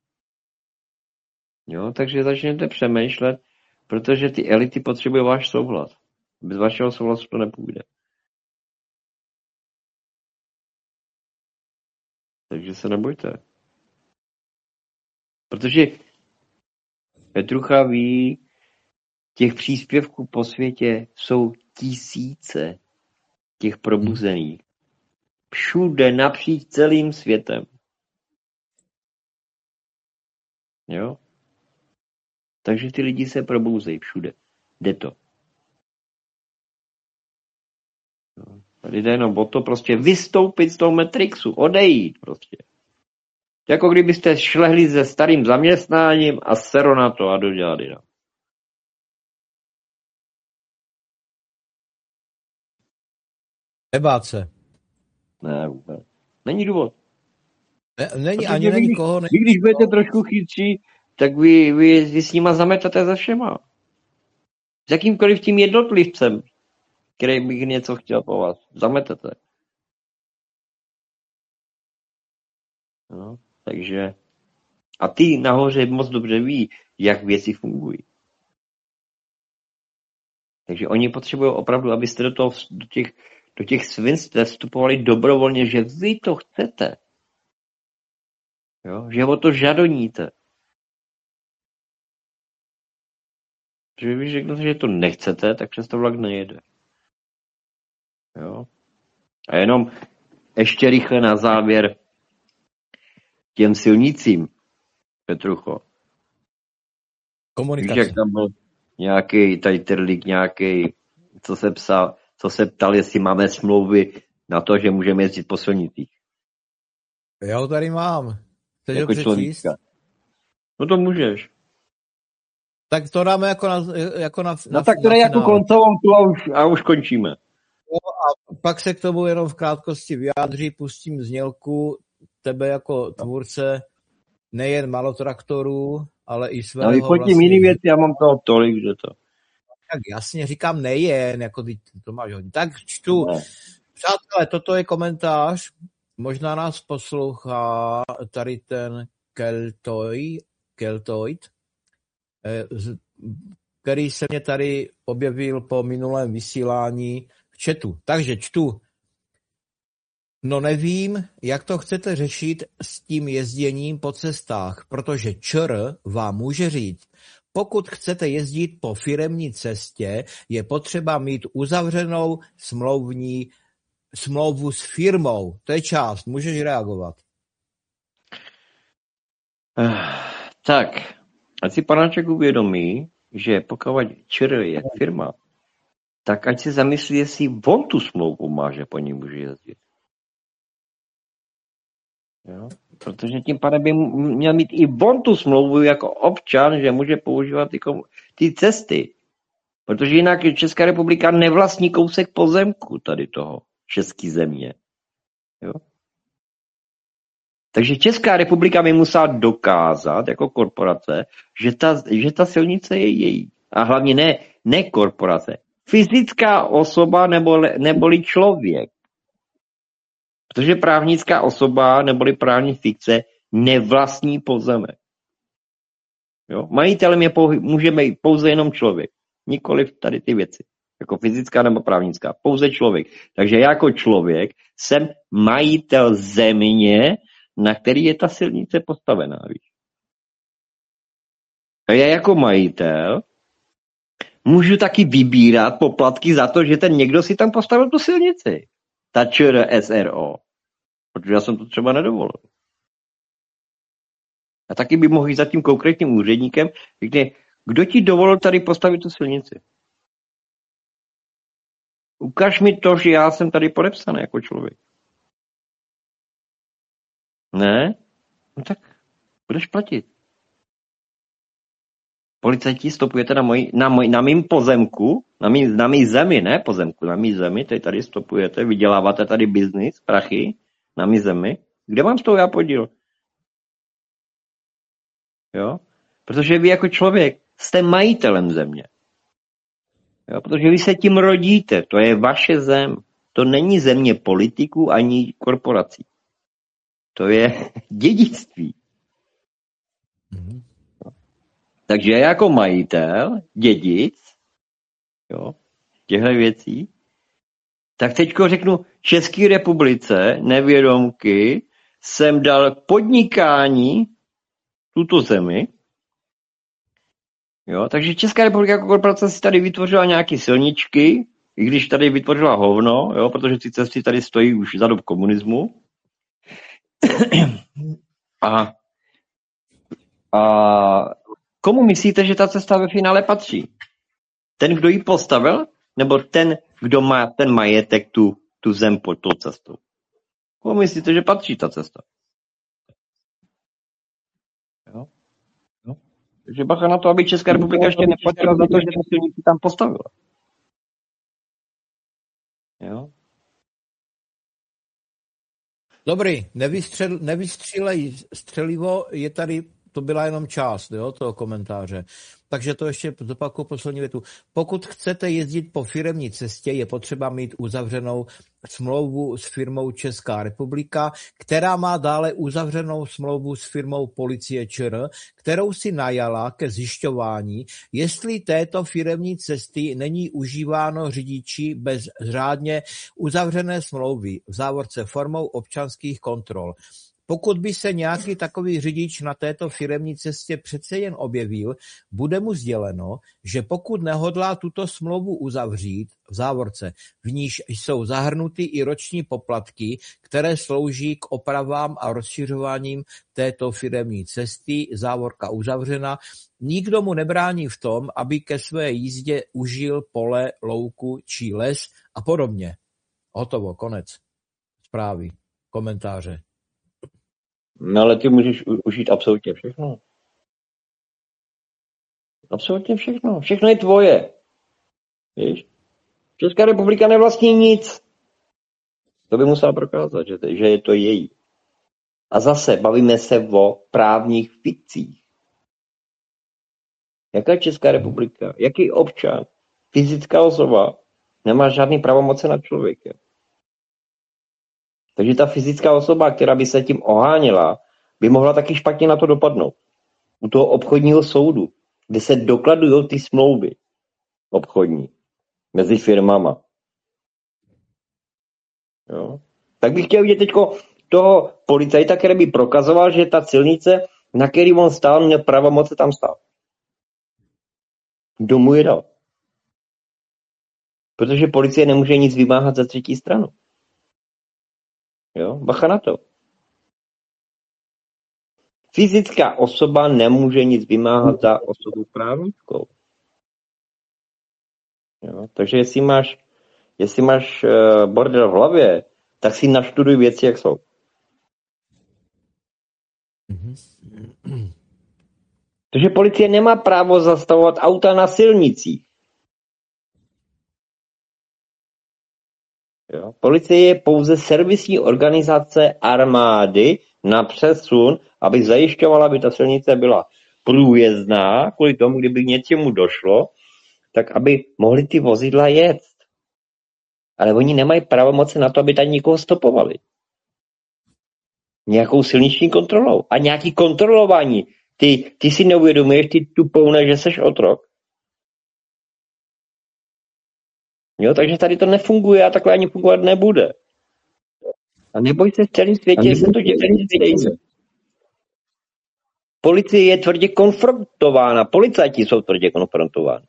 Jo, takže začněte přemýšlet, protože ty elity potřebují váš souhlas. Bez vašeho souhlasu to nepůjde. Takže se nebojte. Protože Petrucha ví, těch příspěvků po světě jsou tisíce těch probuzených. Všude, napříč celým světem. Jo? Takže ty lidi se probouzejí všude. Jde to. No. Tady jde jenom o to prostě vystoupit z toho Matrixu, odejít prostě. Jako kdybyste šlehli se starým zaměstnáním a sero na to a dodělali na. Nebát se. Ne, vůbec. Není důvod. Ne, není, Protože ani vy, není koho. Vy, když budete trošku chytří, tak vy, vy, vy s nima zametate za všema. S jakýmkoliv tím jednotlivcem, který bych něco chtěl po vás. Zametete. No, takže a ty nahoře moc dobře ví, jak věci fungují. Takže oni potřebují opravdu, abyste do, toho, do těch, do těch svinstev vstupovali dobrovolně, že vy to chcete. Jo? Že o to žadoníte. Protože vy řeknete, že to nechcete, tak přes to vlak nejede. Jo? A jenom ještě rychle na závěr těm silnicím, Petrucho. Komunikace. Víš, jak tam byl nějaký tady trlík, nějaký, co se psal, co se ptal, jestli máme smlouvy na to, že můžeme jezdit po silnicích. Já ho tady mám. Chceš jako ho přečíst? No to můžeš. Tak to dáme jako na, jako na, No na, tak to je jako koncovou tu a už, a už končíme. No a pak se k tomu jenom v krátkosti vyjádří, pustím znělku tebe jako tvůrce nejen malotraktorů, ale i svého ale vyfotím vlastně... jiný věci, já mám toho tolik, že to. Tak jasně, říkám nejen, jako ty, to máš hodně. Tak čtu. Ne. Přátelé, toto je komentář, možná nás poslouchá tady ten Keltoid, Keltoid, který se mě tady objevil po minulém vysílání v chatu. Takže čtu. No nevím, jak to chcete řešit s tím jezděním po cestách, protože ČR vám může říct, pokud chcete jezdit po firemní cestě, je potřeba mít uzavřenou smlouvní smlouvu s firmou. To je část, můžeš reagovat. Tak, ať si panáček uvědomí, že pokud ČR je firma, tak ať si zamyslí, jestli on tu smlouvu má, že po ní může jezdit. Jo? Protože tím pádem by měl mít i on tu smlouvu jako občan, že může používat ty, komu- ty cesty. Protože jinak Česká republika nevlastní kousek pozemku tady toho české země. Jo? Takže Česká republika by musela dokázat jako korporace, že ta, že ta silnice je její. A hlavně ne, ne korporace. Fyzická osoba nebo, neboli člověk. Protože právnická osoba neboli právní fikce nevlastní pozemek. Jo? Majitelem je pouze, může být pouze jenom člověk. Nikoliv tady ty věci. Jako fyzická nebo právnická. Pouze člověk. Takže já jako člověk jsem majitel země, na který je ta silnice postavená. Víš? A já jako majitel můžu taky vybírat poplatky za to, že ten někdo si tam postavil tu silnici. Ta ČR S R O. Protože já jsem to třeba nedovolil. A taky by mohl jít za tím konkrétním úředníkem, kde, kdo ti dovolil tady postavit tu silnici? Ukaž mi to, že já jsem tady podepsaný jako člověk. Ne? No tak budeš platit. Policajti, stopujete na, moj, na, moj, na mým pozemku, na mý, na mý zemi, ne pozemku, na mý zemi, tady tady stopujete, vyděláváte tady biznis, prachy, na mý zemi. Kde mám z toho já podíl? Jo? Protože vy jako člověk jste majitelem země. Jo? Protože vy se tím rodíte, to je vaše zem. To není země politiků ani korporací. To je dědictví. Mm-hmm. Takže jako majitel, dědic, jo, těchto věcí, tak teďko řeknu, České republice, nevědomky, jsem dal podnikání tuto zemi. Jo, takže Česká republika jako korporace si tady vytvořila nějaké silničky, i když tady vytvořila hovno, jo, protože ty cesty tady stojí už za dob komunismu. A, a komu myslíte, že ta cesta ve finále patří? Ten, kdo ji postavil, nebo ten, kdo má ten majetek, tu, tu zem pod tou cestou? Komu myslíte, že patří ta cesta? Jo? Jo? Takže bacha na to, aby Česká republika ještě neplatila za to, že ta silnici tam postavila. Jo? Dobrý, nevystřel, nevystřílej střelivo, je tady, to byla jenom část, jo, toho komentáře. Takže to ještě zopakuju poslední větu. Pokud chcete jezdit po firemní cestě, je potřeba mít uzavřenou smlouvu s firmou Česká republika, která má dále uzavřenou smlouvu s firmou Policie ČR, kterou si najala ke zjišťování, jestli této firemní cesty není užíváno řidiči bez řádně uzavřené smlouvy, v závorce formou občanských kontrol. Pokud by se nějaký takový řidič na této firemní cestě přece jen objevil, bude mu sděleno, že pokud nehodlá tuto smlouvu uzavřít, v závorce, v níž jsou zahrnuty i roční poplatky, které slouží k opravám a rozšiřováním této firemní cesty, závorka uzavřena, nikdo mu nebrání v tom, aby ke své jízdě užil pole, louku či les a podobně. Hotovo, konec zprávy, komentáře. No ale ty můžeš užít absolutně všechno. Absolutně všechno. Všechno je tvoje. Víš? Česká republika nevlastní nic. To by musela prokázat, že, že je to její. A zase bavíme se o právních fikcích. Jaká Česká republika? Jaký občan? Fyzická osoba nemá žádný pravomoce nad člověkem. Takže ta fyzická osoba, která by se tím oháněla, by mohla taky špatně na to dopadnout. U toho obchodního soudu, kde se dokladují ty smlouvy obchodní mezi firmama. Jo? Tak bych chtěl vidět teďko toho policajta, který by prokazoval, že ta silnice, na který on stál, měl pravomoce tam stál. Kdo mu je dal? Protože policie nemůže nic vymáhat za třetí stranu. Jo? Bacha na to. Fyzická osoba nemůže nic vymáhat za osobu právnickou. Jo? Takže jestli máš, jestli máš uh, bordel v hlavě, tak si naštuduj věci, jak jsou. Mm-hmm. Takže policie nemá právo zastavovat auta na silnicích. Jo? Policie je pouze servisní organizace armády na přesun, aby zajišťovala, aby ta silnice byla průjezdná, kvůli tomu, kdyby k něčemu došlo, tak aby mohly ty vozidla jet. Ale oni nemají pravomoci na to, aby tady nikoho stopovali. Nějakou silniční kontrolou. A nějaký kontrolování. Ty, ty si neuvědomuješ, ty tupoune, že seš otrok. Jo, takže tady to nefunguje a takhle ani fungovat nebude. A neboj se, v celém světě se to děje stejně. Policie je tvrdě konfrontována, policajti jsou tvrdě konfrontováni.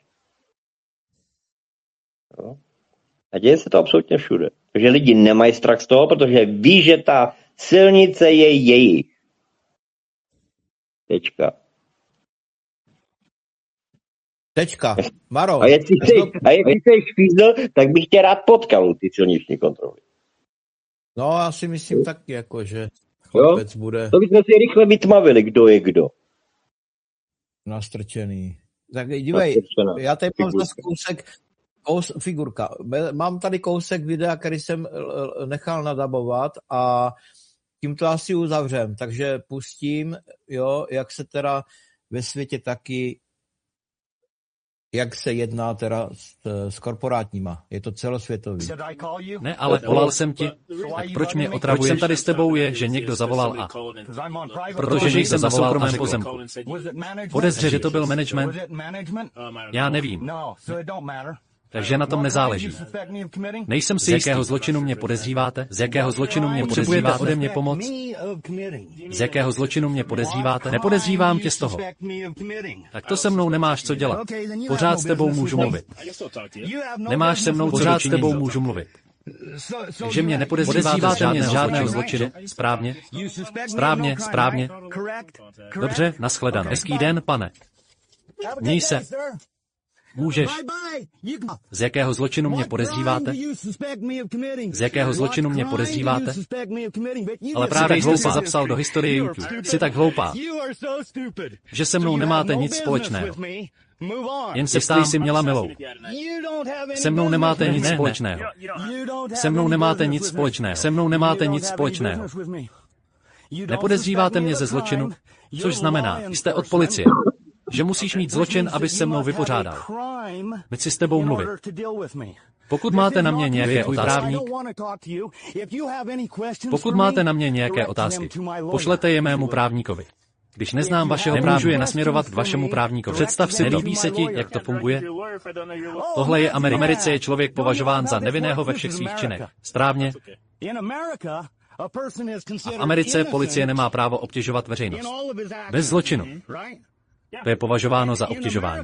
Jo. A děje se to absolutně všude. Takže lidi nemají strach z toho, protože ví, že ta silnice je jejich. Tečka. Tečka. Maro. A jestli jsi, a jestli jsi fízl, tak bych tě rád potkal ty silniční kontroly. No, já si myslím taky, jako, že chlapec bude To bychom si rychle vytmavili, kdo je kdo. nastrčený. Tak dívej, Nastrčená. já tady mám Figurka. zase kousek, kous, figurka. Mám tady kousek videa, který jsem l- nechal nadabovat a tím to asi uzavřem. Takže pustím, jo, jak se teda ve světě taky, jak se jedná teda s, s korporátníma. Je to celosvětový. Ne, ale volal jsem ti. Tak proč mě otravuješ? Proč jsem tady s tebou je, že někdo zavolal a... Protože nejsem na soukromém pozemku. Podezře, že to byl management? Já nevím. Takže na tom nezáleží. Nejsem si, z jakého zločinu mě podezříváte? Z jakého zločinu mě podezříváte? Ode mě pomoc? Z jakého zločinu mě podezříváte? Nepodezřívám tě z toho. Tak to se mnou nemáš co dělat. Pořád s tebou můžu mluvit. Nemáš se mnou pořád s tebou můžu mluvit. Takže mě nepodezříváte mě z žádného zločinu. Správně? Správně, správně. Dobře, nashledanou. Hezký den, pane. Měj se. Můžeš. Z jakého zločinu mě podezříváte? Z jakého zločinu mě podezříváte? Ale právě jste se zapsal do historie YouTube. Jsi tak hloupá, že se mnou nemáte nic společného. Jen se ptám, si měla milou. Se mnou nemáte nic společného. Se mnou nemáte nic společného. Se mnou nemáte nic společného. Nepodezříváte mě ze zločinu, což znamená, jste od policie. Že musíš mít zločin, aby se mnou vypořádal. Chci s tebou mluvit. Pokud máte na mě nějaké otázky, pokud máte na mě nějaké otázky, pošlete je mému právníkovi. Když neznám vašeho právníka, nemůžu je nasměrovat k vašemu právníkovi. Představ si, nelíbí se ti, jak to funguje? Tohle je Amerika. V Americe je člověk považován za nevinného ve všech svých činech. Správně? A v Americe policie nemá právo obtěžovat veřejnost. Bez zločinu. To je považováno za obtěžování.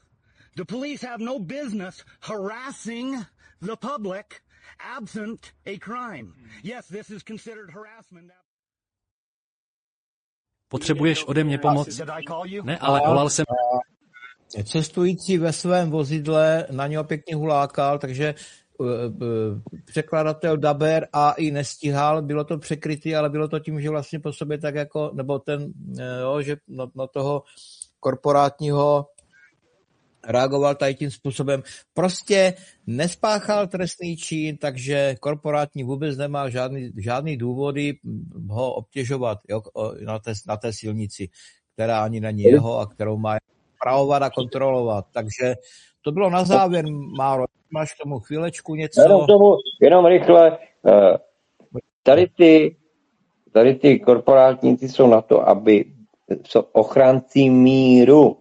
Potřebuješ ode mě pomoc? Ne, ale volal jsem... Cestující ve svém vozidle na něho pěkně hulákal, takže uh, uh, překladatel Daber A I nestíhal, bylo to překrytý, ale bylo to tím, že vlastně po sobě tak jako, nebo ten, uh, jo, že na, na toho korporátního reagoval tady tím způsobem. Prostě nespáchal trestný čin, takže korporátní vůbec nemá žádný, žádný důvody ho obtěžovat, jo, na, té, na té silnici, která ani není jeho a kterou má pravovat a kontrolovat. Takže to bylo na závěr, Máro. Máš k tomu chvílečku něco? Jenom, tomu, jenom rychle. Tady ty, tady ty korporátníci jsou na to, aby jsou ochránci míru.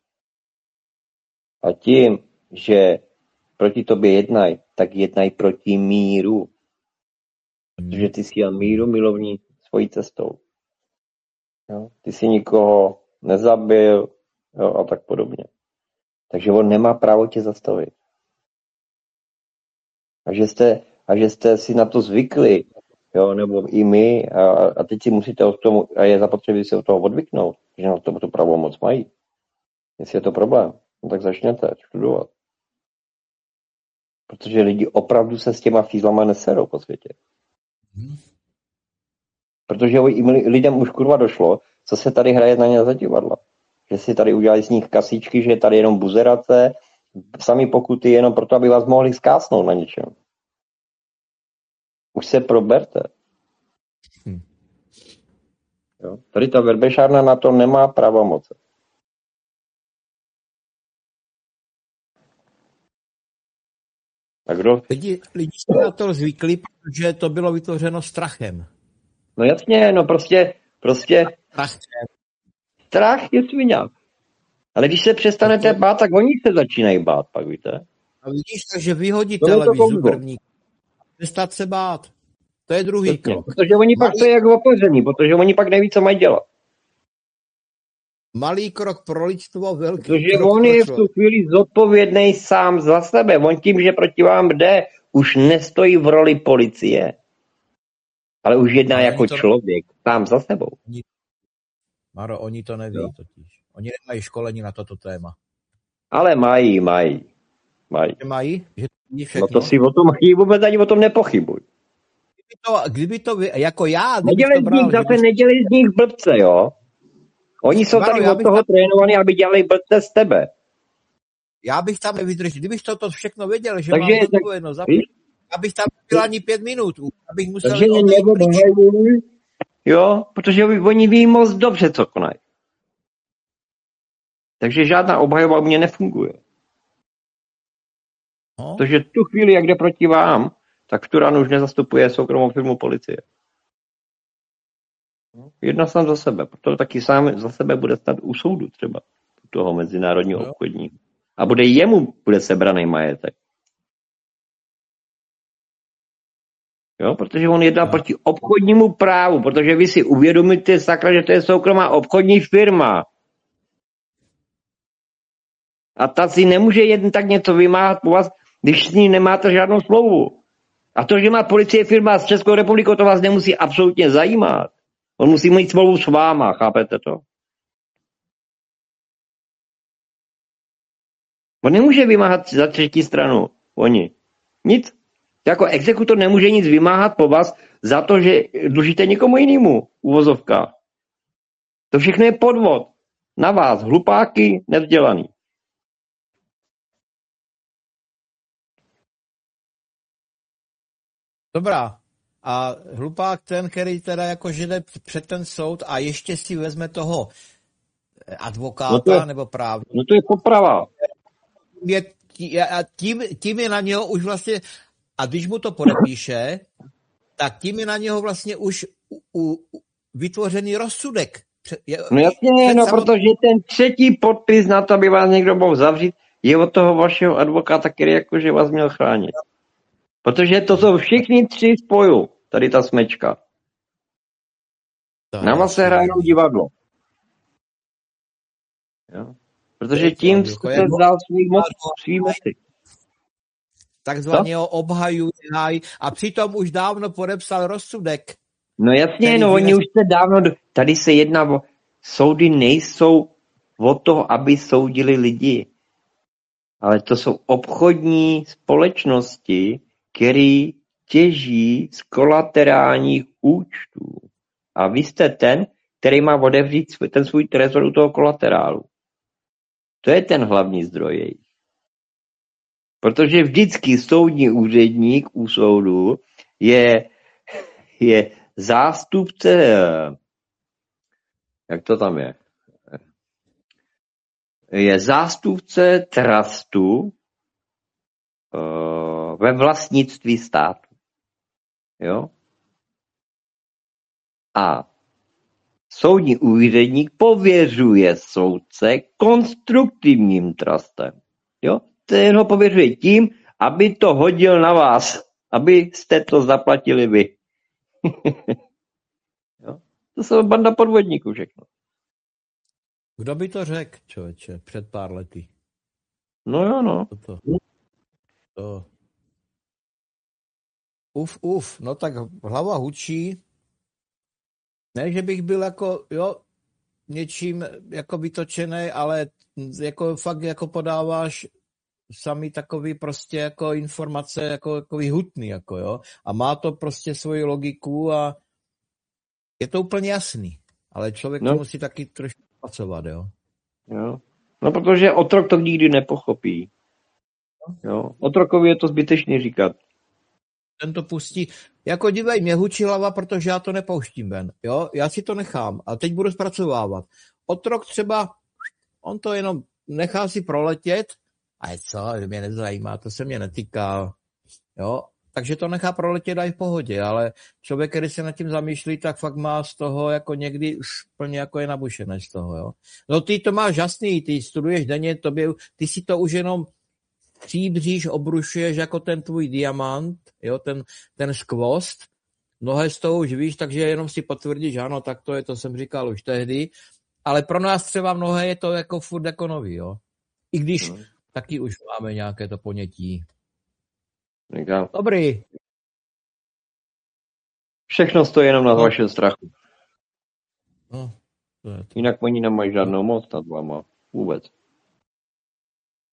A tím, že proti tobě jednají, tak jednají proti míru. Protože ty jsi jen míru milovní svojí cestou. Jo? Ty jsi nikoho nezabil, jo, a tak podobně. Takže on nemá právo tě zastavit. A že jste, a že jste si na to zvykli, jo, nebo i my, a, a teď si musíte od tomu, a je zapotřebí se od toho odvyknout, že na to tu pravomoc mají. Jestli je to problém, no tak začněte studovat. Protože lidi opravdu se s těma fízlama neserou po světě. Hmm. Protože lidem už kurva došlo, co se tady hraje na ně za divadla. Že si tady udělali z nich kasíčky, že je tady jenom buzerace, sami pokuty jenom proto, aby vás mohli zkásnout na něčem. Už se proberte. Hmm. Jo? Tady ta verbešárna na to nemá pravomoce. A kdo? Lidi, lidi se na to zvykli, protože to bylo vytvořeno strachem. No jasně, no prostě, prostě strach, strach je sviňák. Ale když se přestanete bát, tak oni se začínají bát, pak víte. A vidíš, takže vyhodí televizi první. Přestat se bát. To je druhý Jasně, krok. Protože oni pak jsou jak opoření, protože oni pak neví, co mají dělat. Malý krok pro lidstvo, velký Protože krok on je v tu chvíli zodpovědný sám za sebe. On tím, že proti vám jde, už nestojí v roli policie. Ale už jedná ale jako to... člověk, sám za sebou. Maro, oni to neví no. totiž. Oni nemají školení na toto téma. Ale mají, mají. Mají. Že mají? Že to vidí No všechno? to si o tom vůbec ani o tom nepochybuj. Kdyby to, kdyby to vy- jako já, kdybych Nedělej to z bral, nich že zase, bych... nedělej z nich blbce, jo? Oni jsou Varo, tady já od bych toho tam- trénovaní, aby dělali blbce z tebe. Já bych tam nevydržel, kdybych toto všechno věděl, že Takže- mám zodpovědnost za víš? já bych tam byl ani pět minut, abych musel Takže odejít pryč. neobhajuj, jo? Protože oni ví moc dobře, co konají. Takže žádná obhajoba u mě nefunguje. No. Protože tu chvíli, jak jde proti vám, tak v tu ránu už nezastupuje soukromou firmu policie. Jedna sám za sebe, protože taky sám za sebe bude stát u soudu třeba toho mezinárodního No. obchodníka. A bude jemu bude sebraný majetek. Jo, protože on jedná No. proti obchodnímu právu, protože vy si uvědomíte, sakra, že to je soukromá obchodní firma. A ta si nemůže jen tak něco vymáhat po vás, když s ní nemáte žádnou smlouvu. A to, že má policie firma s Českou republikou, to vás nemusí absolutně zajímat. On musí mít smlouvu s váma, chápete to? On nemůže vymáhat za třetí stranu. Oni. Nic. Jako exekutor nemůže nic vymáhat po vás za to, že dlužíte někomu jinému. Uvozovka. To všechno je podvod. Na vás, hlupáky, nevzdělaný. Dobrá. A hlupák ten, který teda jako že jde před ten soud a ještě si vezme toho advokáta No to je- nebo právníka. No to je poprava. Je, tí- a tím, tím je na něho už vlastně, a když mu to podepíše, tak tím je na něho vlastně už u, u, vytvořený rozsudek. Pře- je- No jasně, před no samot- protože ten třetí podpis na to, aby vás někdo mohl zavřít, je od toho vašeho advokáta, který jakože vás měl chránit. Protože to jsou všichni tři spolu, tady ta smečka. Na vás se hraje jenom divadlo. Jo? Protože tím jste se vzdal svých moc, svý moci. takzvaně ho obhajuje a přitom už dávno podepsal rozsudek. No jasně, Který no oni vynes- už se dávno, do- tady se jedná o, soudy nejsou o to, aby soudili lidi. Ale to jsou obchodní společnosti, které těží z kolaterálních účtů. A vy jste ten, který má otevřít svůj, ten svůj trezor u toho kolaterálu. To je ten hlavní zdroj jejich. Protože vždycky soudní úředník u soudu je, je zástupce, jak to tam je, je zástupce trustu uh, ve vlastnictví státu. Jo? A soudní úředník pověřuje soudce konstruktivním trustem. Jo? Ten ho pověřuje tím, aby to hodil na vás, abyste to zaplatili vy. Jo? To jsou banda podvodníků všechno. Kdo by to řekl, člověče, před pár lety? No jo, no. To, to. Uf, uf, no tak hlava hučí. Ne, že bych byl jako, jo, něčím jako vytočený, ale jako fakt jako podáváš sami takový prostě jako informace jako, jako hutný, jako jo. A má to prostě svoji logiku a je to úplně jasný. Ale člověk No. to musí taky trošku pracovat, jo. Jo. No protože otrok to nikdy nepochopí. Jo. Otrokovi je to zbytečný říkat. Ten to pustí. Jako dívej, mě hučí hlava, protože já to nepouštím ven. Jo? Já si to nechám a teď budu zpracovávat. Otrok třeba, on to jenom nechá si proletět a je co, mě nezajímá, to se mě netýká. Jo? Takže to nechá proletět i v pohodě, ale člověk, který se nad tím zamýšlí, tak fakt má z toho jako někdy už plně jako je nabušený z toho. Jo? No ty to máš jasný, ty studuješ denně, tobě, ty si to už jenom příbříž obrušuješ jako ten tvůj diamant, jo, ten, ten skvost. Mnohé z toho už víš, takže jenom si potvrdíš, že ano, tak to je, to jsem říkal už tehdy. Ale pro nás třeba mnohé je to jako furt jako nový, jo. I když no. taky už máme nějaké to ponětí. Říkám. Dobrý. Všechno stojí jenom na No. vašem strachu. No, to je to. Jinak oni nemají žádnou moc nad váma. Vůbec.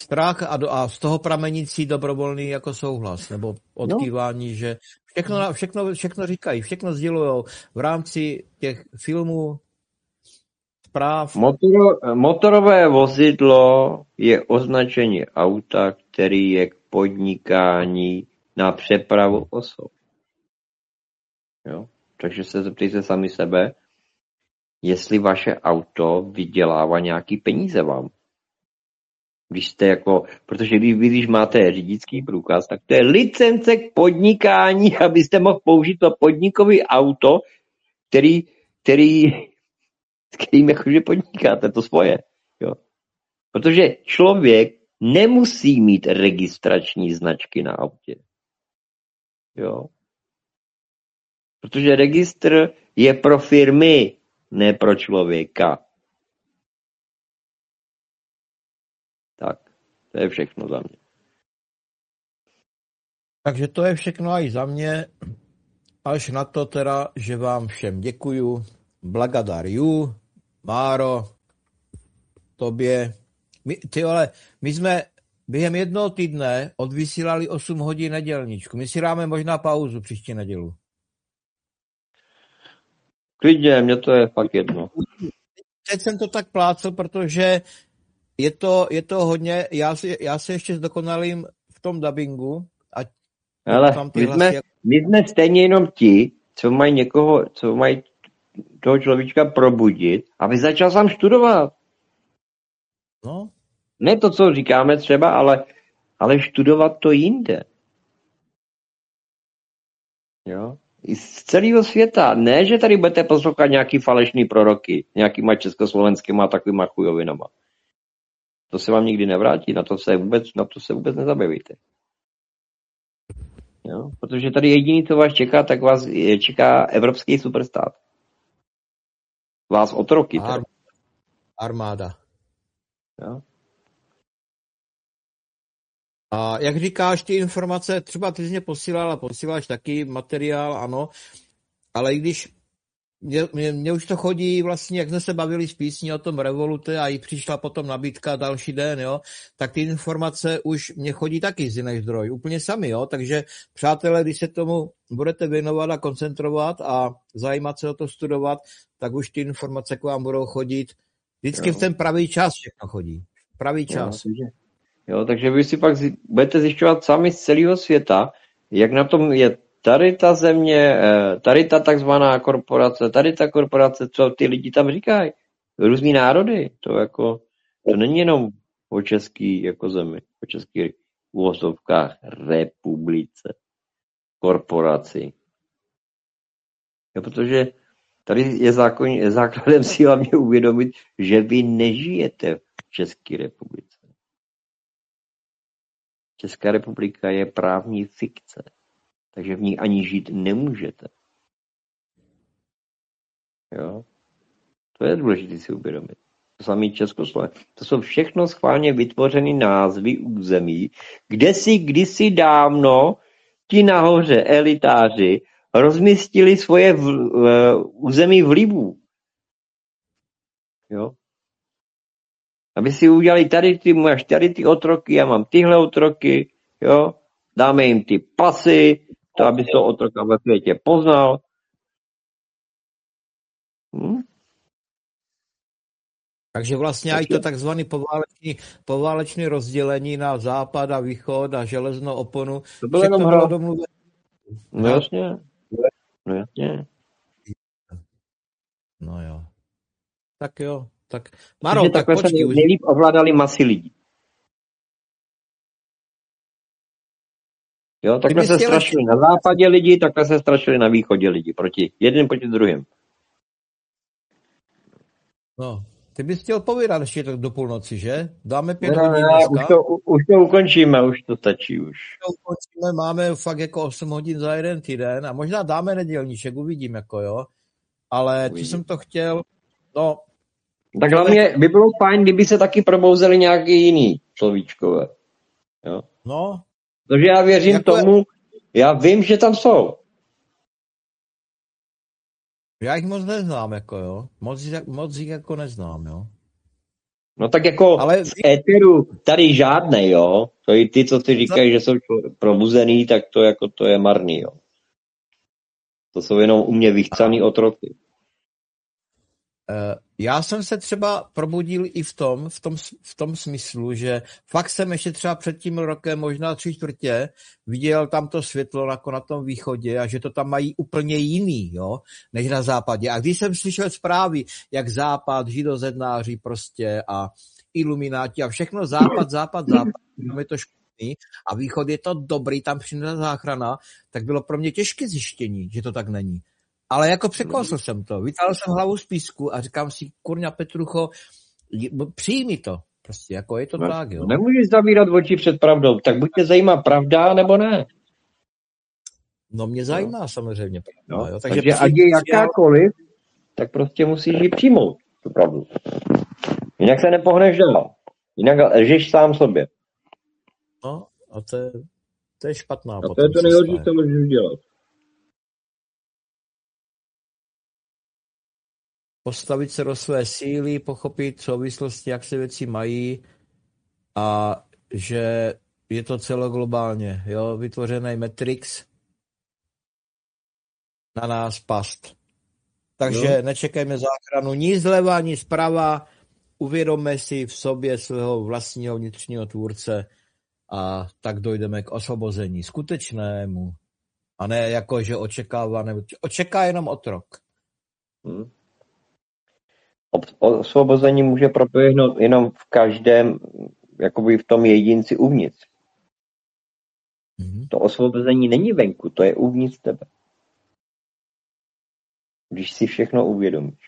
strach a, do, a z toho pramenící dobrovolný jako souhlas, nebo odkývání, no. že všechno, všechno, všechno říkají, všechno sdělujou v rámci těch filmů, zpráv. Motoro, motorové vozidlo je označení auta, který je k podnikání na přepravu osob. Jo? Takže se zeptejte sami sebe, jestli vaše auto vydělává nějaký peníze vám. Když jste jako, protože když, když máte řidičský průkaz, tak to je licence k podnikání, abyste mohl použít to podnikový auto, který, který, s kterým jakože podnikáte to svoje. Jo. Protože člověk nemusí mít registrační značky na autě. Jo. Protože registr je pro firmy, ne pro člověka. Tak, to je všechno za mě. Takže to je všechno i za mě. Až na to teda, že vám všem děkuju. Blagadariu, Máro, tobě. My, ty ale, my jsme během jednoho týdne odvysílali osm hodin nedělničku. My si dáme možná pauzu příští nedělu. Klidně, mě to je fakt jedno. Teď jsem to tak plácel, protože je to, je to hodně, já, si, já se ještě zdokonalím v tom dabingu. A ale tam my jsme, hlasy... my jsme stejně jenom ti, co mají někoho, co mají toho človíčka probudit, aby začal sám studovat. No. Ne to, co říkáme třeba, ale, ale studovat to jinde. Jo? I z celého světa. Ne, že tady budete poslouchat nějaký falešný proroky, nějakýma československýma a takovýma chujovinama. To se vám nikdy nevrátí, na to se vůbec, na to se vůbec nezabavíte. Jo? Protože tady jediný, co vás čeká, tak vás čeká evropský superstát. Vás otroky. Ar- armáda. Jo? A jak říkáš, ty informace, třeba ty jsi mě posílal a posíláš taky materiál, ano, ale i když Mně, mě, mě už to chodí vlastně, jak jsme se bavili z písní o tom Revolute a i přišla potom nabídka další den, jo, tak ty informace už mě chodí taky z jiných zdrojů, úplně sami, jo, takže přátelé, když se tomu budete věnovat a koncentrovat a zajímat se o to studovat, tak už ty informace k vám budou chodit vždycky jo. v ten pravý čas všechno chodí, pravý čas. Jo, takže, jo, takže vy si pak zi, budete zjišťovat sami z celého světa, jak na tom je tady ta země, tady ta takzvaná korporace, tady ta korporace, co ty lidi tam říkají. Různý národy. To jako, to není jenom o český jako zemi, o českých uvozovkách republice, korporaci. Jo, protože tady je, zákon, je základem si hlavně uvědomit, že vy nežijete v České republice. Česká republika je právní fikce. Takže v ní ani žít nemůžete. Jo? To je důležité si uvědomit. To samé Československo. To jsou všechno schválně vytvořené názvy území, kde si kdysi dávno ti nahoře elitáři rozmístili svoje v, uh, území vlivů. Jo? Aby si udělali tady ty, máš tady ty otroky, já mám tyhle otroky, jo? Dáme jim ty pasy, to, aby se otroka ve světě poznal. Hm? Takže vlastně i to takzvané poválečné, poválečné rozdělení na západ a východ a železnou oponu. To bylo jenom hra. Domluvené. No jasně. No jasně. No jo. Tak jo. Tak Maro, Takže tak takhle počkej. se nejlíp ovládali masy lidí. Jo, takhle se strašili na západě lidi, takhle se strašili na východě lidi. Proti jeden proti druhým. No, ty bys chtěl povídat ještě tak do půlnoci, že? Dáme pět no, hodin no, dneska. Už to, už to ukončíme, už to stačí už. To ukončíme, máme fakt jako osm hodin za jeden týden a možná dáme nedělníček, uvidím jako jo. Ale co jsem to chtěl, no. Tak hlavně by bylo fajn, kdyby se taky probouzeli nějaký jiný človíčkové. Jo? No. Protože já věřím jako tomu, já vím, že tam jsou. Já jich moc neznám, jako jo. Moc, moc jich jako neznám, jo. No tak jako ale... z éteru tady žádnej, jo. To i ty, co si říkají, že jsou probuzený, tak to jako to je marný, jo. To jsou jenom u mě vychcaný otroky. Já jsem se třeba probudil i v tom, v tom, v tom smyslu, že fakt jsem ještě třeba před tím rokem, možná tři čtvrtě, viděl tam to světlo jako na tom východě a že to tam mají úplně jiný, jo, než na západě. A když jsem slyšel zprávy, jak západ, židozednáři prostě a ilumináti a všechno západ, západ, západ, tam je to špatný a východ je to dobrý, tam přijde záchrana, tak bylo pro mě těžké zjištění, že to tak není. Ale jako překosl jsem to. Vytáhl jsem hlavu z písku a říkám si, kurňa Petrucho, přijmi to. Prostě jako je to no, tak, jo. Nemůžeš zavírat oči před pravdou. Tak buď tě zajímá pravda, nebo ne. No mě zajímá no. samozřejmě pravda. No, jo. Takže, takže ať je jakákoliv, tak prostě musíš ji přijmout, tu pravdu. Jinak se nepohneš dál. Jinak lžeš sám sobě. No a to je, to je špatná. A to je to nejhorší, co můžeš udělat. Postavit se do své síly, pochopit souvislosti, jak se věci mají a že je to celoglobálně, jo, vytvořený Matrix na nás past. Takže no. Nečekejme záchranu ni zleva, ni zprava, uvědomme si v sobě svého vlastního vnitřního tvůrce a tak dojdeme k osvobození skutečnému a ne jako, že očekává, nebo očeká jenom otrok. Hmm. Osvobození může proběhnout jenom v každém, jakoby v tom jedinci uvnitř. Mm-hmm. To osvobození není venku, to je uvnitř tebe. Když si všechno uvědomíš.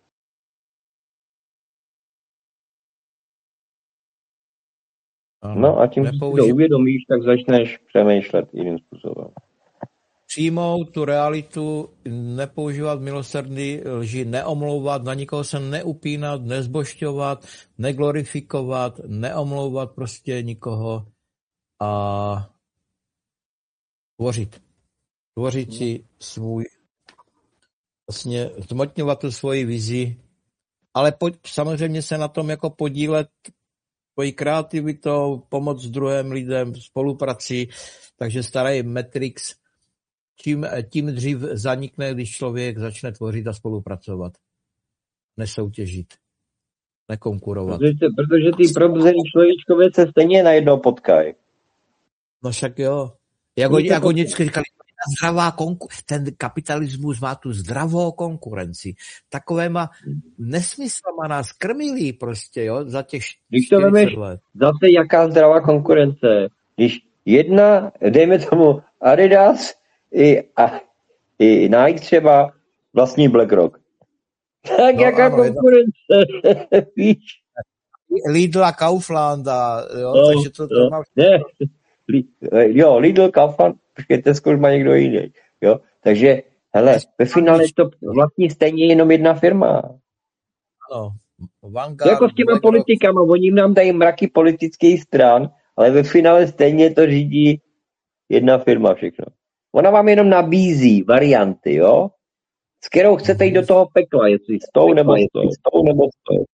Ano, no a tím, nepoužij... když si to uvědomíš, tak začneš přemýšlet jiným způsobem. Přijmout tu realitu, nepoužívat milosrdný lži, neomlouvat, na nikoho se neupínat, nezbožťovat, neglorifikovat, neomlouvat prostě nikoho a tvořit. Tvořit si svůj, vlastně zmotňovat tu svoji vizi, ale pojď, samozřejmě se na tom jako podílet tvojí kreativitou, pomoc druhým lidem, spoluprací, takže starý Matrix Tím, tím dřív zanikne, když člověk začne tvořit a spolupracovat. Nesoutěžit. Nekonkurovat. Protože, protože ty probuzený člověčkové se stejně najednou potkají. No však jo. Jak oni, jak oni vždycky říkali, zdravá konku- ten kapitalismus má tu zdravou konkurenci. Takovéma nesmyslama nás krmili prostě, jo, za těch když to vemeš, let. Zase jaká zdravá konkurence. Když jedna, dejme tomu Adidas, I, a, i Nike třeba vlastní BlackRock. Tak no, jaká ano, konkurence, víš? Lidl a Kaufland a jo, no, takže to, to no, má... Ne, jo, Lidl, Kaufland, počkej, Tesco už má někdo jiný, jo, takže, hele, ve finále to vlastní stejně jenom jedna firma. Ano, Vanguard, jako s těma politikama, oni nám dají mraky politických stran, ale ve finále stejně to řídí jedna firma všechno. Ona vám jenom nabízí varianty, jo? S kterou chcete jít do toho pekla, jestli s tou nebo s tou. S tou nebo s tou.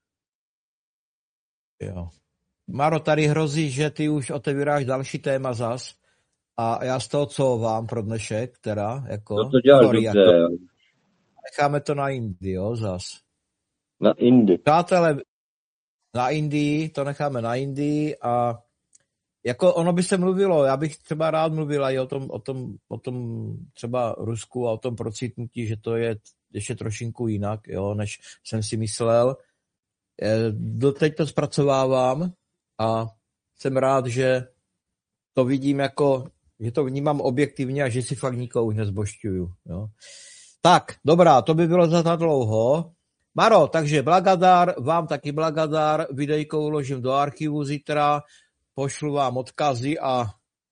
Jo. Maro, tady hrozí, že ty už otevíráš další téma zas a já z toho co vám pro dnešek, teda, jako... No to děláš sorry, dobře. Jako, necháme to na Indii, jo, zas. Na Indii. Přátelé, na Indii, to necháme na Indii a jako ono by se mluvilo, já bych třeba rád mluvil i o tom, o tom, o tom třeba Rusku a o tom procitnutí, že to je ještě trošinku jinak, jo, než jsem si myslel. Doteď to zpracovávám a jsem rád, že to vidím jako, že to vnímám objektivně a že si fakt nikoho už nezbožťuju. Jo. Tak, dobrá, to by bylo za tak dlouho. Maro, takže blagadar, vám taky blagadar, videjko uložím do archivu zítra, pošlu vám odkazy a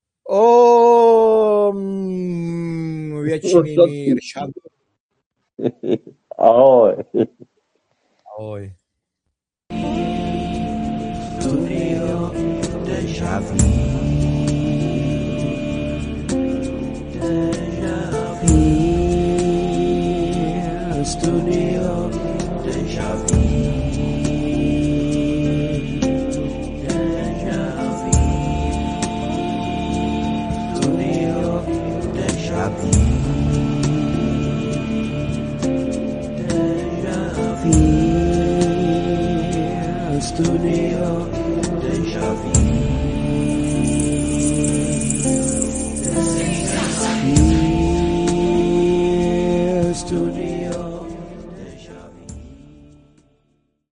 om věčný mír. Ahoj. Ahoj. Studio Deja Vu. Deja Vu. Studio Deja Vu. déjà vu, déjà vu, studio